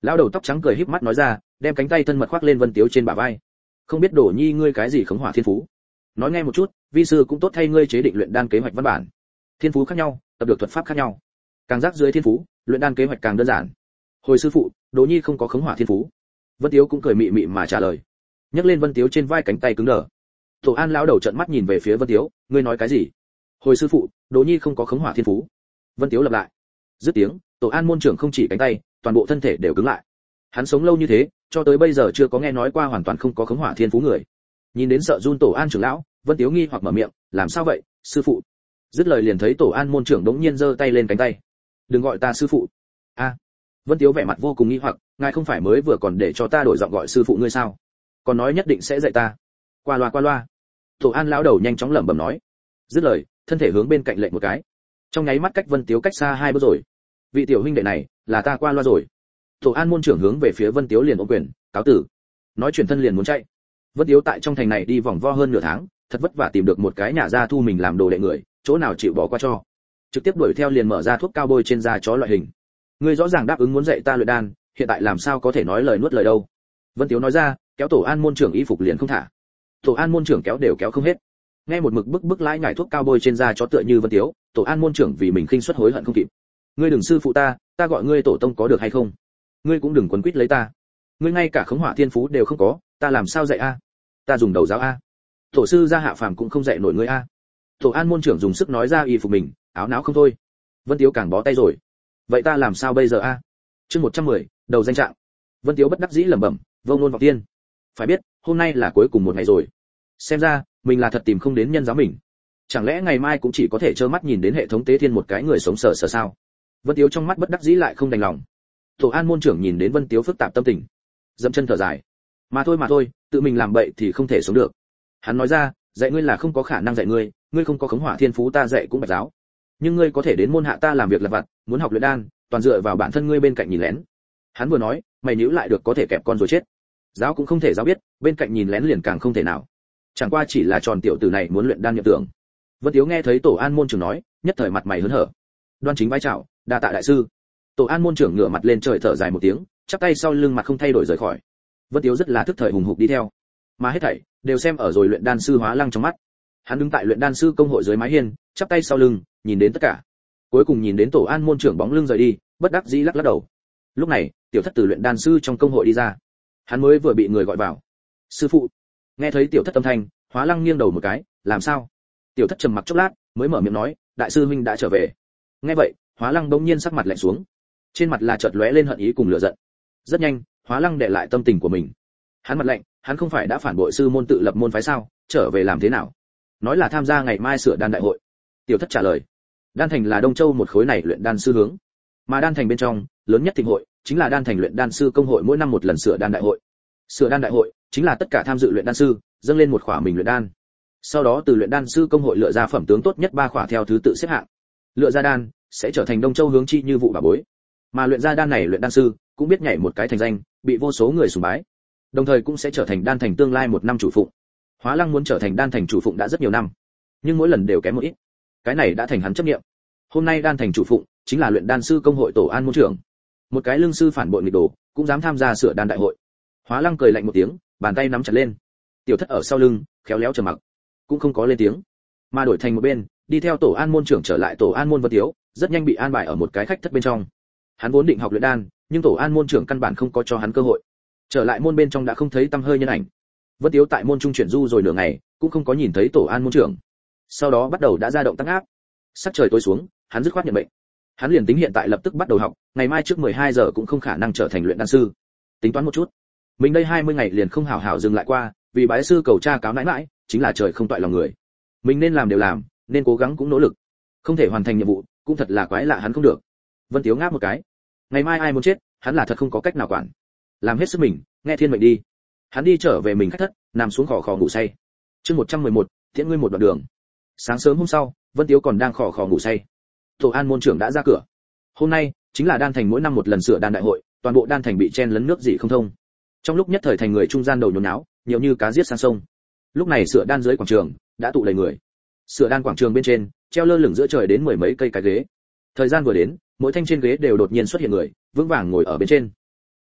Lão đầu tóc trắng cười híp mắt nói ra, đem cánh tay thân mật khoác lên Vân Tiếu trên bả vai. Không biết Đổ Nhi ngươi cái gì khống hỏa thiên phú? Nói nghe một chút, vi sư cũng tốt thay ngươi chế định luyện đan kế hoạch văn bản. Thiên phú khác nhau, tập được thuật pháp khác nhau. Càng rắc dưới thiên phú, luyện đan kế hoạch càng đơn giản. Hồi sư phụ, Đỗ Nhi không có khống hỏa thiên phú. Vân Tiếu cũng cười mị mị mà trả lời. Nhấc lên Vân Tiếu trên vai cánh tay cứng đờ. Tổ An lão đầu trợn mắt nhìn về phía Vân Tiếu, ngươi nói cái gì? Hồi sư phụ, Đỗ Nhi không có khống hỏa thiên phú. Vân Tiếu lặp lại. Dứt tiếng, Tổ An môn trưởng không chỉ cánh tay, toàn bộ thân thể đều cứng lại. Hắn sống lâu như thế, cho tới bây giờ chưa có nghe nói qua hoàn toàn không có khống hỏa thiên phú người. Nhìn đến sợ run Tổ An trưởng lão, Vân Tiếu nghi hoặc mở miệng, làm sao vậy, sư phụ? Dứt lời liền thấy Tổ An môn trưởng đống nhiên giơ tay lên cánh tay. Đừng gọi ta sư phụ. A. À. Vân Tiếu vẻ mặt vô cùng nghi hoặc, ngài không phải mới vừa còn để cho ta đổi giọng gọi sư phụ ngươi sao? Còn nói nhất định sẽ dạy ta. Qua loa qua loa. Tổ An lão đầu nhanh chóng lẩm bẩm nói. Dứt lời, thân thể hướng bên cạnh lệch một cái. Trong nháy mắt cách Vân Tiếu cách xa hai bước rồi. Vị tiểu huynh đệ này, là ta qua loa rồi. Tổ An môn trưởng hướng về phía Vân Tiếu liền ôm quyền, cáo tử. Nói chuyển thân liền muốn chạy. Vân Tiếu tại trong thành này đi vòng vo hơn nửa tháng, thật vất vả tìm được một cái nhà gia thu mình làm đồ đệ người, chỗ nào chịu bỏ qua cho. Trực tiếp đuổi theo liền mở ra thuốc cao bôi trên da chó loại hình. Ngươi rõ ràng đáp ứng muốn dạy ta luyện đan, hiện tại làm sao có thể nói lời nuốt lời đâu? Vân Tiếu nói ra, kéo Tổ An môn trưởng y phục liền không thả. Tổ An môn trưởng kéo đều kéo không hết. Nghe một mực bức bức lái nhảy thuốc cao bôi trên da chó tựa như Vân Tiếu, Tổ An môn trưởng vì mình khinh suất hối hận không kịp. Ngươi đừng sư phụ ta, ta gọi ngươi tổ tông có được hay không? Ngươi cũng đừng quấn quýt lấy ta. Ngươi ngay cả khống hỏa thiên phú đều không có, ta làm sao dạy a? Ta dùng đầu giáo a. Tổ sư gia hạ phàm cũng không dạy nổi ngươi a. Tổ An môn trưởng dùng sức nói ra y phục mình, áo não không thôi. Vân Tiếu càng bó tay rồi. Vậy ta làm sao bây giờ a? Chương một trăm mười, đầu danh trạng. Vân Tiếu bất đắc dĩ lẩm bẩm, vô ngôn vọng tiên. Phải biết, hôm nay là cuối cùng một ngày rồi. Xem ra, mình là thật tìm không đến nhân giáo mình. Chẳng lẽ ngày mai cũng chỉ có thể trơ mắt nhìn đến hệ thống tế thiên một cái người sống sờ sờ sao? Vân Tiếu trong mắt bất đắc dĩ lại không đành lòng. Tổ An môn trưởng nhìn đến Vân Tiếu phức tạp tâm tình, dậm chân thở dài. Mà thôi mà thôi, tự mình làm bậy thì không thể sống được. Hắn nói ra, dạy ngươi là không có khả năng dạy ngươi, ngươi không có khống hỏa thiên phú ta dạy cũng bạch giáo. Nhưng ngươi có thể đến môn hạ ta làm việc lặt vặt, muốn học luyện đan, toàn dựa vào bản thân ngươi bên cạnh nhìn lén. Hắn vừa nói, mày níu lại được có thể kẹp con rồi chết. Giáo cũng không thể giáo biết, bên cạnh nhìn lén liền càng không thể nào. Chẳng qua chỉ là tròn tiểu tử này muốn luyện đan nhập tưởng. Vân Tiếu nghe thấy Tổ An môn trưởng nói, nhất thời mặt mày hớn hở. Đoan chính vai chào, đa tạ đại sư. Tổ An môn trưởng ngửa mặt lên trời thở dài một tiếng, chắp tay sau lưng mặt không thay đổi rời khỏi. Vân Tiếu rất là thức thời hùng hục đi theo, mà hết thảy đều xem ở rồi luyện đan sư Hóa Lăng trong mắt. Hắn đứng tại luyện đan sư công hội dưới mái hiên, chắp tay sau lưng, nhìn đến tất cả. Cuối cùng nhìn đến Tổ An môn trưởng bóng lưng rời đi, bất đắc dĩ lắc lắc đầu. Lúc này, tiểu thất từ luyện đan sư trong công hội đi ra. Hắn mới vừa bị người gọi vào. Sư phụ. Nghe thấy tiểu thất âm thanh, Hóa Lăng nghiêng đầu một cái, làm sao? Tiểu thất trầm mặc chốc lát, mới mở miệng nói, đại sư huynh đã trở về. Nghe vậy, Hóa Lăng bỗng nhiên sắc mặt lạnh xuống, trên mặt là chợt lóe lên hận ý cùng lửa giận. Rất nhanh, Hóa Lăng để lại tâm tình của mình. Hắn mặt lạnh, hắn không phải đã phản bội sư môn tự lập môn phái sao, trở về làm thế nào? Nói là tham gia ngày mai sửa đan đại hội. Tiểu thất trả lời, đan thành là Đông Châu một khối này luyện đan sư hướng, mà đan thành bên trong lớn nhất thịnh hội chính là đan thành luyện đan sư công hội mỗi năm một lần sửa đan đại hội. Sửa đan đại hội chính là tất cả tham dự luyện đan sư dâng lên một khỏa mình luyện đan, sau đó từ luyện đan sư công hội lựa ra phẩm tướng tốt nhất ba khỏa theo thứ tự xếp hạng, lựa ra đan sẽ trở thành Đông Châu hướng chi như vụ bà bối. Mà luyện ra đan này luyện đan sư cũng biết nhảy một cái thành danh, bị vô số người sùng bái, đồng thời cũng sẽ trở thành đan thành tương lai một năm chủ phụng. Hóa Lăng muốn trở thành đan thành chủ phụng đã rất nhiều năm, nhưng mỗi lần đều kém một ít. Cái này đã thành hắn chấp niệm. Hôm nay đan thành chủ phụng chính là luyện đan sư công hội Tổ An môn trưởng, một cái lương sư phản bội nghịch đồ, cũng dám tham gia sửa đan đại hội. Hóa Lăng cười lạnh một tiếng, bàn tay nắm chặt lên. Tiểu thất ở sau lưng, khéo léo trầm mặc, cũng không có lên tiếng, mà đổi thành một bên, đi theo Tổ An môn trưởng trở lại Tổ An môn Vân Tiếu, rất nhanh bị an bài ở một cái khách thất bên trong. Hắn vốn định học luyện đan, nhưng Tổ An môn trưởng căn bản không có cho hắn cơ hội. Trở lại môn bên trong đã không thấy tăm hơi nhân ảnh. Vân Tiếu tại môn trung chuyển du rồi nửa ngày, cũng không có nhìn thấy Tổ An môn trưởng. Sau đó bắt đầu đã ra động tăng áp. Sắc trời tối xuống, hắn dứt khoát nhận bệnh. Hắn liền tính hiện tại lập tức bắt đầu học, ngày mai trước mười hai giờ cũng không khả năng trở thành luyện đan sư. Tính toán một chút, mình đây hai mươi ngày liền không hảo hảo dừng lại qua, vì bái sư cầu cha cáo nãi nãi, chính là trời không toại lòng người. Mình nên làm đều làm, nên cố gắng cũng nỗ lực. Không thể hoàn thành nhiệm vụ, cũng thật là quái lạ hắn không được. Vân Tiếu ngáp một cái. Ngày mai ai muốn chết, hắn là thật không có cách nào quản. Làm hết sức mình, nghe thiên mệnh đi. Hắn đi trở về mình khách thất, nằm xuống khò khò ngủ say. Chương một trăm mười một, tiễn ngươi một đoạn đường. Sáng sớm hôm sau, Vân Tiếu còn đang khò khò ngủ say. Tổ An môn trưởng đã ra cửa. Hôm nay chính là đan thành mỗi năm một lần sửa đan đại hội, toàn bộ đan thành bị chen lấn nước gì không thông. Trong lúc nhất thời thành người trung gian đầu nhốn nháo, nhiều như cá giết sang sông. Lúc này sửa đan dưới quảng trường đã tụ đầy người. Sửa đan quảng trường bên trên treo lơ lửng giữa trời đến mười mấy cây cái ghế. Thời gian vừa đến, mỗi thanh trên ghế đều đột nhiên xuất hiện người, vững vàng ngồi ở bên trên.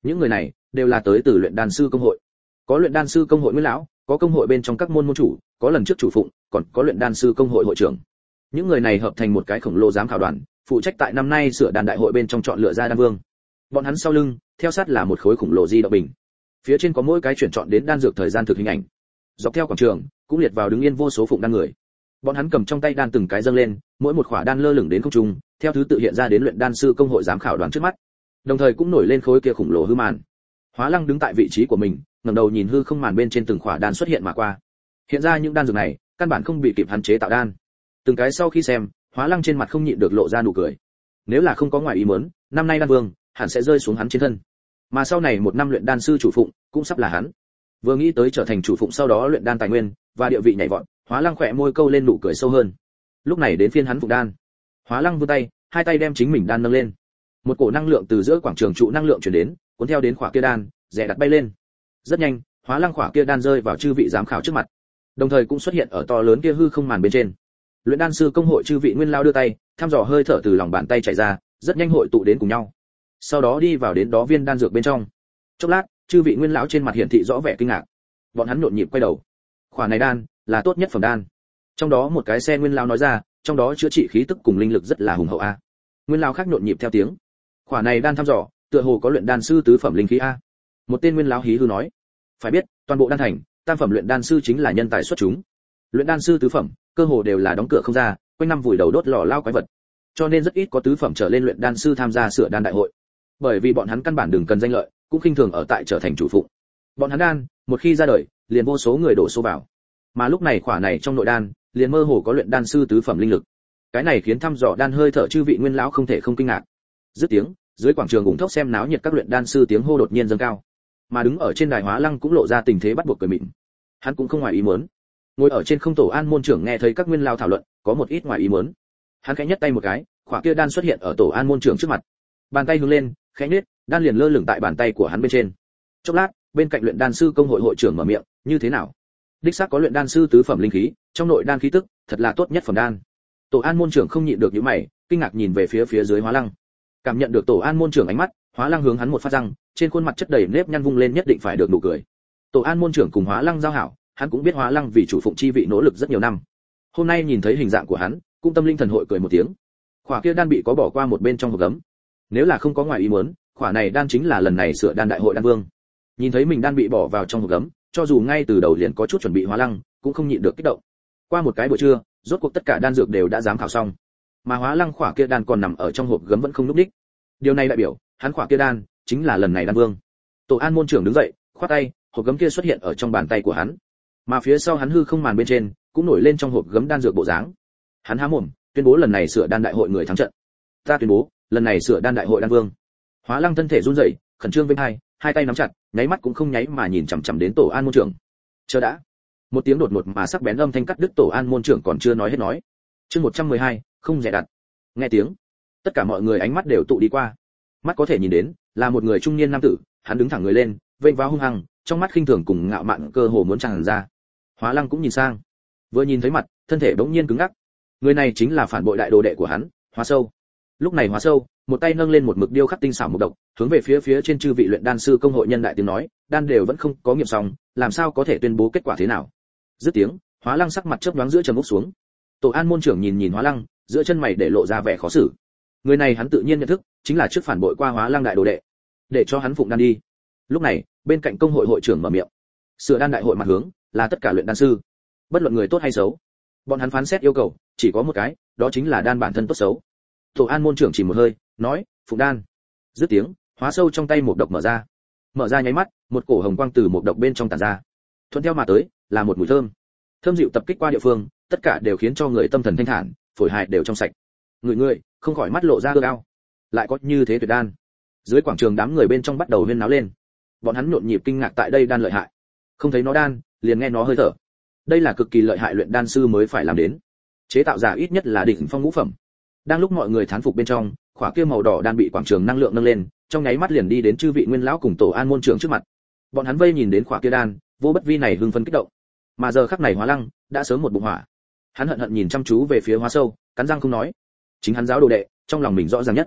Những người này đều là tới từ luyện đan sư công hội. Có luyện đan sư công hội Nguyên lão, có công hội bên trong các môn môn chủ, có lần trước chủ phụng, còn có luyện đan sư công hội hội trưởng. Những người này hợp thành một cái khổng lồ giám khảo đoàn, phụ trách tại năm nay sửa đan đại hội bên trong chọn lựa ra đan vương. Bọn hắn sau lưng, theo sát là một khối khổng lồ di động bình. Phía trên có mỗi cái chuyển chọn đến đan dược thời gian thực hình ảnh. Dọc theo quảng trường, cũng liệt vào đứng yên vô số phụng đan người. Bọn hắn cầm trong tay đan từng cái dâng lên, mỗi một khỏa đan lơ lửng đến không trung, theo thứ tự hiện ra đến luyện đan sư công hội giám khảo đoàn trước mắt. Đồng thời cũng nổi lên khối kia khổng lồ hư màn. Hóa Lăng đứng tại vị trí của mình, ngẩng đầu nhìn hư không màn bên trên từng khỏa đan xuất hiện mà qua. Hiện ra những đan dược này, căn bản không bị kịp hắn chế tạo đan. Từng cái sau khi xem, Hóa Lăng trên mặt không nhịn được lộ ra nụ cười. Nếu là không có ngoài ý muốn, năm nay đan vương hẳn sẽ rơi xuống hắn trên thân. Mà sau này một năm luyện đan sư chủ phụng cũng sắp là hắn. Vừa nghĩ tới trở thành chủ phụng sau đó luyện đan tài nguyên và địa vị nhảy vọt, Hóa Lăng khỏe môi câu lên nụ cười sâu hơn. Lúc này đến phiên hắn phụng đan. Hóa Lăng vươn tay, hai tay đem chính mình đan nâng lên. Một cổ năng lượng từ giữa quảng trường trụ năng lượng truyền đến, cuốn theo đến khỏa kia đan, rẽ đặt bay lên. Rất nhanh, Hóa Lăng khỏa kia đan rơi vào chư vị giám khảo trước mặt, đồng thời cũng xuất hiện ở to lớn kia hư không màn bên trên. Luyện đan sư công hội chư vị Nguyên lao đưa tay, thăm dò hơi thở từ lòng bàn tay chảy ra, rất nhanh hội tụ đến cùng nhau. Sau đó đi vào đến đó viên đan dược bên trong. Chốc lát, chư vị Nguyên lão trên mặt hiển thị rõ vẻ kinh ngạc. Bọn hắn nhộn nhịp quay đầu. Khỏa này đan là tốt nhất phẩm đan. Trong đó một cái xe Nguyên lão nói ra, trong đó chữa trị khí tức cùng linh lực rất là hùng hậu a. Nguyên lão khác nhộn nhịp theo tiếng. Khỏa này đan thăm dò, tựa hồ có luyện đan sư tứ phẩm linh khí a. Một tên Nguyên lão hí hư nói. Phải biết, toàn bộ đan thành, tam phẩm luyện đan sư chính là nhân tài xuất chúng. Luyện đan sư tứ phẩm, cơ hồ đều là đóng cửa không ra, quanh năm vùi đầu đốt lò lao quái vật. Cho nên rất ít có tứ phẩm trở lên luyện đan sư tham gia sửa đan đại hội. Bởi vì bọn hắn căn bản đừng cần danh lợi, cũng khinh thường ở tại trở thành chủ phụng. Bọn hắn đan, một khi ra đời, liền vô số người đổ số vào. Mà lúc này khỏa này trong nội đan, liền mơ hồ có luyện đan sư tứ phẩm linh lực. Cái này khiến thăm dò đan hơi thở chư vị Nguyên lão không thể không kinh ngạc. Dứt tiếng, dưới quảng trường ủng thốc xem náo nhiệt các luyện đan sư tiếng hô đột nhiên dâng cao. Mà đứng ở trên đài Hóa Lăng cũng lộ ra tình thế bắt buộc cười mịn. Hắn cũng không ngoài ý muốn. Ngồi ở trên không tổ an môn trưởng nghe thấy các Nguyên lão thảo luận, có một ít ngoài ý muốn. Hắn khẽ nhấc tay một cái, khỏa kia đan xuất hiện ở tổ an môn trưởng trước mặt. Bàn tay hướng lên, khẽ nhếch, đan liền lơ lửng tại bàn tay của hắn bên trên. Chốc lát, bên cạnh luyện đan sư công hội hội trưởng mở miệng, như thế nào? Đích xác có luyện đan sư tứ phẩm linh khí, trong nội đan khí tức, thật là tốt nhất phẩm đan. Tổ an môn trưởng không nhịn được nhíu mày, kinh ngạc nhìn về phía phía dưới Hóa Lăng. Cảm nhận được tổ an môn trưởng ánh mắt, Hóa Lăng hướng hắn một phát răng, trên khuôn mặt chất đầy nếp nhăn vung lên nhất định phải được nụ cười. Tổ an môn trưởng cùng Hóa Lăng giao hảo, hắn cũng biết Hóa Lăng vì chủ phụng chi vị nỗ lực rất nhiều năm. Hôm nay nhìn thấy hình dạng của hắn, cũng tâm linh thần hội cười một tiếng. Khỏa kia đan bị có bỏ qua một bên trong hộp gấm. Nếu là không có ngoài ý muốn, khỏa này đan chính là lần này sửa đan đại hội đan vương. Nhìn thấy mình đan bị bỏ vào trong hộp gấm, cho dù ngay từ đầu liền có chút chuẩn bị Hóa Lăng, cũng không nhịn được kích động. Qua một cái buổi trưa, rốt cuộc tất cả đan dược đều đã giám khảo xong, mà Hóa Lăng khỏa kia đan còn nằm ở trong hộp gấm vẫn không núc đích. Điều này đại biểu, hắn khỏa kia đan chính là lần này đan vương. Tổ an môn trưởng đứng dậy, khoát tay, hộp gấm kia xuất hiện ở trong bàn tay của hắn, mà phía sau hắn hư không màn bên trên cũng nổi lên trong hộp gấm đan dược bộ dáng. Hắn há mồm, tuyên bố lần này sửa đan đại hội người thắng trận. Ta tuyên bố, lần này sửa đan đại hội đan vương. Hóa Lăng thân thể run rẩy, khẩn trương vênh hai, hai tay nắm chặt, nháy mắt cũng không nháy mà nhìn chằm chằm đến tổ an môn trưởng. Chờ đã. Một tiếng đột ngột mà sắc bén âm thanh cắt đứt tổ an môn trưởng còn chưa nói hết nói. Chương một trăm mười hai, không dè đặt. Nghe tiếng, tất cả mọi người ánh mắt đều tụ đi qua. Mắt có thể nhìn đến, là một người trung niên nam tử, hắn đứng thẳng người lên, vênh váo hung hăng, trong mắt khinh thường cùng ngạo mạn cơ hồ muốn tràn ra. Hóa Lăng cũng nhìn sang, vừa nhìn thấy mặt, thân thể bỗng nhiên cứng ngắc. Người này chính là phản bội đại đồ đệ của hắn, Hóa Sâu. Lúc này Hóa Sâu, một tay nâng lên một mực điêu khắc tinh xảo một độc, hướng về phía phía trên chư vị luyện đan sư công hội nhân đại tiếng nói, đan đều vẫn không có nghiệm xong, làm sao có thể tuyên bố kết quả thế nào? Dứt tiếng, Hóa Lăng sắc mặt chớp nhoáng giữa trầm úc xuống. Tổ an môn trưởng nhìn nhìn Hóa Lăng, giữa chân mày để lộ ra vẻ khó xử. Người này hắn tự nhiên nhận thức, chính là trước phản bội qua Hóa Lăng đại đồ đệ, để cho hắn phụng đan đi. Lúc này, bên cạnh công hội hội trưởng mở miệng, sửa đan đại hội mặt hướng là tất cả luyện đan sư, bất luận người tốt hay xấu, bọn hắn phán xét yêu cầu chỉ có một cái, đó chính là đan bản thân tốt xấu. Tổ an môn trưởng chỉ một hơi, nói, phụng đan. Dứt tiếng, Hóa Sâu trong tay một độc mở ra, mở ra nháy mắt, một cổ hồng quang từ một độc bên trong tản ra, thuận theo mà tới là một mùi thơm, thơm dịu tập kích qua địa phương, tất cả đều khiến cho người tâm thần thanh thản, phổi hài đều trong sạch. Người người không khỏi mắt lộ ra ưa ao, lại có như thế tuyệt đan. Dưới quảng trường đám người bên trong bắt đầu huyên náo lên, bọn hắn nhộn nhịp kinh ngạc tại đây đan lợi hại, không thấy nó đan, liền nghe nó hơi thở. Đây là cực kỳ lợi hại luyện đan sư mới phải làm đến, chế tạo giả ít nhất là đỉnh phong ngũ phẩm. Đang lúc mọi người thán phục bên trong, khỏa kia màu đỏ đan bị quảng trường năng lượng nâng lên, trong nháy mắt liền đi đến chư vị Nguyên lão cùng tổ an môn trưởng trước mặt. Bọn hắn vây nhìn đến khỏa kia đan, vô bất vi này hưng phấn kích động. Mà giờ khắc này Hóa Lăng đã sớm một bụng hỏa, hắn hận hận nhìn chăm chú về phía Hóa Sâu, cắn răng không nói. Chính hắn giáo đồ đệ, trong lòng mình rõ ràng nhất.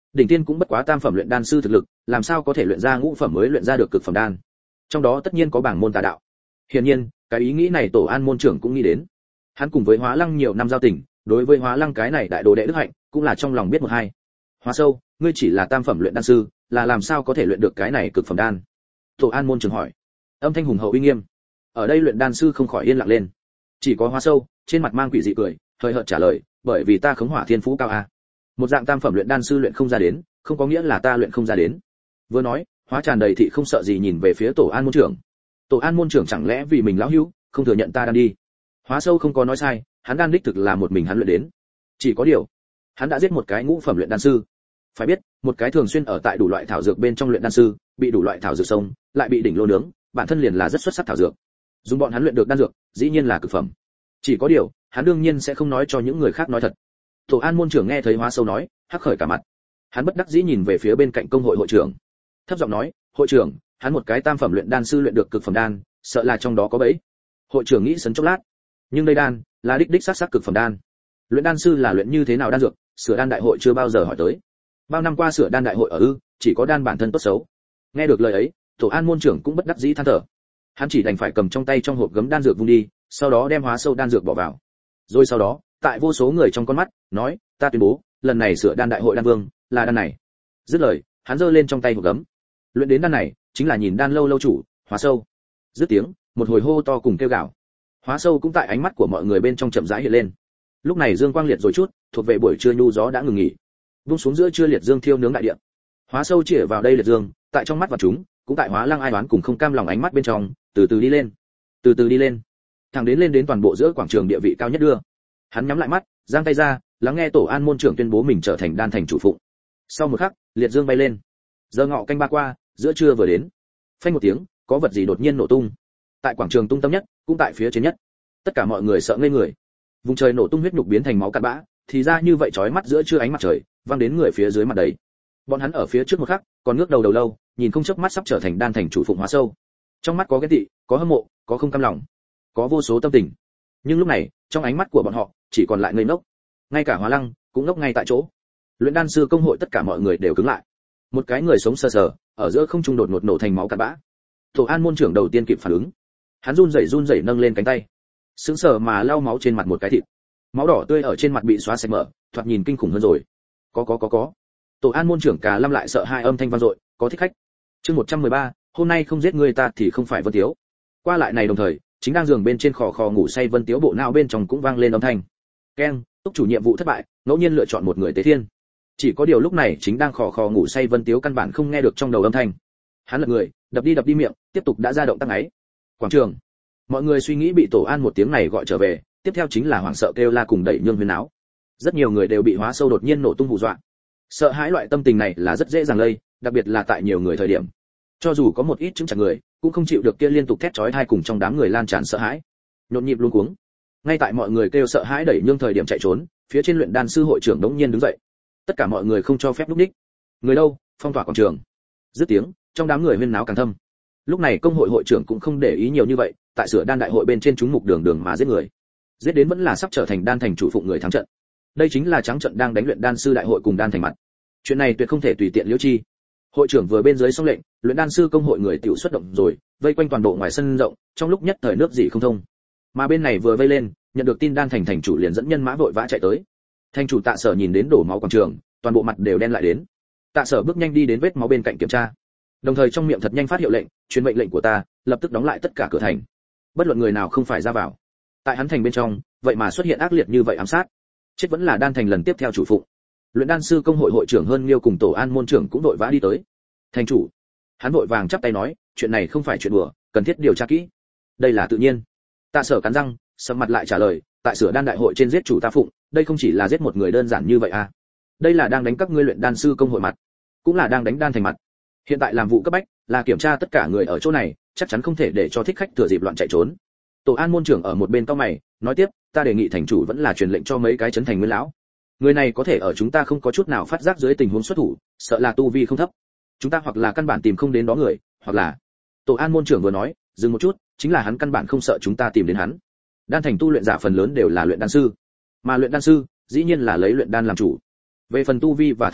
đỉnh tiên cũng bất quá tam phẩm luyện đan sư thực lực, làm sao có thể luyện ra ngũ phẩm mới luyện ra được cực phẩm đan? Trong đó tất nhiên có bảng môn tà đạo. Hiển nhiên, cái ý nghĩ này Tổ An môn trưởng cũng nghĩ đến. Hắn cùng với Hóa Lăng nhiều năm giao tình, đối với Hóa Lăng cái này đại đồ đệ đức hạnh, cũng là trong lòng biết một hai. Hóa Sâu, ngươi chỉ là tam phẩm luyện đan sư, là làm sao có thể luyện được cái này cực phẩm đan? Tổ An môn trưởng hỏi. Âm thanh hùng hậu uy nghiêm. Ở đây luyện đan sư không khỏi yên lặng lên. Chỉ có Hóa Sâu, trên mặt mang quỷ dị cười, hơi hợt trả lời, bởi vì ta khống hỏa thiên phú cao a. Một dạng tam phẩm luyện đan sư luyện không ra đến, không có nghĩa là ta luyện không ra đến. Vừa nói, Hóa tràn đầy thị không sợ gì nhìn về phía Tổ An môn trưởng. Tổ An môn trưởng chẳng lẽ vì mình lão hữu, không thừa nhận ta đan đi? Hóa Sâu không có nói sai, hắn đan đích thực là một mình hắn luyện đến. Chỉ có điều, hắn đã giết một cái ngũ phẩm luyện đan sư. Phải biết, một cái thường xuyên ở tại đủ loại thảo dược bên trong luyện đan sư, bị đủ loại thảo dược sông, lại bị đỉnh lô nướng, bản thân liền là rất xuất sắc thảo dược. Dùng bọn hắn luyện được đan dược, dĩ nhiên là cực phẩm. Chỉ có điều, hắn đương nhiên sẽ không nói cho những người khác nói thật. Tổ An môn trưởng nghe thấy Hóa Sâu nói, hắc khởi cả mặt. Hắn bất đắc dĩ nhìn về phía bên cạnh công hội hội trưởng, thấp giọng nói, hội trưởng, hắn một cái tam phẩm luyện đan sư luyện được cực phẩm đan, sợ là trong đó có bẫy. Hội trưởng nghĩ sấn chốc lát, nhưng đây đan là đích đích xác xác cực phẩm đan. Luyện đan sư là luyện như thế nào đan dược, sửa đan đại hội chưa bao giờ hỏi tới. Bao năm qua sửa đan đại hội ở ư, chỉ có đan bản thân tốt xấu. Nghe được lời ấy, Tổ An môn trưởng cũng bất đắc dĩ than thở. Hắn chỉ đành phải cầm trong tay trong hộp gấm đan dược vung đi, sau đó đem Hóa Sâu đan dược bỏ vào. Rồi sau đó, tại vô số người trong con mắt, nói, ta tuyên bố, lần này sửa đan đại hội đan vương là đan này. Dứt lời, hắn giơ lên trong tay hộp gấm. Luyện đến đan này, chính là nhìn đan lâu lâu chủ, Hóa Sâu. Dứt tiếng, một hồi hô to cùng kêu gào. Hóa Sâu cũng tại ánh mắt của mọi người bên trong chậm rãi hiện lên. Lúc này dương quang liệt rồi chút, thuộc về buổi trưa nhu gió đã ngừng nghỉ. Vung xuống giữa trưa liệt dương thiêu nướng đại địa. Hóa Sâu chĩa vào đây liệt dương, tại trong mắt và chúng, cũng tại Hóa Lăng ai đoán cùng không cam lòng ánh mắt bên trong, từ từ đi lên, từ từ đi lên, thẳng đến lên đến toàn bộ giữa quảng trường địa vị cao nhất đưa. Hắn nhắm lại mắt, giang tay ra, lắng nghe Tổ An môn trưởng tuyên bố mình trở thành đan thành chủ phụng. Sau một khắc, liệt dương bay lên. Giờ ngọ canh ba qua, giữa trưa vừa đến. Phanh một tiếng, có vật gì đột nhiên nổ tung. Tại quảng trường tung tâm nhất, cũng tại phía trên nhất. Tất cả mọi người sợ ngây người. Vùng trời nổ tung huyết nhục biến thành máu cặn bã, thì ra như vậy chói mắt giữa trưa ánh mặt trời, vang đến người phía dưới mặt đấy. Bọn hắn ở phía trước một khắc, còn ngước đầu đầu lâu, nhìn không chớp mắt sắp trở thành đan thành chủ phụng Hóa Sâu. Trong mắt có ghen tị, có hâm mộ, có không cam lòng, có vô số tâm tình. Nhưng lúc này, trong ánh mắt của bọn họ, chỉ còn lại ngây ngốc. Ngay cả Hóa Lăng cũng ngốc ngay tại chỗ. Luyện đan sư công hội tất cả mọi người đều cứng lại. Một cái người sống sờ sờ, ở giữa không trung đột ngột nổ thành máu cặn bã. Tổ An môn trưởng đầu tiên kịp phản ứng. Hắn run rẩy run rẩy nâng lên cánh tay, sững sờ mà lau máu trên mặt một cái thịt. Máu đỏ tươi ở trên mặt bị xóa sạch mở, thoạt nhìn kinh khủng hơn rồi. Có có có có. Tổ An môn trưởng Cà Lâm lại sợ hai âm thanh vang dội, có thích khách. Chương một trăm mười ba, hôm nay không giết người ta thì không phải Vân Tiếu. Qua lại này đồng thời, chính đang giường bên trên khò khò ngủ say Vân Tiếu bộ não bên trong cũng vang lên âm thanh. Keng, túc chủ nhiệm vụ thất bại, ngẫu nhiên lựa chọn một người tế thiên. Chỉ có điều lúc này chính đang khò khò ngủ say Vân Tiếu căn bản không nghe được trong đầu âm thanh. Hắn lật người, đập đi đập đi miệng, tiếp tục đã ra động tác ấy. Quảng trường, mọi người suy nghĩ bị Tổ An một tiếng này gọi trở về, tiếp theo chính là hoảng sợ kêu la cùng đẩy nhương huyên áo. Rất nhiều người đều bị Hóa Sâu đột nhiên nổ tung hù dọa. Sợ hãi loại tâm tình này là rất dễ dàng lây, đặc biệt là tại nhiều người thời điểm. Cho dù có một ít chứng chặt người, cũng không chịu được kia liên tục thét chói tai cùng trong đám người lan tràn sợ hãi. Nhộn nhịp luống cuống. Ngay tại mọi người kêu sợ hãi đẩy nhương thời điểm chạy trốn, phía trên luyện đan sư hội trưởng đống nhiên đứng dậy. Tất cả mọi người không cho phép lúc ních. Người đâu, phong tỏa quảng trường. Dứt tiếng, trong đám người huyên náo càng thâm. Lúc này công hội hội trưởng cũng không để ý nhiều như vậy, tại sửa đan đại hội bên trên chúng mục đường đường mà giết người. Giết đến vẫn là sắp trở thành đan thành chủ phụng người thắng trận. Đây chính là trắng trận đang đánh luyện đan sư đại hội cùng đan thành mặt. Chuyện này tuyệt không thể tùy tiện liễu chi. Hội trưởng vừa bên dưới xong lệnh, luyện đan sư công hội người tiểu xuất động rồi, vây quanh toàn bộ ngoài sân rộng, trong lúc nhất thời nước gì không thông. Mà bên này vừa vây lên, nhận được tin đan thành thành chủ liền dẫn nhân mã vội vã chạy tới. Thành chủ Tạ Sở nhìn đến đổ máu quảng trường, toàn bộ mặt đều đen lại đến. Tạ Sở bước nhanh đi đến vết máu bên cạnh kiểm tra, đồng thời trong miệng thật nhanh phát hiệu lệnh, truyền mệnh lệnh của ta, lập tức đóng lại tất cả cửa thành, bất luận người nào không phải ra vào. Tại hắn thành bên trong, vậy mà xuất hiện ác liệt như vậy ám sát, chết vẫn là đan thành lần tiếp theo chủ phụng. Luyện đan sư công hội hội trưởng hơn Liêu cùng Tổ An môn trưởng cũng vội vã đi tới. Thành chủ, hắn vội vàng chắp tay nói, chuyện này không phải chuyện đùa, cần thiết điều tra kỹ. Đây là tự nhiên. Tạ Sở cắn răng, sầm mặt lại trả lời, tại sửa đan đại hội trên giết chủ ta phụng, đây không chỉ là giết một người đơn giản như vậy à? Đây là đang đánh các ngươi luyện đan sư công hội mặt, cũng là đang đánh đan thành mặt. Hiện tại làm vụ cấp bách, là kiểm tra tất cả người ở chỗ này, chắc chắn không thể để cho thích khách thừa dịp loạn chạy trốn. Tổ An môn trưởng ở một bên cau mày, nói tiếp, ta đề nghị thành chủ vẫn là truyền lệnh cho mấy cái trấn thành nguyên lão. Người này có thể ở chúng ta không có chút nào phát giác dưới tình huống xuất thủ, sợ là tu vi không thấp. Chúng ta hoặc là căn bản tìm không đến đó người, hoặc là Tổ An môn trưởng vừa nói, dừng một chút, chính là hắn căn bản không sợ chúng ta tìm đến hắn. Đan thành tu luyện giả phần lớn đều là luyện đan sư, mà luyện đan sư dĩ nhiên là lấy luyện đan làm chủ. Về phần tu vi và thân pháp,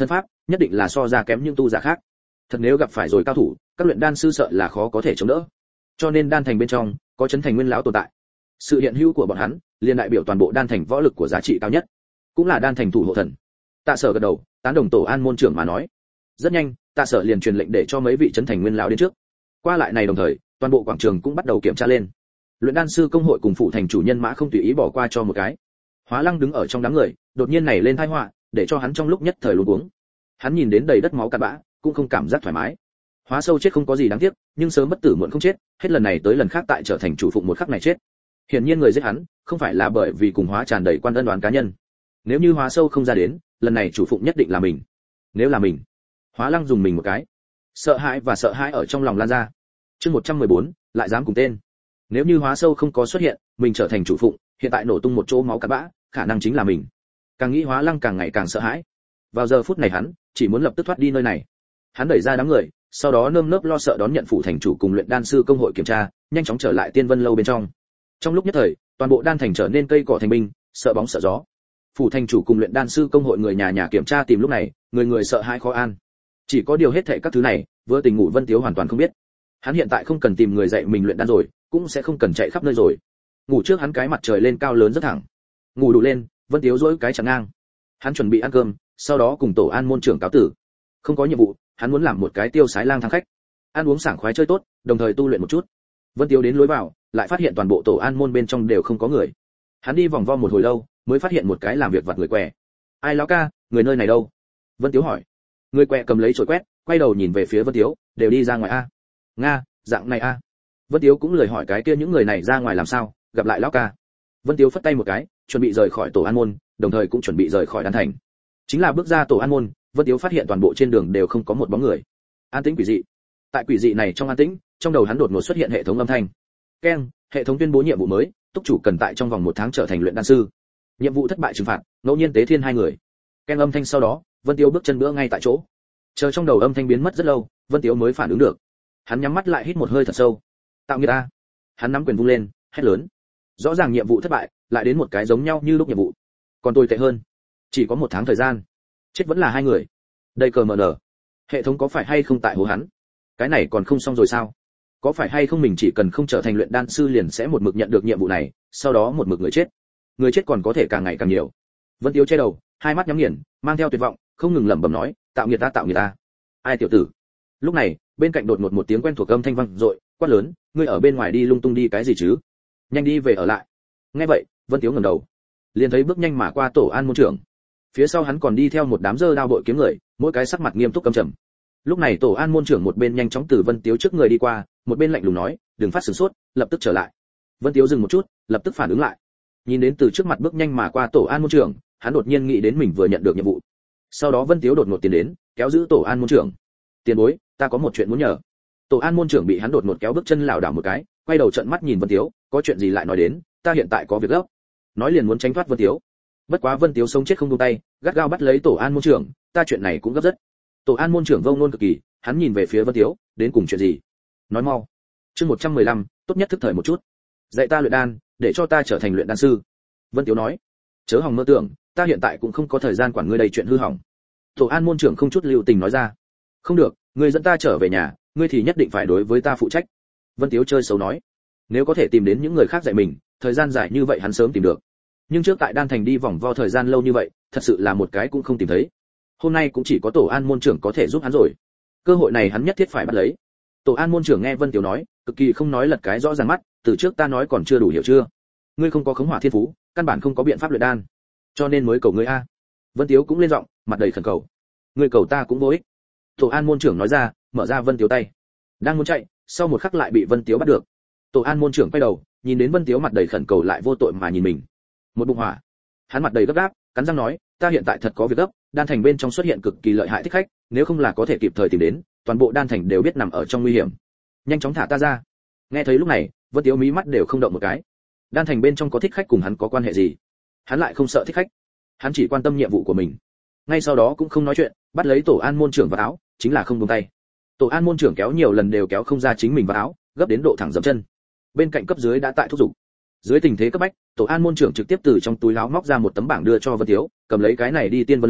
nhất định là so ra kém những tu giả khác. Thật nếu gặp phải rồi cao thủ, các luyện đan sư sợ là khó có thể chống đỡ. Cho nên đan thành bên trong có chấn thành nguyên lão tồn tại. Sự hiện hữu của bọn hắn liền đại biểu toàn bộ đan thành võ lực của giá trị cao nhất, cũng là đan thành thủ hộ thần. Tạ Sở gật đầu, tán đồng Tổ An môn trưởng mà nói. Rất nhanh, Tạ Sở liền truyền lệnh để cho mấy vị chấn thành nguyên lão đến trước. Qua lại này đồng thời, toàn bộ quảng trường cũng bắt đầu kiểm tra lên. Luyện đan sư công hội cùng phụ thành chủ nhân mã không tùy ý bỏ qua cho một cái. Hóa Lăng đứng ở trong đám người, đột nhiên này lên tai họa, để cho hắn trong lúc nhất thời luống cuống. Hắn nhìn đến đầy đất máu cặn bã, cũng không cảm giác thoải mái. Hóa Sâu chết không có gì đáng tiếc, nhưng sớm bất tử muộn không chết, hết lần này tới lần khác tại trở thành chủ phụng một khắc này chết. Hiển nhiên người giết hắn, không phải là bởi vì cùng Hóa tràn đầy quan ân đoán cá nhân. Nếu như Hóa Sâu không ra đến, lần này chủ phụng nhất định là mình. Nếu là mình, Hóa Lăng dùng mình một cái. Sợ hãi và sợ hãi ở trong lòng lan ra. Chương một trăm mười bốn, lại dám cùng tên. Nếu như Hóa Sâu không có xuất hiện, mình trở thành chủ phụng, hiện tại nổ tung một chỗ máu cặn bã, khả năng chính là mình. Càng nghĩ Hóa Lăng càng ngày càng sợ hãi. Vào giờ phút này hắn chỉ muốn lập tức thoát đi nơi này. Hắn đẩy ra đám người, sau đó nơm nớp lo sợ đón nhận phủ thành chủ cùng luyện đan sư công hội kiểm tra, nhanh chóng trở lại Tiên Vân lâu bên trong. Trong lúc nhất thời, toàn bộ đan thành trở nên cây cỏ thành binh, sợ bóng sợ gió. Phủ thành chủ cùng luyện đan sư công hội người nhà nhà kiểm tra tìm lúc này, người người sợ hãi khó an. Chỉ có điều hết thảy các thứ này, vừa tình ngủ Vân Tiếu hoàn toàn không biết. Hắn hiện tại không cần tìm người dạy mình luyện đan rồi, cũng sẽ không cần chạy khắp nơi rồi. Ngủ trước hắn cái mặt trời lên cao lớn rất thẳng. Ngủ đủ lên, Vân Tiếu duỗi cái chặn ngang. Hắn chuẩn bị ăn cơm, sau đó cùng Tổ An môn trưởng cáo tử. Không có nhiệm vụ, hắn muốn làm một cái tiêu sái lang thang khách. Ăn uống sảng khoái chơi tốt, đồng thời tu luyện một chút. Vân Tiếu đến lối vào, lại phát hiện toàn bộ Tổ An môn bên trong đều không có người. Hắn đi vòng vo một hồi lâu, mới phát hiện một cái làm việc vặt người què. Ai lão ca, người nơi này đâu? Vân Tiếu hỏi. Người què cầm lấy chổi quét, quay đầu nhìn về phía Vân Tiếu, đều đi ra ngoài a. Nga, dạng này a. Vân Tiếu cũng lười hỏi cái kia những người này ra ngoài làm sao, gặp lại lão ca. Vân Tiếu phất tay một cái, chuẩn bị rời khỏi Tổ An môn, đồng thời cũng chuẩn bị rời khỏi đan thành. Chính là bước ra Tổ An môn, Vân Tiếu phát hiện toàn bộ trên đường đều không có một bóng người. An tĩnh quỷ dị. Tại quỷ dị này trong an tĩnh, trong đầu hắn đột ngột xuất hiện hệ thống âm thanh. Keng, hệ thống tuyên bố nhiệm vụ mới, túc chủ cần tại trong vòng một tháng trở thành luyện đan sư. Nhiệm vụ thất bại trừng phạt, ngẫu nhiên tế thiên hai người. Keng âm thanh sau đó, Vân Tiếu bước chân bữa ngay tại chỗ. Chờ trong đầu âm thanh biến mất rất lâu, Vân Tiếu mới phản ứng được. Hắn nhắm mắt lại hít một hơi thật sâu. Tạo nghiệt a. Hắn nắm quyền vung lên, hét lớn. Rõ ràng nhiệm vụ thất bại, lại đến một cái giống nhau như lúc nhiệm vụ. Còn tồi tệ hơn, chỉ có một tháng thời gian, chết vẫn là hai người. Đây cờ mờ nở. Hệ thống có phải hay không tại hố hắn? Cái này còn không xong rồi sao? Có phải hay không mình chỉ cần không trở thành luyện đan sư liền sẽ một mực nhận được nhiệm vụ này, sau đó một mực người chết. Người chết còn có thể càng ngày càng nhiều. Vân Tiếu che đầu, hai mắt nhắm nghiền, mang theo tuyệt vọng, không ngừng lẩm bẩm nói, tạo nghiệt ta tạo nghiệt ta. Ai tiểu tử? Lúc này, bên cạnh đột ngột một tiếng quen thuộc âm thanh vang dội, quát lớn, ngươi ở bên ngoài đi lung tung đi cái gì chứ? Nhanh đi về ở lại. Nghe vậy, Vân Tiếu ngẩng đầu, liền thấy bước nhanh mà qua Tổ An môn trưởng. Phía sau hắn còn đi theo một đám dơ đao bội kiếm người, mỗi cái sắc mặt nghiêm túc căm trầm. Lúc này Tổ An môn trưởng một bên nhanh chóng từ Vân Tiếu trước người đi qua, một bên lạnh lùng nói, đừng phát sửng sốt, lập tức trở lại. Vân Tiếu dừng một chút, lập tức phản ứng lại. Nhìn đến từ trước mặt bước nhanh mà qua Tổ An môn trưởng, hắn đột nhiên nghĩ đến mình vừa nhận được nhiệm vụ. Sau đó Vân Tiếu đột ngột tiến đến, kéo giữ Tổ An môn trưởng. Tiền bối, ta có một chuyện muốn nhờ. Tổ An môn trưởng bị hắn đột ngột kéo bước chân lảo đảo một cái, quay đầu trợn mắt nhìn Vân Tiếu, có chuyện gì lại nói đến, ta hiện tại có việc gấp. Nói liền muốn tránh thoát Vân Tiếu. Bất quá Vân Tiếu sống chết không buông tay, gắt gao bắt lấy Tổ An môn trưởng, ta chuyện này cũng gấp rất. Tổ An môn trưởng vông nôn cực kỳ, hắn nhìn về phía Vân Tiếu, đến cùng chuyện gì? Nói mau. Chương một trăm mười lăm, tốt nhất thức thời một chút. Dạy ta luyện đan, để cho ta trở thành luyện đan sư. Vân Tiếu nói. Chớ hòng mơ tưởng, ta hiện tại cũng không có thời gian quản ngươi đầy chuyện hư hỏng. Tổ An môn trưởng không chút lưu tình nói ra. Không được, ngươi dẫn ta trở về nhà, ngươi thì nhất định phải đối với ta phụ trách. Vân Tiếu chơi xấu nói. Nếu có thể tìm đến những người khác dạy mình, thời gian dài như vậy hắn sớm tìm được. Nhưng trước tại đan thành đi vòng vo thời gian lâu như vậy, thật sự là một cái cũng không tìm thấy. Hôm nay cũng chỉ có Tổ An môn trưởng có thể giúp hắn rồi. Cơ hội này hắn nhất thiết phải bắt lấy. Tổ An môn trưởng nghe Vân Tiếu nói, cực kỳ không nói lật cái rõ ràng mắt, từ trước ta nói còn chưa đủ hiểu chưa? Ngươi không có khống hỏa thiên phú, căn bản không có biện pháp luyện đan, cho nên mới cầu ngươi a. Vân Tiếu cũng lên giọng, mặt đầy khẩn cầu. Ngươi cầu ta cũng vô ích. Tổ An môn trưởng nói ra, mở ra Vân Tiếu tay. Đang muốn chạy, sau một khắc lại bị Vân Tiếu bắt được. Tổ An môn trưởng quay đầu, nhìn đến Vân Tiếu mặt đầy khẩn cầu lại vô tội mà nhìn mình. Một bụng hỏa. Hắn mặt đầy gấp gáp, cắn răng nói, ta hiện tại thật có việc gấp, đan thành bên trong xuất hiện cực kỳ lợi hại thích khách, nếu không là có thể kịp thời tìm đến, toàn bộ đan thành đều biết nằm ở trong nguy hiểm. Nhanh chóng thả ta ra. Nghe thấy lúc này, Vân Tiếu mí mắt đều không động một cái. Đan thành bên trong có thích khách cùng hắn có quan hệ gì? Hắn lại không sợ thích khách. Hắn chỉ quan tâm nhiệm vụ của mình. Ngay sau đó cũng không nói chuyện, bắt lấy Tổ An môn trưởng vào áo, chính là không buông tay. Tổ An môn trưởng kéo nhiều lần đều kéo không ra chính mình vào áo, gấp đến độ thẳng dậm chân. Bên cạnh cấp dưới đã tại thúc giục. Dưới tình thế cấp bách, Tổ An môn trưởng trực tiếp từ trong túi áo móc ra một tấm bảng đưa cho Vân Tiếu, cầm lấy cái này đi Tiên Vân lâu,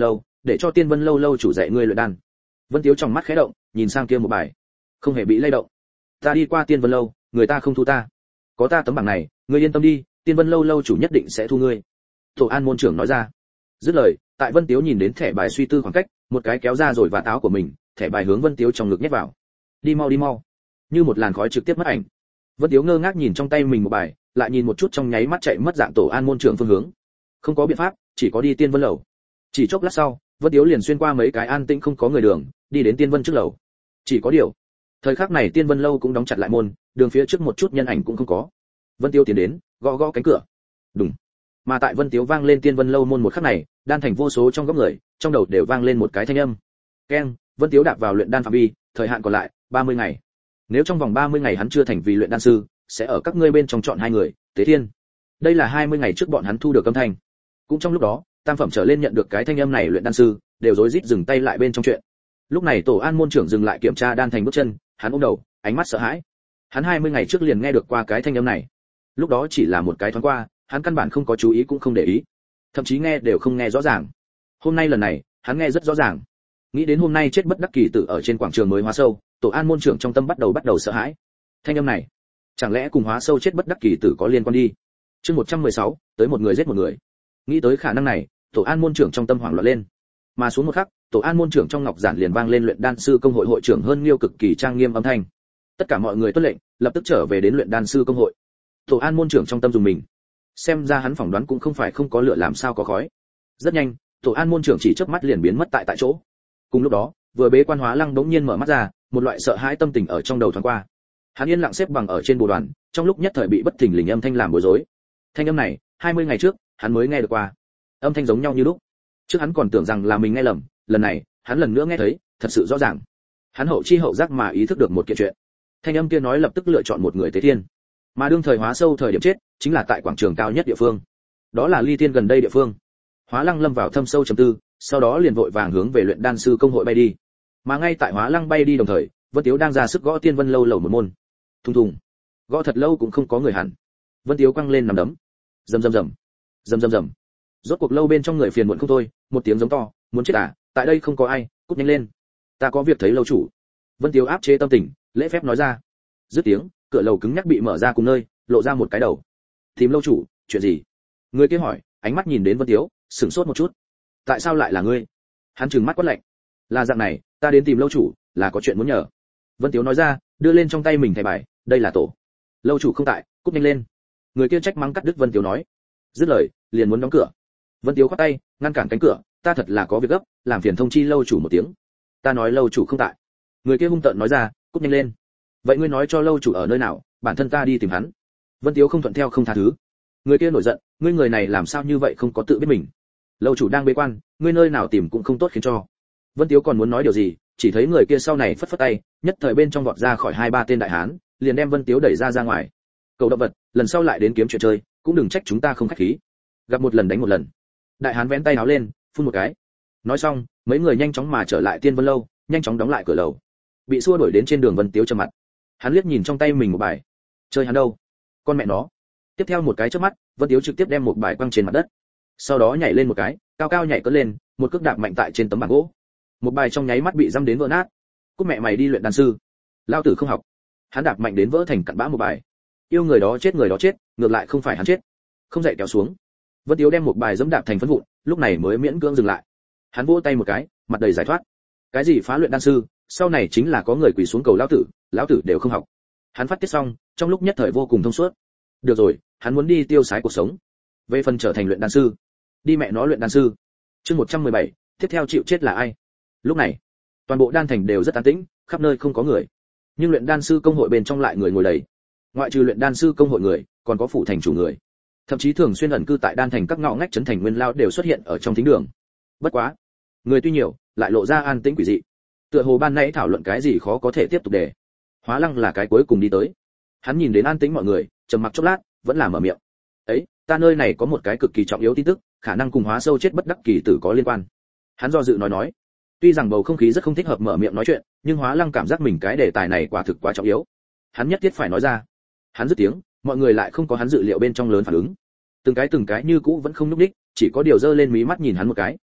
để cho Tiên Vân lâu lâu chủ dạy ngươi luyện đan. Vân Tiếu trong mắt khẽ động, nhìn sang kia một bài, không hề bị lay động. Ta đi qua Tiên Vân lâu, người ta không thu ta. Có ta tấm bảng này, ngươi yên tâm đi, Tiên Vân lâu lâu chủ nhất định sẽ thu ngươi. Tổ An môn trưởng nói ra. Dứt lời, tại Vân Tiếu nhìn đến thẻ bài suy tư khoảng cách, một cái kéo ra rồi và áo của mình, thẻ bài hướng Vân Tiếu trong ngực nhét vào. Đi mau đi mau. Như một làn khói trực tiếp mất ảnh. Vân Tiếu ngơ ngác nhìn trong tay mình một bài, lại nhìn một chút trong nháy mắt chạy mất dạng Tổ An môn trưởng phương hướng. Không có biện pháp, chỉ có đi Tiên Vân lầu. Chỉ chốc lát sau, Vân Tiếu liền xuyên qua mấy cái an tĩnh không có người đường, đi đến Tiên Vân trước lầu. Chỉ có điều, thời khắc này Tiên Vân lâu cũng đóng chặt lại môn, đường phía trước một chút nhân ảnh cũng không có. Vân Tiếu tiến đến, gõ gõ cánh cửa. Đùng. Mà tại Vân Tiếu vang lên Tiên Vân lâu môn một khắc này, đan thành vô số trong góc người, trong đầu đều vang lên một cái thanh âm. Keng, Vân Tiếu đạp vào luyện đan phạm vi, thời hạn còn lại ba mươi ngày. Nếu trong vòng ba mươi ngày hắn chưa thành vì luyện đan sư, sẽ ở các ngươi bên trong chọn hai người, Tế Thiên. Đây là hai mươi ngày trước bọn hắn thu được âm thanh. Cũng trong lúc đó, tam phẩm trở lên nhận được cái thanh âm này luyện đan sư, đều rối rít dừng tay lại bên trong chuyện. Lúc này Tổ An môn trưởng dừng lại kiểm tra đan thành bước chân, hắn ôm đầu, ánh mắt sợ hãi. Hắn hai mươi ngày trước liền nghe được qua cái thanh âm này. Lúc đó chỉ là một cái thoáng qua, hắn căn bản không có chú ý cũng không để ý, thậm chí nghe đều không nghe rõ ràng. Hôm nay lần này, hắn nghe rất rõ ràng. Nghĩ đến hôm nay chết bất đắc kỳ tử ở trên quảng trường mới Hóa Sâu, Tổ An môn trưởng trong tâm bắt đầu bắt đầu sợ hãi. Thanh âm này, chẳng lẽ cùng Hóa Sâu chết bất đắc kỳ tử có liên quan đi? Chương một trăm mười sáu, tới một người giết một người. Nghĩ tới khả năng này, Tổ An môn trưởng trong tâm hoảng loạn lên. Mà xuống một khắc, Tổ An môn trưởng trong ngọc giản liền vang lên luyện đan sư công hội hội trưởng hơn Liêu cực kỳ trang nghiêm âm thanh. Tất cả mọi người tuân lệnh, lập tức trở về đến luyện đan sư công hội. Tổ An môn trưởng trong tâm dùng mình. Xem ra hắn phỏng đoán cũng không phải không có lửa làm sao có khói. Rất nhanh, Tổ An môn trưởng chỉ chớp mắt liền biến mất tại tại chỗ. Cùng lúc đó, vừa bế quan Hóa Lăng đống nhiên mở mắt ra, một loại sợ hãi tâm tình ở trong đầu thoáng qua. Hắn yên lặng xếp bằng ở trên bồ đoàn, trong lúc nhất thời bị bất thình lình âm thanh làm bối rối. Thanh âm này, hai mươi ngày trước, hắn mới nghe được qua. Âm thanh giống nhau như lúc. Trước hắn còn tưởng rằng là mình nghe lầm, lần này, hắn lần nữa nghe thấy, thật sự rõ ràng. Hắn hậu chi hậu giác mà ý thức được một kiện chuyện. Thanh âm kia nói lập tức lựa chọn một người Tế Thiên. Mà đương thời Hóa Sâu thời điểm chết, chính là tại quảng trường cao nhất địa phương. Đó là Ly Thiên gần đây địa phương. Hóa Lăng lâm vào thâm sâu trầm tư, sau đó liền vội vàng hướng về luyện đan sư công hội bay đi. Mà ngay tại Hóa Lăng bay đi đồng thời, Vân Tiếu đang ra sức gõ Tiên Vân lâu lầu một môn. Thùng thùng. Gõ thật lâu cũng không có người hẳn. Vân Tiếu quăng lên nằm đấm. Rầm rầm rầm. Rầm rầm rầm. Rốt cuộc lâu bên trong người phiền muộn không thôi, một tiếng giống to, muốn chết à, tại đây không có ai, cút nhanh lên. Ta có việc thấy lâu chủ. Vân Tiếu áp chế tâm tình, lễ phép nói ra. Dứt tiếng, cửa lầu cứng nhắc bị mở ra cùng nơi, lộ ra một cái đầu. Tìm lâu chủ, chuyện gì? Người kia hỏi, ánh mắt nhìn đến Vân Tiếu, sửng sốt một chút. Tại sao lại là ngươi? Hắn trừng mắt quát lạnh. Là dạng này, ta đến tìm lâu chủ, là có chuyện muốn nhờ. Vân Tiếu nói ra, đưa lên trong tay mình thẻ bài, đây là tổ. Lâu chủ không tại, cút nhanh lên. Người kia trách mắng cắt đứt Vân Tiếu nói. Dứt lời, liền muốn đóng cửa. Vân Tiếu khoát tay, ngăn cản cánh cửa, ta thật là có việc gấp, làm phiền thông chi lâu chủ một tiếng. Ta nói lâu chủ không tại. Người kia hung tợn nói ra, cút nhanh lên. Vậy ngươi nói cho lâu chủ ở nơi nào, bản thân ta đi tìm hắn. Vân Tiếu không thuận theo không tha thứ. Người kia nổi giận, ngươi người này làm sao như vậy không có tự biết mình. Lâu chủ đang bế quan, ngươi nơi nào tìm cũng không tốt khiến cho. Vân Tiếu còn muốn nói điều gì, chỉ thấy người kia sau này phất phất tay, nhất thời bên trong vọt ra khỏi hai ba tên đại hán, liền đem Vân Tiếu đẩy ra ra ngoài. Cậu động vật, lần sau lại đến kiếm chuyện chơi, cũng đừng trách chúng ta không khách khí. Gặp một lần đánh một lần. Đại hán vén tay áo lên, phun một cái. Nói xong, mấy người nhanh chóng mà trở lại Tiên Vân lâu, nhanh chóng đóng lại cửa lầu. Bị xua đuổi đến trên đường Vân Tiếu trầm mặt. Hắn liếc nhìn trong tay mình một bài. Chơi hắn đâu? Con mẹ nó. Tiếp theo một cái chớp mắt, Vân Tiếu trực tiếp đem một bài quăng trên mặt đất. Sau đó nhảy lên một cái, cao cao nhảy cất lên, một cước đạp mạnh tại trên tấm bảng gỗ. Một bài trong nháy mắt bị dăm đến vỡ nát. Cút mẹ mày đi luyện đan sư. Lao tử không học. Hắn đạp mạnh đến vỡ thành cặn bã một bài. Yêu người đó chết người đó chết, ngược lại không phải hắn chết. Không dậy kéo xuống. Vân Tiếu đem một bài dẫm đạp thành phấn vụn, lúc này mới miễn cưỡng dừng lại. Hắn vỗ tay một cái, mặt đầy giải thoát. Cái gì phá luyện đan sư, sau này chính là có người quỳ xuống cầu lão tử, lão tử đều không học. Hắn phát tiết xong, trong lúc nhất thời vô cùng thông suốt. Được rồi, hắn muốn đi tiêu sái cuộc sống. Về phần trở thành luyện đan sư, đi mẹ nó luyện đan sư. Chương một trăm mười bảy, tiếp theo chịu chết là ai? Lúc này, toàn bộ đan thành đều rất an tĩnh, khắp nơi không có người. Nhưng luyện đan sư công hội bên trong lại người ngồi đầy. Ngoại trừ luyện đan sư công hội người, còn có phủ thành chủ người. Thậm chí thường xuyên ẩn cư tại đan thành các ngõ ngách trấn thành nguyên lao đều xuất hiện ở trong thính đường. Bất quá, người tuy nhiều, lại lộ ra an tĩnh quỷ dị. Tựa hồ ban nãy thảo luận cái gì khó có thể tiếp tục để. Hóa Lăng là cái cuối cùng đi tới. Hắn nhìn đến an tĩnh mọi người, trầm mặc chốc lát, vẫn là mở miệng. "Ấy, ta nơi này có một cái cực kỳ trọng yếu tin tức, khả năng cùng Hóa Sâu chết bất đắc kỳ tử có liên quan." Hắn do dự nói nói. Tuy rằng bầu không khí rất không thích hợp mở miệng nói chuyện, nhưng Hóa Lăng cảm giác mình cái đề tài này quả thực quá trọng yếu. Hắn nhất thiết phải nói ra. Hắn dứt tiếng, mọi người lại không có hắn dự liệu bên trong lớn phản ứng. Từng cái từng cái như cũ vẫn không nhúc đích, chỉ có điều dơ lên mí mắt nhìn hắn một cái.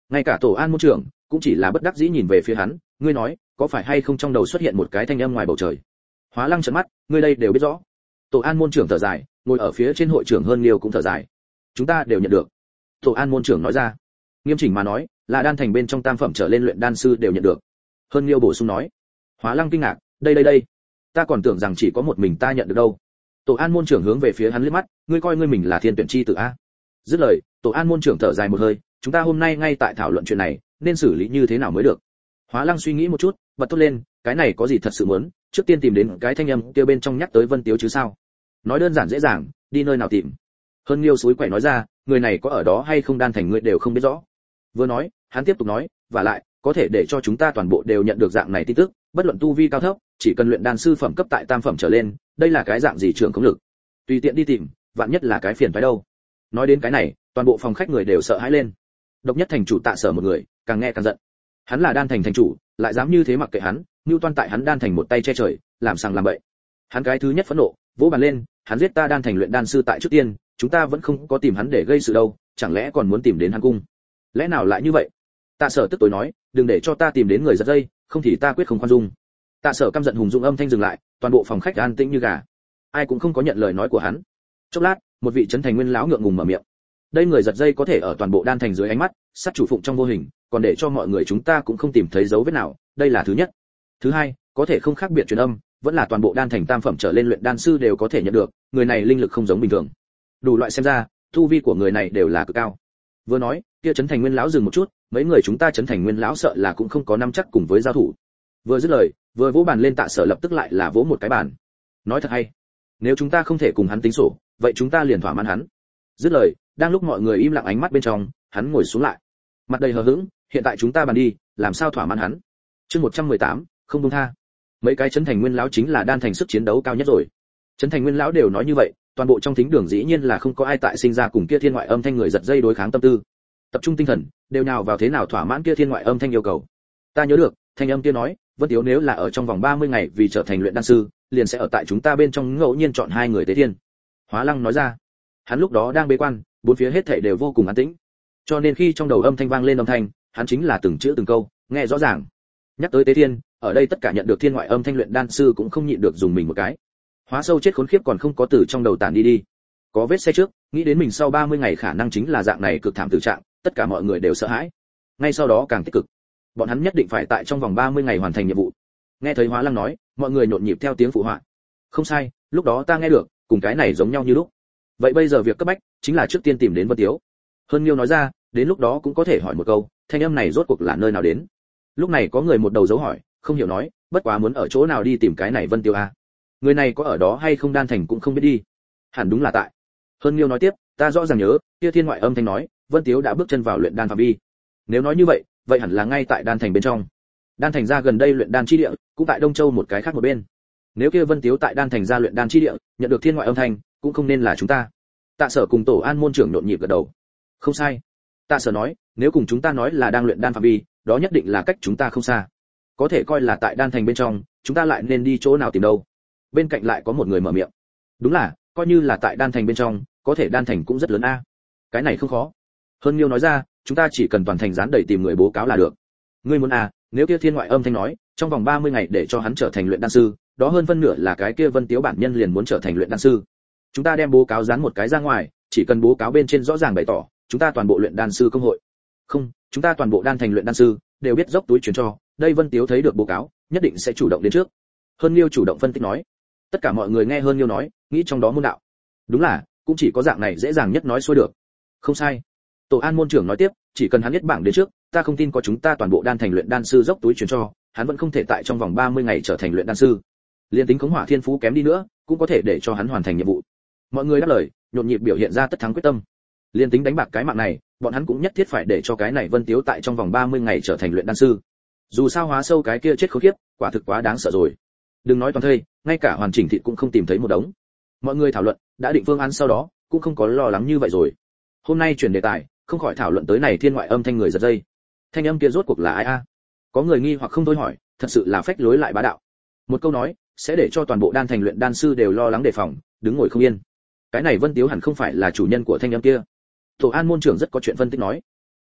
Ngay cả Tổ An môn trưởng cũng chỉ là bất đắc dĩ nhìn về phía hắn, ngươi nói, có phải hay không trong đầu xuất hiện một cái thanh âm ngoài bầu trời? Hóa Lăng trợn mắt, ngươi đây đều biết rõ. Tổ An môn trưởng thở dài, ngồi ở phía trên hội trưởng Hơn Liêu cũng thở dài. Chúng ta đều nhận được. Tổ An môn trưởng nói ra. Nghiêm chỉnh mà nói, là đan thành bên trong tam phẩm trở lên luyện đan sư đều nhận được. Hơn Liêu bổ sung nói. Hóa Lăng kinh ngạc, đây đây đây, ta còn tưởng rằng chỉ có một mình ta nhận được đâu. Tổ An môn trưởng hướng về phía hắn liếc mắt, ngươi coi ngươi mình là thiên tuyển chi tử a? Dứt lời, Tổ An môn trưởng thở dài một hơi, chúng ta hôm nay ngay tại thảo luận chuyện này, nên xử lý như thế nào mới được. Hóa Lăng suy nghĩ một chút, bật thốt lên, cái này có gì thật sự muốn, trước tiên tìm đến cái thanh âm kia bên trong nhắc tới Vân Tiếu chứ sao? Nói đơn giản dễ dàng, đi nơi nào tìm? Hơn Liêu suối quậy nói ra, người này có ở đó hay không đan thành ngươi đều không biết rõ. Vừa nói, hắn tiếp tục nói, và lại, có thể để cho chúng ta toàn bộ đều nhận được dạng này tin tức, bất luận tu vi cao thấp, chỉ cần luyện đan sư phẩm cấp tại tam phẩm trở lên, đây là cái dạng gì trưởng công lực. Tùy tiện đi tìm, vạn nhất là cái phiền phải đâu. Nói đến cái này, toàn bộ phòng khách người đều sợ hãi lên. Độc nhất thành chủ Tạ Sở một người, càng nghe càng giận. Hắn là đan thành thành chủ, lại dám như thế mặc kệ hắn, nưu toan tại hắn đan thành một tay che trời, làm sằng làm bậy. Hắn cái thứ nhất phẫn nộ, vỗ bàn lên, hắn giết ta đan thành luyện đan sư tại trước tiên, chúng ta vẫn không có tìm hắn để gây sự đâu, chẳng lẽ còn muốn tìm đến hắn cung? Lẽ nào lại như vậy? Tạ Sở tức tối nói, đừng để cho ta tìm đến người giật dây, không thì ta quyết không khoan dung. Tạ Sở căm giận hùng dung âm thanh dừng lại, toàn bộ phòng khách an tĩnh như gà. Ai cũng không có nhận lời nói của hắn. Chốc lát, một vị trấn thành nguyên lão ngượng ngùng mở miệng. Đây người giật dây có thể ở toàn bộ đan thành dưới ánh mắt, sát chủ phụng trong vô hình, còn để cho mọi người chúng ta cũng không tìm thấy dấu vết nào, đây là thứ nhất. Thứ hai, có thể không khác biệt truyền âm, vẫn là toàn bộ đan thành tam phẩm trở lên luyện đan sư đều có thể nhận được, người này linh lực không giống bình thường. Đủ loại xem ra, tu vi của người này đều là cực cao. Vừa nói, kia trấn thành nguyên lão dừng một chút, mấy người chúng ta trấn thành nguyên lão sợ là cũng không có nắm chắc cùng với giao thủ. Vừa dứt lời, vừa vỗ bàn lên Tạ Sở lập tức lại là vỗ một cái bàn. Nói thật hay, nếu chúng ta không thể cùng hắn tính sổ, vậy chúng ta liền thỏa mãn hắn. Dứt lời, đang lúc mọi người im lặng ánh mắt bên trong, hắn ngồi xuống lại, mặt đầy hờ hững, hiện tại chúng ta bàn đi, làm sao thỏa mãn hắn. Chương một trăm mười tám, không buông tha. Mấy cái trấn thành nguyên lão chính là đan thành sức chiến đấu cao nhất rồi. Trấn thành nguyên lão đều nói như vậy, toàn bộ trong thính đường dĩ nhiên là không có ai tại sinh ra cùng kia thiên ngoại âm thanh người giật dây đối kháng tâm tư. Tập trung tinh thần, đều nào vào thế nào thỏa mãn kia thiên ngoại âm thanh yêu cầu. Ta nhớ được, thanh âm kia nói, Vân Tiếu nếu là ở trong vòng ba mươi ngày vì trở thành luyện đan sư, liền sẽ ở tại chúng ta bên trong ngẫu nhiên chọn hai người tế thiên. Hóa Lăng nói ra. Hắn lúc đó đang bế quan, bốn phía hết thảy đều vô cùng an tĩnh. Cho nên khi trong đầu âm thanh vang lên âm thanh, hắn chính là từng chữ từng câu, nghe rõ ràng. Nhắc tới tế thiên, ở đây tất cả nhận được thiên ngoại âm thanh luyện đan sư cũng không nhịn được dùng mình một cái. Hóa sâu chết khốn khiếp còn không có từ trong đầu tản đi đi. Có vết xe trước, nghĩ đến mình sau ba mươi ngày khả năng chính là dạng này cực thảm tử trạng, tất cả mọi người đều sợ hãi. Ngay sau đó càng tích cực. Bọn hắn nhất định phải tại trong vòng ba mươi ngày hoàn thành nhiệm vụ. Nghe thấy Hóa Lăng nói, mọi người nhộn nhịp theo tiếng phụ họa. Không sai, lúc đó ta nghe được, cùng cái này giống nhau như lúc. Vậy bây giờ việc cấp bách chính là trước tiên tìm đến Vân Tiếu. Hơn Liêu nói ra, đến lúc đó cũng có thể hỏi một câu, thanh âm này rốt cuộc là nơi nào đến. Lúc này có người một đầu dấu hỏi, không hiểu nói, bất quá muốn ở chỗ nào đi tìm cái này Vân Tiếu a? Người này có ở đó hay không đan thành cũng không biết đi. Hẳn đúng là tại. Hơn Liêu nói tiếp, ta rõ ràng nhớ, kia thiên ngoại âm thanh nói, Vân Tiếu đã bước chân vào luyện đan phạm vi. Nếu nói như vậy, vậy hẳn là ngay tại đan thành bên trong. Đan thành ra gần đây luyện đan chi địa, cũng tại Đông Châu một cái khác một bên. Nếu kia Vân Tiếu tại đan thành ra luyện đan chi địa, nhận được thiên ngoại âm thanh, cũng không nên là chúng ta. Tạ Sở cùng Tổ An môn trưởng nhộn nhịp gật đầu. Không sai. Tạ Sở nói, nếu cùng chúng ta nói là đang luyện đan phạm vi, đó nhất định là cách chúng ta không xa. Có thể coi là tại đan thành bên trong, chúng ta lại nên đi chỗ nào tìm đâu? Bên cạnh lại có một người mở miệng. Đúng là, coi như là tại đan thành bên trong, có thể đan thành cũng rất lớn a. Cái này không khó. Hơn Liêu nói ra, chúng ta chỉ cần toàn thành dán đầy tìm người bố cáo là được. Ngươi muốn à, nếu kia thiên ngoại âm thanh nói, trong vòng ba mươi ngày để cho hắn trở thành luyện đan sư, đó hơn phân nửa là cái kia Vân Tiếu bản nhân liền muốn trở thành luyện đan sư. Chúng ta đem bố cáo dán một cái ra ngoài, chỉ cần bố cáo bên trên rõ ràng bày tỏ, chúng ta toàn bộ luyện đan sư công hội. Không, chúng ta toàn bộ đan thành luyện đan sư đều biết dốc túi truyền cho, đây Vân Tiếu thấy được bố cáo, nhất định sẽ chủ động đến trước. Hơn Liêu chủ động phân tích nói. Tất cả mọi người nghe Hơn Liêu nói, nghĩ trong đó môn đạo. Đúng là, cũng chỉ có dạng này dễ dàng nhất nói xuôi được. Không sai. Tổ An môn trưởng nói tiếp, chỉ cần hắn biết bảng đến trước, ta không tin có chúng ta toàn bộ đan thành luyện đan sư dốc túi truyền cho, hắn vẫn không thể tại trong vòng ba mươi ngày trở thành luyện đan sư. Liên tính khống hỏa thiên phú kém đi nữa, cũng có thể để cho hắn hoàn thành nhiệm vụ. Mọi người đáp lời, nhộn nhịp biểu hiện ra tất thắng quyết tâm. Liên tính đánh bạc cái mạng này, bọn hắn cũng nhất thiết phải để cho cái này Vân Tiếu tại trong vòng ba mươi ngày trở thành luyện đan sư. Dù sao Hóa sâu cái kia chết khốn kiếp, quả thực quá đáng sợ rồi. Đừng nói toàn thây, ngay cả hoàn chỉnh thịt cũng không tìm thấy một đống. Mọi người thảo luận, đã định phương án sau đó, cũng không có lo lắng như vậy rồi. Hôm nay chuyển đề tài, không khỏi thảo luận tới này thiên ngoại âm thanh người giật dây. Thanh âm kia rốt cuộc là ai a? Có người nghi hoặc không thôi hỏi, thật sự là phách lối lại bá đạo. Một câu nói, sẽ để cho toàn bộ đan thành luyện đan sư đều lo lắng đề phòng, đứng ngồi không yên. Cái này Vân Tiếu hẳn không phải là chủ nhân của thanh âm kia. Tổ An môn trưởng rất có chuyện phân tích nói.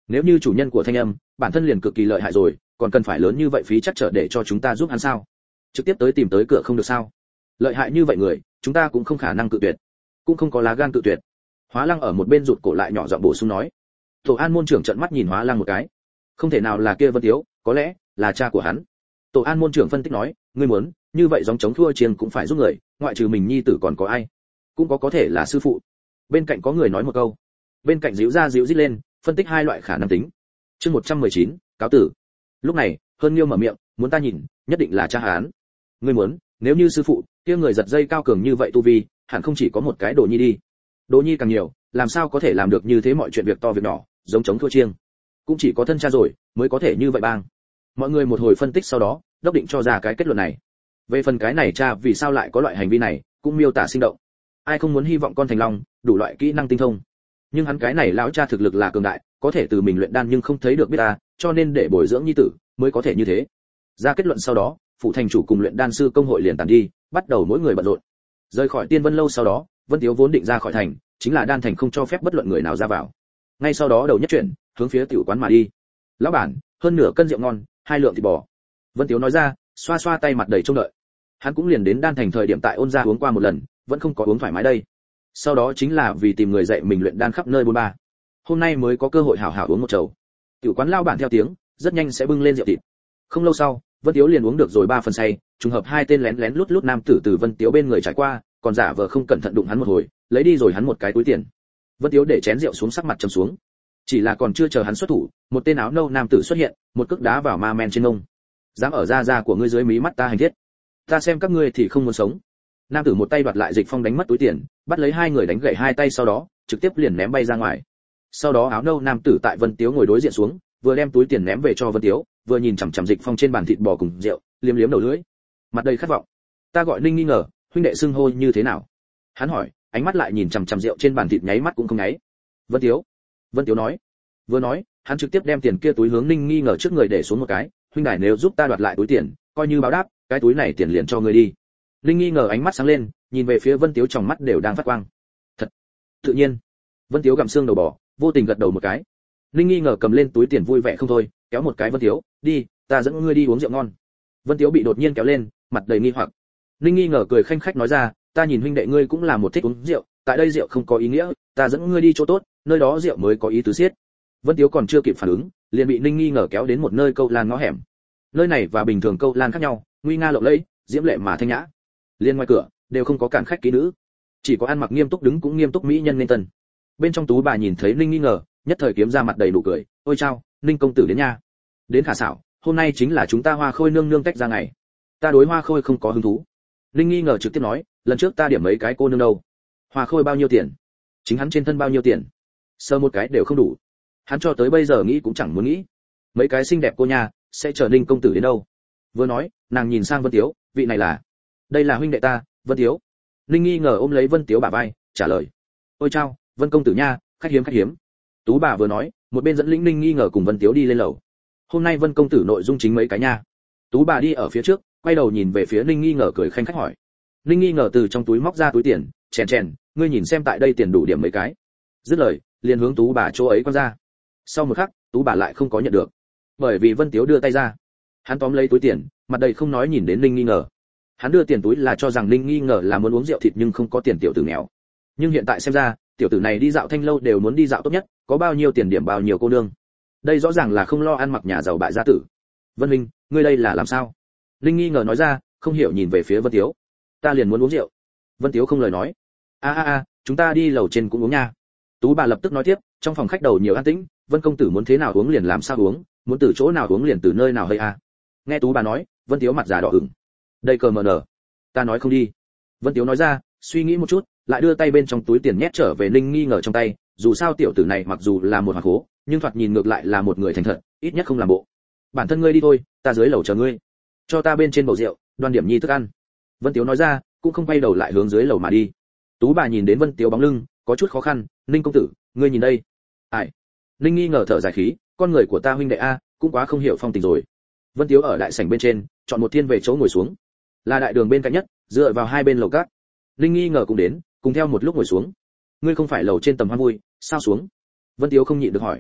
Nếu như chủ nhân của thanh âm bản thân liền cực kỳ lợi hại rồi, còn cần phải lớn như vậy phí chắc trở để cho chúng ta giúp hắn sao? Trực tiếp tới tìm tới cửa không được sao? Lợi hại như vậy người, chúng ta cũng không khả năng cự tuyệt, cũng không có lá gan cự tuyệt. Hóa Lăng ở một bên rụt cổ lại nhỏ giọng bổ sung nói. Tổ An môn trưởng trợn mắt nhìn Hóa Lăng một cái. Không thể nào là kia Vân Tiếu, có lẽ là cha của hắn. Tổ An môn trưởng phân tích nói, ngươi muốn, như vậy giống chống thua chiêng cũng phải giúp người, ngoại trừ mình nhi tử còn có ai? Cũng có có thể là sư phụ. Bên cạnh có người nói một câu. Bên cạnh díu ra díu dít lên, phân tích hai loại khả năng tính. Chương một trăm mười chín, cáo tử. Lúc này, Hơn Nghiêu mở miệng, muốn ta nhìn, nhất định là cha hắn. Ngươi muốn, nếu như sư phụ, kia người giật dây cao cường như vậy tu vi, hẳn không chỉ có một cái Đồ Nhi đi. Đồ Nhi càng nhiều, làm sao có thể làm được như thế mọi chuyện việc to việc nhỏ, giống chống thua chiêng. Cũng chỉ có thân cha rồi, mới có thể như vậy bang. Mọi người một hồi phân tích sau đó, đốc định cho ra cái kết luận này. Về phần cái này cha vì sao lại có loại hành vi này, cũng miêu tả sinh động. Ai không muốn hy vọng con thành long, đủ loại kỹ năng tinh thông. Nhưng hắn cái này lão cha thực lực là cường đại, có thể từ mình luyện đan nhưng không thấy được biết ta, cho nên để bồi dưỡng nhi tử, mới có thể như thế. Ra kết luận sau đó, phụ thành chủ cùng luyện đan sư công hội liền tản đi, bắt đầu mỗi người bận rộn. Rời khỏi Tiên Vân lâu sau đó, Vân Tiếu vốn định ra khỏi thành, chính là đan thành không cho phép bất luận người nào ra vào. Ngay sau đó đầu nhất chuyển, hướng phía tiểu quán mà đi. Lão bản, hơn nửa cân rượu ngon, hai lượng thịt bò. Vân Tiếu nói ra, xoa xoa tay mặt đầy trông đợi. Hắn cũng liền đến đan thành thời điểm tại Ôn gia uống qua một lần, vẫn không có uống thoải mái đây. Sau đó chính là vì tìm người dạy mình luyện đan khắp nơi bốn ba. Hôm nay mới có cơ hội hảo hảo uống một chầu. Tiểu quán lao bản theo tiếng, rất nhanh sẽ bưng lên rượu thịt. Không lâu sau, Vân Tiếu liền uống được rồi ba phần say, trùng hợp hai tên lén lén lút lút nam tử từ Vân Tiếu bên người trải qua, còn giả vờ không cẩn thận đụng hắn một hồi, lấy đi rồi hắn một cái túi tiền. Vân Tiếu để chén rượu xuống, sắc mặt trầm xuống. Chỉ là còn chưa chờ hắn xuất thủ, một tên áo nâu nam tử xuất hiện, một cước đá vào ma men trên ngông. Dám ở da da của ngươi dưới mí mắt ta hành thiết, ta xem các ngươi thì không muốn sống. Nam tử một tay đoạt lại Dịch Phong đánh mất túi tiền, bắt lấy hai người đánh gãy hai tay sau đó, trực tiếp liền ném bay ra ngoài. Sau đó áo nâu nam tử tại Vân Tiếu ngồi đối diện xuống, vừa đem túi tiền ném về cho Vân Tiếu, vừa nhìn chằm chằm Dịch Phong trên bàn thịt bò cùng rượu, liếm liếm đầu lưỡi, mặt đầy khát vọng. Ta gọi Ninh nghi ngờ, huynh đệ xưng hô như thế nào? Hắn hỏi, ánh mắt lại nhìn chằm chằm rượu trên bàn thịt, nháy mắt cũng không nháy. Vân Tiếu. Vân Tiếu nói. Vừa nói, hắn trực tiếp đem tiền kia túi hướng Ninh nghi ngờ trước người để xuống một cái, huynh đài nếu giúp ta đoạt lại túi tiền, coi như báo đáp, cái túi này tiền liền cho ngươi đi. Ninh nghi ngờ ánh mắt sáng lên, nhìn về phía Vân Tiếu, trong mắt đều đang phát quang. Thật. Tự nhiên. Vân Tiếu gặm xương đầu bò, vô tình gật đầu một cái. Ninh nghi ngờ cầm lên túi tiền vui vẻ không thôi, kéo một cái Vân Tiếu, đi, ta dẫn ngươi đi uống rượu ngon. Vân Tiếu bị đột nhiên kéo lên, mặt đầy nghi hoặc. Ninh nghi ngờ cười khanh khách nói ra, ta nhìn huynh đệ ngươi cũng là một thích uống rượu, tại đây rượu không có ý nghĩa, ta dẫn ngươi đi chỗ tốt, nơi đó rượu mới có ý tứ xiết. Vân Tiếu còn chưa kịp phản ứng, liền bị Ninh nghi ngờ kéo đến một nơi câu lan ngõ hẻm. Nơi này và bình thường câu lan khác nhau, nguy nga lộng lẫy, diễm lệ mà thanh nhã. Liên ngoài cửa đều không có cản khách kỹ nữ, chỉ có ăn mặc nghiêm túc đứng cũng nghiêm túc mỹ nhân nên tân. Bên trong tú bà nhìn thấy Ninh nghi ngờ, nhất thời kiếm ra mặt đầy đủ cười, ôi chao, Ninh công tử đến nha. Đến khả xảo, hôm nay chính là chúng ta Hoa Khôi nương nương tách ra ngày. Ta đối Hoa Khôi không có hứng thú. Ninh nghi ngờ trực tiếp nói, lần trước ta điểm mấy cái cô nương đâu? Hoa Khôi bao nhiêu tiền? Chính hắn trên thân bao nhiêu tiền? Sơ một cái đều không đủ. Hắn cho tới bây giờ nghĩ cũng chẳng muốn nghĩ. Mấy cái xinh đẹp cô nha, sẽ chờ Ninh công tử đến đâu? Vừa nói, nàng nhìn sang Vân Tiếu, vị này là? Đây là huynh đệ ta, Vân Tiếu. Ninh nghi ngờ ôm lấy Vân Tiếu bả vai, trả lời. Ôi chao, Vân công tử nha, khách hiếm khách hiếm. Tú bà vừa nói, một bên dẫn lĩnh Ninh nghi ngờ cùng Vân Tiếu đi lên lầu. Hôm nay Vân công tử nội dung chính mấy cái nha. Tú bà đi ở phía trước, quay đầu nhìn về phía Ninh nghi ngờ cười khanh khách hỏi. Ninh nghi ngờ từ trong túi móc ra túi tiền, chèn chèn, ngươi nhìn xem tại đây tiền đủ điểm mấy cái. Dứt lời, liền hướng Tú bà chỗ ấy quăng ra. Sau một khắc, Tú bà lại không có nhận được, bởi vì Vân Tiếu đưa tay ra. Hắn tóm lấy túi tiền, mặt đầy không nói nhìn đến Ninh nghi ngờ. Hắn đưa tiền túi là cho rằng Ninh nghi ngờ là muốn uống rượu thịt nhưng không có tiền tiểu tử nghèo. Nhưng hiện tại xem ra, tiểu tử này đi dạo thanh lâu đều muốn đi dạo tốt nhất, có bao nhiêu tiền điểm bao nhiêu cô nương. Đây rõ ràng là không lo ăn mặc nhà giàu bại gia tử. Vân Minh, ngươi đây là làm sao? Ninh nghi ngờ nói ra, không hiểu nhìn về phía Vân Tiếu. Ta liền muốn uống rượu. Vân Tiếu không lời nói. A a a, chúng ta đi lầu trên cũng uống nha. Tú bà lập tức nói tiếp, trong phòng khách đầu nhiều an tĩnh, Vân công tử muốn thế nào uống liền làm sao uống, muốn từ chỗ nào uống liền từ nơi nào hơi a. Nghe Tú bà nói, Vân Tiếu mặt già đỏ ửng. Đây cờ mờ nở. Ta nói không đi. Vân Tiếu nói ra, suy nghĩ một chút, lại đưa tay bên trong túi tiền nhét trở về Ninh nghi ngờ trong tay, dù sao tiểu tử này mặc dù là một hoạt hố, nhưng thoạt nhìn ngược lại là một người thành thật, ít nhất không làm bộ. Bản thân ngươi đi thôi, ta dưới lầu chờ ngươi. Cho ta bên trên bầu rượu, đoan điểm nhi thức ăn. Vân Tiếu nói ra, cũng không quay đầu lại hướng dưới lầu mà đi. Tú bà nhìn đến Vân Tiếu bóng lưng, có chút khó khăn, Ninh công tử, ngươi nhìn đây. Ai? Ninh nghi ngờ thở dài khí, con người của ta huynh đệ a, cũng quá không hiểu phong tình rồi. Vân Tiếu ở đại sảnh bên trên, chọn một thiên về chỗ ngồi xuống. Là đại đường bên cạnh nhất, dựa vào hai bên lầu cát. Ninh nghi ngờ cũng đến, cùng theo một lúc ngồi xuống. Ngươi không phải lầu trên tầm hoan vui, sao xuống? Vân Tiếu không nhịn được hỏi.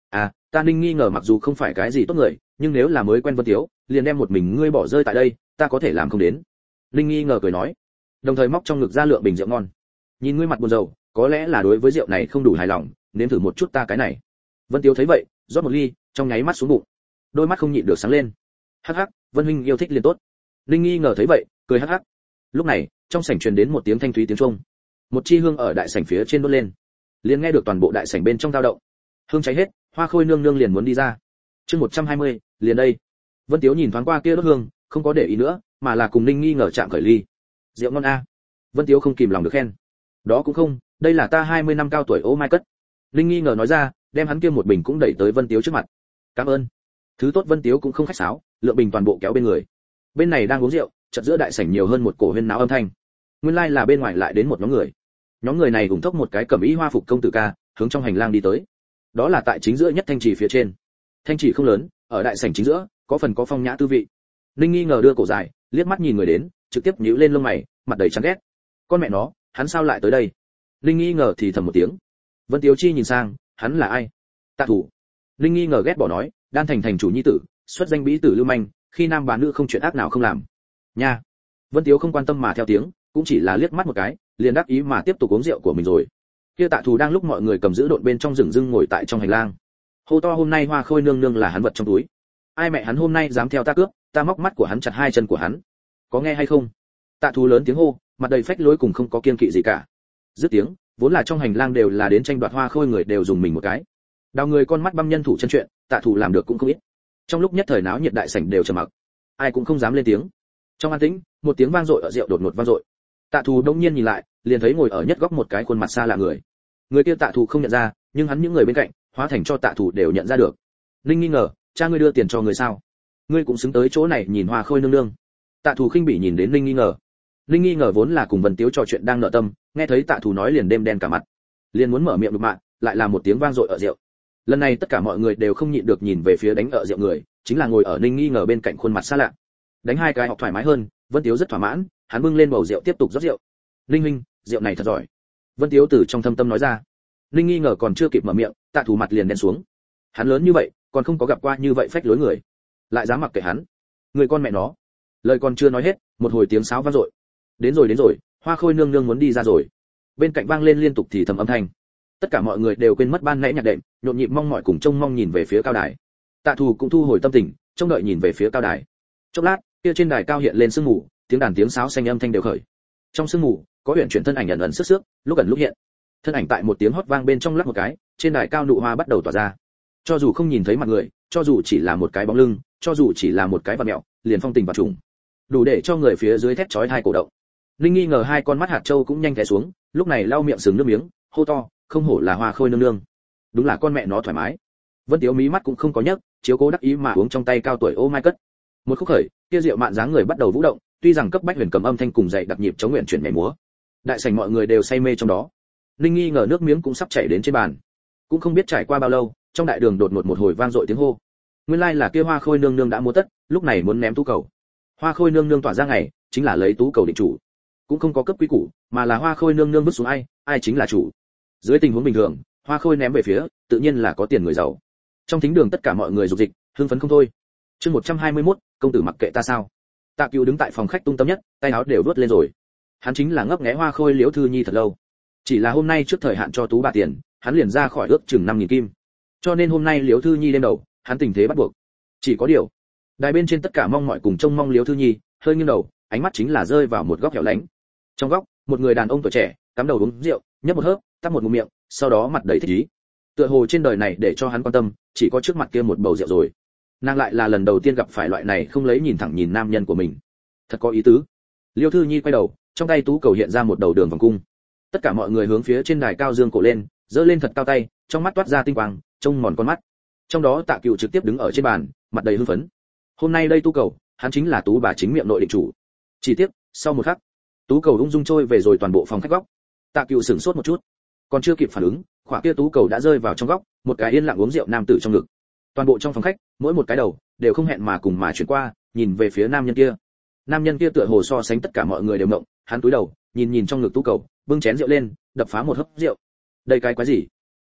À, ta Ninh nghi ngờ mặc dù không phải cái gì tốt người, nhưng nếu là mới quen Vân Tiếu, liền đem một mình ngươi bỏ rơi tại đây, ta có thể làm không đến. Ninh nghi ngờ cười nói, đồng thời móc trong ngực ra lượng bình rượu ngon. Nhìn ngươi mặt buồn rầu, có lẽ là đối với rượu này không đủ hài lòng, nếm thử một chút ta cái này. Vân Tiếu thấy vậy, rót một ly, trong nháy mắt xuống bụng, đôi mắt không nhịn được sáng lên. Hắc hắc, Vân huynh yêu thích liền tốt. Ninh nghi ngờ thấy vậy, cười hắc hắc. Lúc này, trong sảnh truyền đến một tiếng thanh thúy tiếng chuông. Một chi hương ở đại sảnh phía trên đốt lên, liền nghe được toàn bộ đại sảnh bên trong dao động. Hương cháy hết, Hoa Khôi nương nương liền muốn đi ra. Chương một trăm hai mươi, liền đây. Vân Tiếu nhìn thoáng qua kia đốt hương, không có để ý nữa, mà là cùng Ninh nghi ngờ chạm khởi ly. Rượu ngon a. Vân Tiếu không kìm lòng được khen. Đó cũng không, đây là ta hai mươi năm cao tuổi ô mai cất. Ninh nghi ngờ nói ra, đem hắn kia một bình cũng đẩy tới Vân Tiếu trước mặt. Cảm ơn. Thứ tốt Vân Tiếu cũng không khách sáo, lượng bình toàn bộ kéo bên người. Bên này đang uống rượu, chợt giữa đại sảnh nhiều hơn một cổ huyên náo âm thanh. Nguyên lai like là bên ngoài lại đến một nhóm người. Nhóm người này cùng thốc một cái cẩm y hoa phục công tử ca, hướng trong hành lang đi tới. Đó là tại chính giữa nhất thanh trì phía trên. Thanh trì không lớn, ở đại sảnh chính giữa, có phần có phong nhã tư vị. Ninh nghi ngờ đưa cổ dài, liếc mắt nhìn người đến, trực tiếp nhíu lên lông mày, mặt đầy chán ghét. Con mẹ nó, hắn sao lại tới đây? Ninh nghi ngờ thì thầm một tiếng. Vân Tiếu Chi nhìn sang, hắn là ai? Tạ Thủ. Ninh nghi ngờ ghét bỏ nói, Đan Thành thành chủ nhi tử, xuất danh bí tử lưu manh, khi nam bán nữ không chuyện ác nào không làm. Nha. Vân Tiếu không quan tâm mà theo tiếng, cũng chỉ là liếc mắt một cái, liền đắc ý mà tiếp tục uống rượu của mình rồi. Kia Tạ Thủ đang lúc mọi người cầm giữ độn bên trong rừng rưng ngồi tại trong hành lang. Hô to hôm nay Hoa Khôi nương nương là hắn vật trong túi. Ai mẹ hắn hôm nay dám theo ta cướp, ta móc mắt của hắn chặt hai chân của hắn. Có nghe hay không? Tạ Thủ lớn tiếng hô, mặt đầy phách lối cùng không có kiên kỵ gì cả. Dứt tiếng, vốn là trong hành lang đều là đến tranh đoạt Hoa Khôi người đều dùng mình một cái. Đào người con mắt băm nhân thủ chân chuyện, Tạ Thủ làm được cũng không ít. Trong lúc nhất thời náo nhiệt đại sảnh đều trầm mặc, ai cũng không dám lên tiếng. Trong an tĩnh, một tiếng vang dội ở rượu đột ngột vang dội. Tạ Thủ đông nhiên nhìn lại, liền thấy ngồi ở nhất góc một cái khuôn mặt xa lạ người. Người kia Tạ Thủ không nhận ra, nhưng hắn những người bên cạnh, hóa thành cho Tạ Thủ đều nhận ra được. Linh nghi ngờ, cha ngươi đưa tiền cho người sao? Ngươi cũng xứng tới chỗ này nhìn Hoa Khôi nương nương. Tạ Thủ khinh bỉ nhìn đến Linh nghi ngờ. Linh nghi ngờ vốn là cùng Vân Tiếu trò chuyện đang nợ tâm, nghe thấy Tạ Thủ nói liền đêm đen cả mặt, liền muốn mở miệng đục mạng, lại là một tiếng vang dội ở rượu. Lần này tất cả mọi người đều không nhịn được nhìn về phía đánh ở rượu người, chính là ngồi ở Linh nghi ngờ bên cạnh khuôn mặt xa lạ. Đánh hai cái học thoải mái hơn, Vân Tiếu rất thỏa mãn, hắn bưng lên bầu rượu tiếp tục rót rượu. Linh huynh, rượu này thật giỏi. Vân Tiếu từ trong thâm tâm nói ra. Linh nghi ngờ còn chưa kịp mở miệng, Tạ Thủ mặt liền đen xuống. Hắn lớn như vậy, còn không có gặp qua như vậy phách lối người, lại dám mặc kệ hắn. Người con mẹ nó. Lời còn chưa nói hết, một hồi tiếng sáo vang dội. Đến rồi đến rồi, Hoa Khôi nương nương muốn đi ra rồi. Bên cạnh vang lên liên tục thì thầm âm thanh. Tất cả mọi người đều quên mất ban nãy nhạc đệm, nhộn nhịp mong mỏi cùng trông mong nhìn về phía cao đài. Tạ Thủ cũng thu hồi tâm tình, trông đợi nhìn về phía cao đài. Chốc lát, kia trên đài cao hiện lên sương mù, tiếng đàn tiếng sáo xanh âm thanh đều khởi. Trong sương mù, có huyền chuyển thân ảnh ẩn ẩn sức sức, lúc ẩn lúc hiện. Thân ảnh tại một tiếng hót vang bên trong lắc một cái, trên đài cao nụ hoa bắt đầu tỏa ra. Cho dù không nhìn thấy mặt người, cho dù chỉ là một cái bóng lưng, cho dù chỉ là một cái vạt mẹo, liền phong tình và trùng, đủ để cho người phía dưới thét chói tai cổ động. Linh nghi ngờ hai con mắt hạt châu cũng nhanh té xuống, lúc này lau miệng sừng nước miếng, hô to, không hổ là Hoa Khôi nương nương, đúng là con mẹ nó thoải mái. Vân Tiếu mí mắt cũng không có nhấc, chiếu cố đắc ý mà uống trong tay cao tuổi ô mai cất. Một khúc khởi, kia rượu mạn dáng người bắt đầu vũ động, tuy rằng cấp bách huyền cầm âm thanh cùng dậy đặc nhịp chống nguyện chuyển nhảy múa. Đại sảnh mọi người đều say mê trong đó. Linh nghi ngờ nước miếng cũng sắp chảy đến trên bàn. Cũng không biết trải qua bao lâu, trong đại đường đột ngột một hồi vang dội tiếng hô. Nguyên lai là kia Hoa Khôi nương nương đã múa tất, lúc này muốn ném tú cầu. Hoa Khôi nương nương tỏa ra ngày, chính là lấy tú cầu định chủ. Cũng không có cấp quý củ, mà là Hoa Khôi nương nương vứt xuống ai, ai chính là chủ. Dưới tình huống bình thường, Hoa Khôi ném về phía, tự nhiên là có tiền người giàu. Trong thính đường tất cả mọi người rục dịch, hưng phấn không thôi. Chương một trăm hai mươi mốt, công tử mặc kệ ta sao? Tạ Cửu đứng tại phòng khách tung tâm nhất, tay áo đều vuốt lên rồi. Hắn chính là ngấp nghé Hoa Khôi Liễu Thư Nhi thật lâu. Chỉ là hôm nay trước thời hạn cho tú bà tiền, hắn liền ra khỏi ước chừng năm nghìn kim. Cho nên hôm nay Liễu Thư Nhi đêm đầu, hắn tình thế bắt buộc. Chỉ có điều, đài bên trên tất cả mong mỏi cùng trông mong Liễu Thư Nhi, hơi nghiêng đầu, ánh mắt chính là rơi vào một góc hẻo lánh. Trong góc, một người đàn ông tuổi trẻ, cắm đầu uống rượu, nhấp một hớp, tắt một ngụm miệng, sau đó mặt đầy thích ý. Tựa hồ trên đời này để cho hắn quan tâm, chỉ có trước mặt kia một bầu rượu rồi. Nàng lại là lần đầu tiên gặp phải loại này không lấy nhìn thẳng nhìn nam nhân của mình, thật có ý tứ. Liêu Thư Nhi quay đầu, trong tay tú cầu hiện ra một đầu đường vòng cung. Tất cả mọi người hướng phía trên đài cao dương cổ lên, giơ lên thật cao tay, trong mắt toát ra tinh quang, trông mòn con mắt. Trong đó Tạ Cửu trực tiếp đứng ở trên bàn, mặt đầy hưng phấn. Hôm nay đây tú cầu, hắn chính là tú bà chính miệng nội định chủ. Chỉ tiếc, sau một khắc, tú cầu ung dung trôi về rồi toàn bộ phòng khách góc. Tạ Cửu sửng sốt một chút, còn chưa kịp phản ứng, khỏa kia tú cầu đã rơi vào trong góc, một cái yên lặng uống rượu nam tử trong ngực. Toàn bộ trong phòng khách, mỗi một cái đầu đều không hẹn mà cùng mà chuyển qua, nhìn về phía nam nhân kia. Nam nhân kia tựa hồ so sánh tất cả mọi người đều ngộng, hắn cúi đầu, nhìn nhìn trong ngực tú cầu, bưng chén rượu lên, đập phá một hớp rượu. Đây cái quái gì?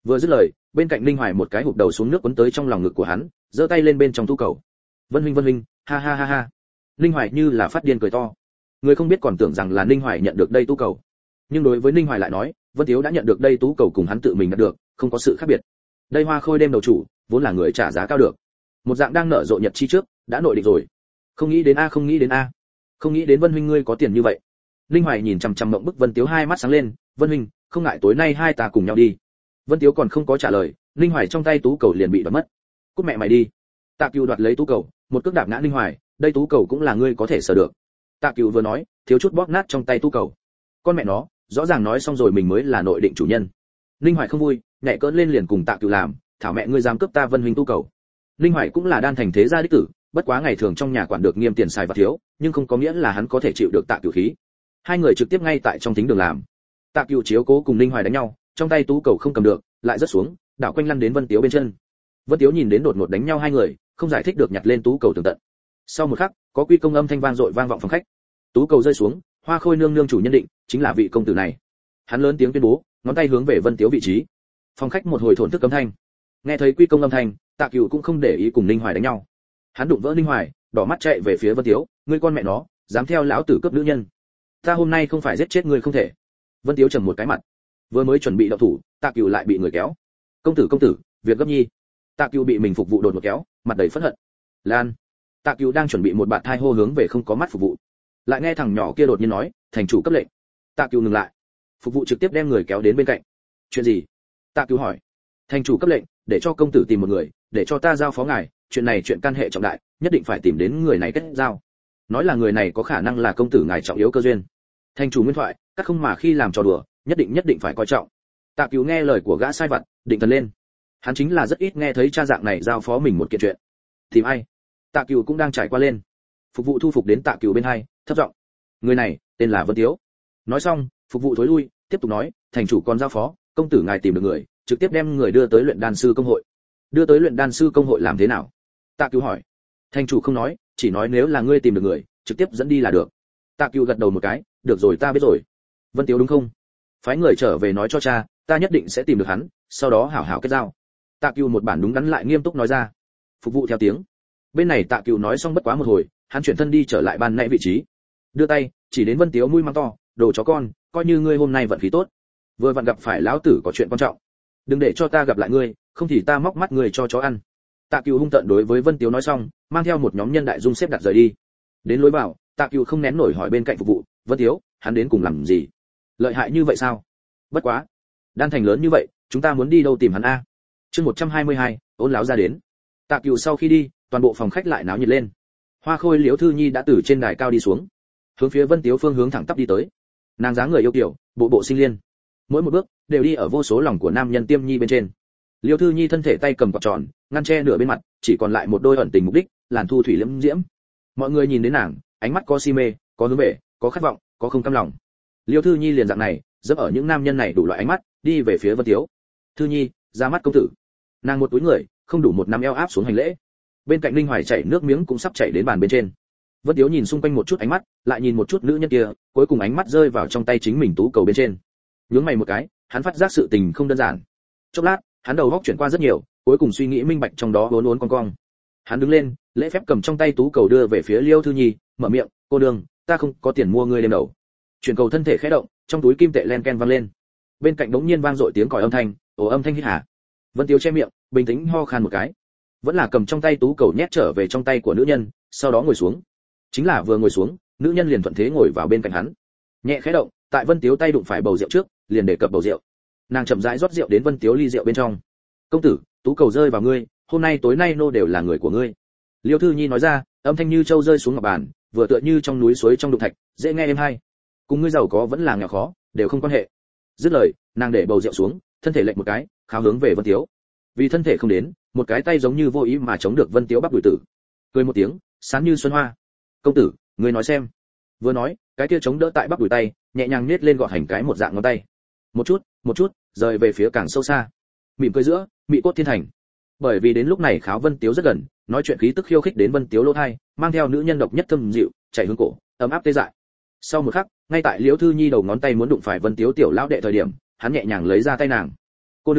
Vừa dứt lời, bên cạnh Linh Hoài một cái hụp đầu xuống nước cuốn tới trong lòng ngực của hắn, giơ tay lên bên trong tú cầu. Vân huynh, Vân huynh, ha ha ha ha. Linh Hoài như là phát điên cười to. Người không biết còn tưởng rằng là Linh Hoài nhận được đây tú cầu. Nhưng đối với Linh Hoài lại nói, Vân Tiếu đã nhận được đây tú cầu cùng hắn tự mình nhận được, không có sự khác biệt. Đây hoa khôi đêm đầu chủ, vốn là người trả giá cao được. Một dạng đang nở rộ nhật chi trước, đã nội định rồi. Không nghĩ đến a, không nghĩ đến a. Không nghĩ đến Vân huynh ngươi có tiền như vậy. Linh Hoài nhìn chằm chằm mộng bức Vân Tiếu, hai mắt sáng lên, Vân huynh, không ngại tối nay hai ta cùng nhau đi. Vân Tiếu còn không có trả lời, Linh Hoài trong tay tú cầu liền bị đoạt mất. Cút mẹ mày đi. Tạ Cửu đoạt lấy tú cầu, một cước đạp ngã Linh Hoài, đây tú cầu cũng là ngươi có thể sở được. Tạ Cửu vừa nói, thiếu chút bóp nát trong tay tú cầu. Con mẹ nó, rõ ràng nói xong rồi mình mới là nội định chủ nhân. Linh Hoài không vui, nhảy cỡn lên liền cùng Tạ Cửu làm, thảo mẹ ngươi dám cướp ta Vân huynh tú cầu. Linh Hoài cũng là đan thành thế gia đích tử, bất quá ngày thường trong nhà quản được nghiêm tiền xài và thiếu, nhưng không có nghĩa là hắn có thể chịu được Tạ Cửu khí. Hai người trực tiếp ngay tại trong thính đường làm. Tạ Cửu chiếu cố cùng Linh Hoài đánh nhau, trong tay tú cầu không cầm được, lại rớt xuống, đảo quanh lăn đến Vân Tiếu bên chân. Vân Tiếu nhìn đến đột ngột đánh nhau hai người, không giải thích được nhặt lên tú cầu tường tận. Sau một khắc, có quy công âm thanh vang dội vang vọng phòng khách. Tú cầu rơi xuống, Hoa Khôi nương nương chủ nhân định, chính là vị công tử này. Hắn lớn tiếng tuyên bố, ngón tay hướng về Vân Tiếu vị trí. Phòng khách một hồi thổn thức âm thanh. Nghe thấy quy công âm thanh, Tạ Cửu cũng không để ý cùng Linh Hoài đánh nhau. Hắn đụng vỡ Linh Hoài, đỏ mắt chạy về phía Vân Tiếu, ngươi con mẹ nó, dám theo lão tử cướp nữ nhân. Ta hôm nay không phải giết chết ngươi không thể. Vân Tiếu trầm một cái mặt. Vừa mới chuẩn bị động thủ, Tạ Cửu lại bị người kéo. Công tử công tử, việc gấp nhi. Tạ Cửu bị mình phục vụ đột ngột kéo, mặt đầy phẫn hận. Lan. Tạ Cửu đang chuẩn bị một bạt thai hô hướng về không có mắt phục vụ. Lại nghe thằng nhỏ kia đột nhiên nói, thành chủ cấp lệnh. Tạ Cửu ngừng lại. Phục vụ trực tiếp đem người kéo đến bên cạnh. Chuyện gì? Tạ Cửu hỏi. Thành chủ cấp lệnh, để cho công tử tìm một người, để cho ta giao phó ngài, chuyện này chuyện can hệ trọng đại, nhất định phải tìm đến người này kết giao. Nói là người này có khả năng là công tử ngài trọng yếu cơ duyên. Thành chủ nguyên thoại, các không mà khi làm trò đùa, nhất định nhất định phải coi trọng. Tạ Cửu nghe lời của gã sai vặt, định thần lên. Hắn chính là rất ít nghe thấy cha dạng này giao phó mình một kiện chuyện. Tìm ai? Tạ Cửu cũng đang trải qua lên. Phục vụ thu phục đến Tạ Cửu bên hai, thấp giọng. Người này, tên là Vân Tiếu. Nói xong, phục vụ thối lui, tiếp tục nói, thành chủ còn giao phó, công tử ngài tìm được người, trực tiếp đem người đưa tới luyện đan sư công hội. Đưa tới luyện đan sư công hội làm thế nào? Tạ Cửu hỏi. Thành chủ không nói, chỉ nói nếu là ngươi tìm được người, trực tiếp dẫn đi là được. Tạ Cửu gật đầu một cái, được rồi ta biết rồi. Vân Tiếu đúng không? Phái người trở về nói cho cha, ta nhất định sẽ tìm được hắn, sau đó hảo hảo kết giao. Tạ Cửu một bản đúng đắn lại nghiêm túc nói ra. Phục vụ theo tiếng. Bên này Tạ Cửu nói xong bất quá một hồi, hắn chuyển thân đi trở lại ban nãy vị trí. Đưa tay, chỉ đến Vân Tiếu mũi mắng to, đồ chó con, coi như ngươi hôm nay vận khí tốt. Vừa vặn gặp phải lão tử có chuyện quan trọng. Đừng để cho ta gặp lại ngươi, không thì ta móc mắt ngươi cho chó ăn. Tạ Cửu hung tợn đối với Vân Tiếu nói xong, mang theo một nhóm nhân đại dung xếp đặt rời đi. Đến lối vào, Tạ Cửu không nén nổi hỏi bên cạnh phục vụ, Vân Tiếu, hắn đến cùng làm gì? Lợi hại như vậy sao? Bất quá, đan thành lớn như vậy, chúng ta muốn đi đâu tìm hắn a? Chương một trăm hai mươi hai, ôn láo ra đến. Tạ Cửu sau khi đi, toàn bộ phòng khách lại náo nhiệt lên. Hoa Khôi Liễu Thư Nhi đã từ trên đài cao đi xuống, hướng phía Vân Tiếu phương hướng thẳng tắp đi tới. Nàng dáng người yêu kiều, bộ bộ sinh liên, mỗi một bước đều đi ở vô số lòng của nam nhân tiêm nhi bên trên. Liễu Thư Nhi thân thể tay cầm quạt tròn, ngăn che nửa bên mặt, chỉ còn lại một đôi ẩn tình mục đích, làn thu thủy liễm diễm. Mọi người nhìn đến nàng, ánh mắt có si mê, có hướng về, có khát vọng, có không cam lòng. Liễu Thư Nhi liền dạng này, dẫm ở những nam nhân này đủ loại ánh mắt, đi về phía Vân Tiếu. Thư Nhi, ra mắt công tử. Nàng một túi người, không đủ một năm eo áp xuống hành lễ. Bên cạnh Linh Hoài chảy nước miếng cũng sắp chảy đến bàn bên trên. Vân Tiếu nhìn xung quanh một chút ánh mắt, lại nhìn một chút nữ nhân kia, cuối cùng ánh mắt rơi vào trong tay chính mình tú cầu bên trên. Nhướng mày một cái, hắn phát giác sự tình không đơn giản. Chốc lát, hắn đầu óc chuyển qua rất nhiều, cuối cùng suy nghĩ minh bạch trong đó uốn uốn cong cong. Hắn đứng lên, lễ phép cầm trong tay tú cầu đưa về phía Liêu Thư Nhi, mở miệng, cô đương, ta không có tiền mua ngươi đêm đầu. Chuyển cầu thân thể khẽ động, trong túi kim tệ len ken vang lên. Bên cạnh đống nhiên vang dội tiếng còi âm thanh, ồ âm thanh hít hà. Vân Tiếu che miệng, bình tĩnh ho khan một cái, vẫn là cầm trong tay tú cầu nhét trở về trong tay của nữ nhân, sau đó ngồi xuống. Chính là vừa ngồi xuống, nữ nhân liền thuận thế ngồi vào bên cạnh hắn. Nhẹ khẽ động, tại Vân Tiếu tay đụng phải bầu rượu trước, liền để cập bầu rượu. Nàng chậm rãi rót rượu đến Vân Tiếu ly rượu bên trong. Công tử, tú cầu rơi vào ngươi, hôm nay tối nay nô đều là người của ngươi. Liêu Thư Nhi nói ra, âm thanh như châu rơi xuống ngọc bàn, vừa tựa như trong núi suối trong đụng thạch, dễ nghe êm hay. Cùng ngươi giàu có vẫn là nghèo khó, đều không quan hệ. Dứt lời, nàng để bầu rượu xuống, thân thể lệch một cái, kháo hướng về Vân Tiếu. Vì thân thể không đến, một cái tay giống như vô ý mà chống được Vân Tiếu bắp đùi tử. Cười một tiếng, sáng như xuân hoa. Công tử, ngươi nói xem. Vừa nói, cái kia chống đỡ tại bắp đùi tay, nhẹ nhàng nhếch lên gọt hành cái một dạng ngón tay. Một chút, một chút, rời về phía càng sâu xa. Mỉm cười giữa, mị cốt thiên thành. Bởi vì đến lúc này Kháo Vân Tiếu rất gần, nói chuyện khí tức khiêu khích đến Vân Tiếu lỗ tai, mang theo nữ nhân độc nhất thâm dịu, chảy hướng cổ, ấm áp tê dại. Sau một khắc, ngay tại Liễu Thư Nhi đầu ngón tay muốn đụng phải Vân Tiếu tiểu lão đệ thời điểm, hắn nhẹ nhàng lấy ra tay nàng. Cô đương, có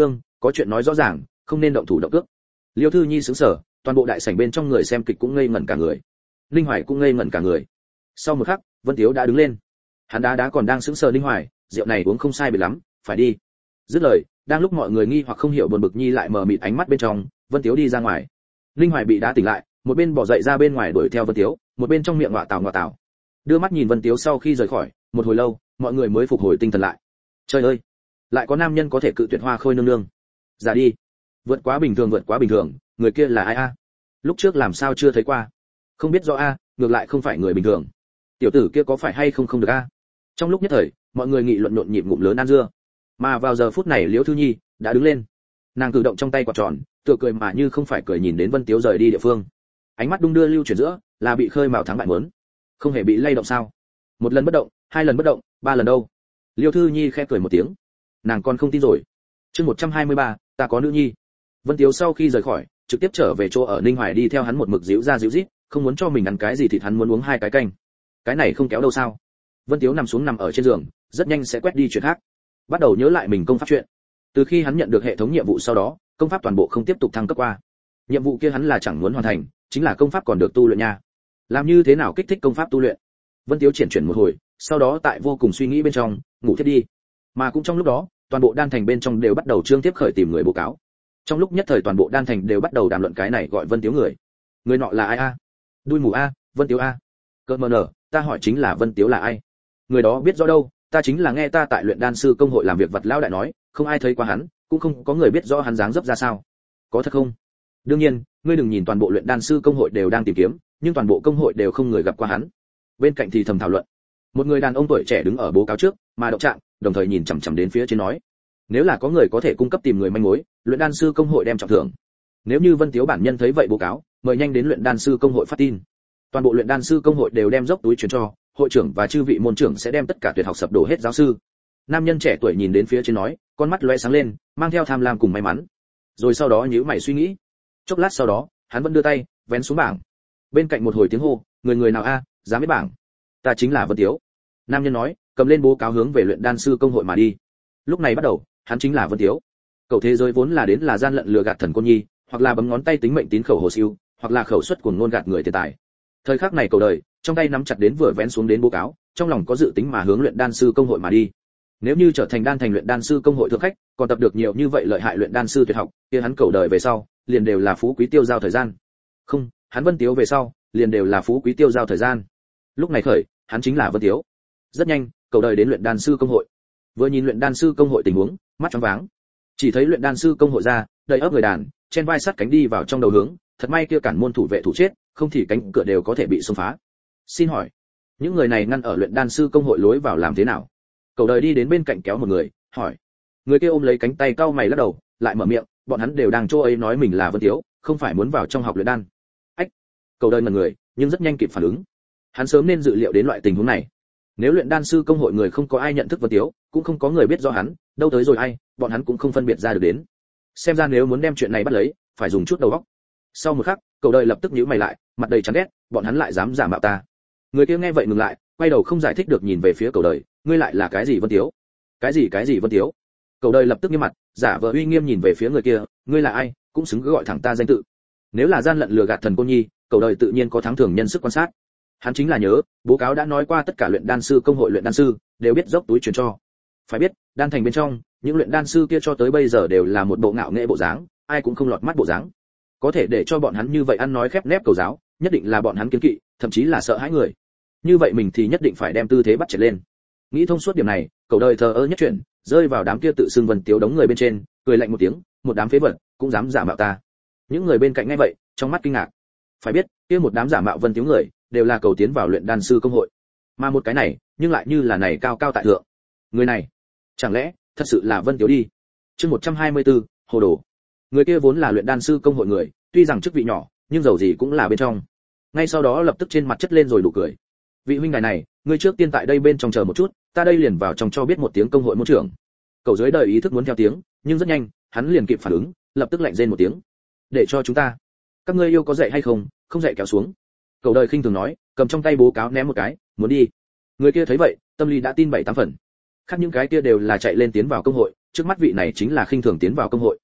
có chuyện nói rõ ràng, không nên động thủ động cước. Liêu Thư Nhi sững sờ, toàn bộ đại sảnh bên trong người xem kịch cũng ngây ngẩn cả người. Ninh Hoài cũng ngây ngẩn cả người. Sau một khắc, Vân Tiếu đã đứng lên. Hắn đá đá còn đang sững sờ Ninh Hoài, rượu này uống không sai biệt lắm, phải đi. Dứt lời, đang lúc mọi người nghi hoặc không hiểu buồn bực Nhi lại mờ mịt ánh mắt bên trong, Vân Tiếu đi ra ngoài. Ninh Hoài bị đá tỉnh lại, một bên bỏ dậy ra bên ngoài đuổi theo Vân Tiếu, một bên trong miệng ngọa tào ngọa tào. Đưa mắt nhìn Vân Tiếu sau khi rời khỏi, một hồi lâu, mọi người mới phục hồi tinh thần lại. Trời ơi, lại có nam nhân có thể cự tuyệt Hoa Khôi nương nương. Giả đi, vượt quá bình thường vượt quá bình thường, người kia là ai a? Lúc trước làm sao chưa thấy qua? Không biết rõ a, ngược lại không phải người bình thường. Tiểu tử kia có phải hay không không được a? Trong lúc nhất thời, mọi người nghị luận nhộn nhịp ngụm lớn ăn dưa. Mà vào giờ phút này Liễu Thư Nhi đã đứng lên. Nàng cử động trong tay quạt tròn, tựa cười mà như không phải cười nhìn đến Vân Tiếu rời đi địa phương. Ánh mắt đung đưa lưu chuyển giữa, là bị khơi mào thắng bại muốn. Không hề bị lay động sao? Một lần bất động, hai lần bất động, ba lần đâu? Liêu Thư Nhi khẽ cười một tiếng. Nàng còn không tin rồi. Chương một trăm hai mươi ba, ta có nữ nhi. Vân Tiếu sau khi rời khỏi, trực tiếp trở về chỗ ở Ninh Hoài đi theo hắn một mực díu ra díu dít, không muốn cho mình ăn cái gì thịt hắn muốn uống hai cái canh. Cái này không kéo đâu sao? Vân Tiếu nằm xuống nằm ở trên giường, rất nhanh sẽ quét đi chuyện khác. Bắt đầu nhớ lại mình công pháp chuyện. Từ khi hắn nhận được hệ thống nhiệm vụ sau đó, công pháp toàn bộ không tiếp tục thăng cấp qua. Nhiệm vụ kia hắn là chẳng muốn hoàn thành, chính là công pháp còn được tu luyện nha. Làm như thế nào kích thích công pháp tu luyện? Vân Tiếu triển chuyển một hồi, sau đó tại vô cùng suy nghĩ bên trong, ngủ thiếp đi. Mà cũng trong lúc đó, toàn bộ đan thành bên trong đều bắt đầu trương tiếp khởi tìm người báo cáo. Trong lúc nhất thời toàn bộ đan thành đều bắt đầu đàm luận cái này gọi Vân Tiếu người. Người nọ là ai a? Đuôi mù a, Vân Tiếu a. Cơ mờ nở, ta hỏi chính là Vân Tiếu là ai? Người đó biết rõ đâu, ta chính là nghe ta tại luyện đan sư công hội làm việc vật lão đại nói, không ai thấy qua hắn, cũng không có người biết rõ hắn dáng dấp ra sao. Có thật không? Đương nhiên, ngươi đừng nhìn toàn bộ luyện đan sư công hội đều đang tìm kiếm, nhưng toàn bộ công hội đều không người gặp qua hắn. Bên cạnh thì thầm thảo luận. Một người đàn ông tuổi trẻ đứng ở bố cáo trước, mà động trạng, đồng thời nhìn chằm chằm đến phía trên nói: nếu là có người có thể cung cấp tìm người manh mối, luyện đan sư công hội đem trọng thưởng. Nếu như Vân Tiếu bản nhân thấy vậy bố cáo, mời nhanh đến luyện đan sư công hội phát tin. Toàn bộ luyện đan sư công hội đều đem dốc túi truyền cho, hội trưởng và chư vị môn trưởng sẽ đem tất cả tuyệt học sập đổ hết giáo sư. Nam nhân trẻ tuổi nhìn đến phía trên nói, con mắt lóe sáng lên, mang theo tham lam cùng may mắn. Rồi sau đó nhíu mày suy nghĩ. Chốc lát sau đó, hắn vẫn đưa tay vén xuống bảng. Bên cạnh một hồi tiếng hô, người người nào a, dám biết bảng. Ta chính là Vân Tiếu. Nam nhân nói, cầm lên bố cáo hướng về luyện đan sư công hội mà đi. Lúc này bắt đầu, hắn chính là Vân Tiếu. Cầu thế giới vốn là đến là gian lận lừa gạt thần côn nhi, hoặc là bấm ngón tay tính mệnh tín khẩu hồ siêu, hoặc là khẩu suất cuồng ngôn gạt người tiền tài. Thời khắc này cầu đời, trong tay nắm chặt đến vừa vén xuống đến bố cáo, trong lòng có dự tính mà hướng luyện đan sư công hội mà đi. Nếu như trở thành đan thành luyện đan sư công hội thượng khách, còn tập được nhiều như vậy lợi hại luyện đan sư tuyệt học, kia hắn cầu đời về sau, liền đều là phú quý tiêu giao thời gian. Không, hắn Vân Tiếu về sau, liền đều là phú quý tiêu giao thời gian. Lúc này khởi, hắn chính là Vân Tiếu. Rất nhanh, cầu đời đến luyện đan sư công hội. Vừa nhìn luyện đan sư công hội tình huống, mắt choáng váng. Chỉ thấy luyện đan sư công hội ra, đầy ấp người đàn, trên vai sắt cánh đi vào trong đầu hướng, thật may kia cản môn thủ vệ thủ chết, không thì cánh cửa đều có thể bị xông phá. Xin hỏi, những người này ngăn ở luyện đan sư công hội lối vào làm thế nào? Cầu đời đi đến bên cạnh kéo một người, hỏi. Người kia ôm lấy cánh tay cau mày lắc đầu, lại mở miệng, bọn hắn đều đang chỗ ấy nói mình là Vân Tiếu, không phải muốn vào trong học luyện đan. Ách. Cầu đời ngẩn người, nhưng rất nhanh kịp phản ứng. Hắn sớm nên dự liệu đến loại tình huống này. Nếu luyện đan sư công hội người không có ai nhận thức Vân Tiếu, cũng không có người biết rõ hắn, đâu tới rồi ai, bọn hắn cũng không phân biệt ra được đến. Xem ra nếu muốn đem chuyện này bắt lấy, phải dùng chút đầu óc. Sau một khắc, cầu đời lập tức nhíu mày lại, mặt đầy chán ghét, bọn hắn lại dám giả mạo ta. Người kia nghe vậy ngừng lại, quay đầu không giải thích được nhìn về phía cầu đời, ngươi lại là cái gì Vân Tiếu? Cái gì cái gì Vân Tiếu? Cầu đời lập tức nghiêm mặt, giả vờ uy nghiêm nhìn về phía người kia, ngươi là ai, cũng xứng cứ gọi thẳng ta danh tự. Nếu là gian lận lừa gạt thần cô nhi, cầu đời tự nhiên có thắng thường nhân sức quan sát. Hắn chính là nhớ, bố cáo đã nói qua tất cả luyện đan sư công hội luyện đan sư đều biết dốc túi truyền cho. Phải biết, đan thành bên trong, những luyện đan sư kia cho tới bây giờ đều là một bộ ngạo nghệ bộ dáng, ai cũng không lọt mắt bộ dáng. Có thể để cho bọn hắn như vậy ăn nói khép nép cầu giáo, nhất định là bọn hắn kiêng kỵ, thậm chí là sợ hãi người. Như vậy mình thì nhất định phải đem tư thế bắt chẹt lên. Nghĩ thông suốt điểm này, cầu đời thờ ơ nhất chuyển, rơi vào đám kia tự xưng Vân Tiếu đống người bên trên, cười lạnh một tiếng, một đám phế vật, cũng dám giả mạo ta. Những người bên cạnh nghe vậy, trong mắt kinh ngạc. Phải biết, kia một đám giả mạo Vân Tiếu người, đều là cầu tiến vào luyện đan sư công hội. Mà một cái này, nhưng lại như là này cao cao tại thượng. Người này, chẳng lẽ thật sự là Vân Tiếu đi? Chương một trăm hai mươi tư, hồ đồ. Người kia vốn là luyện đan sư công hội người, tuy rằng chức vị nhỏ, nhưng dầu gì cũng là bên trong. Ngay sau đó lập tức trên mặt chất lên rồi đủ cười. Vị huynh đài này, ngươi trước tiên tại đây bên trong chờ một chút, ta đây liền vào trong cho biết một tiếng công hội môn trưởng. Cậu dưới đời ý thức muốn theo tiếng, nhưng rất nhanh, hắn liền kịp phản ứng, lập tức lạnh rên một tiếng. Để cho chúng ta. Các ngươi yêu có dạy hay không, không dạy kéo xuống. Cậu đời khinh thường nói, cầm trong tay bố cáo ném một cái, muốn đi. Người kia thấy vậy, tâm lý đã tin bảy tám phần. Khác những cái kia đều là chạy lên tiến vào công hội, trước mắt vị này chính là khinh thường tiến vào công hội.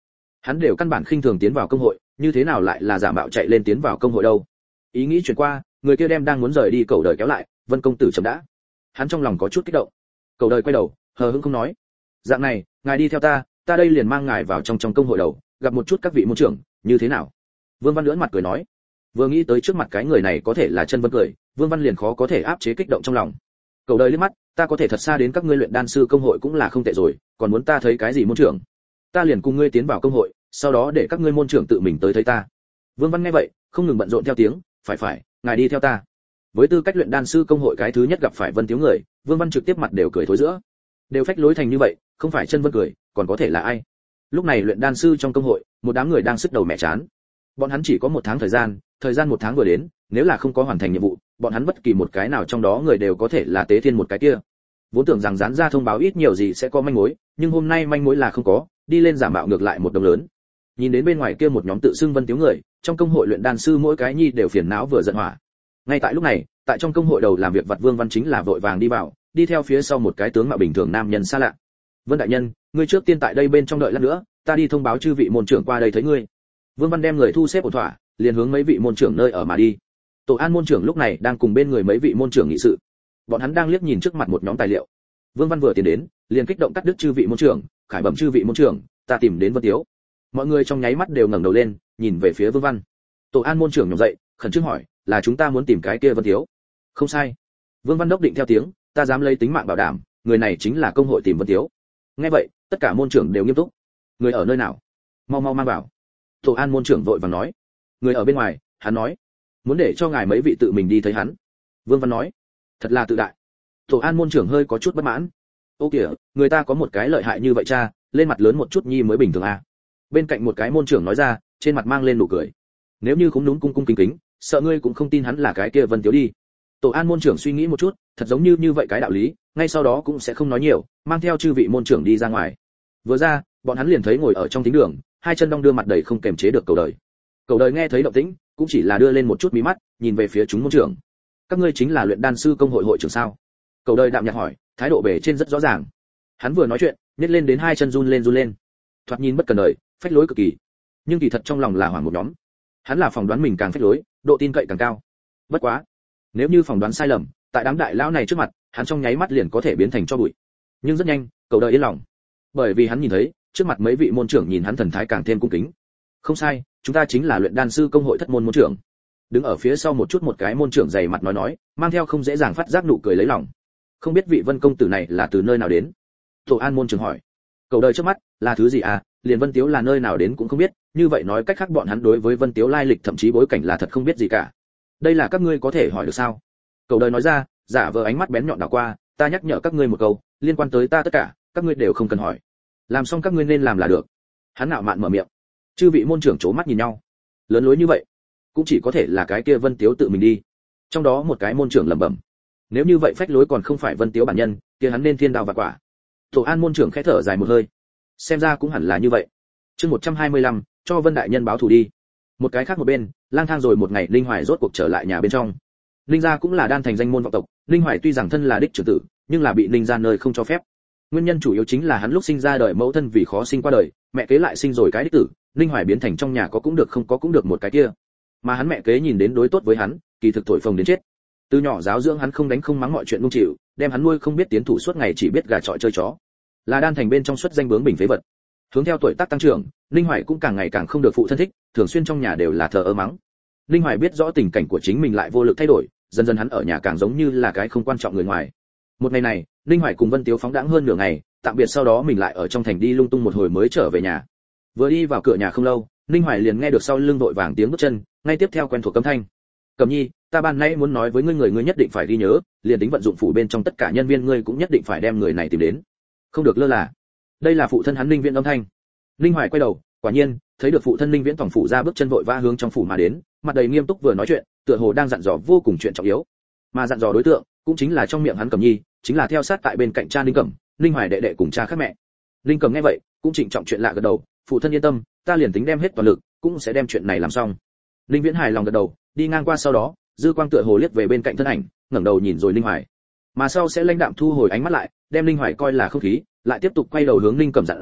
Hắn đều căn bản khinh thường tiến vào công hội, như thế nào lại là giả mạo chạy lên tiến vào công hội đâu? Ý nghĩ chuyển qua, người kia đem đang muốn rời đi cầu đời kéo lại, Vân công tử chậm đã. Hắn trong lòng có chút kích động. Cầu đời quay đầu, hờ hững không nói. Dạng này, ngài đi theo ta, ta đây liền mang ngài vào trong trong công hội đầu, gặp một chút các vị môn trưởng, như thế nào? Vương Văn lưỡn mặt cười nói. Vừa nghĩ tới trước mặt cái người này có thể là chân Vân cười, Vương Văn liền khó có thể áp chế kích động trong lòng. Cầu đời liếc mắt, ta có thể thật xa đến các ngươi luyện đan sư công hội cũng là không tệ rồi, còn muốn ta thấy cái gì môn trưởng? Ta liền cùng ngươi tiến vào công hội, sau đó để các ngươi môn trưởng tự mình tới thấy ta. Vương Văn nghe vậy, không ngừng bận rộn theo tiếng, phải phải, ngài đi theo ta. Với tư cách luyện đan sư công hội cái thứ nhất gặp phải Vân Tiếu người, Vương Văn trực tiếp mặt đều cười thối giữa. Đều phách lối thành như vậy, không phải chân Vân cười, còn có thể là ai? Lúc này luyện đan sư trong công hội, một đám người đang sức đầu mẹ chán. Bọn hắn chỉ có một tháng thời gian, thời gian một tháng vừa đến, nếu là không có hoàn thành nhiệm vụ, bọn hắn bất kỳ một cái nào trong đó người đều có thể là tế thiên một cái kia. Vốn tưởng rằng dán ra thông báo ít nhiều gì sẽ có manh mối, nhưng hôm nay manh mối là không có, đi lên giả mạo ngược lại một đồng lớn. Nhìn đến bên ngoài kia một nhóm tự xưng Vân Tiếu người, trong công hội luyện đan sư mỗi cái nhi đều phiền não vừa giận hỏa. Ngay tại lúc này, tại trong công hội đầu làm việc vặt Vương Văn chính là vội vàng đi vào, đi theo phía sau một cái tướng mạo bình thường nam nhân xa lạ. Vân đại nhân, ngươi trước tiên tại đây bên trong đợi lát nữa, ta đi thông báo chư vị môn trưởng qua đây thấy ngươi. Vương Văn đem người thu xếp ổn thỏa, liền hướng mấy vị môn trưởng nơi ở mà đi. Tổ An môn trưởng lúc này đang cùng bên người mấy vị môn trưởng nghị sự. Bọn hắn đang liếc nhìn trước mặt một nhóm tài liệu. Vương Văn vừa tiến đến, liền kích động cắt đứt chư vị môn trưởng, khải bẩm chư vị môn trưởng, ta tìm đến Vân Tiếu. Mọi người trong nháy mắt đều ngẩng đầu lên, nhìn về phía Vương Văn. Tổ An môn trưởng nhổm dậy, khẩn trương hỏi, là chúng ta muốn tìm cái kia Vân Tiếu? Không sai. Vương Văn đốc định theo tiếng, ta dám lấy tính mạng bảo đảm, người này chính là công hội tìm Vân Tiếu. Nghe vậy, tất cả môn trưởng đều nghiêm túc. Người ở nơi nào? Mau mau mang vào. Tổ An môn trưởng vội vàng nói. Người ở bên ngoài, hắn nói, muốn để cho ngài mấy vị tự mình đi thấy hắn. Vương Văn nói, thật là tự đại. Tổ An môn trưởng hơi có chút bất mãn. Ô kìa, người ta có một cái lợi hại như vậy cha, lên mặt lớn một chút nhi mới bình thường à? Bên cạnh một cái môn trưởng nói ra, trên mặt mang lên nụ cười. Nếu như cũng đúng cung cung kính kính, sợ ngươi cũng không tin hắn là cái kia Vân Tiếu đi. Tổ An môn trưởng suy nghĩ một chút, thật giống như như vậy cái đạo lý, ngay sau đó cũng sẽ không nói nhiều, mang theo chư vị môn trưởng đi ra ngoài. Vừa ra, bọn hắn liền thấy ngồi ở trong thính đường, hai chân đong đưa mặt đầy không kềm chế được cầu đời. Cầu đời nghe thấy động tĩnh, cũng chỉ là đưa lên một chút mí mắt, nhìn về phía chúng môn trưởng. Các ngươi chính là luyện đan sư công hội hội trưởng sao? Cầu đời đạm nhạt hỏi, thái độ bề trên rất rõ ràng. Hắn vừa nói chuyện, nhếch lên đến hai chân run lên run lên. Thoạt nhìn bất cần đời, phách lối cực kỳ. Nhưng kỳ thật trong lòng là hoảng một nhóm. Hắn là phỏng đoán mình càng phách lối, độ tin cậy càng cao. Bất quá, nếu như phỏng đoán sai lầm, tại đám đại lão này trước mặt, hắn trong nháy mắt liền có thể biến thành tro bụi. Nhưng rất nhanh, cầu đời yên lòng. Bởi vì hắn nhìn thấy, trước mặt mấy vị môn trưởng nhìn hắn thần thái càng thêm cung kính. Không sai, chúng ta chính là luyện đan sư công hội thất môn môn trưởng. Đứng ở phía sau một chút một cái môn trưởng dày mặt nói nói, mang theo không dễ dàng phát giác nụ cười lấy lòng. Không biết vị Vân công tử này là từ nơi nào đến? Tổ An môn trưởng hỏi. Cầu đời trước mắt, là thứ gì à? Liền Vân Tiếu là nơi nào đến cũng không biết, như vậy nói cách khác bọn hắn đối với Vân Tiếu lai lịch thậm chí bối cảnh là thật không biết gì cả. Đây là các ngươi có thể hỏi được sao? Cầu đời nói ra, giả vờ ánh mắt bén nhọn đảo qua, ta nhắc nhở các ngươi một câu, liên quan tới ta tất cả, các ngươi đều không cần hỏi. Làm xong các ngươi nên làm là được. Hắn nạo mạn mở miệng. Chư vị môn trưởng chố mắt nhìn nhau. Lớn lối như vậy, cũng chỉ có thể là cái kia Vân Tiếu tự mình đi. Trong đó một cái môn trưởng lẩm bẩm, nếu như vậy phách lối còn không phải Vân Tiếu bản nhân, kia hắn nên thiên đạo và quả. Tổ An môn trưởng khẽ thở dài một hơi. Xem ra cũng hẳn là như vậy. Chương một trăm hai mươi lăm, cho Vân đại nhân báo thù đi. Một cái khác một bên, lang thang rồi một ngày, Linh Hoài rốt cuộc trở lại nhà bên trong. Linh gia cũng là đan thành danh môn vọng tộc, Linh Hoài tuy rằng thân là đích trưởng tử, nhưng là bị Linh gia nơi không cho phép. Nguyên nhân chủ yếu chính là hắn lúc sinh ra đời mẫu thân vì khó sinh qua đời, mẹ kế lại sinh rồi cái đích tử, Linh Hoài biến thành trong nhà có cũng được không có cũng được một cái kia. Mà hắn mẹ kế nhìn đến đối tốt với hắn, kỳ thực thổi phồng đến chết. Từ nhỏ giáo dưỡng hắn không đánh không mắng mọi chuyện nung chịu, đem hắn nuôi không biết tiến thủ suốt ngày chỉ biết gà trọi chơi chó. Là đan thành bên trong xuất danh bướng bỉnh phế vật. Hướng theo tuổi tác tăng trưởng, Linh Hoài cũng càng ngày càng không được phụ thân thích, thường xuyên trong nhà đều là thờ ơ mắng. Linh Hoài biết rõ tình cảnh của chính mình lại vô lực thay đổi, dần dần hắn ở nhà càng giống như là cái không quan trọng người ngoài. Một ngày này, Linh Hoài cùng Vân Tiếu phóng đãng hơn nửa ngày, tạm biệt sau đó mình lại ở trong thành đi lung tung một hồi mới trở về nhà. Vừa đi vào cửa nhà không lâu, Linh Hoài liền nghe được sau lưng vội vàng tiếng bước chân, ngay tiếp theo quen thuộc âm thanh. Cẩm Nhi, ta ban nãy muốn nói với ngươi người ngươi nhất định phải ghi nhớ, liền tính vận dụng phủ bên trong tất cả nhân viên ngươi cũng nhất định phải đem người này tìm đến, không được lơ là. Đây là phụ thân hắn Linh Viễn âm thanh. Linh Hoài quay đầu, quả nhiên thấy được phụ thân Linh Viễn tổng phủ ra bước chân vội vã hướng trong phủ mà đến, mặt đầy nghiêm túc vừa nói chuyện, tựa hồ đang dặn dò vô cùng chuyện trọng yếu. Mà dặn dò đối tượng cũng chính là trong miệng hắn Cẩm Nhi, chính là theo sát tại bên cạnh cha Linh Cẩm, Linh Hoài đệ đệ cùng cha khác mẹ. Linh Cẩm nghe vậy, cũng trịnh trọng chuyện lạ gật đầu, phụ thân yên tâm, ta liền tính đem hết toàn lực, cũng sẽ đem chuyện này làm xong. Linh Viễn hài lòng gật đầu, đi ngang qua sau đó, dư quang tựa hồ liếc về bên cạnh thân ảnh, ngẩng đầu nhìn rồi Linh Hoài. Mà sau sẽ lãnh đạm thu hồi ánh mắt lại, đem Linh Hoài coi là không khí, lại tiếp tục quay đầu hướng Linh Cẩm dặn dò,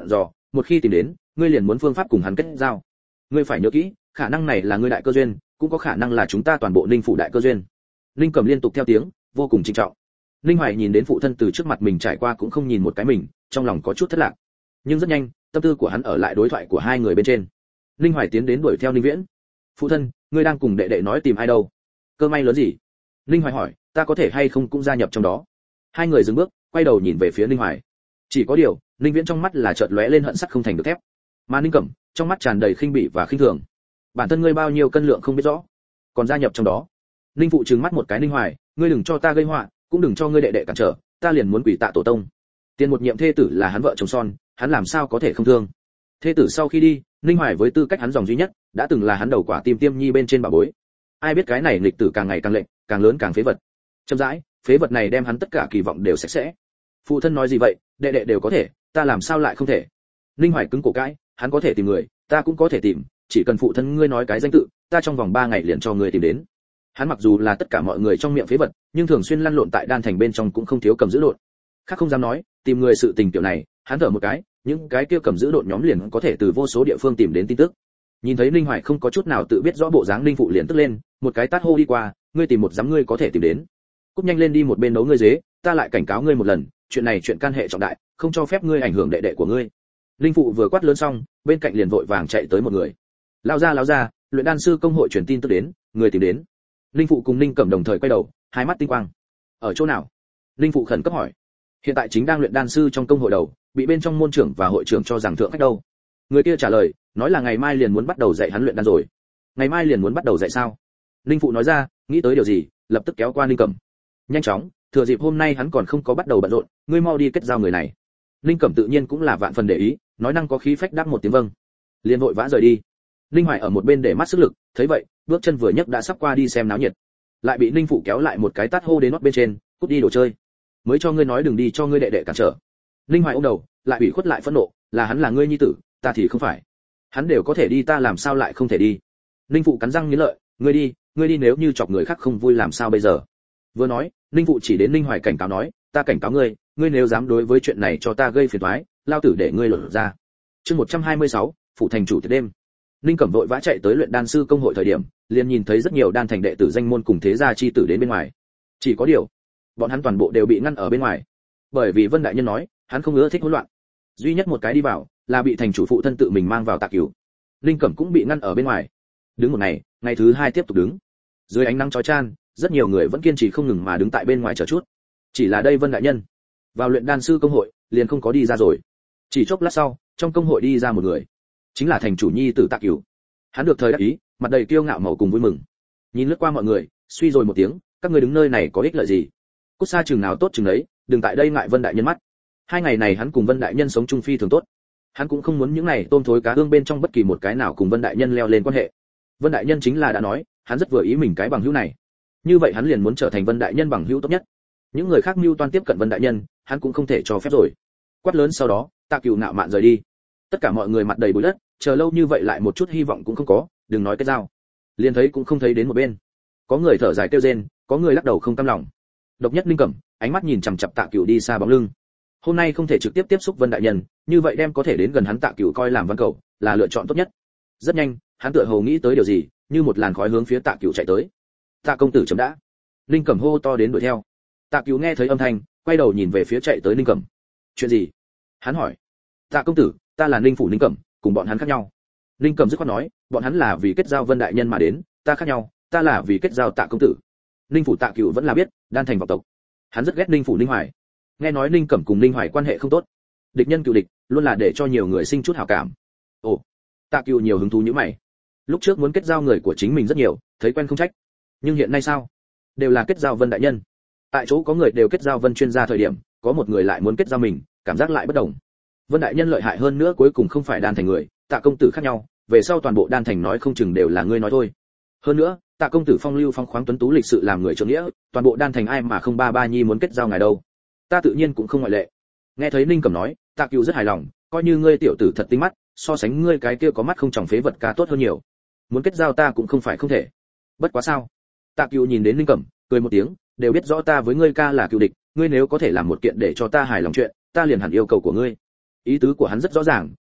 một khi tìm đến, ngươi liền muốn phương pháp cùng hắn kết giao. Ngươi phải nhớ kỹ, khả năng này là ngươi đại cơ duyên, cũng có khả năng là chúng ta toàn bộ Ninh phủ đại cơ duyên. Ninh Cẩm liên tục theo tiếng, vô cùng trịnh trọng. Ninh Hoài nhìn đến phụ thân từ trước mặt mình trải qua cũng không nhìn một cái mình, trong lòng có chút thất lạc. Nhưng rất nhanh, tâm tư của hắn ở lại đối thoại của hai người bên trên. Ninh Hoài tiến đến đuổi theo Ninh Viễn. Phụ thân, ngươi đang cùng đệ đệ nói tìm ai đâu? Cơ may lớn gì? Ninh Hoài hỏi, ta có thể hay không cũng gia nhập trong đó? Hai người dừng bước, quay đầu nhìn về phía Ninh Hoài. Chỉ có điều, Ninh Viễn trong mắt là chợt lóe lên hận sắt không thành được thép, mà Ninh Cẩm trong mắt tràn đầy khinh bỉ và khinh thường. Bản thân ngươi bao nhiêu cân lượng không biết rõ, còn gia nhập trong đó? Ninh phụ trừng mắt một cái Ninh Hoài, ngươi đừng cho ta gây họa, cũng đừng cho ngươi đệ đệ cản trở, ta liền muốn quỷ tạ tổ tông. Tiền một nhiệm thê tử là hắn vợ chồng son, hắn làm sao có thể không thương? Thê tử sau khi đi, Ninh Hoài với tư cách hắn dòng duy nhất, đã từng là hắn đầu quả tim tiêm nhi bên trên bà bối. Ai biết cái này nghịch tử càng ngày càng lệnh, càng lớn càng phế vật. Chậm rãi, phế vật này đem hắn tất cả kỳ vọng đều sạch sẽ. Phụ thân nói gì vậy, đệ đệ đều có thể, ta làm sao lại không thể? Ninh Hoài cứng cổ cãi, hắn có thể tìm người, ta cũng có thể tìm, chỉ cần phụ thân ngươi nói cái danh tự, ta trong vòng ba ngày liền cho ngươi tìm đến. Hắn mặc dù là tất cả mọi người trong miệng phế vật, nhưng thường xuyên lăn lộn tại đan thành bên trong cũng không thiếu cầm giữ độn. Khác không dám nói, tìm người sự tình tiểu này, hắn thở một cái, những cái kia cầm giữ độn nhóm liền có thể từ vô số địa phương tìm đến tin tức. Nhìn thấy Ninh Hoài không có chút nào tự biết rõ bộ dáng, Ninh phụ liền tức lên, một cái tát hô đi qua, ngươi tìm một dám ngươi có thể tìm đến. Cúp nhanh lên đi một bên nấu ngươi dế, ta lại cảnh cáo ngươi một lần, chuyện này chuyện can hệ trọng đại, không cho phép ngươi ảnh hưởng đệ đệ của ngươi. Ninh phụ vừa quát lớn xong, bên cạnh liền vội vàng chạy tới một người. Lao ra lao ra, luyện đan sư công hội truyền tin tức đến, người tìm đến. Ninh phụ cùng Ninh Cẩm đồng thời quay đầu, hai mắt tinh quang. Ở chỗ nào? Ninh phụ khẩn cấp hỏi. Hiện tại chính đang luyện đan sư trong công hội đầu, bị bên trong môn trưởng và hội trưởng cho rằng thượng khách đâu. Người kia trả lời, nói là ngày mai liền muốn bắt đầu dạy hắn luyện đan rồi. Ngày mai liền muốn bắt đầu dạy sao? Ninh phụ nói ra, nghĩ tới điều gì, lập tức kéo qua Ninh Cẩm. Nhanh chóng, thừa dịp hôm nay hắn còn không có bắt đầu bận rộn, ngươi mau đi kết giao người này. Ninh Cẩm tự nhiên cũng là vạn phần để ý, nói năng có khí phách đáp một tiếng vâng, liền vội vã rời đi. Ninh Hoài ở một bên để mắt sức lực, thấy vậy, bước chân vừa nhấc đã sắp qua đi xem náo nhiệt, lại bị Ninh phụ kéo lại một cái tát hô đến nót bên trên, cút đi đồ chơi, mới cho ngươi nói đừng đi cho ngươi đệ đệ cản trở. Ninh Hoài ôm đầu, lại ủy khuất lại phẫn nộ, là hắn là ngươi nhi tử, ta thì không phải. Hắn đều có thể đi, ta làm sao lại không thể đi? Ninh phụ cắn răng nghiến lợi, ngươi đi, ngươi đi, nếu như chọc người khác không vui làm sao bây giờ? Vừa nói, Ninh phụ chỉ đến Ninh Hoài cảnh cáo nói, ta cảnh cáo ngươi, ngươi nếu dám đối với chuyện này cho ta gây phiền toái, lao tử để ngươi lột ra. Chương một trăm hai mươi sáu, phụ thành chủ tiệc đêm. Ninh Cẩm vội vã chạy tới luyện đan sư công hội thời điểm, liền nhìn thấy rất nhiều đan thành đệ tử danh môn cùng thế gia chi tử đến bên ngoài. Chỉ có điều, bọn hắn toàn bộ đều bị ngăn ở bên ngoài, bởi vì Vân đại nhân nói, hắn không ưa thích hỗn loạn. Duy nhất một cái đi vào, là bị thành chủ phụ thân tự mình mang vào Tạ Cửu. Ninh Cẩm cũng bị ngăn ở bên ngoài. Đứng một ngày, ngày thứ hai tiếp tục đứng. Dưới ánh nắng chói chang, rất nhiều người vẫn kiên trì không ngừng mà đứng tại bên ngoài chờ chút. Chỉ là đây Vân đại nhân, vào luyện đan sư công hội, liền không có đi ra rồi. Chỉ chốc lát sau, trong công hội đi ra một người, chính là thành chủ nhi tử Tạ Cửu. Hắn được thời đắc ý, mặt đầy kiêu ngạo màu cùng vui mừng. Nhìn lướt qua mọi người, suy rồi một tiếng, các ngươi đứng nơi này có ích lợi gì? Cút xa chừng nào tốt chừng đấy, đừng tại đây ngại Vân đại nhân mắt. Hai ngày này hắn cùng Vân đại nhân sống chung phi thường tốt. Hắn cũng không muốn những này tôm thối cá ương bên trong bất kỳ một cái nào cùng Vân đại nhân leo lên quan hệ. Vân đại nhân chính là đã nói, hắn rất vừa ý mình cái bằng hữu này. Như vậy hắn liền muốn trở thành Vân đại nhân bằng hữu tốt nhất. Những người khác mưu toan tiếp cận Vân đại nhân, hắn cũng không thể cho phép rồi. Quát lớn sau đó, Tạ Cửu ngạo mạn rời đi. Tất cả mọi người mặt đầy bụi đất, chờ lâu như vậy lại một chút hy vọng cũng không có, đừng nói cái dao. Liền thấy cũng không thấy đến một bên. Có người thở dài kêu rên, có người lắc đầu không cam lòng. Độc nhất Ninh Cẩm, ánh mắt nhìn chằm chằm Tạ Cửu đi xa bóng lưng. Hôm nay không thể trực tiếp tiếp xúc Vân đại nhân, như vậy đem có thể đến gần hắn Tạ Cửu coi làm văn cầu, là lựa chọn tốt nhất. Rất nhanh, hắn tựa hồ nghĩ tới điều gì, như một làn khói hướng phía Tạ Cửu chạy tới. Tạ công tử chấm đã. Ninh Cẩm hô to đến đuổi theo. Tạ Cửu nghe thấy âm thanh, quay đầu nhìn về phía chạy tới Ninh Cẩm. Chuyện gì? Hắn hỏi. Tạ công tử, ta là Ninh phủ Ninh Cẩm, cùng bọn hắn khác nhau. Ninh Cẩm dứt khoát nói, bọn hắn là vì kết giao Vân đại nhân mà đến, ta khác nhau, ta là vì kết giao Tạ công tử. Ninh phủ Tạ Cửu vẫn là biết, đan thành vọng tộc. Hắn rất ghét Ninh phủ Ninh Hoài. Nghe nói Ninh Cẩm cùng Ninh Hoài quan hệ không tốt, địch nhân cựu địch, luôn là để cho nhiều người sinh chút hảo cảm. Ồ, Tạ Cửu nhiều hứng thú như mày. Lúc trước muốn kết giao người của chính mình rất nhiều, thấy quen không trách. Nhưng hiện nay sao? Đều là kết giao Vân đại nhân. Tại chỗ có người đều kết giao Vân chuyên gia thời điểm, có một người lại muốn kết giao mình, cảm giác lại bất đồng. Vân đại nhân lợi hại hơn nữa, cuối cùng không phải đan thành người, Tạ công tử khác nhau, về sau toàn bộ đan thành nói không chừng đều là ngươi nói thôi. Hơn nữa, Tạ công tử phong lưu phong khoáng tuấn tú lịch sự làm người trượng nghĩa, toàn bộ đan thành ai mà không ba ba nhi muốn kết giao ngài đâu. Ta tự nhiên cũng không ngoại lệ. Nghe thấy Ninh Cẩm nói, Tạ Cửu rất hài lòng, coi như ngươi tiểu tử thật tinh mắt, so sánh ngươi cái kia có mắt không tròng phế vật ca tốt hơn nhiều. Muốn kết giao ta cũng không phải không thể. Bất quá sao? Tạ Cửu nhìn đến Ninh Cẩm, cười một tiếng, đều biết rõ ta với ngươi ca là cựu địch, ngươi nếu có thể làm một kiện để cho ta hài lòng chuyện, ta liền hẳn yêu cầu của ngươi. Ý tứ của hắn rất rõ ràng,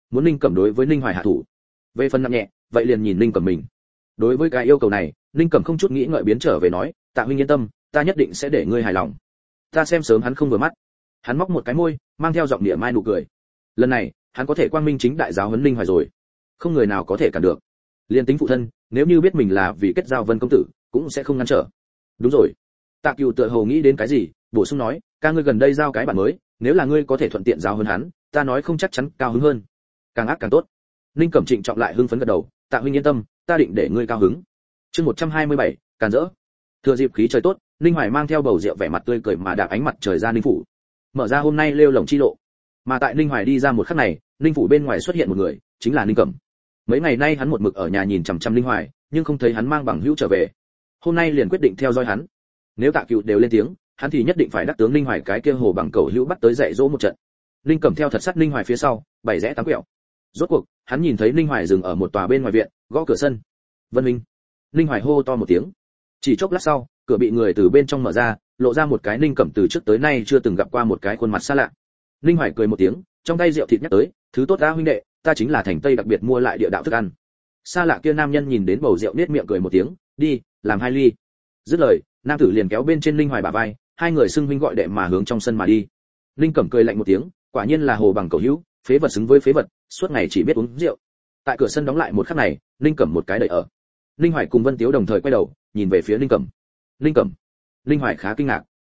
muốn Ninh Cẩm đối với Ninh Hoài hạ thủ. Về phần nặng nhẹ, vậy liền nhìn Ninh Cẩm mình. Đối với cái yêu cầu này, Ninh Cẩm không chút nghĩ ngợi biến trở về nói, Tạ huynh yên tâm, ta nhất định sẽ để ngươi hài lòng. Ta xem sớm hắn không vừa mắt. Hắn móc một cái môi, mang theo giọng địa mai nụ cười. Lần này, hắn có thể quang minh chính đại giáo huấn Ninh Hoài rồi. Không người nào có thể cản được. Liên tính phụ thân, nếu như biết mình là vì kết giao Vân công tử, cũng sẽ không ngăn trở. Đúng rồi. Tạ Cửu tựa hồ nghĩ đến cái gì, bổ sung nói, ca ngươi gần đây giao cái bạn mới, nếu là ngươi có thể thuận tiện giáo huấn hắn, ta nói không chắc chắn cao hứng hơn. Càng ác càng tốt. Ninh Cẩm trịnh trọng lại hưng phấn gật đầu, Tạ huynh yên tâm, ta định để ngươi cao hứng. Chương một trăm hai mươi bảy, càn rỡ. Thừa dịp khí trời tốt, Ninh Hoài mang theo bầu rượu vẻ mặt tươi cười mà đạp ánh mặt trời ra Ninh phủ. Mở ra hôm nay lêu lồng chi lộ. Mà tại Ninh Hoài đi ra một khắc này, Ninh phủ bên ngoài xuất hiện một người, chính là Ninh Cẩm. Mấy ngày nay hắn một mực ở nhà nhìn chằm chằm Ninh Hoài, nhưng không thấy hắn mang bằng hữu trở về. Hôm nay liền quyết định theo dõi hắn. Nếu Tạ Cửu đều lên tiếng, hắn thì nhất định phải đắc tướng Ninh Hoài cái kia hồ bằng cầu hữu bắt tới dạy dỗ một trận. Ninh Cẩm theo thật sát Ninh Hoài phía sau, bảy rẽ tám quẹo. Rốt cuộc, hắn nhìn thấy Ninh Hoài dừng ở một tòa bên ngoài viện, gõ cửa sân. Vân Minh. Ninh Hoài hô to một tiếng. Chỉ chốc lát sau, cửa bị người từ bên trong mở ra, lộ ra một cái Ninh Cẩm từ trước tới nay chưa từng gặp qua một cái khuôn mặt xa lạ. Ninh Hoài cười một tiếng, trong tay rượu thịt nhắc tới, thứ tốt đã huynh đệ, ta chính là thành Tây đặc biệt mua lại địa đạo thức ăn. Xa lạ kia nam nhân nhìn đến bầu rượu nết miệng cười một tiếng, đi, làm hai ly. Dứt lời, nam tử liền kéo bên trên Ninh Hoài bả vai, hai người xưng huynh gọi đệ mà hướng trong sân mà đi. Ninh Cẩm cười lạnh một tiếng, quả nhiên là hồ bằng cầu hữu, phế vật xứng với phế vật, suốt ngày chỉ biết uống rượu. Tại cửa sân đóng lại một khắc này, Ninh Cẩm một cái đẩy ở. Ninh Hoài cùng Vân Tiếu đồng thời quay đầu, nhìn về phía Ninh Cẩm. Ninh Cẩm. Ninh Hoài khá kinh ngạc.